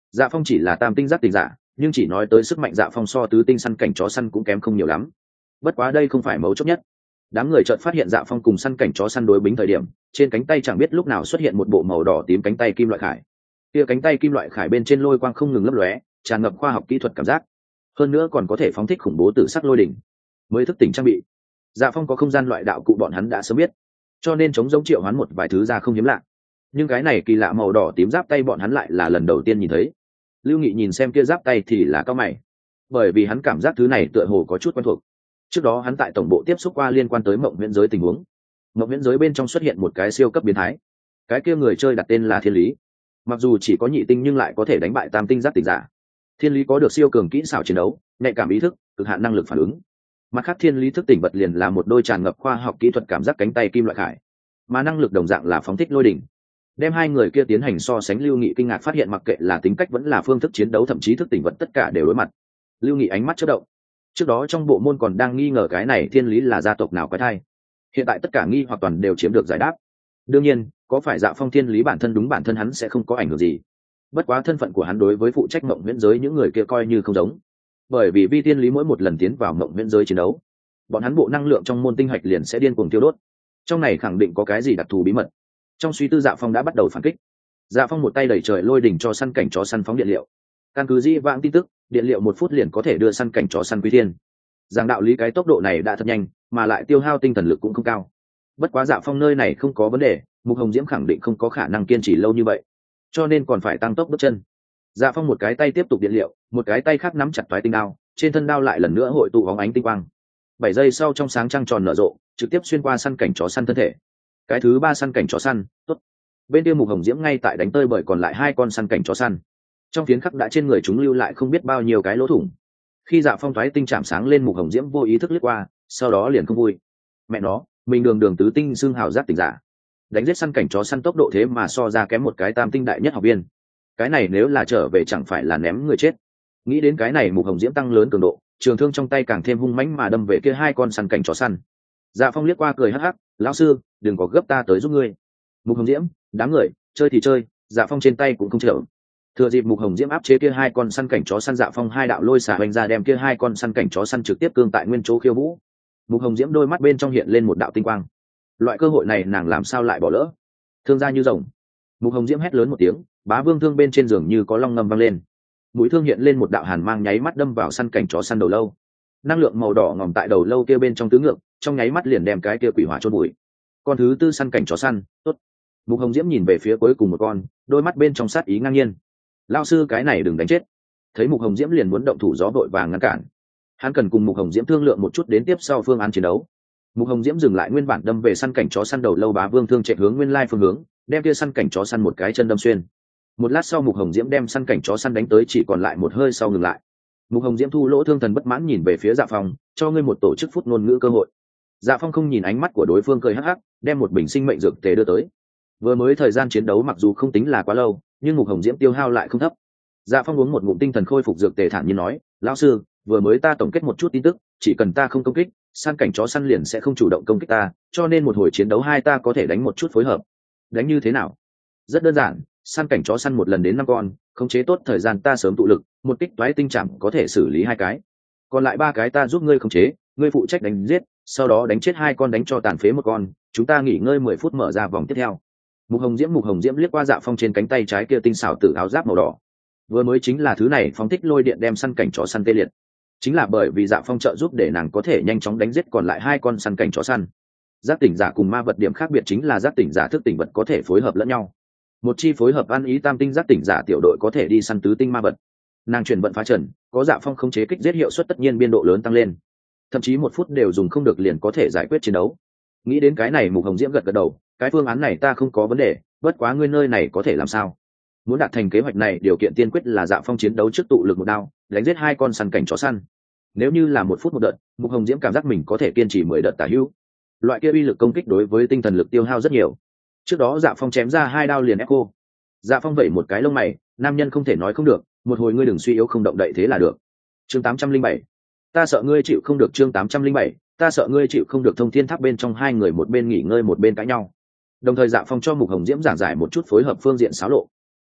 Dạ Phong chỉ là tam tinh giác tỉnh giả, nhưng chỉ nói tới sức mạnh Dạ Phong so tứ tinh săn cảnh chó săn cũng kém không nhiều lắm. Bất quá đây không phải mấu chốt nhất. Đám người chợt phát hiện Dạ Phong cùng săn cảnh chó săn đối bính thời điểm, trên cánh tay chẳng biết lúc nào xuất hiện một bộ màu đỏ tím cánh tay kim loại khải. Kia cánh tay kim loại khải bên trên lôi quang không ngừng lấp lóe, tràn ngập khoa học kỹ thuật cảm giác. Hơn nữa còn có thể phóng thích khủng bố tử sắc lôi đỉnh. Mới thức tỉnh trang bị. Dạ Phong có không gian loại đạo cụ bọn hắn đã sớm biết, cho nên chống giống triệu hoán một vài thứ ra không hiếm lạ. Nhưng cái này kỳ lạ màu đỏ tím giáp tay bọn hắn lại là lần đầu tiên nhìn thấy. Lưu Nghị nhìn xem kia giáp tay thì là cao mày, bởi vì hắn cảm giác thứ này tựa hồ có chút quen thuộc. Trước đó hắn tại tổng bộ tiếp xúc qua liên quan tới mộng viễn giới tình huống. Mộng viễn giới bên trong xuất hiện một cái siêu cấp biến thái, cái kia người chơi đặt tên là Thiên Lý. Mặc dù chỉ có nhị tinh nhưng lại có thể đánh bại tam tinh giác tỉnh giả. Thiên Lý có được siêu cường kỹ xảo chiến đấu, nhạy cảm ý thức, cực hạn năng lực phản ứng. Mặt khác Thiên Lý thức tỉnh vật liền là một đôi tràn ngập khoa học kỹ thuật cảm giác cánh tay kim loại khải, mà năng lực đồng dạng là phóng thích lôi đỉnh. Đem hai người kia tiến hành so sánh, Lưu Nghị kinh ngạc phát hiện mặc kệ là tính cách vẫn là phương thức chiến đấu, thậm chí thức tỉnh vật, tất cả đều đối mặt. Lưu Nghị ánh mắt chớp động. Trước đó trong bộ môn còn đang nghi ngờ cái này Thiên Lý là gia tộc nào quái thai, hiện tại tất cả nghi hoặc toàn đều chiếm được giải đáp. Đương nhiên, có phải Dạ Phong Thiên Lý bản thân đúng bản thân hắn sẽ không có ảnh hưởng gì. Bất quá thân phận của hắn đối với phụ trách mộng viễn giới những người kia coi như không giống, bởi vì Vi Thiên Lý mỗi một lần tiến vào mộng viễn giới chiến đấu, bọn hắn bộ năng lượng trong môn tinh hạch liền sẽ điên cuồng tiêu đốt. Trong này khẳng định có cái gì đặc thù bí mật. Trong suy tư, Dạ Phong đã bắt đầu phản kích. Dạ Phong một tay đẩy trời lôi đỉnh cho săn cảnh chó săn phóng điện liệu. Căn cứ di vãng tin tức, điện liệu một phút liền có thể đưa săn cảnh chó săn quý thiên. Giảng đạo lý cái tốc độ này đã thật nhanh, mà lại tiêu hao tinh thần lực cũng không cao. Bất quá Dạ Phong nơi này không có vấn đề, Mục Hồng Diễm khẳng định không có khả năng kiên trì lâu như vậy, cho nên còn phải tăng tốc bước chân. Dạ Phong một cái tay tiếp tục điện liệu, một cái tay khác nắm chặt toái tinh đao, trên thân đao lại lần nữa hội tụ bóng ánh tinh quang. Bảy giây sau trong sáng trăng tròn nở rộ, trực tiếp xuyên qua săn cảnh chó săn thân thể. Cái thứ ba săn cảnh chó săn, tốt. Bên kia Mục Hồng Diễm ngay tại đánh tơi bởi còn lại hai con săn cảnh chó săn. Trong phiến khắc đã trên người chúng lưu lại không biết bao nhiêu cái lỗ thủng. Khi Dạ Phong toái tinh chạm sáng lên, Mục Hồng Diễm vô ý thức lướt qua, sau đó liền không vui. Mẹ nó, mình đường đường tứ tinh xương hào giác tỉnh giả, đánh giết săn cảnh chó săn tốc độ thế mà so ra kém một cái tam tinh đại nhất học viên. Cái này nếu là trở về chẳng phải là ném người chết. Nghĩ đến cái này, Mục Hồng Diễm tăng lớn cường độ, trường thương trong tay càng thêm hung mãnh mà đâm về kia hai con săn cảnh chó săn. Dạ Phong liếc qua cười hắc hắc, lão sư, đừng có gấp, ta tới giúp ngươi. Mục Hồng Diễm, đám người chơi thì chơi, Dạ Phong trên tay cũng không chở. Thừa dịp Mục Hồng Diễm áp chế kia hai con săn cảnh chó săn, Dạ Phong hai đạo lôi xả hoành ra đem kia hai con săn cảnh chó săn trực tiếp cương tại nguyên chỗ khiêu vũ. Mục Hồng Diễm đôi mắt bên trong hiện lên một đạo tinh quang. Loại cơ hội này nàng làm sao lại bỏ lỡ? Thương ra như rồng. Mục Hồng Diễm hét lớn một tiếng, bá vương thương bên trên giường như có long ngâm vang lên. Mũi thương hiện lên một đạo hàn mang, nháy mắt đâm vào săn cảnh chó săn đầu lâu. Năng lượng màu đỏ ngòm tại đầu lâu kia bên trong tứ ngược, trong nháy mắt liền đem cái kia quỷ hỏa chôn bụi. Con thứ tư săn cảnh chó săn, tốt. Mục Hồng Diễm nhìn về phía cuối cùng một con, đôi mắt bên trong sát ý ngang nhiên. Lão sư, cái này đừng đánh chết. Thấy Mục Hồng Diễm liền muốn động thủ, gió vội vàng ngăn cản. Hắn cần cùng Mục Hồng Diễm thương lượng một chút đến tiếp sau phương án chiến đấu. Mục Hồng Diễm dừng lại nguyên bản đâm về săn cảnh chó săn đầu lâu, bá vương thương chạy hướng nguyên lai phương hướng, đem kia săn cảnh chó săn một cái chân đâm xuyên. Một lát sau, Mục Hồng Diễm đem săn cảnh chó săn đánh tới chỉ còn lại một hơi sau ngừng lại. Mục Hồng Diễm thu lỗ thương thần bất mãn nhìn về phía Dạ Phong, cho ngươi một tổ chức phút ngôn ngữ cơ hội. Dạ Phong không nhìn ánh mắt của đối phương, cười hắc hắc, đem một bình sinh mệnh dược tề đưa tới. Vừa mới thời gian chiến đấu mặc dù không tính là quá lâu, nhưng Mục Hồng Diễm tiêu hao lại không thấp. Dạ Phong uống một ngụm tinh thần khôi phục dược tề, thản nhiên nói, lão sư, vừa mới ta tổng kết một chút tin tức, chỉ cần ta không công kích, săn cảnh chó săn liền sẽ không chủ động công kích ta, cho nên một hồi chiến đấu hai ta có thể đánh một chút phối hợp. Đánh như thế nào? Rất đơn giản, săn cảnh chó săn một lần đến năm con, khống chế tốt thời gian ta sớm tụ lực, một kích toái tinh chạm có thể xử lý hai cái, còn lại ba cái ta giúp ngươi khống chế, ngươi phụ trách đánh giết, sau đó đánh chết hai con, đánh cho tàn phế một con, chúng ta nghỉ ngơi mười phút mở ra vòng tiếp theo. Mục Hồng Diễm Mục Hồng Diễm liếc qua Dạ Phong trên cánh tay trái kia tinh xảo tự áo giáp màu đỏ. Vừa mới chính là thứ này phóng thích lôi điện đem săn cảnh chó săn tê liệt. Chính là bởi vì Dạ Phong trợ giúp để nàng có thể nhanh chóng đánh giết còn lại hai con săn cảnh chó săn. Giác tỉnh giả cùng ma vật điểm khác biệt chính là giác tỉnh giả thức tỉnh vật có thể phối hợp lẫn nhau. Một chi phối hợp ăn ý tam tinh giác tỉnh giả tiểu đội có thể đi săn tứ tinh ma vật. Nàng chuyển vận phá trần, có Dạ Phong khống chế kích giết hiệu suất tất nhiên biên độ lớn tăng lên. Thậm chí một phút đều dùng không được liền có thể giải quyết chiến đấu. Nghĩ đến cái này, Mục Hồng Diễm gật gật đầu, cái phương án này ta không có vấn đề, bất quá ngươi nơi này có thể làm sao? Muốn đạt thành kế hoạch này, điều kiện tiên quyết là Dạ Phong chiến đấu trước tụ lực một đao, đánh giết hai con săn cảnh chó săn. Nếu như là một phút một đợt, Mục Hồng Diễm cảm giác mình có thể kiên trì mười đợt tả hữu. Loại kia uy lực công kích đối với tinh thần lực tiêu hao rất nhiều. Trước đó Dạ Phong chém ra hai đao liền ép cô. Dạ Phong vẩy một cái lông mày, nam nhân không thể nói không được, một hồi ngươi đừng suy yếu không động đậy thế là được. Chương tám trăm linh bảy, ta sợ ngươi chịu không được. Chương tám trăm linh bảy, ta sợ ngươi chịu không được. Thông thiên tháp bên trong hai người một bên nghỉ ngơi một bên cãi nhau. Đồng thời Dạ Phong cho Mục Hồng Diễm giảng giải một chút phối hợp phương diện xáo lộ.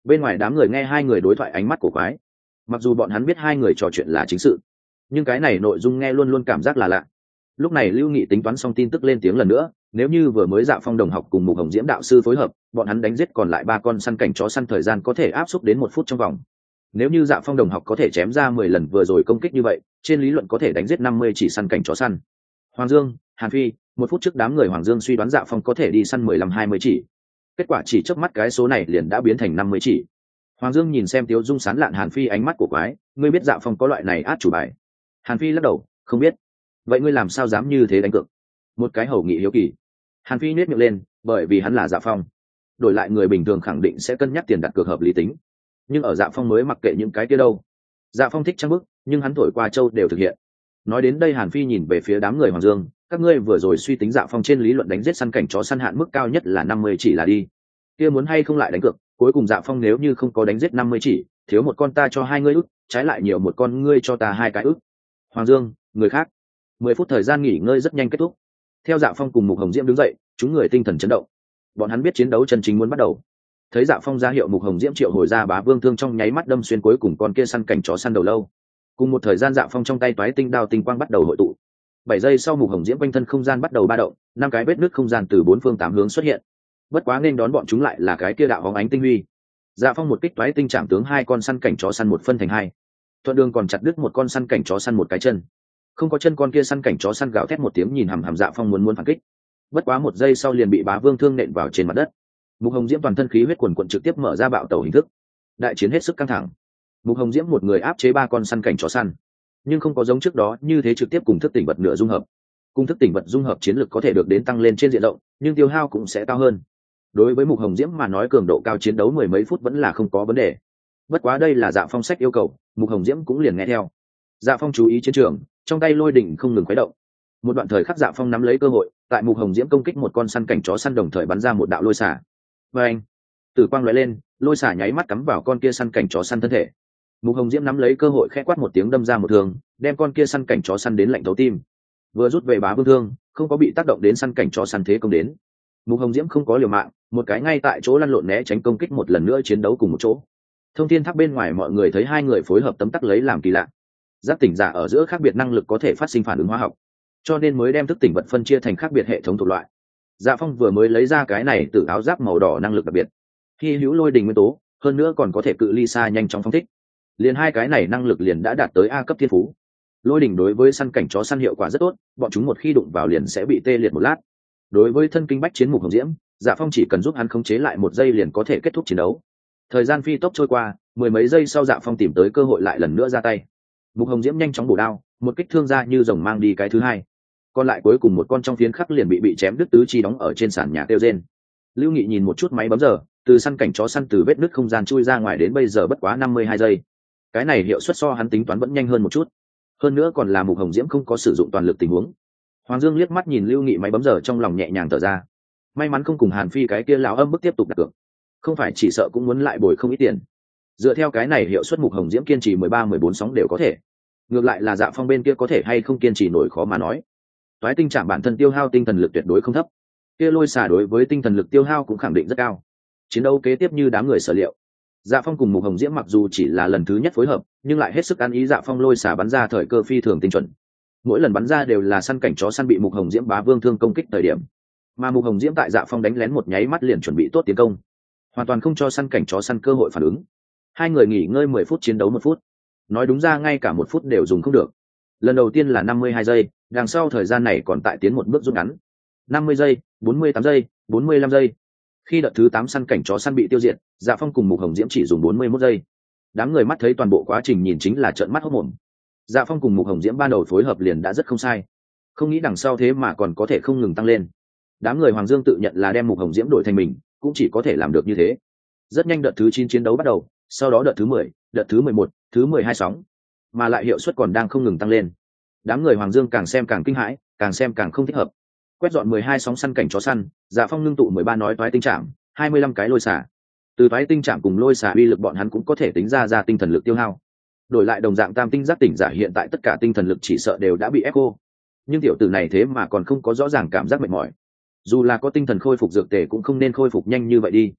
Bên ngoài đám người nghe hai người đối thoại ánh mắt của quái, mặc dù bọn hắn biết hai người trò chuyện là chính sự, nhưng cái này nội dung nghe luôn luôn cảm giác là lạ. Lúc này Lưu Nghị tính toán xong tin tức lên tiếng lần nữa, nếu như vừa mới Dạ Phong đồng học cùng Mục Hồng Diễm đạo sư phối hợp, bọn hắn đánh giết còn lại ba con săn cảnh chó săn thời gian có thể áp suất đến một phút trong vòng. Nếu như Dạ Phong đồng học có thể chém ra mười lần vừa rồi công kích như vậy, trên lý luận có thể đánh giết năm mươi chỉ săn cảnh chó săn. Hoàng Dương, Hàn Phi, một phút trước đám người Hoàng Dương suy đoán Dạ Phong có thể đi săn mười lăm hai mươi chỉ. Kết quả chỉ chớp mắt cái số này liền đã biến thành năm mươi chỉ. Hoàng Dương nhìn xem Tiếu Dung sán lạn Hàn Phi ánh mắt của quái, ngươi biết Dạ Phong có loại này át chủ bài? Hàn Phi lắc đầu, không biết. Vậy ngươi làm sao dám như thế đánh cược? Một cái hầu nghị hiếu kỳ. Hàn Phi nhếch miệng lên, bởi vì hắn là Dạ Phong. Đổi lại người bình thường khẳng định sẽ cân nhắc tiền đặt cược hợp lý tính, nhưng ở Dạ Phong mới mặc kệ những cái kia đâu. Dạ Phong thích trang bức, nhưng hắn thổi qua châu đều thực hiện. Nói đến đây Hàn Phi nhìn về phía đám người Hoàng Dương, các ngươi vừa rồi suy tính Dạ Phong trên lý luận đánh giết săn cảnh chó săn hạn mức cao nhất là năm mươi chỉ là đi. Kia muốn hay không lại đánh cược, cuối cùng Dạ Phong nếu như không có đánh giết năm mươi chỉ, thiếu một con ta cho hai ngươi ức, trái lại nhiều một con ngươi cho ta hai cái ức. Hoàng Dương, người khác. Mười phút thời gian nghỉ ngơi rất nhanh kết thúc. Theo Dạ Phong cùng Mục Hồng Diễm đứng dậy, chúng người tinh thần chấn động. Bọn hắn biết chiến đấu chân chính muốn bắt đầu. Thấy Dạ Phong ra hiệu Mục Hồng Diễm triệu hồi ra Bá Vương thương trong nháy mắt đâm xuyên cuối cùng con kia săn cảnh chó săn đầu lâu. Cùng một thời gian Dạ Phong trong tay toái tinh đao tinh quang bắt đầu hội tụ. Bảy giây sau Mục Hồng Diễm quanh thân không gian bắt đầu ba động, năm cái vết nứt không gian từ bốn phương tám hướng xuất hiện. Bất quá nên đón bọn chúng lại là cái kia đạo bóng ánh tinh huy. Dạ Phong một kích toái tinh chạm tướng hai con săn cảnh chó săn một phân thành hai. Thuận đường còn chặt đứt một con săn cảnh chó săn một cái chân. Không có chân con kia săn cảnh chó săn gào thét một tiếng nhìn hằm hằm Dạ Phong muốn muốn phản kích. Bất quá một giây sau liền bị Bá Vương thương nện vào trên mặt đất. Mục Hồng Diễm toàn thân khí huyết quần quần trực tiếp mở ra bạo tẩu hình thức. Đại chiến hết sức căng thẳng. Mục Hồng Diễm một người áp chế ba con săn cảnh chó săn, nhưng không có giống trước đó như thế trực tiếp cùng thức tỉnh vật nửa dung hợp. Cùng thức tỉnh vật dung hợp chiến lực có thể được đến tăng lên trên diện rộng, nhưng tiêu hao cũng sẽ cao hơn. Đối với Mục Hồng Diễm mà nói cường độ cao chiến đấu mười mấy phút vẫn là không có vấn đề. Bất quá đây là Dạ Phong sách yêu cầu, Mục Hồng Diễm cũng liền nghe theo. Dạ Phong chú ý chiến trường, trong tay lôi đỉnh không ngừng khuấy động. Một đoạn thời khắc Dạ Phong nắm lấy cơ hội, tại Mục Hồng Diễm công kích một con săn cảnh chó săn đồng thời bắn ra một đạo lôi xả. Và anh, tử quang lóe lên, lôi xả nháy mắt cắm vào con kia săn cảnh chó săn thân thể. Mục Hồng Diễm nắm lấy cơ hội khẽ quát một tiếng đâm ra một thương, đem con kia săn cảnh chó săn đến lạnh thấu tim. Vừa rút về Bá Vương thương, không có bị tác động đến săn cảnh chó săn thế công đến. Mục Hồng Diễm không có liều mạng, một cái ngay tại chỗ lăn lộn né tránh công kích một lần nữa chiến đấu cùng một chỗ. Thông Thiên Tháp bên ngoài mọi người thấy hai người phối hợp tấm tắc lấy làm kỳ lạ. Giác tỉnh giả ở giữa khác biệt năng lực có thể phát sinh phản ứng hóa học, cho nên mới đem thức tỉnh vật phân chia thành khác biệt hệ thống thuộc loại. Dạ Phong vừa mới lấy ra cái này từ áo giáp màu đỏ năng lực đặc biệt, hy hữu lôi đình nguyên tố, hơn nữa còn có thể cự ly xa nhanh chóng phóng thích. Liền hai cái này năng lực liền đã đạt tới A cấp thiên phú. Lôi đình đối với săn cảnh chó săn hiệu quả rất tốt, bọn chúng một khi đụng vào liền sẽ bị tê liệt một lát. Đối với thân kinh bách chiến Mục Hồng Diễm, Dạ Phong chỉ cần giúp hắn khống chế lại một giây liền có thể kết thúc chiến đấu. Thời gian phi tốc trôi qua, mười mấy giây sau Dạ Phong tìm tới cơ hội lại lần nữa ra tay. Mục Hồng Diễm nhanh chóng bổ đao, một kích thương ra như rồng mang đi cái thứ hai. Còn lại cuối cùng một con trong phiến khắc liền bị bị chém đứt tứ chi đóng ở trên sàn nhà tiêu rên. Lưu Nghị nhìn một chút máy bấm giờ, từ săn cảnh chó săn từ vết nứt không gian chui ra ngoài đến bây giờ bất quá năm mươi hai giây. Cái này hiệu suất so hắn tính toán vẫn nhanh hơn một chút. Hơn nữa còn là Mục Hồng Diễm không có sử dụng toàn lực tình huống. Hoàng Dương liếc mắt nhìn Lưu Nghị máy bấm giờ trong lòng nhẹ nhàng thở ra. May mắn không cùng Hàn Phi cái kia lão âm bức tiếp tục đặt cược, không phải chỉ sợ cũng muốn lại bồi không ít tiền. Dựa theo cái này hiệu suất Mục Hồng Diễm kiên trì mười ba mười bốn sóng đều có thể. Ngược lại là Dạ Phong bên kia có thể hay không kiên trì nổi khó mà nói. Toái tinh trạng bản thân tiêu hao tinh thần lực tuyệt đối không thấp, kia lôi xả đối với tinh thần lực tiêu hao cũng khẳng định rất cao. Chiến đấu kế tiếp như đám người sở liệu. Dạ Phong cùng Mục Hồng Diễm mặc dù chỉ là lần thứ nhất phối hợp, nhưng lại hết sức ăn ý. Dạ Phong lôi xả bắn ra thời cơ phi thường tinh chuẩn, mỗi lần bắn ra đều là săn cảnh chó săn bị Mục Hồng Diễm Bá Vương thương công kích thời điểm, mà Mục Hồng Diễm tại Dạ Phong đánh lén một nháy mắt liền chuẩn bị tốt tiến công, hoàn toàn không cho săn cảnh chó săn cơ hội phản ứng. Hai người nghỉ ngơi mười phút chiến đấu một phút, nói đúng ra ngay cả một phút đều dùng không được. Lần đầu tiên là năm mươi hai giây, đằng sau thời gian này còn tại tiến một bước rút ngắn. năm mươi giây, bốn mươi tám giây, bốn mươi lăm giây. Khi đợt thứ tám săn cảnh chó săn bị tiêu diệt, Dạ Phong cùng Mục Hồng Diễm chỉ dùng bốn mươi mốt giây. Đám người mắt thấy toàn bộ quá trình nhìn chính là trợn mắt hốt mồm. Dạ Phong cùng Mục Hồng Diễm ban đầu phối hợp liền đã rất không sai, không nghĩ đằng sau thế mà còn có thể không ngừng tăng lên. Đám người Hoàng Dương tự nhận là đem Mục Hồng Diễm đổi thành mình, cũng chỉ có thể làm được như thế. Rất nhanh đợt thứ chín chiến đấu bắt đầu, sau đó đợt thứ mười, đợt thứ mười một, thứ mười hai sóng, mà lại hiệu suất còn đang không ngừng tăng lên. Đám người Hoàng Dương càng xem càng kinh hãi, càng xem càng không thích hợp. Quét dọn mười hai sóng săn cảnh chó săn, Dạ Phong ngưng tụ mười ba nói toái tinh trảm, hai mươi lăm cái lôi xả. Từ toái tinh trảm cùng lôi xả uy lực bọn hắn cũng có thể tính ra ra tinh thần lực tiêu hao. Đổi lại đồng dạng tam tinh giác tỉnh giả hiện tại tất cả tinh thần lực chỉ sợ đều đã bị ép cô. Nhưng tiểu tử này thế mà còn không có rõ ràng cảm giác mệt mỏi. Dù là có tinh thần khôi phục dược tề cũng không nên khôi phục nhanh như vậy đi.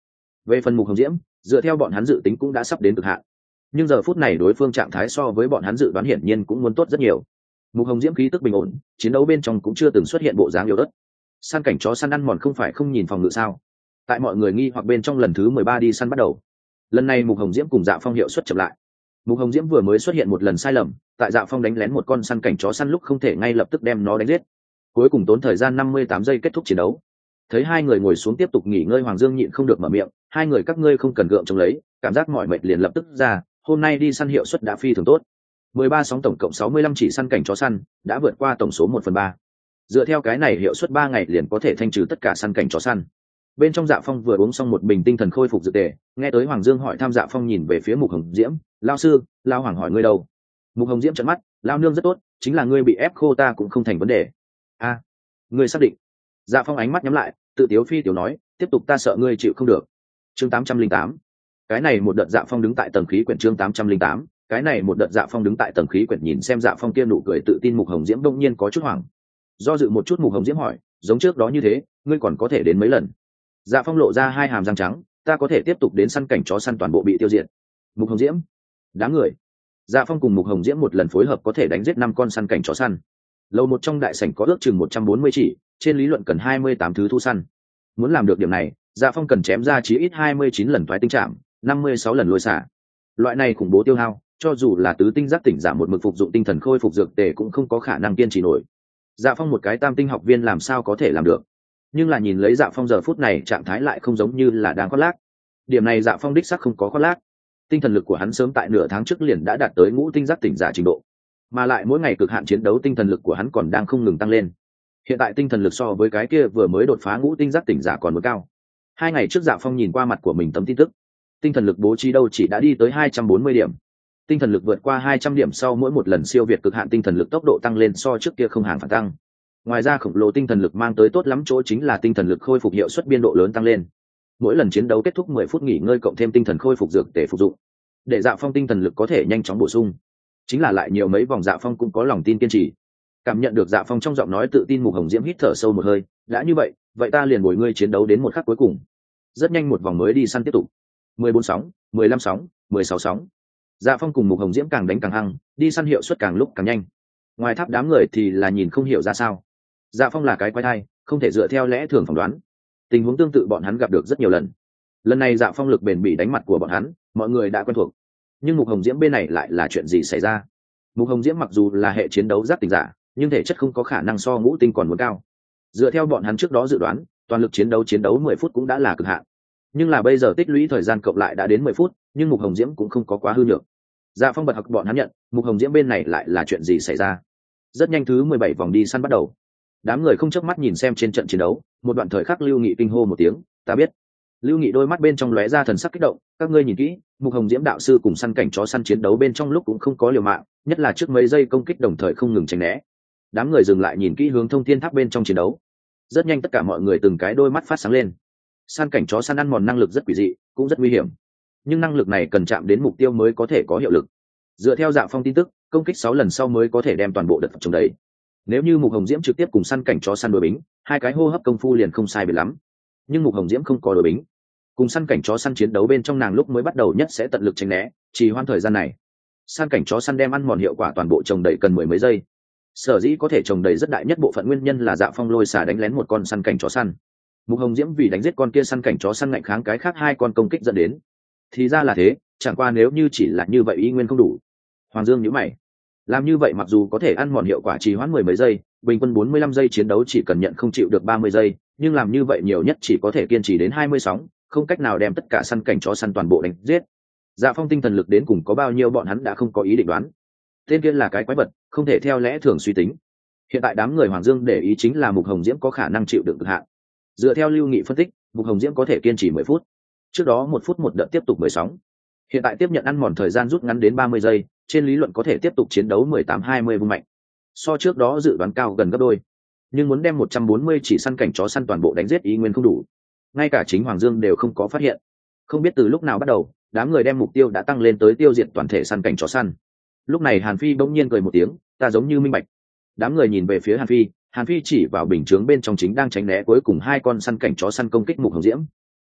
Về phần Mục Hồng Diễm, dựa theo bọn hắn dự tính cũng đã sắp đến cực hạn, nhưng giờ phút này đối phương trạng thái so với bọn hắn dự đoán hiển nhiên cũng muốn tốt rất nhiều. Mục Hồng Diễm khí tức bình ổn, chiến đấu bên trong cũng chưa từng xuất hiện bộ dáng yếu ớt. Săn cảnh chó săn ăn mòn không phải không nhìn phòng ngự sao? Tại mọi người nghi hoặc bên trong, lần thứ mười ba đi săn bắt đầu. Lần này Mục Hồng Diễm cùng Dạ Phong hiệu suất chậm lại. Mục Hồng Diễm vừa mới xuất hiện một lần sai lầm, tại Dạ Phong đánh lén một con săn cảnh chó săn lúc không thể ngay lập tức đem nó đánh giết. Cuối cùng tốn thời gian năm mươi tám giây kết thúc chiến đấu. Thấy hai người ngồi xuống tiếp tục nghỉ ngơi, Hoàng Dương nhịn không được mở miệng, hai người các ngươi không cần gượng chống lấy, cảm giác mỏi mệt liền lập tức ra, hôm nay đi săn hiệu suất đã phi thường tốt. mười ba sóng tổng cộng sáu mươi lăm chỉ săn cảnh chó săn, đã vượt qua tổng số một phần ba. Dựa theo cái này hiệu suất ba ngày liền có thể thanh trừ tất cả săn cảnh chó săn. Bên trong Dạ Phong vừa uống xong một bình tinh thần khôi phục dược tề, nghe tới Hoàng Dương hỏi thăm, Dạ Phong nhìn về phía Mục Hồng Diễm, lão sư, lão Hoàng hỏi ngươi đâu? Mục Hồng Diễm trợn mắt, lão nương rất tốt, chính là ngươi bị ép khô ta cũng không thành vấn đề. A, à, ngươi xác định? Dạ Phong ánh mắt nhắm lại, tự tiếu phi tiểu nói, tiếp tục ta sợ ngươi chịu không được. Chương tám trăm linh tám. Cái này một đợt Dạ Phong đứng tại tầng khí quyển. Chương tám trăm linh tám. Cái này một đợt Dạ Phong đứng tại tầng khí quyển, nhìn xem Dạ Phong kia nụ cười tự tin, Mục Hồng Diễm đông nhiên có chút hoảng. Do dự một chút, Mục Hồng Diễm hỏi, giống trước đó như thế, ngươi còn có thể đến mấy lần? Dạ Phong lộ ra hai hàm răng trắng, ta có thể tiếp tục đến săn cảnh chó săn toàn bộ bị tiêu diệt. Mục Hồng Diễm, đám người. Dạ Phong cùng Mục Hồng Diễm một lần phối hợp có thể đánh giết năm con săn cảnh chó săn. Lầu một trong đại sảnh có ước chừng một trăm bốn mươi chỉ, trên lý luận cần hai mươi tám thứ thu săn. Muốn làm được điểm này, Dạ Phong cần chém ra chí ít hai mươi chín lần thoái tinh trảm, năm mươi sáu lần lôi xả. Loại này khủng bố tiêu hao, cho dù là tứ tinh giác tỉnh giả một mực phục dụng tinh thần khôi phục dược tề cũng không có khả năng kiên trì nổi. Dạ Phong một cái tam tinh học viên làm sao có thể làm được? Nhưng là nhìn lấy Dạ Phong giờ phút này trạng thái lại không giống như là đang khoác lác. Điểm này Dạ Phong đích xác không có khoác lác. Tinh thần lực của hắn sớm tại nửa tháng trước liền đã đạt tới ngũ tinh giác tỉnh giả trình độ, mà lại mỗi ngày cực hạn chiến đấu tinh thần lực của hắn còn đang không ngừng tăng lên. Hiện tại tinh thần lực so với cái kia vừa mới đột phá ngũ tinh giác tỉnh giả còn muốn cao. Hai ngày trước Dạ Phong nhìn qua mặt của mình tấm tin tức, tinh thần lực bố trí đâu chỉ đã đi tới hai trăm bốn mươi điểm. Tinh thần lực vượt qua hai trăm điểm sau mỗi một lần siêu việt cực hạn tinh thần lực tốc độ tăng lên so trước kia không hàng phản tăng. Ngoài ra khổng lồ tinh thần lực mang tới tốt lắm chỗ chính là tinh thần lực khôi phục hiệu suất biên độ lớn tăng lên. Mỗi lần chiến đấu kết thúc mười phút nghỉ ngơi cộng thêm tinh thần khôi phục dược để phục dụng, để Dạ Phong tinh thần lực có thể nhanh chóng bổ sung. Chính là lại nhiều mấy vòng Dạ Phong cũng có lòng tin kiên trì. Cảm nhận được Dạ Phong trong giọng nói tự tin, Mục Hồng Diễm hít thở sâu một hơi, đã như vậy, vậy ta liền bồi ngươi chiến đấu đến một khắc cuối cùng. Rất nhanh một vòng mới đi săn tiếp tục. mười bốn sóng, mười lăm sóng, mười sáu sóng. Dạ Phong cùng Mục Hồng Diễm càng đánh càng hăng, đi săn hiệu suất càng lúc càng nhanh. Ngoài tháp đám người thì là nhìn không hiểu ra sao. Dạ Phong là cái quái thai, không thể dựa theo lẽ thường phỏng đoán. Tình huống tương tự bọn hắn gặp được rất nhiều lần. Lần này Dạ Phong lực bền bỉ đánh mặt của bọn hắn, mọi người đã quen thuộc. Nhưng Mục Hồng Diễm bên này lại là chuyện gì xảy ra? Mục Hồng Diễm mặc dù là hệ chiến đấu giác tỉnh giả, nhưng thể chất không có khả năng so ngũ tinh còn muốn cao. Dựa theo bọn hắn trước đó dự đoán, toàn lực chiến đấu chiến đấu mười phút cũng đã là cực hạn. Nhưng là bây giờ tích lũy thời gian cộng lại đã đến mười phút, nhưng Mục Hồng Diễm cũng không có quá hư nhược. Dạ Phong bật học bọn hắn nhận, Mục Hồng Diễm bên này lại là chuyện gì xảy ra? Rất nhanh thứ mười bảy vòng đi săn bắt đầu. Đám người không chớp mắt nhìn xem trên trận chiến đấu, một đoạn thời khắc Lưu Nghị kinh hô một tiếng, ta biết. Lưu Nghị đôi mắt bên trong lóe ra thần sắc kích động, các ngươi nhìn kỹ, Mục Hồng Diễm đạo sư cùng săn cảnh chó săn chiến đấu bên trong lúc cũng không có liều mạng, nhất là trước mấy giây công kích đồng thời không ngừng tránh né. Đám người dừng lại nhìn kỹ hướng thông thiên tháp bên trong chiến đấu. Rất nhanh tất cả mọi người từng cái đôi mắt phát sáng lên. Săn cảnh chó săn ăn mòn năng lực rất quỷ dị, cũng rất nguy hiểm. Nhưng năng lực này cần chạm đến mục tiêu mới có thể có hiệu lực. Dựa theo Dạ Phong tin tức, công kích sáu lần sau mới có thể đem toàn bộ đợt chống đẩy. Nếu như Mục Hồng Diễm trực tiếp cùng săn cảnh chó săn đối bính, hai cái hô hấp công phu liền không sai biệt lắm. Nhưng Mục Hồng Diễm không có đối bính, cùng săn cảnh chó săn chiến đấu bên trong nàng lúc mới bắt đầu nhất sẽ tận lực tránh né, trì hoãn thời gian này. Săn cảnh chó săn đem ăn mòn hiệu quả toàn bộ trồng đầy cần mười mấy giây. Sở dĩ có thể trồng đầy rất đại nhất bộ phận nguyên nhân là Dạ Phong lôi xả đánh lén một con săn cảnh chó săn. Mục Hồng Diễm vì đánh giết con kia săn cảnh chó săn ngạnh kháng cái khác hai con công kích dẫn đến. Thì ra là thế, chẳng qua nếu như chỉ là như vậy y nguyên không đủ. Hoàng Dương nhíu mày. Làm như vậy mặc dù có thể ăn mòn hiệu quả trì hoãn mười mấy giây, bình quân bốn mươi lăm giây chiến đấu chỉ cần nhận không chịu được ba mươi giây, nhưng làm như vậy nhiều nhất chỉ có thể kiên trì đến hai mươi sóng, không cách nào đem tất cả săn cảnh chó săn toàn bộ đánh giết. Dạ Phong tinh thần lực đến cùng có bao nhiêu bọn hắn đã không có ý định đoán. Tên kia là cái quái vật, không thể theo lẽ thường suy tính. Hiện tại đám người Hoàng Dương để ý chính là Mục Hồng Diễm có khả năng chịu đựng cực hạn. Dựa theo Lưu Nghị phân tích, Mục Hồng Diễm có thể kiên trì mười phút. Trước đó một phút một đợt tiếp tục mười sóng. Hiện tại tiếp nhận ăn mòn thời gian rút ngắn đến ba mươi giây, trên lý luận có thể tiếp tục chiến đấu mười tám hai mươi vung mạnh. So trước đó dự đoán cao gần gấp đôi. Nhưng muốn đem một trăm bốn mươi chỉ săn cảnh chó săn toàn bộ đánh giết ý nguyên không đủ. Ngay cả chính Hoàng Dương đều không có phát hiện. Không biết từ lúc nào bắt đầu, đám người đem mục tiêu đã tăng lên tới tiêu diệt toàn thể săn cảnh chó săn. Lúc này Hàn Phi bỗng nhiên cười một tiếng, ta giống như minh bạch. Đám người nhìn về phía Hàn Phi, Hàn Phi chỉ vào bình chướng bên trong chính đang tránh né cuối cùng hai con săn cảnh chó săn công kích Mục Hồng Diễm.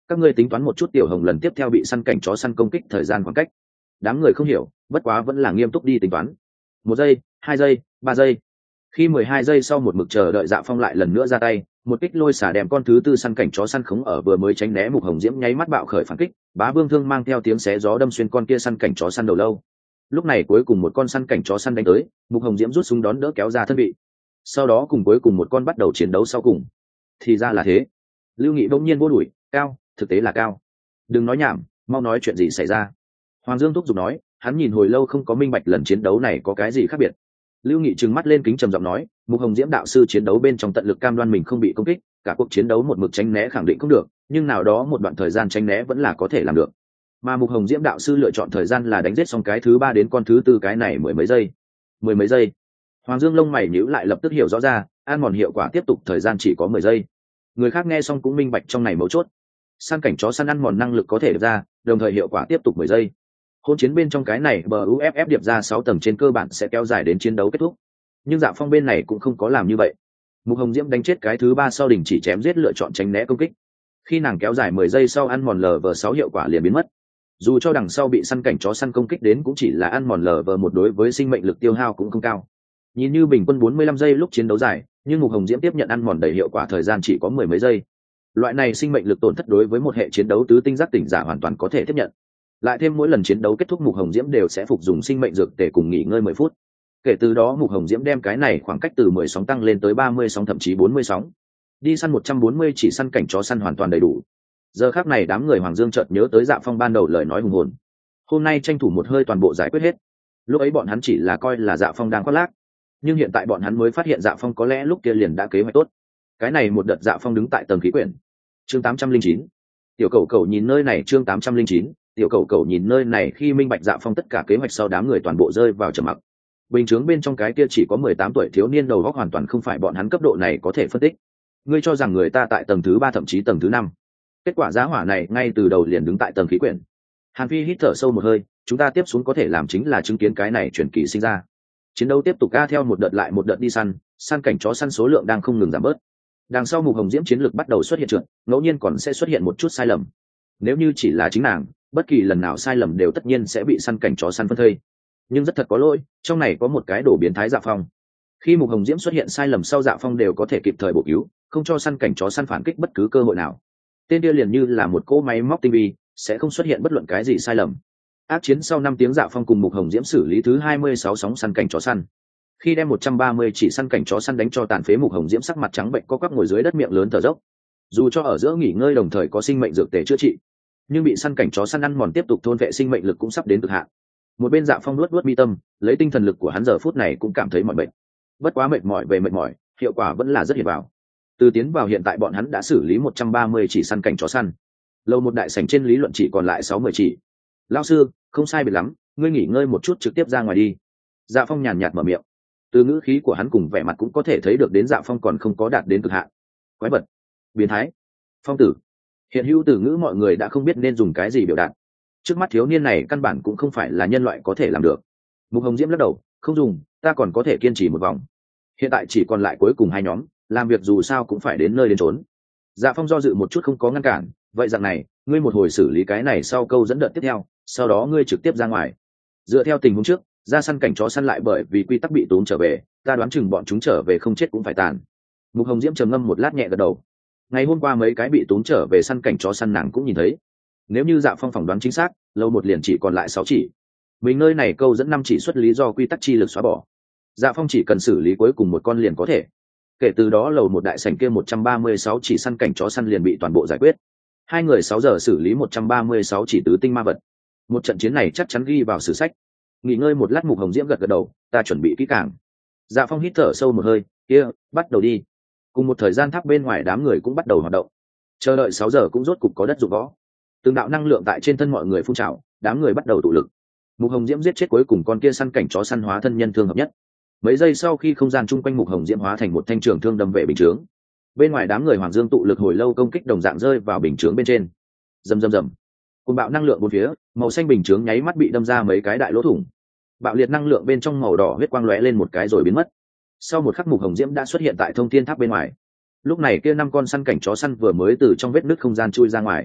các ngươi tính toán một chút tiểu hồng lần tiếp theo bị săn cảnh chó săn công kích thời gian khoảng cách. Đám người không hiểu, bất quá vẫn là nghiêm túc đi tính toán. Một giây, hai giây, ba giây. Khi mười hai giây sau một mực chờ đợi Dạ Phong lại lần nữa ra tay, một kích lôi xả đem con thứ tư săn cảnh chó săn khống ở vừa mới tránh né Mục Hồng Diễm nháy mắt bạo khởi phản kích, Bá Vương thương mang theo tiếng xé gió đâm xuyên con kia săn cảnh chó săn đầu lâu. Lúc này cuối cùng một con săn cảnh chó săn đánh tới, Mục Hồng Diễm rút súng đón đỡ kéo ra thân vị. Sau đó cùng cuối cùng một con bắt đầu chiến đấu sau cùng. Thì ra là thế. Lưu Nghị bỗng nhiên vô đuổi, cao, thực tế là cao. Đừng nói nhảm, mau nói chuyện gì xảy ra. Hoàng Dương thúc giục nói, hắn nhìn hồi lâu không có minh bạch lần chiến đấu này có cái gì khác biệt. Lưu Nghị trừng mắt lên kính trầm giọng nói, Mục Hồng Diễm đạo sư chiến đấu bên trong tận lực cam đoan mình không bị công kích, cả cuộc chiến đấu một mực tránh né khẳng định không được, nhưng nào đó một đoạn thời gian tránh né vẫn là có thể làm được. Mà Mục Hồng Diễm đạo sư lựa chọn thời gian là đánh giết xong cái thứ ba đến con thứ tư cái này mười mấy giây. Mười mấy giây. Hoàng Dương lông mày nhíu lại lập tức hiểu rõ ra, ăn mòn hiệu quả tiếp tục thời gian chỉ có mười giây. Người khác nghe xong cũng minh bạch trong này mấu chốt. Săn cảnh chó săn ăn mòn năng lực có thể được ra, đồng thời hiệu quả tiếp tục mười giây. Hôn chiến bên trong cái này bờ u ép ép điệp ra sáu tầng trên cơ bản sẽ kéo dài đến chiến đấu kết thúc. Nhưng Dạ Phong bên này cũng không có làm như vậy. Mục Hồng Diễm đánh chết cái thứ ba sau đình chỉ chém giết lựa chọn tránh né công kích. Khi nàng kéo dài mười giây sau ăn mòn lờ vờ sáu hiệu quả liền biến mất. Dù cho đằng sau bị săn cảnh chó săn công kích đến cũng chỉ là ăn mòn lờ vờ một đối với sinh mệnh lực tiêu hao cũng không cao. Nhìn như bình quân bốn mươi lăm giây lúc chiến đấu dài, nhưng Mục Hồng Diễm tiếp nhận ăn mòn đầy hiệu quả thời gian chỉ có mười mấy giây. Loại này sinh mệnh lực tổn thất đối với một hệ chiến đấu tứ tinh giác tỉnh giả hoàn toàn có thể tiếp nhận. Lại thêm mỗi lần chiến đấu kết thúc Mục Hồng Diễm đều sẽ phục dùng sinh mệnh dược để cùng nghỉ ngơi mười phút. Kể từ đó Mục Hồng Diễm đem cái này khoảng cách từ mười sóng tăng lên tới ba mươi sóng thậm chí bốn mươi sóng. Đi săn một trăm bốn mươi chỉ săn cảnh chó săn hoàn toàn đầy đủ. Giờ khắc này đám người Hoàng Dương chợt nhớ tới Dạ Phong ban đầu lời nói hùng hồn. Hôm nay tranh thủ một hơi toàn bộ giải quyết hết. Lúc ấy bọn hắn chỉ là coi là Dạ Phong đang khoác lác, nhưng hiện tại bọn hắn mới phát hiện Dạ Phong có lẽ lúc kia liền đã kế hoạch tốt. Cái này một đợt Dạ Phong đứng tại tầng khí quyển. Chương tám trăm linh chín. Tiểu Cẩu Cẩu nhìn nơi này chương tám trăm linh chín. Tiểu Cẩu Cẩu nhìn nơi này khi minh bạch Dạ Phong tất cả kế hoạch sau đám người toàn bộ rơi vào trầm mặc. Bình chướng bên trong cái kia chỉ có mười tám tuổi thiếu niên đầu óc hoàn toàn không phải bọn hắn cấp độ này có thể phân tích. Ngươi cho rằng người ta tại tầng thứ ba thậm chí tầng thứ năm. Kết quả giá hỏa này ngay từ đầu liền đứng tại tầng khí quyển. Hàn Phi hít thở sâu một hơi, chúng ta tiếp xuống có thể làm chính là chứng kiến cái này chuyển kỳ sinh ra. Chiến đấu tiếp tục ca theo một đợt lại một đợt đi săn, săn cảnh chó săn số lượng đang không ngừng giảm bớt. Đằng sau Mục Hồng Diễm chiến lược bắt đầu xuất hiện trượt, ngẫu nhiên còn sẽ xuất hiện một chút sai lầm. Nếu như chỉ là chính nàng, bất kỳ lần nào sai lầm đều tất nhiên sẽ bị săn cảnh chó săn phân thây. Nhưng rất thật có lỗi, trong này có một cái đổ biến thái Dạ Phong. Khi Mục Hồng Diễm xuất hiện sai lầm sau Dạ Phong đều có thể kịp thời bổ cứu, không cho săn cảnh chó săn phản kích bất cứ cơ hội nào. Tên kia liền như là một cỗ máy móc tinh vi, sẽ không xuất hiện bất luận cái gì sai lầm. Ác chiến sau năm tiếng Dạ Phong cùng Mục Hồng Diễm xử lý thứ hai mươi sáu sóng săn cảnh chó săn. Khi đem một trăm ba mươi chỉ săn cảnh chó săn đánh cho tàn phế, Mục Hồng Diễm sắc mặt trắng bệnh co quắp ngồi dưới đất miệng lớn thở dốc. Dù cho ở giữa nghỉ ngơi đồng thời có sinh mệnh dược tề chữa trị, nhưng bị săn cảnh chó săn ăn mòn tiếp tục thôn vệ sinh mệnh lực cũng sắp đến cực hạn. Một bên Dạ Phong nuốt nuốt mi tâm, lấy tinh thần lực của hắn giờ phút này cũng cảm thấy mỏi mệt. Bất quá mệt mỏi về mệt mỏi, hiệu quả vẫn là rất hiển vào. Từ tiến vào hiện tại bọn hắn đã xử lý một trăm ba mươi chỉ săn cảnh chó săn. Lâu một đại sảnh trên lý luận chỉ còn lại sáu mươi chỉ. Lão sư, không sai biệt lắm, ngươi nghỉ ngơi một chút trực tiếp ra ngoài đi. Dạ Phong nhàn nhạt mở miệng. Từ ngữ khí của hắn cùng vẻ mặt cũng có thể thấy được đến Dạ Phong còn không có đạt đến cực hạn. Quái vật, biến thái, phong tử. Hiện hữu từ ngữ mọi người đã không biết nên dùng cái gì biểu đạt. Trước mắt thiếu niên này căn bản cũng không phải là nhân loại có thể làm được. Mục Hồng Diễm lắc đầu, không dùng, ta còn có thể kiên trì một vòng. Hiện tại chỉ còn lại cuối cùng hai nhóm, làm việc dù sao cũng phải đến nơi đến chốn. Dạ Phong do dự một chút không có ngăn cản, vậy dạng này, ngươi một hồi xử lý cái này sau câu dẫn đợt tiếp theo, sau đó ngươi trực tiếp ra ngoài. Dựa theo tình huống trước, ra săn cảnh chó săn lại bởi vì quy tắc bị tốn trở về, ta đoán chừng bọn chúng trở về không chết cũng phải tàn. Mục Hồng Diễm trầm ngâm một lát nhẹ gật đầu. Ngày hôm qua mấy cái bị tốn trở về săn cảnh chó săn nàng cũng nhìn thấy. Nếu như Dạ Phong phỏng đoán chính xác, lâu một liền chỉ còn lại sáu chỉ. Mình nơi này câu dẫn năm chỉ xuất lý do quy tắc chi lực xóa bỏ. Dạ Phong chỉ cần xử lý cuối cùng một con liền có thể. Kể từ đó lầu một đại sảnh kia một trăm ba mươi sáu chỉ săn cảnh chó săn liền bị toàn bộ giải quyết. Hai người sáu giờ xử lý một trăm ba mươi sáu chỉ tứ tinh ma vật. Một trận chiến này chắc chắn ghi vào sử sách. Nghỉ ngơi một lát Mục Hồng Diễm gật gật đầu, ta chuẩn bị kỹ càng. Dạ Phong hít thở sâu một hơi, kia, bắt đầu đi. Cùng một thời gian tháp bên ngoài đám người cũng bắt đầu hoạt động. Chờ đợi sáu giờ cũng rốt cục có đất dụng võ. Từng đạo năng lượng tại trên thân mọi người phun trào, đám người bắt đầu tụ lực. Mục Hồng Diễm giết chết cuối cùng con kia săn cảnh chó săn hóa thân nhân thương hợp nhất. Mấy giây sau khi không gian chung quanh Mục Hồng Diễm hóa thành một thanh trường thương đâm về bình chướng. Bên ngoài đám người Hoàng Dương tụ lực hồi lâu công kích đồng dạng rơi vào bình chướng bên trên. Rầm rầm rầm. Cùng bạo năng lượng bốn phía, màu xanh bình chướng nháy mắt bị đâm ra mấy cái đại lỗ thủng. Bạo liệt năng lượng bên trong màu đỏ huyết quang lóe lên một cái rồi biến mất. Sau một khắc Mục Hồng Diễm đã xuất hiện tại thông thiên tháp bên ngoài. Lúc này kia năm con săn cảnh chó săn vừa mới từ trong vết nứt không gian chui ra ngoài.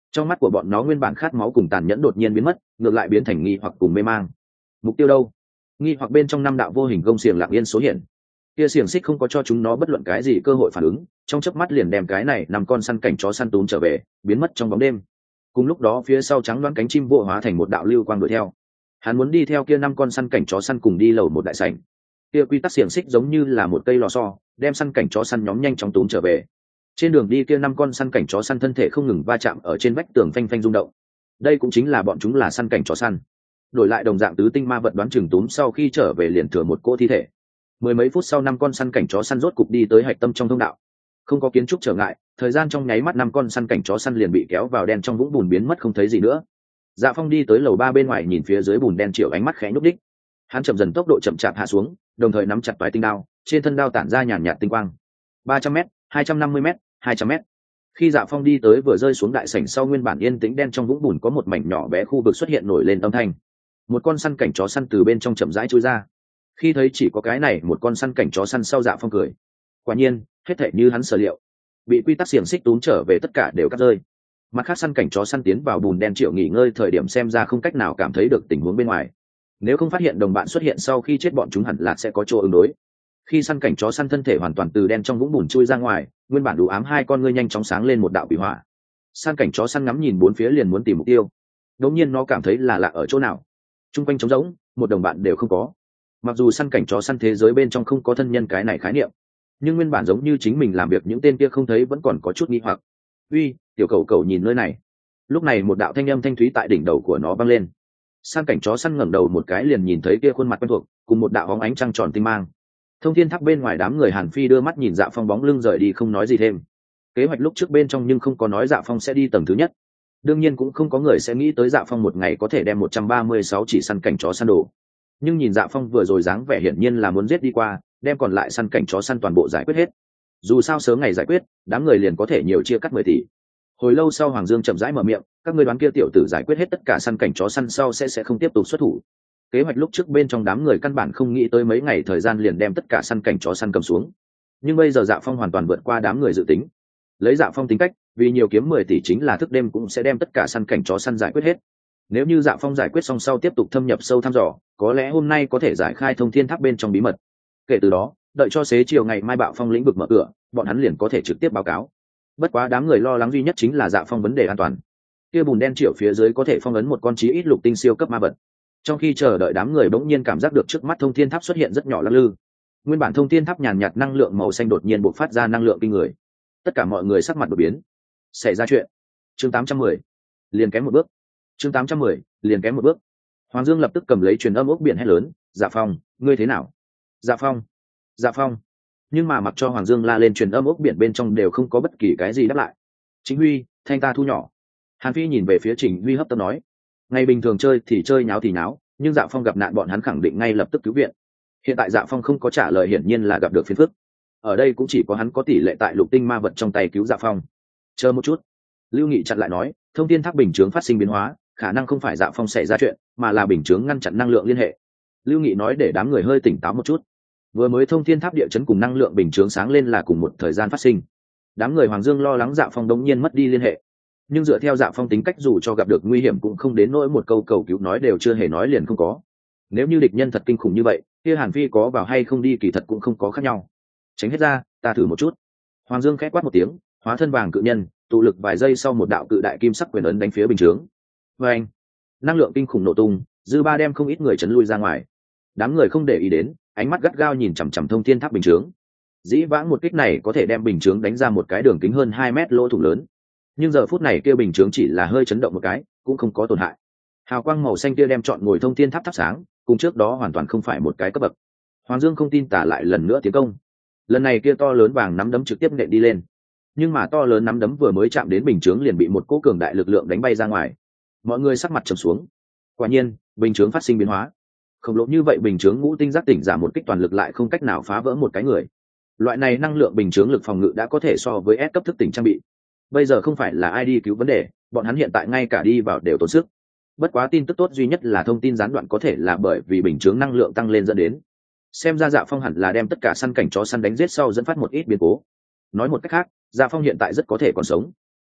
Trong mắt của bọn nó nguyên bản khát máu cùng tàn nhẫn đột nhiên biến mất, ngược lại biến thành nghi hoặc cùng mê mang. Mục tiêu đâu? Nghi hoặc bên trong năm đạo vô hình gông xiềng lặng yên số hiện. Kia xiềng xích không có cho chúng nó bất luận cái gì cơ hội phản ứng, trong chớp mắt liền đem cái này nằm con săn cảnh chó săn túm trở về, biến mất trong bóng đêm. Cùng lúc đó phía sau trắng đoán cánh chim vỗ hóa thành một đạo lưu quang đuổi theo. Hắn muốn đi theo kia năm con săn cảnh chó săn cùng đi lầu một đại sảnh. Kia quy tắc xiềng xích giống như là một cây lò xo, đem săn cảnh chó săn nhóm nhanh chóng túm trở về. Trên đường đi kia năm con săn cảnh chó săn thân thể không ngừng va chạm ở trên vách tường phanh phanh rung động. Đây cũng chính là bọn chúng là săn cảnh chó săn. Đổi lại đồng dạng tứ tinh ma vật đoán chừng túm sau khi trở về liền thừa một cỗ thi thể. Mười mấy phút sau năm con săn cảnh chó săn rốt cục đi tới hạch tâm trong thông đạo. Không có kiến trúc trở ngại, thời gian trong nháy mắt năm con săn cảnh chó săn liền bị kéo vào đen trong vũng bùn biến mất không thấy gì nữa. Dạ Phong đi tới lầu ba bên ngoài nhìn phía dưới bùn đen triệu ánh mắt khẽ nhúc đích. Hắn chậm dần tốc độ chậm chạp hạ xuống, đồng thời nắm chặt toái tinh đao, trên thân đao tản ra nhàn nhạt tinh quang. ba trăm mét, hai trăm năm mươi mét, hai trăm mét. Khi Dạ Phong đi tới vừa rơi xuống đại sảnh sau nguyên bản yên tĩnh đen trong vũng bùn có một mảnh nhỏ bé khu vực xuất hiện nổi lên âm thanh. Một con săn cảnh chó săn từ bên trong chậm rãi chui ra. Khi thấy chỉ có cái này một con săn cảnh chó săn sau Dạ Phong cười. Quả nhiên, hết thảy như hắn sở liệu, bị quy tắc xiềng xích túm trở về tất cả đều cắt rơi. Mặt khác săn cảnh chó săn tiến vào bùn đen triệu nghỉ ngơi thời điểm xem ra không cách nào cảm thấy được tình huống bên ngoài. Nếu không phát hiện đồng bạn xuất hiện sau khi chết bọn chúng hẳn là sẽ có chỗ ứng đối. Khi săn cảnh chó săn thân thể hoàn toàn từ đen trong vũng bùn chui ra ngoài, nguyên bản đủ ám hai con ngươi nhanh chóng sáng lên một đạo quỷ hỏa. Săn cảnh chó săn ngắm nhìn bốn phía liền muốn tìm mục tiêu. Đột nhiên nó cảm thấy là lạ ở chỗ nào. Trung quanh trống rỗng, một đồng bạn đều không có. Mặc dù săn cảnh chó săn thế giới bên trong không có thân nhân cái này khái niệm, nhưng nguyên bản giống như chính mình làm việc những tên kia không thấy vẫn còn có chút nghi hoặc. Uy, tiểu cầu cầu nhìn nơi này. Lúc này một đạo thanh âm thanh thúy tại đỉnh đầu của nó vang lên. Săn cảnh chó săn ngẩng đầu một cái liền nhìn thấy kia khuôn mặt quen thuộc, cùng một đạo bóng ánh trăng tròn tinh mang. Thông thiên tháp bên ngoài đám người Hàn Phi đưa mắt nhìn Dạ Phong bóng lưng rời đi không nói gì thêm. Kế hoạch lúc trước bên trong nhưng không có nói Dạ Phong sẽ đi tầng thứ nhất. Đương nhiên cũng không có người sẽ nghĩ tới Dạ Phong một ngày có thể đem một trăm ba mươi sáu chỉ săn cảnh chó săn đổ. Nhưng nhìn Dạ Phong vừa rồi dáng vẻ hiển nhiên là muốn giết đi qua, đem còn lại săn cảnh chó săn toàn bộ giải quyết hết. Dù sao sớm ngày giải quyết, đám người liền có thể nhiều chia cắt mười tỷ. Hồi lâu sau Hoàng Dương chậm rãi mở miệng, các ngươi đoán kia tiểu tử giải quyết hết tất cả săn cảnh chó săn sau sẽ sẽ không tiếp tục xuất thủ. Kế hoạch lúc trước bên trong đám người căn bản không nghĩ tới mấy ngày thời gian liền đem tất cả săn cảnh chó săn cầm xuống. Nhưng bây giờ Dạ Phong hoàn toàn vượt qua đám người dự tính. Lấy Dạ Phong tính cách, vì nhiều kiếm mười tỷ chính là thức đêm cũng sẽ đem tất cả săn cảnh chó săn giải quyết hết. Nếu như Dạ Phong giải quyết xong sau tiếp tục thâm nhập sâu thăm dò, có lẽ hôm nay có thể giải khai thông thiên tháp bên trong bí mật. Kể từ đó, đợi cho xế chiều ngày mai Bạo Phong lĩnh vực mở cửa, bọn hắn liền có thể trực tiếp báo cáo. Bất quá đám người lo lắng duy nhất chính là Dạ Phong vấn đề an toàn. Kia bùn đen triệu phía dưới có thể phong ấn một con chí ít lục tinh siêu cấp ma vật. Trong khi chờ đợi đám người bỗng nhiên cảm giác được trước mắt thông thiên tháp xuất hiện rất nhỏ lắc lư. Nguyên bản thông thiên tháp nhàn nhạt năng lượng màu xanh đột nhiên bộc phát ra năng lượng kinh người. Tất cả mọi người sắc mặt đột biến. Xảy ra chuyện. Chương tám trăm mười, liền kém một bước. Chương tám trăm mười, liền kém một bước. Hoàng Dương lập tức cầm lấy truyền âm ốc biển hét lớn, "Dạ Phong, ngươi thế nào?" "Dạ Phong, Dạ Phong." Nhưng mà mặc cho Hoàng Dương la lên truyền âm ốc biển bên trong đều không có bất kỳ cái gì đáp lại. "Chính Huy, thanh ta thu nhỏ." Hàn Phi nhìn về phía Trình Huy hấp tấp nói, ngày bình thường chơi thì chơi nháo thì nháo, nhưng Dạ Phong gặp nạn bọn hắn khẳng định ngay lập tức cứu viện. Hiện tại Dạ Phong không có trả lời hiển nhiên là gặp được phiền phức. Ở đây cũng chỉ có hắn có tỷ lệ tại lục tinh ma vật trong tay cứu Dạ Phong. Chờ một chút. Lưu Nghị chặn lại nói, thông thiên tháp bình chướng phát sinh biến hóa, khả năng không phải Dạ Phong xảy ra chuyện, mà là bình chướng ngăn chặn năng lượng liên hệ. Lưu Nghị nói để đám người hơi tỉnh táo một chút. Vừa mới thông thiên tháp địa chấn cùng năng lượng bình chướng sáng lên là cùng một thời gian phát sinh. Đám người Hoàng Dương lo lắng Dạ Phong đống nhiên mất đi liên hệ. Nhưng dựa theo Dạ Phong tính cách dù cho gặp được nguy hiểm cũng không đến nỗi một câu cầu cứu nói đều chưa hề nói liền không có. Nếu như địch nhân thật kinh khủng như vậy, kia Hàn Phi có vào hay không đi kỳ thật cũng không có khác nhau. Tránh hết ra, ta thử một chút. Hoàng Dương khẽ quát một tiếng, hóa thân vàng cự nhân, tụ lực vài giây sau một đạo cự đại kim sắc quyền ấn đánh phía bình chướng. Và anh, năng lượng kinh khủng nổ tung, dư ba đem không ít người chấn lui ra ngoài. Đám người không để ý đến, ánh mắt gắt gao nhìn chằm chằm thông thiên tháp bình chướng. Dĩ vãng một kích này có thể đem bình chướng đánh ra một cái đường kính hơn hai mét lỗ thủng lớn. Nhưng giờ phút này kia bình chướng chỉ là hơi chấn động một cái, cũng không có tổn hại. Hào quang màu xanh kia đem trọn ngồi thông thiên tháp thắp sáng, cùng trước đó hoàn toàn không phải một cái cấp bậc. Hoàng Dương không tin tả lại lần nữa tiến công. Lần này kia to lớn vàng nắm đấm trực tiếp nện đi lên. Nhưng mà to lớn nắm đấm vừa mới chạm đến bình chướng liền bị một cỗ cường đại lực lượng đánh bay ra ngoài. Mọi người sắc mặt trầm xuống. Quả nhiên, bình chướng phát sinh biến hóa. Khổng lồ như vậy bình chướng ngũ tinh giác tỉnh giả một kích toàn lực lại không cách nào phá vỡ một cái người. Loại này năng lượng bình chướng lực phòng ngự đã có thể so với S cấp thức tỉnh trang bị. Bây giờ không phải là ai đi cứu vấn đề, bọn hắn hiện tại ngay cả đi vào đều tốn sức. Bất quá tin tức tốt duy nhất là thông tin gián đoạn có thể là bởi vì bình chướng năng lượng tăng lên dẫn đến. Xem ra Dạ Phong hẳn là đem tất cả săn cảnh chó săn đánh giết sau dẫn phát một ít biến cố. Nói một cách khác, Dạ Phong hiện tại rất có thể còn sống.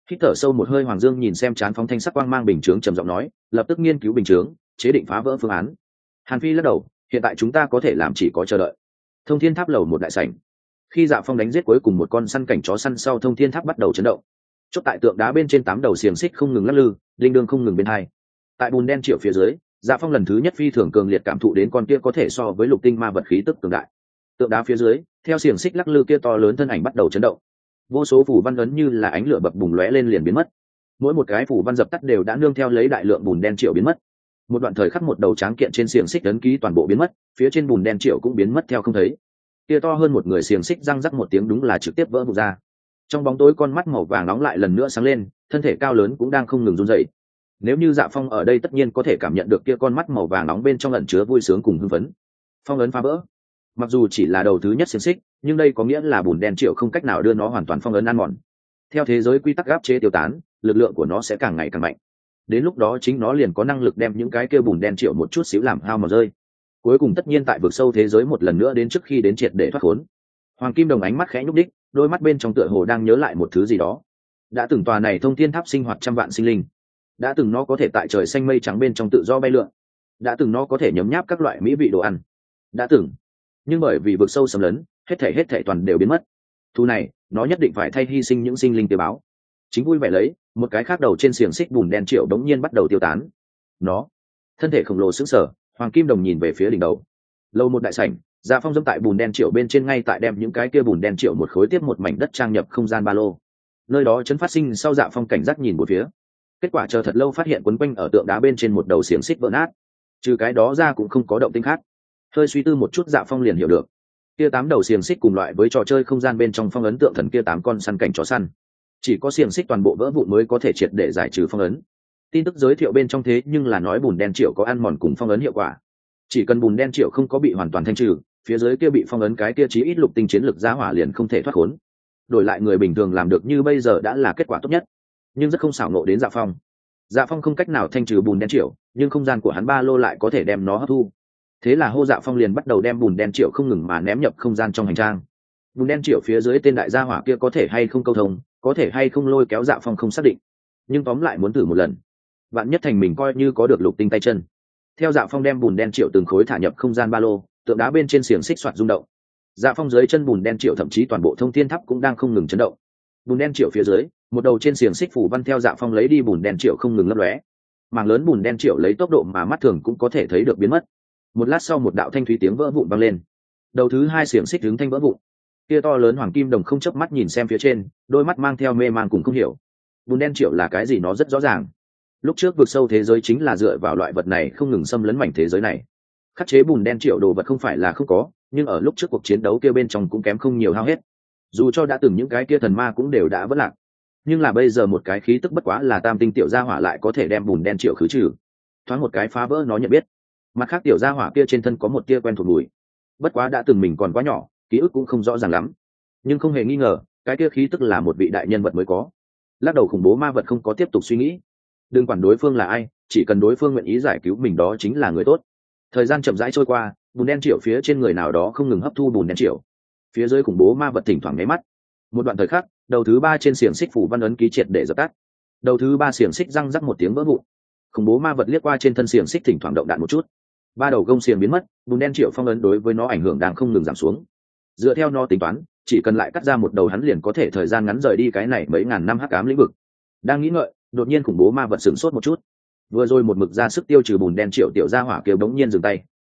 hít thở sâu một hơi, Hoàng Dương nhìn xem chán phóng thanh sắc quang mang bình chướng, trầm giọng nói, lập tức nghiên cứu bình chướng, chế định phá vỡ phương án. Hàn Phi lắc đầu, hiện tại chúng ta có thể làm chỉ có chờ đợi. Thông Thiên Tháp lầu một đại sảnh, khi Dạ Phong đánh giết cuối cùng một con săn cảnh chó săn sau, Thông Thiên Tháp bắt đầu chấn động. Chốt tại tượng đá bên trên tám đầu xiềng xích không ngừng lắc lư, linh đương không ngừng bên hai. Tại bùn đen triệu phía dưới, Dạ Phong lần thứ nhất phi thường cường liệt cảm thụ đến con kia có thể so với lục tinh ma vật khí tức cường đại. Tượng đá phía dưới, theo xiềng xích lắc lư kia to lớn thân ảnh bắt đầu chấn động. Vô số phù văn ấn như là ánh lửa bập bùng lóe lên liền biến mất. Mỗi một cái phù văn dập tắt đều đã nương theo lấy đại lượng bùn đen triệu biến mất. Một đoạn thời khắc một đầu tráng kiện trên xiềng xích ấn ký toàn bộ biến mất, phía trên bùn đen triệu cũng biến mất theo không thấy. Kia to hơn một người xiềng xích răng rắc một tiếng, đúng là trực tiếp vỡ vụn ra. Trong bóng tối, con mắt màu vàng nóng lại lần nữa sáng lên, thân thể cao lớn cũng đang không ngừng run rẩy. Nếu như Dạ Phong ở đây, tất nhiên có thể cảm nhận được kia con mắt màu vàng nóng bên trong ẩn chứa vui sướng cùng hưng phấn. Phong ấn phá vỡ. Mặc dù chỉ là đầu thứ nhất xiềng xích, nhưng đây có nghĩa là bùn đen triệu không cách nào đưa nó hoàn toàn phong ấn ăn mòn. Theo thế giới quy tắc áp chế tiêu tán, lực lượng của nó sẽ càng ngày càng mạnh. Đến lúc đó chính nó liền có năng lực đem những cái kia bùn đen triệu một chút xíu làm hao mòn rơi. Cuối cùng tất nhiên tại vực sâu thế giới một lần nữa đến trước khi đến triệt để thoát khốn. Hoàng Kim Đồng ánh mắt khẽ nhúc đích, đôi mắt bên trong tựa hồ đang nhớ lại một thứ gì đó. Đã từng tòa này Thông Thiên Tháp sinh hoạt trăm vạn sinh linh, đã từng nó có thể tại trời xanh mây trắng bên trong tự do bay lượn, đã từng nó có thể nhấm nháp các loại mỹ vị đồ ăn, đã từng. Nhưng bởi vì vực sâu xâm lấn, hết thảy hết thảy toàn đều biến mất. Thu này, nó nhất định phải thay hy sinh những sinh linh tế báo. Chính vui vẻ lấy, một cái khác đầu trên xiềng xích bùn đen triệu đống nhiên bắt đầu tiêu tán. Nó, thân thể khổng lồ sững sờ, Hoàng Kim Đồng nhìn về phía đỉnh đầu. Lâu một đại sảnh, Dạ Phong dẫm tại bùn đen triệu bên trên, ngay tại đem những cái kia bùn đen triệu một khối tiếp một mảnh đất trang nhập không gian ba lô. Nơi đó chấn phát sinh sau, Dạ Phong cảnh giác nhìn một phía. Kết quả chờ thật lâu phát hiện quấn quanh ở tượng đá bên trên một đầu xiềng xích vỡ nát. Trừ cái đó ra cũng không có động tĩnh khác. Hơi suy tư một chút, Dạ Phong liền hiểu được. Kia tám đầu xiềng xích cùng loại với trò chơi không gian bên trong phong ấn tượng thần kia tám con săn cảnh chó săn. Chỉ có xiềng xích toàn bộ vỡ vụn mới có thể triệt để giải trừ phong ấn. Tin tức giới thiệu bên trong thế nhưng là nói bùn đen triệu có ăn mòn cùng phong ấn hiệu quả. Chỉ cần bùn đen triệu không có bị hoàn toàn thanh trừ, phía dưới kia bị phong ấn cái kia chí ít lục tinh chiến lực giá hỏa liền không thể thoát khốn. Đổi lại người bình thường làm được như bây giờ đã là kết quả tốt nhất, nhưng rất không xảo nộ đến Dạ Phong. Dạ Phong không cách nào thanh trừ bùn đen triệu, nhưng không gian của hắn ba lô lại có thể đem nó hấp thu. Thế là hô Dạ Phong liền bắt đầu đem bùn đen triệu không ngừng mà ném nhập không gian trong hành trang. Bùn đen triệu phía dưới tên đại gia hỏa kia có thể hay không câu thông, có thể hay không lôi kéo Dạ Phong không xác định, nhưng tóm lại muốn thử một lần. Vạn nhất thành mình coi như có được lục tinh tay chân. Theo Dạ Phong đem bùn đen triệu từng khối thả nhập không gian ba lô, tượng đá bên trên xiềng xích soạt rung động. Dạ Phong dưới chân bùn đen triệu, thậm chí toàn bộ Thông Thiên Tháp cũng đang không ngừng chấn động. Bùn đen triệu phía dưới, một đầu trên xiềng xích phủ văn theo Dạ Phong lấy đi bùn đen triệu không ngừng lấp lóe. Mảng lớn bùn đen triệu lấy tốc độ mà mắt thường cũng có thể thấy được biến mất. Một lát sau, một đạo thanh thúy tiếng vỡ vụn vang lên. Đầu thứ hai xiềng xích hướng thanh vỡ vụn. Kia to lớn Hoàng Kim Đồng không chớp mắt nhìn xem phía trên, đôi mắt mang theo mê man cùng không hiểu. Bùn đen triệu là cái gì nó rất rõ ràng. Lúc trước vực sâu thế giới chính là dựa vào loại vật này không ngừng xâm lấn mảnh thế giới này. Khắc chế bùn đen triệu đồ vật không phải là không có, nhưng ở lúc trước cuộc chiến đấu kia bên trong cũng kém không nhiều hao hết. Dù cho đã từng những cái kia thần ma cũng đều đã vỡ lạc, nhưng là bây giờ một cái khí tức bất quá là tam tinh tiểu gia hỏa lại có thể đem bùn đen triệu khứ trừ. Thoáng một cái phá vỡ nó nhận biết. Mặt khác tiểu gia hỏa kia trên thân có một tia quen thuộc mùi, bất quá đã từng mình còn quá nhỏ, ký ức cũng không rõ ràng lắm, nhưng không hề nghi ngờ cái kia khí tức là một vị đại nhân vật mới có. Lắc đầu khủng bố ma vật không có tiếp tục suy nghĩ, đừng quản đối phương là ai, chỉ cần đối phương nguyện ý giải cứu mình đó chính là người tốt. Thời gian chậm rãi trôi qua, bùn đen triệu phía trên người nào đó không ngừng hấp thu bùn đen triệu, phía dưới khủng bố ma vật thỉnh thoảng nháy mắt. Một đoạn thời khắc, đầu thứ ba trên xiềng xích phủ văn ấn ký triệt để dập tắt, đầu thứ ba xiềng xích răng rắc một tiếng vỡ vụn. Khủng bố ma vật liếc qua trên thân xiềng xích, thỉnh thoảng động đạn một chút, ba đầu gông xiềng biến mất, bùn đen triệu phong ấn đối với nó ảnh hưởng đang không ngừng giảm xuống. Dựa theo nó tính toán, chỉ cần lại cắt ra một đầu hắn liền có thể thời gian ngắn rời đi cái này mấy ngàn năm hắc ám lĩnh vực. Đang nghĩ ngợi, đột nhiên khủng bố ma vật sửng sốt một chút, vừa rồi một mực ra sức tiêu trừ bùn đen triệu tiểu gia hỏa kêu đống nhiên dừng tay.